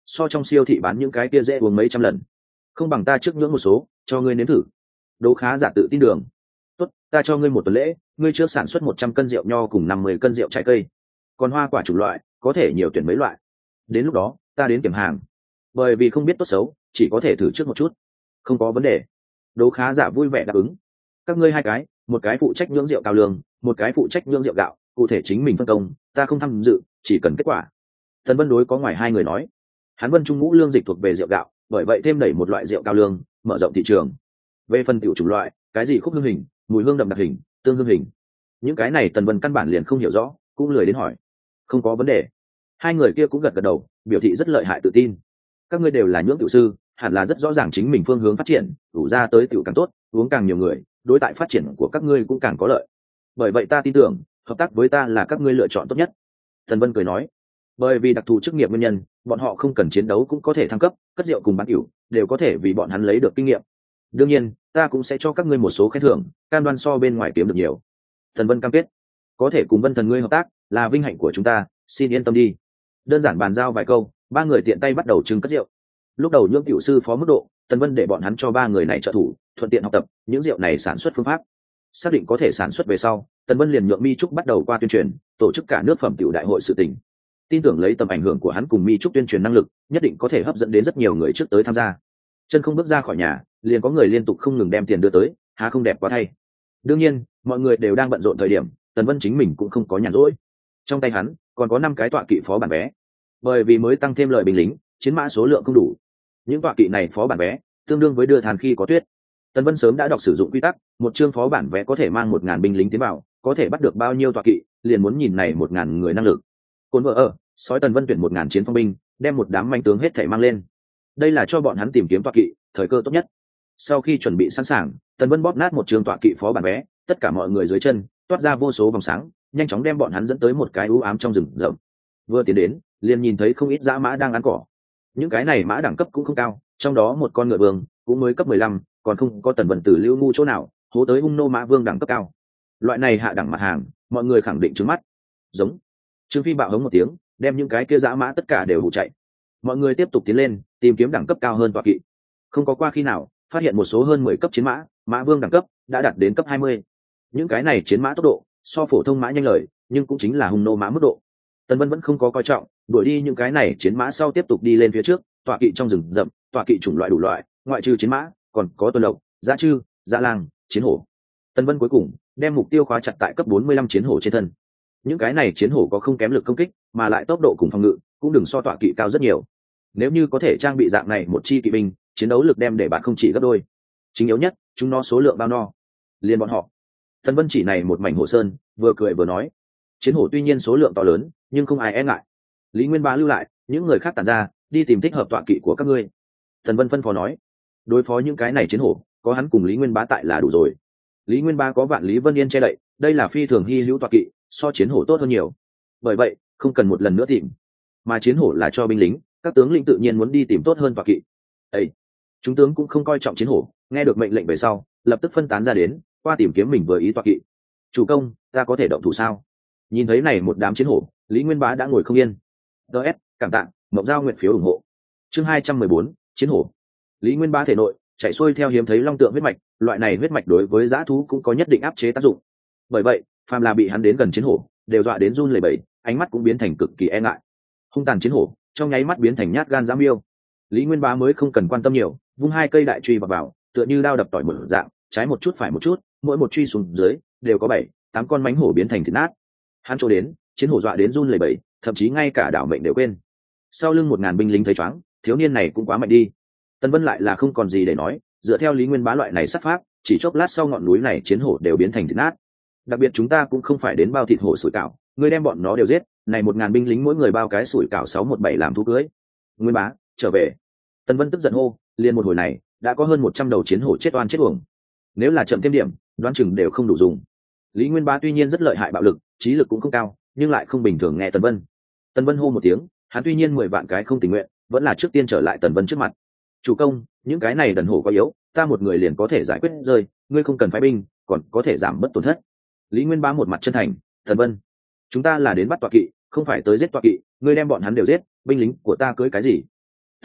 so trong siêu thị bán những cái kia dễ uống mấy trăm lần, không bằng ta trước nhưỡng một số cho ngươi nếm thử. Đỗ Khá Giả tự tin đường. Tốt, ta cho ngươi một tuần lễ, ngươi trước sản xuất 100 cân rượu nho cùng 50 cân rượu trái cây, còn hoa quả chủng loại có thể nhiều tuyển mấy loại, đến lúc đó ta đến kiểm hàng. Bởi vì không biết tốt xấu, chỉ có thể thử trước một chút. Không có vấn đề. Đỗ Khá Giả vui vẻ đáp ứng. Các ngươi hai cái, một cái phụ trách nhưỡng rượu cao lương, một cái phụ trách nhưỡng rượu gạo, cụ thể chính mình phân công, ta không tham dự, chỉ cần kết quả. Tần Vân đối có ngoài hai người nói. Hắn Vân Trung Ngũ lương dịch thuộc về rượu gạo, bởi vậy thêm đẩy một loại rượu cao lương, mở rộng thị trường. Về phần tiểu chủng loại, cái gì khúc hương hình, mùi hương đậm đặc hình, tương hương hình, những cái này Tần Vân căn bản liền không hiểu rõ, cũng lười đến hỏi. Không có vấn đề. Hai người kia cũng gật gật đầu, biểu thị rất lợi hại tự tin. Các ngươi đều là nhưỡng tiểu sư, hẳn là rất rõ ràng chính mình phương hướng phát triển, đủ ra tới tiểu càng tốt, uống càng nhiều người, đối tại phát triển của các ngươi cũng càng có lợi. Bởi vậy ta tin tưởng, hợp tác với ta là các ngươi lựa chọn tốt nhất. Tần Vân cười nói. Bởi vì đặc thù chức nghiệp nguyên nhân, bọn họ không cần chiến đấu cũng có thể thăng cấp, cất rượu cùng bán rượu đều có thể vì bọn hắn lấy được kinh nghiệm. Đương nhiên, ta cũng sẽ cho các ngươi một số khen thưởng, cam đoan so bên ngoài kiếm được nhiều. Tần Vân cam kết, có thể cùng Vân Thần ngươi hợp tác, là vinh hạnh của chúng ta, xin yên tâm đi. Đơn giản bàn giao vài câu, ba người tiện tay bắt đầu trưng cất rượu. Lúc đầu nhưỡng tiểu sư phó mức độ, Tần Vân để bọn hắn cho ba người này trợ thủ, thuận tiện học tập những rượu này sản xuất phương pháp. Xác định có thể sản xuất về sau, Tần Vân liền nhượng Mi Trúc bắt đầu qua tuyên truyền, tổ chức cả nước phẩm tiểu đại hội sự tình. Tin tưởng lấy tầm ảnh hưởng của hắn cùng Mi Trúc tuyên truyền năng lực, nhất định có thể hấp dẫn đến rất nhiều người trước tới tham gia. Chân không bước ra khỏi nhà, liền có người liên tục không ngừng đem tiền đưa tới, há không đẹp quá thay. Đương nhiên, mọi người đều đang bận rộn thời điểm, Tần Vân chính mình cũng không có nhàn rỗi. Trong tay hắn còn có 5 cái tọa kỵ phó bản vé. Bởi vì mới tăng thêm lợi binh lính, chiến mã số lượng không đủ. Những tọa kỵ này phó bản vé, tương đương với đưa than khi có tuyết. Tần Vân sớm đã đọc sử dụng quy tắc, một chương phó bản vé có thể mang 1000 binh lính tiến vào, có thể bắt được bao nhiêu tọa kỵ, liền muốn nhìn này 1000 người năng lực. Côn vợ ở, sói Tần Vân tuyển 1000 chiến phong binh, đem một đám manh tướng hết thảy mang lên. Đây là cho bọn hắn tìm kiếm tọa kỵ, thời cơ tốt nhất. Sau khi chuẩn bị sẵn sàng, Tần Vân bóp nát một chương tọa kỵ phó bản vé, tất cả mọi người dưới chân toát ra vô số vòng sáng, nhanh chóng đem bọn hắn dẫn tới một cái u ám trong rừng rậm. Vừa tiến đến, liền nhìn thấy không ít dã mã đang ăn cỏ. Những cái này mã đẳng cấp cũng không cao, trong đó một con ngựa vương cũng mới cấp 15, còn không có Tần Vân Tử lưu ngu chỗ nào, hố tới hung nô mã vương đẳng cấp cao. Loại này hạ đẳng mặt hàng, mọi người khẳng định trứng mắt. Giống. Trương Phi bạo hống một tiếng, đem những cái kia dã mã tất cả đều hù chạy. Mọi người tiếp tục tiến lên, tìm kiếm đẳng cấp cao hơn tọa kỵ. Không có qua khi nào, phát hiện một số hơn 10 cấp chiến mã, mã vương đẳng cấp đã đạt đến cấp 20. Những cái này chiến mã tốc độ so phổ thông mã nhanh lời, nhưng cũng chính là hung nô mã mức độ. Tần Vân vẫn không có coi trọng, đuổi đi những cái này chiến mã sau tiếp tục đi lên phía trước, tọa kỵ trong rừng rậm, tọa kỵ chủng loại đủ loại, ngoại trừ chiến mã, còn có tuần lộc, dã trư, dã lang, chiến hổ. Tần Vân cuối cùng đem mục tiêu khóa chặt tại cấp 45 chiến hổ trên thân. Những cái này chiến hổ có không kém lực công kích, mà lại tốc độ cùng phòng ngự cũng đừng so tọa kỵ cao rất nhiều. Nếu như có thể trang bị dạng này một chi kỵ binh, chiến đấu lực đem để bạn không chỉ gấp đôi. Chính yếu nhất, chúng nó số lượng bao no. Liên bọn họ. Tần Vân chỉ này một mảnh hồ sơn, vừa cười vừa nói, chiến hổ tuy nhiên số lượng to lớn, nhưng không ai e ngại. Lý Nguyên Bá lưu lại, những người khác tản ra, đi tìm thích hợp tọa kỵ của các ngươi. Tần Vân phân phó nói, đối phó những cái này chiến hổ, có hắn cùng Lý Nguyên Bá tại là đủ rồi. Lý Nguyên Bá có Vạn Lý Vân Yên che đậy, đây là phi thường hy hữu tọa kỵ, so chiến hổ tốt hơn nhiều. Bởi vậy, không cần một lần nữa tìm, mà chiến hổ là cho binh lính, các tướng lĩnh tự nhiên muốn đi tìm tốt hơn tọa kỵ. Ấy, chúng tướng cũng không coi trọng chiến hổ, nghe được mệnh lệnh về sau, lập tức phân tán ra đến, qua tìm kiếm mình vừa ý tọa kỵ. Chủ công, ta có thể động thủ sao? Nhìn thấy này một đám chiến hổ, Lý Nguyên Bá đã ngồi không yên. DS, cảm tạ, Mộng Giao nguyện phiếu ủng hộ. Chương 214, chiến hổ. Lý Nguyên Bá thể nội chạy xuôi theo hiếm thấy long tượng huyết mạch, loại này huyết mạch đối với dã thú cũng có nhất định áp chế tác dụng. Bởi vậy, phàm là bị hắn đến gần chiến hổ, đều dọa đến run lẩy bẩy, ánh mắt cũng biến thành cực kỳ e ngại. Hung tàn chiến hổ, trong nháy mắt biến thành nhát gan dã miêu. Lý Nguyên Bá mới không cần quan tâm nhiều, vung 2 cây đại truy vào, tựa như đao đập tỏi mở dạng, trái một chút phải một chút, mỗi một truy xuống dưới đều có 7-8 con mánh hổ biến thành thịt nát. Hắn chỗ đến, chiến hổ dọa đến run lẩy bẩy, thậm chí ngay cả đảo mệnh đều quên. Sau lưng 1000 binh lính thấy choáng, thiếu niên này cũng quá mạnh đi. Tần Vân lại là không còn gì để nói, dựa theo Lý Nguyên Bá loại này sát pháp, chỉ chốc lát sau ngọn núi này chiến hổ đều biến thành thịt nát. Đặc biệt chúng ta cũng không phải đến bao thịt hổ sủi cảo, ngươi đem bọn nó đều giết, này 1000 binh lính mỗi người bao cái sủi cảo 617 làm thú cưới. Nguyên Bá, trở về. Tần Vân tức giận hô, liền một hồi này, đã có hơn 100 đầu chiến hổ chết oan chết uổng. Nếu là chậm thêm điểm, đoán chừng đều không đủ dùng. Lý Nguyên Bá tuy nhiên rất lợi hại bạo lực, trí lực cũng không cao, nhưng lại không bình thường nghe Tần Vân. Tần Vân hô một tiếng, hắn tuy nhiên 10 vạn cái không tình nguyện, vẫn là trước tiên trở lại Tần Vân trước mặt. Chủ công, những cái này đần hổ quá yếu, ta một người liền có thể giải quyết rơi, ngươi không cần phái binh, còn có thể giảm bớt tổn thất. Lý Nguyên Bá một mặt chân thành, Tần Vân, chúng ta là đến bắt tọa kỵ, không phải tới giết tọa kỵ, ngươi đem bọn hắn đều giết, binh lính của ta cưới cái gì?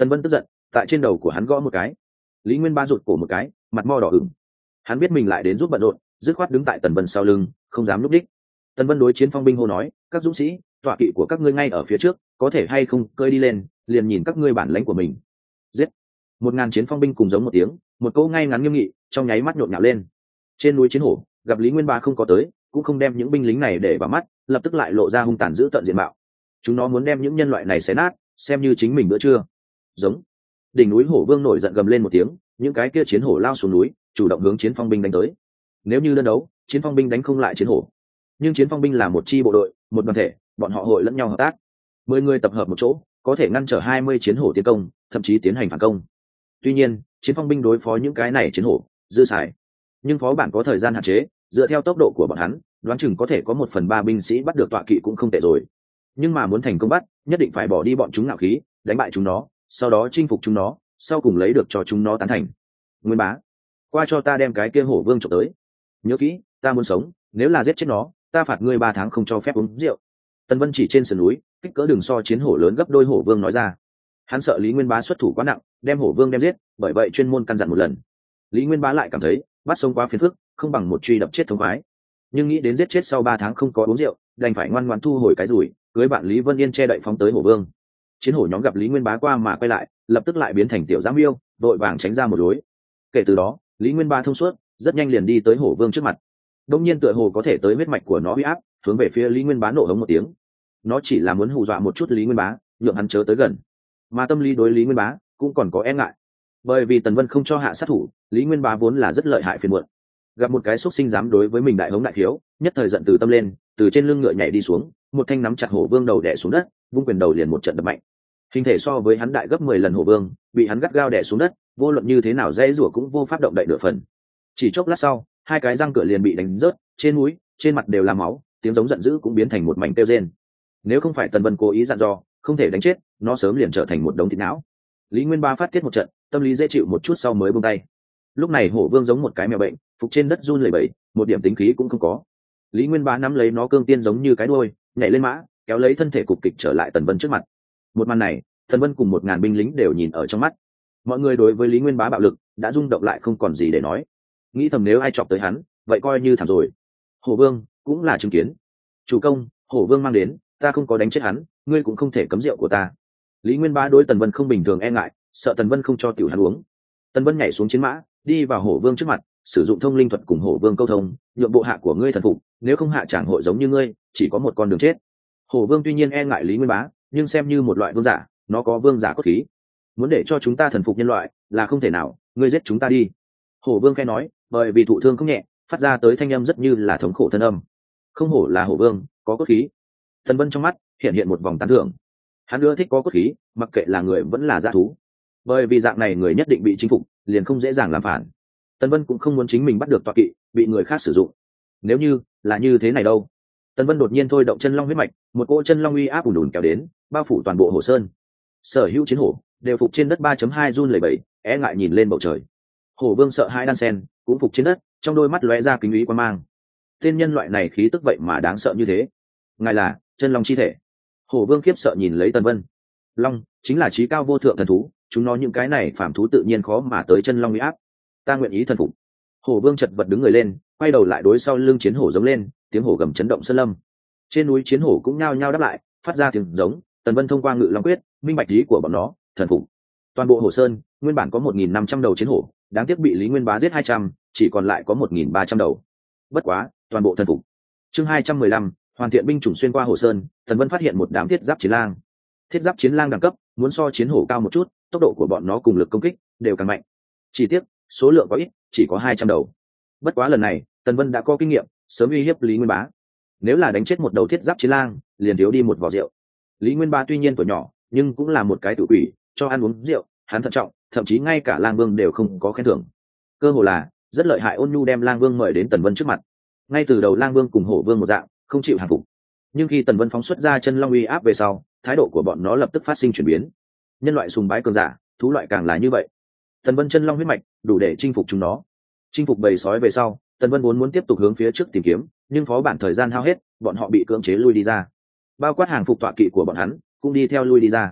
Tần Vân tức giận, tại trên đầu của hắn gõ một cái. Lý Nguyên Bá rụt cổ một cái, mặt mo đỏ ửng. Hắn biết mình lại đến giúp bận rộn, dứt khoát đứng tại Tần Vân sau lưng, không dám lúc đích. Tần Vân đối chiến phong binh hô nói, các dũng sĩ, tọa kỵ của các ngươi ngay ở phía trước, có thể hay không cơi đi lên, liền nhìn các ngươi bản lãnh của mình. Giết! 1000 chiến phong binh cùng giống một tiếng, một câu ngay ngắn nghiêm nghị, trong nháy mắt nhộn nhạo lên. Trên núi Chiến Hổ, gặp Lý Nguyên Bá không có tới, cũng không đem những binh lính này để vào mắt, lập tức lại lộ ra hung tàn dữ tợn diện mạo. Chúng nó muốn đem những nhân loại này xé nát, xem như chính mình bữa trưa. Giống. Đỉnh núi Hổ Vương nổi giận gầm lên một tiếng, những cái kia chiến hổ lao xuống núi, chủ động hướng chiến phong binh đánh tới. Nếu như đơn đấu, chiến phong binh đánh không lại chiến hổ, nhưng chiến phong binh là một chi bộ đội, một đoàn thể, bọn họ hội lẫn nhau hợp tác. 10 người tập hợp một chỗ, có thể ngăn trở 20 chiến hổ tiến công, thậm chí tiến hành phản công. Tuy nhiên, chiến phong binh đối phó những cái này chiến hổ, dư xài. Nhưng phó bản có thời gian hạn chế, dựa theo tốc độ của bọn hắn, đoán chừng có thể có 1/3 binh sĩ bắt được tọa kỵ cũng không tệ rồi. Nhưng mà muốn thành công bắt, nhất định phải bỏ đi bọn chúng ngạo khí, đánh bại chúng nó, sau đó chinh phục chúng nó, sau cùng lấy được cho chúng nó tán thành. Nguyên Bá, qua cho ta đem cái kia hổ vương trộm tới. Nhớ kỹ, ta muốn sống, nếu là giết chết nó, ta phạt ngươi 3 tháng không cho phép uống rượu. Tần Vân chỉ trên sườn núi, kích cỡ đường so chiến hổ lớn gấp đôi hổ vương nói ra. Hắn sợ Lý Nguyên Bá xuất thủ quá nặng, đem hổ vương đem giết, bởi vậy chuyên môn căn dặn một lần. Lý Nguyên Bá lại cảm thấy bắt sống quá phiền phức, không bằng một truy đập chết thống khoái. Nhưng nghĩ đến giết chết sau 3 tháng không có uống rượu, đành phải ngoan ngoãn thu hồi cái rủi, cưới bạn Lý Vân Yên che đậy phóng tới hổ vương. Chiến hổ nhóm gặp Lý Nguyên Bá qua mà quay lại, lập tức lại biến thành tiểu giám yêu, đội vàng tránh ra một lối. Kể từ đó, Lý Nguyên Bá thông suốt, rất nhanh liền đi tới hổ vương trước mặt. Đông nhiên tựa hồ có thể tới huyết mạch của nó uy áp, hướng về phía Lý Nguyên Bá nổ hống một tiếng. Nó chỉ là muốn hù dọa một chút Lý Nguyên Bá, nhượng hắn chớ tới gần. Mà tâm lý đối Lý Nguyên Bá cũng còn có e ngại, bởi vì Tần Vân không cho hạ sát thủ, Lý Nguyên Bá vốn là rất lợi hại phiền muộn. Gặp một cái xúc sinh dám đối với mình đại hống đại khiếu, nhất thời giận từ tâm lên, từ trên lưng ngựa nhảy đi xuống, một thanh nắm chặt hổ vương đầu đè xuống đất, vung quyền đầu liền một trận đập mạnh. Hình thể so với hắn đại gấp 10 lần hổ vương, bị hắn gắt gao đè xuống đất, vô luận như thế nào dây rủa cũng vô pháp động đậy nửa phần. Chỉ chốc lát sau, hai cái răng cửa liền bị đánh rớt, trên mũi, trên mặt đều là máu, tiếng giống giận dữ cũng biến thành một mảnh kêu rên. Nếu không phải Tần Vân cố ý dặn dò, không thể đánh chết, nó sớm liền trở thành một đống thịt não. Lý Nguyên Bá phát tiết một trận, tâm lý dễ chịu một chút sau mới buông tay. Lúc này hổ vương giống một cái mèo bệnh, phục trên đất run lẩy bẩy, một điểm tính khí cũng không có. Lý Nguyên Bá nắm lấy nó cương tiên giống như cái đuôi, nhảy lên mã, kéo lấy thân thể cục kịch trở lại Tần Vân trước mặt. Một màn này, Tần Vân cùng 1000 binh lính đều nhìn ở trong mắt. Mọi người đối với Lý Nguyên Bá bạo lực đã rung động lại không còn gì để nói. Nghĩ thầm nếu ai chọc tới hắn, vậy coi như thảm rồi. Hổ vương cũng là chứng kiến. Chủ công, hổ vương mang đến, ta không có đánh chết hắn, ngươi cũng không thể cấm rượu của ta. Lý Nguyên Bá đối Tần Vân không bình thường e ngại, sợ Tần Vân không cho tiểu hắn uống. Tần Vân nhảy xuống chiến mã, đi vào hổ vương trước mặt, sử dụng thông linh thuật cùng hổ vương câu thông, nhượng bộ hạ của ngươi thần phục, nếu không hạ chẳng hội giống như ngươi, chỉ có một con đường chết. Hổ vương tuy nhiên e ngại Lý Nguyên Bá, nhưng xem như một loại vương giả, nó có vương giả cốt khí. Muốn để cho chúng ta thần phục nhân loại là không thể nào, ngươi giết chúng ta đi. Hổ vương khẽ nói, bởi vì thụ thương không nhẹ, phát ra tới thanh âm rất như là thống khổ thân âm. Không hổ là hổ vương, có cốt khí. Tần Vân trong mắt hiện hiện một vòng tán thưởng. Hắn ưa thích có cốt khí, mặc kệ là người vẫn là dã thú, bởi vì dạng này người nhất định bị chinh phục, liền không dễ dàng làm phản. Tần Vân cũng không muốn chính mình bắt được tọa kỵ bị người khác sử dụng. Nếu như là như thế này đâu? Tần Vân đột nhiên thôi động chân long huyết mạch, một cỗ chân long uy áp ùn ùn kéo đến, bao phủ toàn bộ hồ sơn. Sở hữu chiến hổ đều phục trên đất 3.2 run lẩy bẩy, e ngại nhìn lên bầu trời. Hổ vương sợ hãi đan sen, cũng phục trên đất, trong đôi mắt lóe ra kính ý quan mang. Tên nhân loại này khí tức vậy mà đáng sợ như thế. Ngài là chân long chi thể. Hổ vương khiếp sợ nhìn lấy Tần Vân. Long chính là trí cao vô thượng thần thú, chúng nó những cái này phàm thú tự nhiên khó mà tới chân long uy áp. Ta nguyện ý thần phục. Hổ vương chật vật đứng người lên, quay đầu lại đối sau lưng chiến hổ giống lên, tiếng hổ gầm chấn động sơn lâm. Trên núi chiến hổ cũng nhao nhao đáp lại, phát ra tiếng giống. Tần Vân thông qua ngự long quyết, minh bạch ý của bọn nó, thần phục. Toàn bộ hồ sơn nguyên bản có 1.500 đầu chiến hổ, đáng tiếc bị Lý Nguyên Bá giết 200, chỉ còn lại có 1.300 đầu. Bất quá, toàn bộ thần phục. Chương 215, hoàn thiện binh chủng xuyên qua hồ sơn. Tần Vân phát hiện một đám thiết giáp chiến lang. Thiết giáp chiến lang đẳng cấp muốn so chiến hổ cao một chút, tốc độ của bọn nó cùng lực công kích đều càng mạnh. Chỉ tiếc số lượng có ít, chỉ có 200 đầu. Bất quá lần này Tần Vân đã có kinh nghiệm, sớm uy hiếp Lý Nguyên Bá. Nếu là đánh chết một đầu thiết giáp chiến lang, liền thiếu đi một vò rượu. Lý Nguyên Bá tuy nhiên tuổi nhỏ, nhưng cũng là một cái tự quỷ, cho ăn uống rượu hắn thận trọng, thậm chí ngay cả lang vương đều không có khen thưởng. Cơ hồ là rất lợi hại ôn nhu đem lang vương mời đến Tần Vân trước mặt. Ngay từ đầu lang vương cùng hổ vương một dạng, không chịu hàng phục. Nhưng khi Tần Vân phóng xuất ra chân long uy áp về sau, thái độ của bọn nó lập tức phát sinh chuyển biến. Nhân loại sùng bái cường giả, thú loại càng là như vậy. Tần Vân chân long huyết mạch đủ để chinh phục chúng nó. Chinh phục bầy sói về sau, Tần Vân muốn tiếp tục hướng phía trước tìm kiếm, nhưng phó bản thời gian hao hết, bọn họ bị cưỡng chế lui đi ra. Bao quát hàng phục tọa kỵ của bọn hắn cũng đi theo lui đi ra.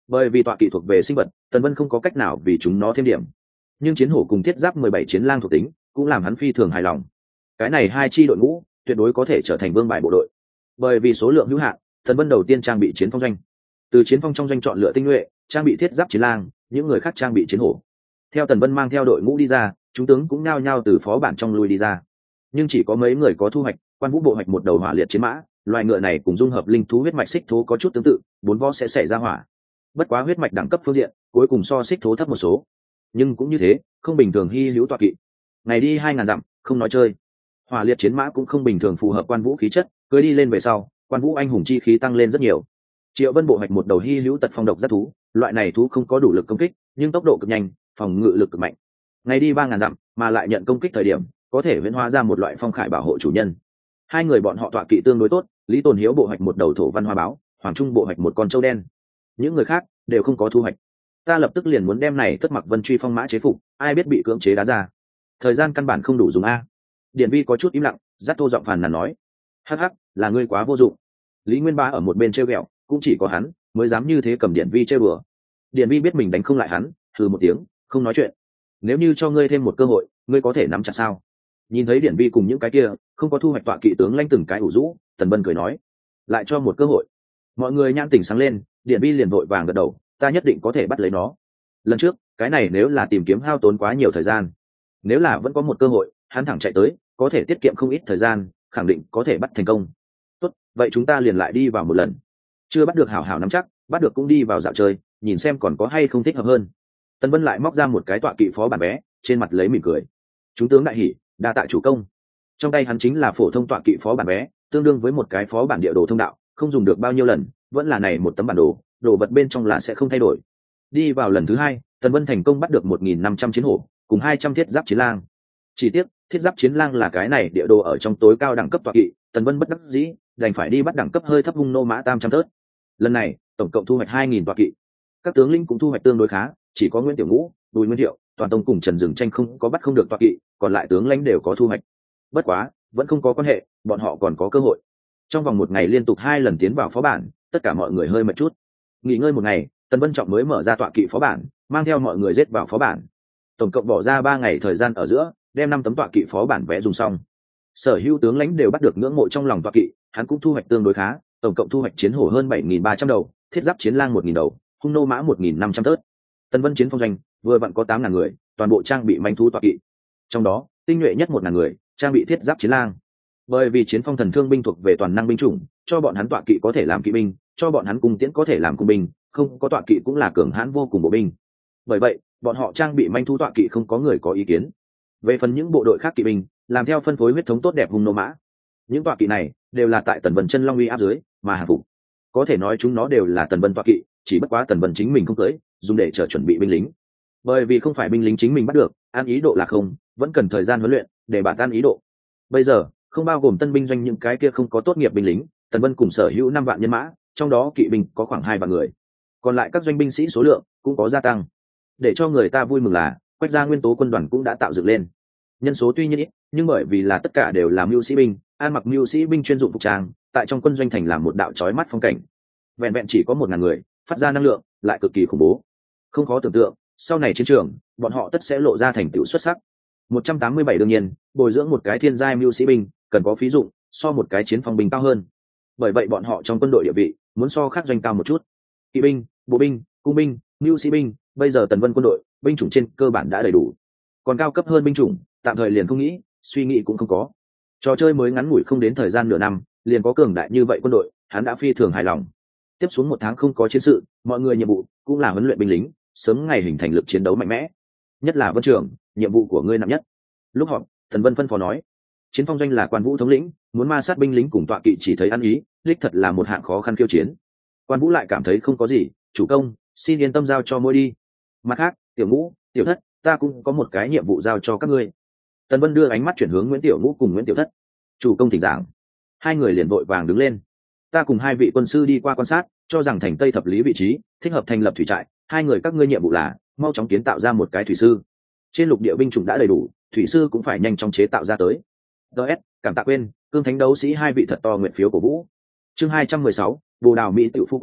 Bởi vì tọa kỵ thuộc về sinh vật, Tần Vân không có cách nào vì chúng nó thêm điểm, nhưng chiến hổ cùng thiết giáp 17 chiến lang thuộc tính cũng làm hắn phi thường hài lòng. Cái này hai chi đội ngũ tuyệt đối có thể trở thành vương bài bộ đội. Bởi vì số lượng hữu hạn, Tần Vân đầu tiên trang bị chiến phong doanh, từ chiến phong trong doanh chọn lựa tinh nhuệ, trang bị thiết giáp chiến lang, những người khác trang bị chiến hổ. Theo Tần Vân mang theo đội ngũ đi ra, chúng tướng cũng nhao nhao từ phó bản trong lui đi ra, nhưng chỉ có mấy người có thu hoạch. Quan Vũ bộ hoạch một đầu hỏa liệt chiến mã, loài ngựa này cùng dung hợp linh thú huyết mạch xích thố có chút tương tự, bốn vó sẽ xảy ra hỏa. Bất quá huyết mạch đẳng cấp phương diện cuối cùng so xích thố thấp một số, nhưng cũng như thế, không bình thường hy hữu tọa kỵ. Ngày đi 2000 dặm, không nói chơi. Hỏa liệt chiến mã cũng không bình thường phù hợp Quan Vũ khí chất, cưỡi đi lên về sau, Quan Vũ anh hùng chi khí tăng lên rất nhiều. Triệu Vân bộ hoạch một đầu hy hữu tật phong độc giác thú, loại này thú không có đủ lực công kích, nhưng tốc độ cực nhanh, phòng ngự lực cực mạnh. Ngày đi 3000 dặm, mà lại nhận công kích thời điểm, có thể huyễn hóa ra một loại phong khải bảo hộ chủ nhân. Hai người bọn họ tọa kỵ tương đối tốt, Lý Tồn Hiếu bộ hoạch một đầu thổ văn hoa báo, Hoàng Trung bộ hoạch một con trâu đen. Những người khác đều không có thu hoạch. Ta lập tức liền muốn đem này Thất Mặc Vân Truy phong mã chế phục, ai biết bị cưỡng chế đá ra. Thời gian căn bản không đủ dùng a. Điển Vi có chút im lặng, dắt thô giọng phàn nàn nói: "Hắc hắc, là ngươi quá vô dụng." Lý Nguyên Bá ở một bên trêu ghẹo, cũng chỉ có hắn mới dám như thế cầm Điển Vi trêu đùa. Điển Vi biết mình đánh không lại hắn, hừ một tiếng, không nói chuyện. Nếu như cho ngươi thêm một cơ hội, ngươi có thể nắm chặt sao? Nhìn thấy Điển Vi cùng những cái kia không có thu hoạch tọa kỵ tướng lãnh từng cái ủ rũ, Tần Vân cười nói: "Lại cho một cơ hội." Mọi người nhãn tỉnh sáng lên, Điển Vi liền vội vàng gật đầu: "Ta nhất định có thể bắt lấy nó." Lần trước, cái này nếu là tìm kiếm hao tốn quá nhiều thời gian, nếu là vẫn có một cơ hội, hắn thẳng chạy tới, có thể tiết kiệm không ít thời gian, khẳng định có thể bắt thành công. Tốt, vậy chúng ta liền lại đi vào một lần. Chưa bắt được hảo hảo nắm chắc, bắt được cũng đi vào dạo chơi, nhìn xem còn có hay không thích hợp hơn. Tần Vân lại móc ra một cái tọa kỵ phó bản bé, trên mặt lấy mỉm cười. Chúng tướng đại hỉ, đa tạ chủ công. Trong tay hắn chính là phổ thông tọa kỵ phó bản bé, tương đương với một cái phó bản địa đồ thông đạo, không dùng được bao nhiêu lần, vẫn là này một tấm bản đồ, đồ vật bên trong là sẽ không thay đổi. Đi vào lần thứ hai, Tần Vân thành công bắt được 1500 chiến hổ, cùng 200 thiết giáp chiến lang. Chỉ tiếc, thiết giáp chiến lang là cái này địa đồ ở trong tối cao đẳng cấp tọa kỵ, Tần Vân bất đắc dĩ, đành phải đi bắt đẳng cấp hơi thấp hung nô mã tam trăm tớt. Lần này, tổng cộng thu hoạch 2000 tọa kỵ. Các tướng lĩnh cũng thu hoạch tương đối khá, chỉ có Nguyễn Tiểu Ngũ, Bùi Nguyên Thiệu, Toàn Tông cùng Trần Dừng Tranh không có bắt không được tọa kỵ, còn lại tướng lãnh đều có thu hoạch. Bất quá, vẫn không có quan hệ, bọn họ còn có cơ hội. Trong vòng một ngày liên tục 2 lần tiến vào phó bản, tất cả mọi người hơi mệt chút. Nghỉ ngơi một ngày, Tần Vân Trọng mới mở ra tọa kỵ phó bản, mang theo mọi người giết vào phó bản. Tổng cộng bỏ ra 3 ngày thời gian ở giữa, đem 5 tấm tọa kỵ phó bản vẽ dùng xong. Sở hữu tướng lãnh đều bắt được ngưỡng mộ trong lòng tọa kỵ, hắn cũng thu hoạch tương đối khá, tổng cộng thu hoạch chiến hổ hơn 7300 đầu, thiết giáp chiến lang 1000 đầu, hung nô mã 1500 tớt. Tần Vân chiến phong doanh vừa vặn có 8000 người, toàn bộ trang bị manh thú tọa kỵ. Trong đó, tinh nhuệ nhất 1000 người, trang bị thiết giáp chiến lang. Bởi vì chiến phong thần thương binh thuộc về toàn năng binh chủng, cho bọn hắn tọa kỵ có thể làm kỵ binh, cho bọn hắn cung tiễn có thể làm cung binh, không có tọa kỵ cũng là cường hãn vô cùng bộ binh. Bởi vậy, bọn họ trang bị manh thú tọa kỵ không có người có ý kiến. Về phần những bộ đội khác kỵ binh, làm theo phân phối huyết thống tốt đẹp hung nô mã. Những tọa kỵ này đều là tại Tần Vân chân long uy áp dưới mà hàng phục. Có thể nói chúng nó đều là Tần Vân tọa kỵ, chỉ bất quá Tần Vân chính mình không cưỡi, dùng để chờ chuẩn bị binh lính. Bởi vì không phải binh lính chính mình bắt được, an ý độ là không, vẫn cần thời gian huấn luyện để bản an ý độ. Bây giờ, không bao gồm tân binh doanh những cái kia không có tốt nghiệp binh lính, Tần Vân cùng sở hữu 5 vạn nhân mã, trong đó kỵ binh có khoảng 2 vạn người. Còn lại các doanh binh sĩ số lượng cũng có gia tăng. Để cho người ta vui mừng là, Quách gia nguyên tố quân đoàn cũng đã tạo dựng lên. Nhân số tuy nhiên ít, nhưng bởi vì là tất cả đều là mưu sĩ binh, ăn mặc mưu sĩ binh chuyên dụng phục trang, tại trong quân doanh thành làm một đạo chói mắt phong cảnh. Vẹn vẹn chỉ có 1000 người, phát ra năng lượng, lại cực kỳ khủng bố. Không khó tưởng tượng, sau này chiến trường, bọn họ tất sẽ lộ ra thành tựu xuất sắc. 187 đương nhiên, bồi dưỡng một cái thiên giai mưu sĩ binh, cần có phí dụng, so một cái chiến phong binh cao hơn. Bởi vậy bọn họ trong quân đội địa vị, muốn so khác doanh cao một chút. Kỵ binh, bộ binh, cung binh, mưu sĩ binh, bây giờ Tần Vân quân đội, binh chủng trên cơ bản đã đầy đủ. Còn cao cấp hơn binh chủng, tạm thời liền không nghĩ, suy nghĩ cũng không có. Trò chơi mới ngắn ngủi không đến thời gian nửa năm, liền có cường đại như vậy quân đội, hắn đã phi thường hài lòng. Tiếp xuống 1 tháng không có chiến sự, mọi người nhiệm vụ cũng là huấn luyện binh lính, sớm ngày hình thành lực chiến đấu mạnh mẽ. Nhất là Vân trưởng, nhiệm vụ của ngươi nặng nhất. Lúc họp, Thần Vân phân phó nói, chiến phong doanh là Quan Vũ thống lĩnh, muốn ma sát binh lính cùng tọa kỵ chỉ thấy ăn ý, đích thật là một hạng khó khăn khiêu chiến. Quan Vũ lại cảm thấy không có gì, chủ công, xin yên tâm giao cho mỗi đi. Mặt khác, Tiểu Ngũ, Tiểu Thất, ta cũng có một cái nhiệm vụ giao cho các ngươi. Tần Vân đưa ánh mắt chuyển hướng Nguyễn Tiểu Ngũ cùng Nguyễn Tiểu Thất. Chủ công thỉnh giảng. Hai người liền vội vàng đứng lên. Ta cùng 2 vị quân sư đi qua quan sát, cho rằng thành Tây thập lý vị trí thích hợp thành lập thủy trại. 2 người các ngươi nhiệm vụ là mau chóng kiến tạo ra một cái thủy sư. Trên lục địa binh chủng đã đầy đủ, thủy sư cũng phải nhanh chóng chế tạo ra tới. DS, cảm tạ quên, cương thánh đấu sĩ 2 vị thật to nguyện phiếu của Vũ. Chương 216, Bồ Đào Mỹ Tiểu Phu Quân,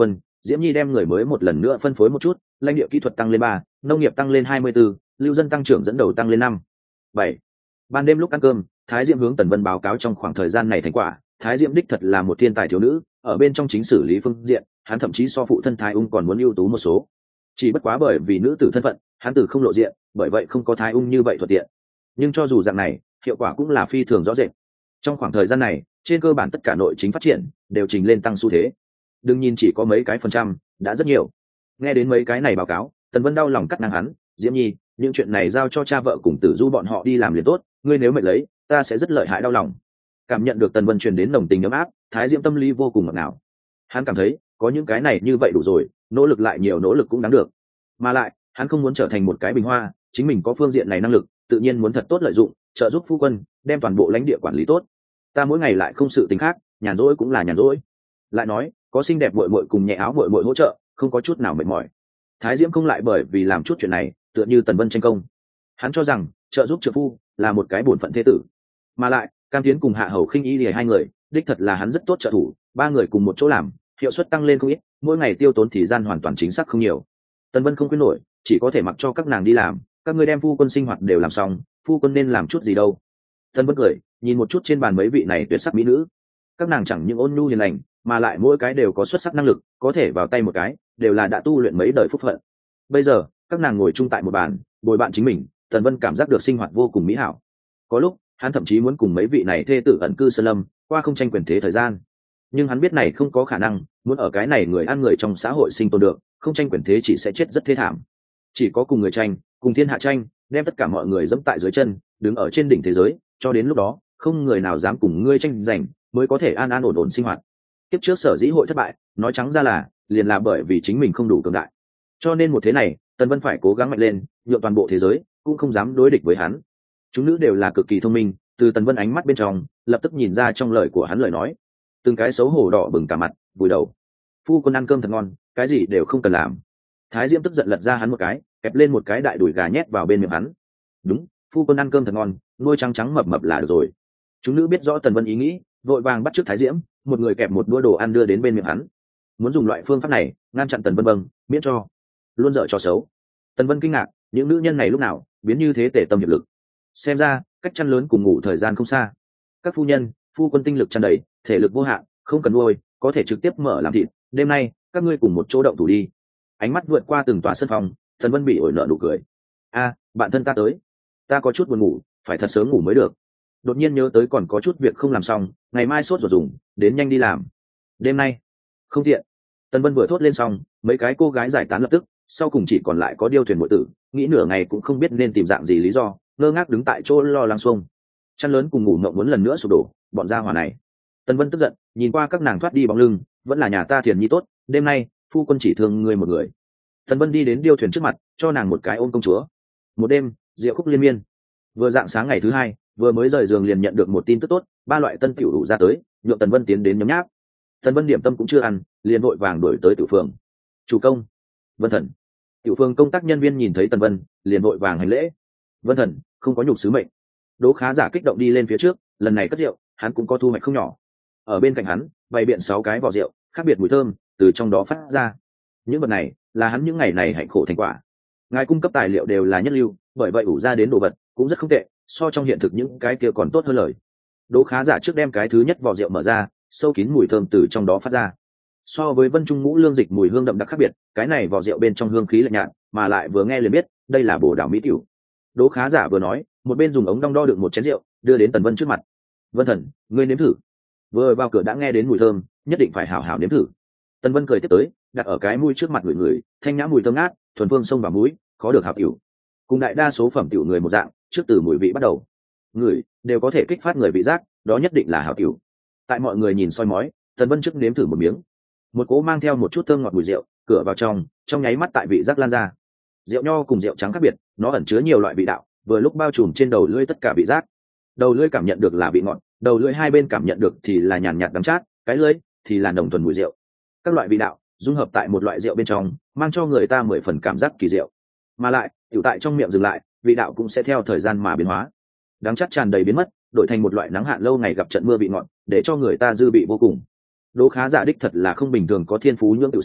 Diễm Nhi đem người mới một lần nữa phân phối một chút, lãnh địa kỹ thuật tăng lên 3, nông nghiệp tăng lên 24, lưu dân tăng trưởng dẫn đầu tăng lên 5. 7. Ban đêm lúc ăn cơm, Thái Diễm hướng Tần Vân báo cáo trong khoảng thời gian này thành quả. Thái Diễm đích thật là một thiên tài thiếu nữ, ở bên trong chính xử lý phương diện, hắn thậm chí so phụ thân Thái Ung còn muốn ưu tú một số. Chỉ bất quá bởi vì nữ tử thân phận, hắn tử không lộ diện, bởi vậy không có Thái Ung như vậy thuận tiện. Nhưng cho dù dạng này, hiệu quả cũng là phi thường rõ rệt. Trong khoảng thời gian này, trên cơ bản tất cả nội chính phát triển đều trình lên tăng xu thế. Đừng nhìn chỉ có mấy cái phần trăm, đã rất nhiều. Nghe đến mấy cái này báo cáo, Tần Vân đau lòng cắt ngang hắn, Diễm Nhi, những chuyện này giao cho cha vợ cùng Tử Du bọn họ đi làm liền tốt, ngươi nếu mệnh lấy, ta sẽ rất lợi hại đau lòng. Cảm nhận được Tần Vân truyền đến nồng tình ấm áp, Thái Diễm tâm lý vô cùng ngọt ngào. Hắn cảm thấy, có những cái này như vậy đủ rồi, nỗ lực lại nhiều nỗ lực cũng đáng được. Mà lại, hắn không muốn trở thành một cái bình hoa, chính mình có phương diện này năng lực, tự nhiên muốn thật tốt lợi dụng, trợ giúp phu quân, đem toàn bộ lãnh địa quản lý tốt. Ta mỗi ngày lại không sự tình khác, nhàn rỗi cũng là nhàn rỗi. Lại nói, có xinh đẹp muội muội cùng nhẹ áo muội muội hỗ trợ, không có chút nào mệt mỏi. Thái Diễm không lại bởi vì làm chút chuyện này, tựa như Tần Vân tranh công. Hắn cho rằng, trợ giúp trợ phu là một cái bổn phận thế tử. Mà lại, Cam Tiến cùng Hạ Hầu Khinh Y hai người, đích thật là hắn rất tốt trợ thủ, ba người cùng một chỗ làm, hiệu suất tăng lên không ít, mỗi ngày tiêu tốn thời gian hoàn toàn chính xác không nhiều. Tần Vân không quyết nổi, chỉ có thể mặc cho các nàng đi làm, các ngươi đem phu quân sinh hoạt đều làm xong, phu quân nên làm chút gì đâu. Tần Vân cười, nhìn một chút trên bàn mấy vị này tuyệt sắc mỹ nữ, các nàng chẳng những ôn nhu hiền lành, mà lại mỗi cái đều có xuất sắc năng lực, có thể vào tay một cái, đều là đã tu luyện mấy đời phúc phận. Bây giờ, các nàng ngồi chung tại một bàn, bồi bạn chính mình, Tần Vân cảm giác được sinh hoạt vô cùng mỹ hảo. Có lúc, hắn thậm chí muốn cùng mấy vị này thê tử ẩn cư sơn lâm, qua không tranh quyền thế thời gian. Nhưng hắn biết này không có khả năng, muốn ở cái này người ăn người trong xã hội sinh tồn được, không tranh quyền thế chỉ sẽ chết rất thê thảm. Chỉ có cùng người tranh, cùng thiên hạ tranh, đem tất cả mọi người dẫm tại dưới chân, đứng ở trên đỉnh thế giới, cho đến lúc đó, không người nào dám cùng ngươi tranh giành, mới có thể an an ổn ổn sinh hoạt. Tiếp trước sở dĩ hội thất bại, nói trắng ra là, liền là bởi vì chính mình không đủ cường đại. Cho nên một thế này, Tần Vân phải cố gắng mạnh lên, nhượng toàn bộ thế giới cũng không dám đối địch với hắn. Chúng nữ đều là cực kỳ thông minh, từ Tần Vân ánh mắt bên trong, lập tức nhìn ra trong lời của hắn lời nói. Từng cái xấu hổ đỏ bừng cả mặt, vùi đầu. Phu quân ăn cơm thật ngon, cái gì đều không cần làm. Thái Diễm tức giận lật ra hắn một cái, kẹp lên một cái đại đùi gà nhét vào bên miệng hắn. Đúng, phu quân ăn cơm thật ngon, nuôi trắng trắng mập mập là được rồi. Chúng nữ biết rõ Tần Vân ý nghĩ, vội vàng bắt chước Thái Diễm, một người kẹp một đũa đồ ăn đưa đến bên miệng hắn. Muốn dùng loại phương pháp này ngăn chặn Tần Vân vâng, miễn cho luôn dở trò xấu. Tần Vân kinh ngạc, những nữ nhân này lúc nào biến như thế tể tâm hiệp lực. Xem ra cách chăn lớn cùng ngủ thời gian không xa. Các phu nhân, phu quân tinh lực tràn đầy, thể lực vô hạn, không cần nuôi, có thể trực tiếp mở làm thịt. Đêm nay các ngươi cùng một chỗ động thủ đi. Ánh mắt vượt qua từng tòa sân phòng, Tần Vân bị ổi nợ nụ cười. A, bạn thân ta tới, ta có chút buồn ngủ, phải thật sớm ngủ mới được. Đột nhiên nhớ tới còn có chút việc không làm xong, ngày mai sốt ruột dùng, đến nhanh đi làm. Đêm nay không tiện. Tần Vân vừa thốt lên xong, mấy cái cô gái giải tán lập tức, sau cùng chỉ còn lại có Điêu Thuyền muội tử, nghĩ nửa ngày cũng không biết nên tìm dạng gì lý do, ngơ ngác đứng tại chỗ lo lắng xuông. Chăn lớn cùng ngủ mộng muốn lần nữa sụp đổ, bọn gia hỏa này. Tần Vân tức giận, nhìn qua các nàng thoát đi bóng lưng, vẫn là nhà ta Thiền Nhi tốt, đêm nay phu quân chỉ thương ngươi một người. Tần Vân đi đến Điêu Thuyền trước mặt, cho nàng một cái ôm công chúa. Một đêm, diệu khúc liên miên. Vừa dạng sáng ngày thứ hai, vừa mới rời giường liền nhận được một tin tức tốt, 3 loại tân tiểu đủ ra tới, nhượng Tần Vân tiến đến nhấm nháp. Tần Vân điểm tâm cũng chưa ăn, liền vội vàng đuổi tới tiểu phường. Chủ công, Vân Thần. Tiểu phường công tác nhân viên nhìn thấy Tần Vân, liền vội vàng hành lễ. Vân Thần không có nhục sứ mệnh. Đỗ Khá Giả kích động đi lên phía trước, lần này cất rượu, hắn cũng có thu hoạch không nhỏ. Ở bên cạnh hắn, bày biện 6 cái vỏ rượu, khác biệt mùi thơm từ trong đó phát ra. Những vật này là hắn những ngày này hạnh khổ thành quả. Ngài cung cấp tài liệu đều là nhất lưu, bởi vậy ủ ra đến đồ vật cũng rất không tệ, so trong hiện thực những cái kia còn tốt hơn lời. Đỗ Khá Giả trước đem cái thứ nhất vỏ rượu mở ra, sâu kín mùi thơm từ trong đó phát ra. So với Vân Trung Ngũ Lương Dịch mùi hương đậm đặc khác biệt, cái này vỏ rượu bên trong hương khí lạnh nhạt, mà lại vừa nghe liền biết đây là Bồ Đào Mỹ tiểu. Đỗ Khá Giả vừa nói, một bên dùng ống đong đo được một chén rượu, đưa đến Tần Vân trước mặt. Vân Thần, ngươi nếm thử. Vừa vào cửa đã nghe đến mùi thơm, nhất định phải hảo hảo nếm thử. Tần Vân cười tiếp tới, đặt ở cái mũi trước mặt người người, thanh nhã mùi thơm ngát, thuần phương sông vào mũi, khó được hảo tiểu. Cùng đại đa số phẩm tiểu người một dạng, trước từ mùi vị bắt đầu, người đều có thể kích phát người vị giác, đó nhất định là hảo tiểu. Tại mọi người nhìn soi mói, Tần Vân trước nếm thử một miếng, một cỗ mang theo một chút thơm ngọt mùi rượu, cửa vào trong nháy mắt tại vị giác lan ra. Rượu nho cùng rượu trắng khác biệt, nó ẩn chứa nhiều loại vị đạo, vừa lúc bao trùm trên đầu lưỡi tất cả vị giác. Đầu lưỡi cảm nhận được là vị ngọt, đầu lưỡi hai bên cảm nhận được thì là nhàn nhạt đắng chát, cái lưỡi thì là nồng thuần mùi rượu. Các loại vị đạo dung hợp tại một loại rượu bên trong, mang cho người ta 10 phần cảm giác kỳ diệu. Mà lại, tiểu tại trong miệng dừng lại, vị đạo cũng sẽ theo thời gian mà biến hóa. Đắng chát tràn đầy biến mất, đổi thành một loại nắng hạn lâu ngày gặp trận mưa vị ngọt, để cho người ta dư vị vô cùng. Đỗ Khá Giả đích thật là không bình thường, có thiên phú nhưỡng tiểu sư,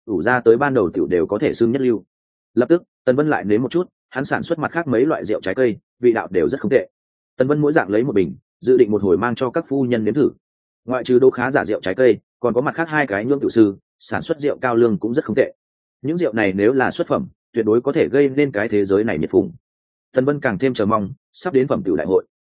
ủ ra tới ban đầu tiểu đều có thể xưng nhất lưu. Lập tức Tần Vân lại nếm một chút, hắn sản xuất mặt khác mấy loại rượu trái cây, vị đạo đều rất không tệ. Tần Vân mỗi dạng lấy một bình, dự định một hồi mang cho các phu nhân nếm thử. Ngoại trừ Đỗ Khá giả rượu trái cây, còn có mặt khác hai cái nhưỡng tiểu sư sản xuất rượu cao lương cũng rất không tệ. Những rượu này nếu là xuất phẩm, tuyệt đối có thể gây nên cái thế giới này nhiệt phùng. Tần Vân càng thêm chờ mong sắp đến phẩm tiểu đại hội.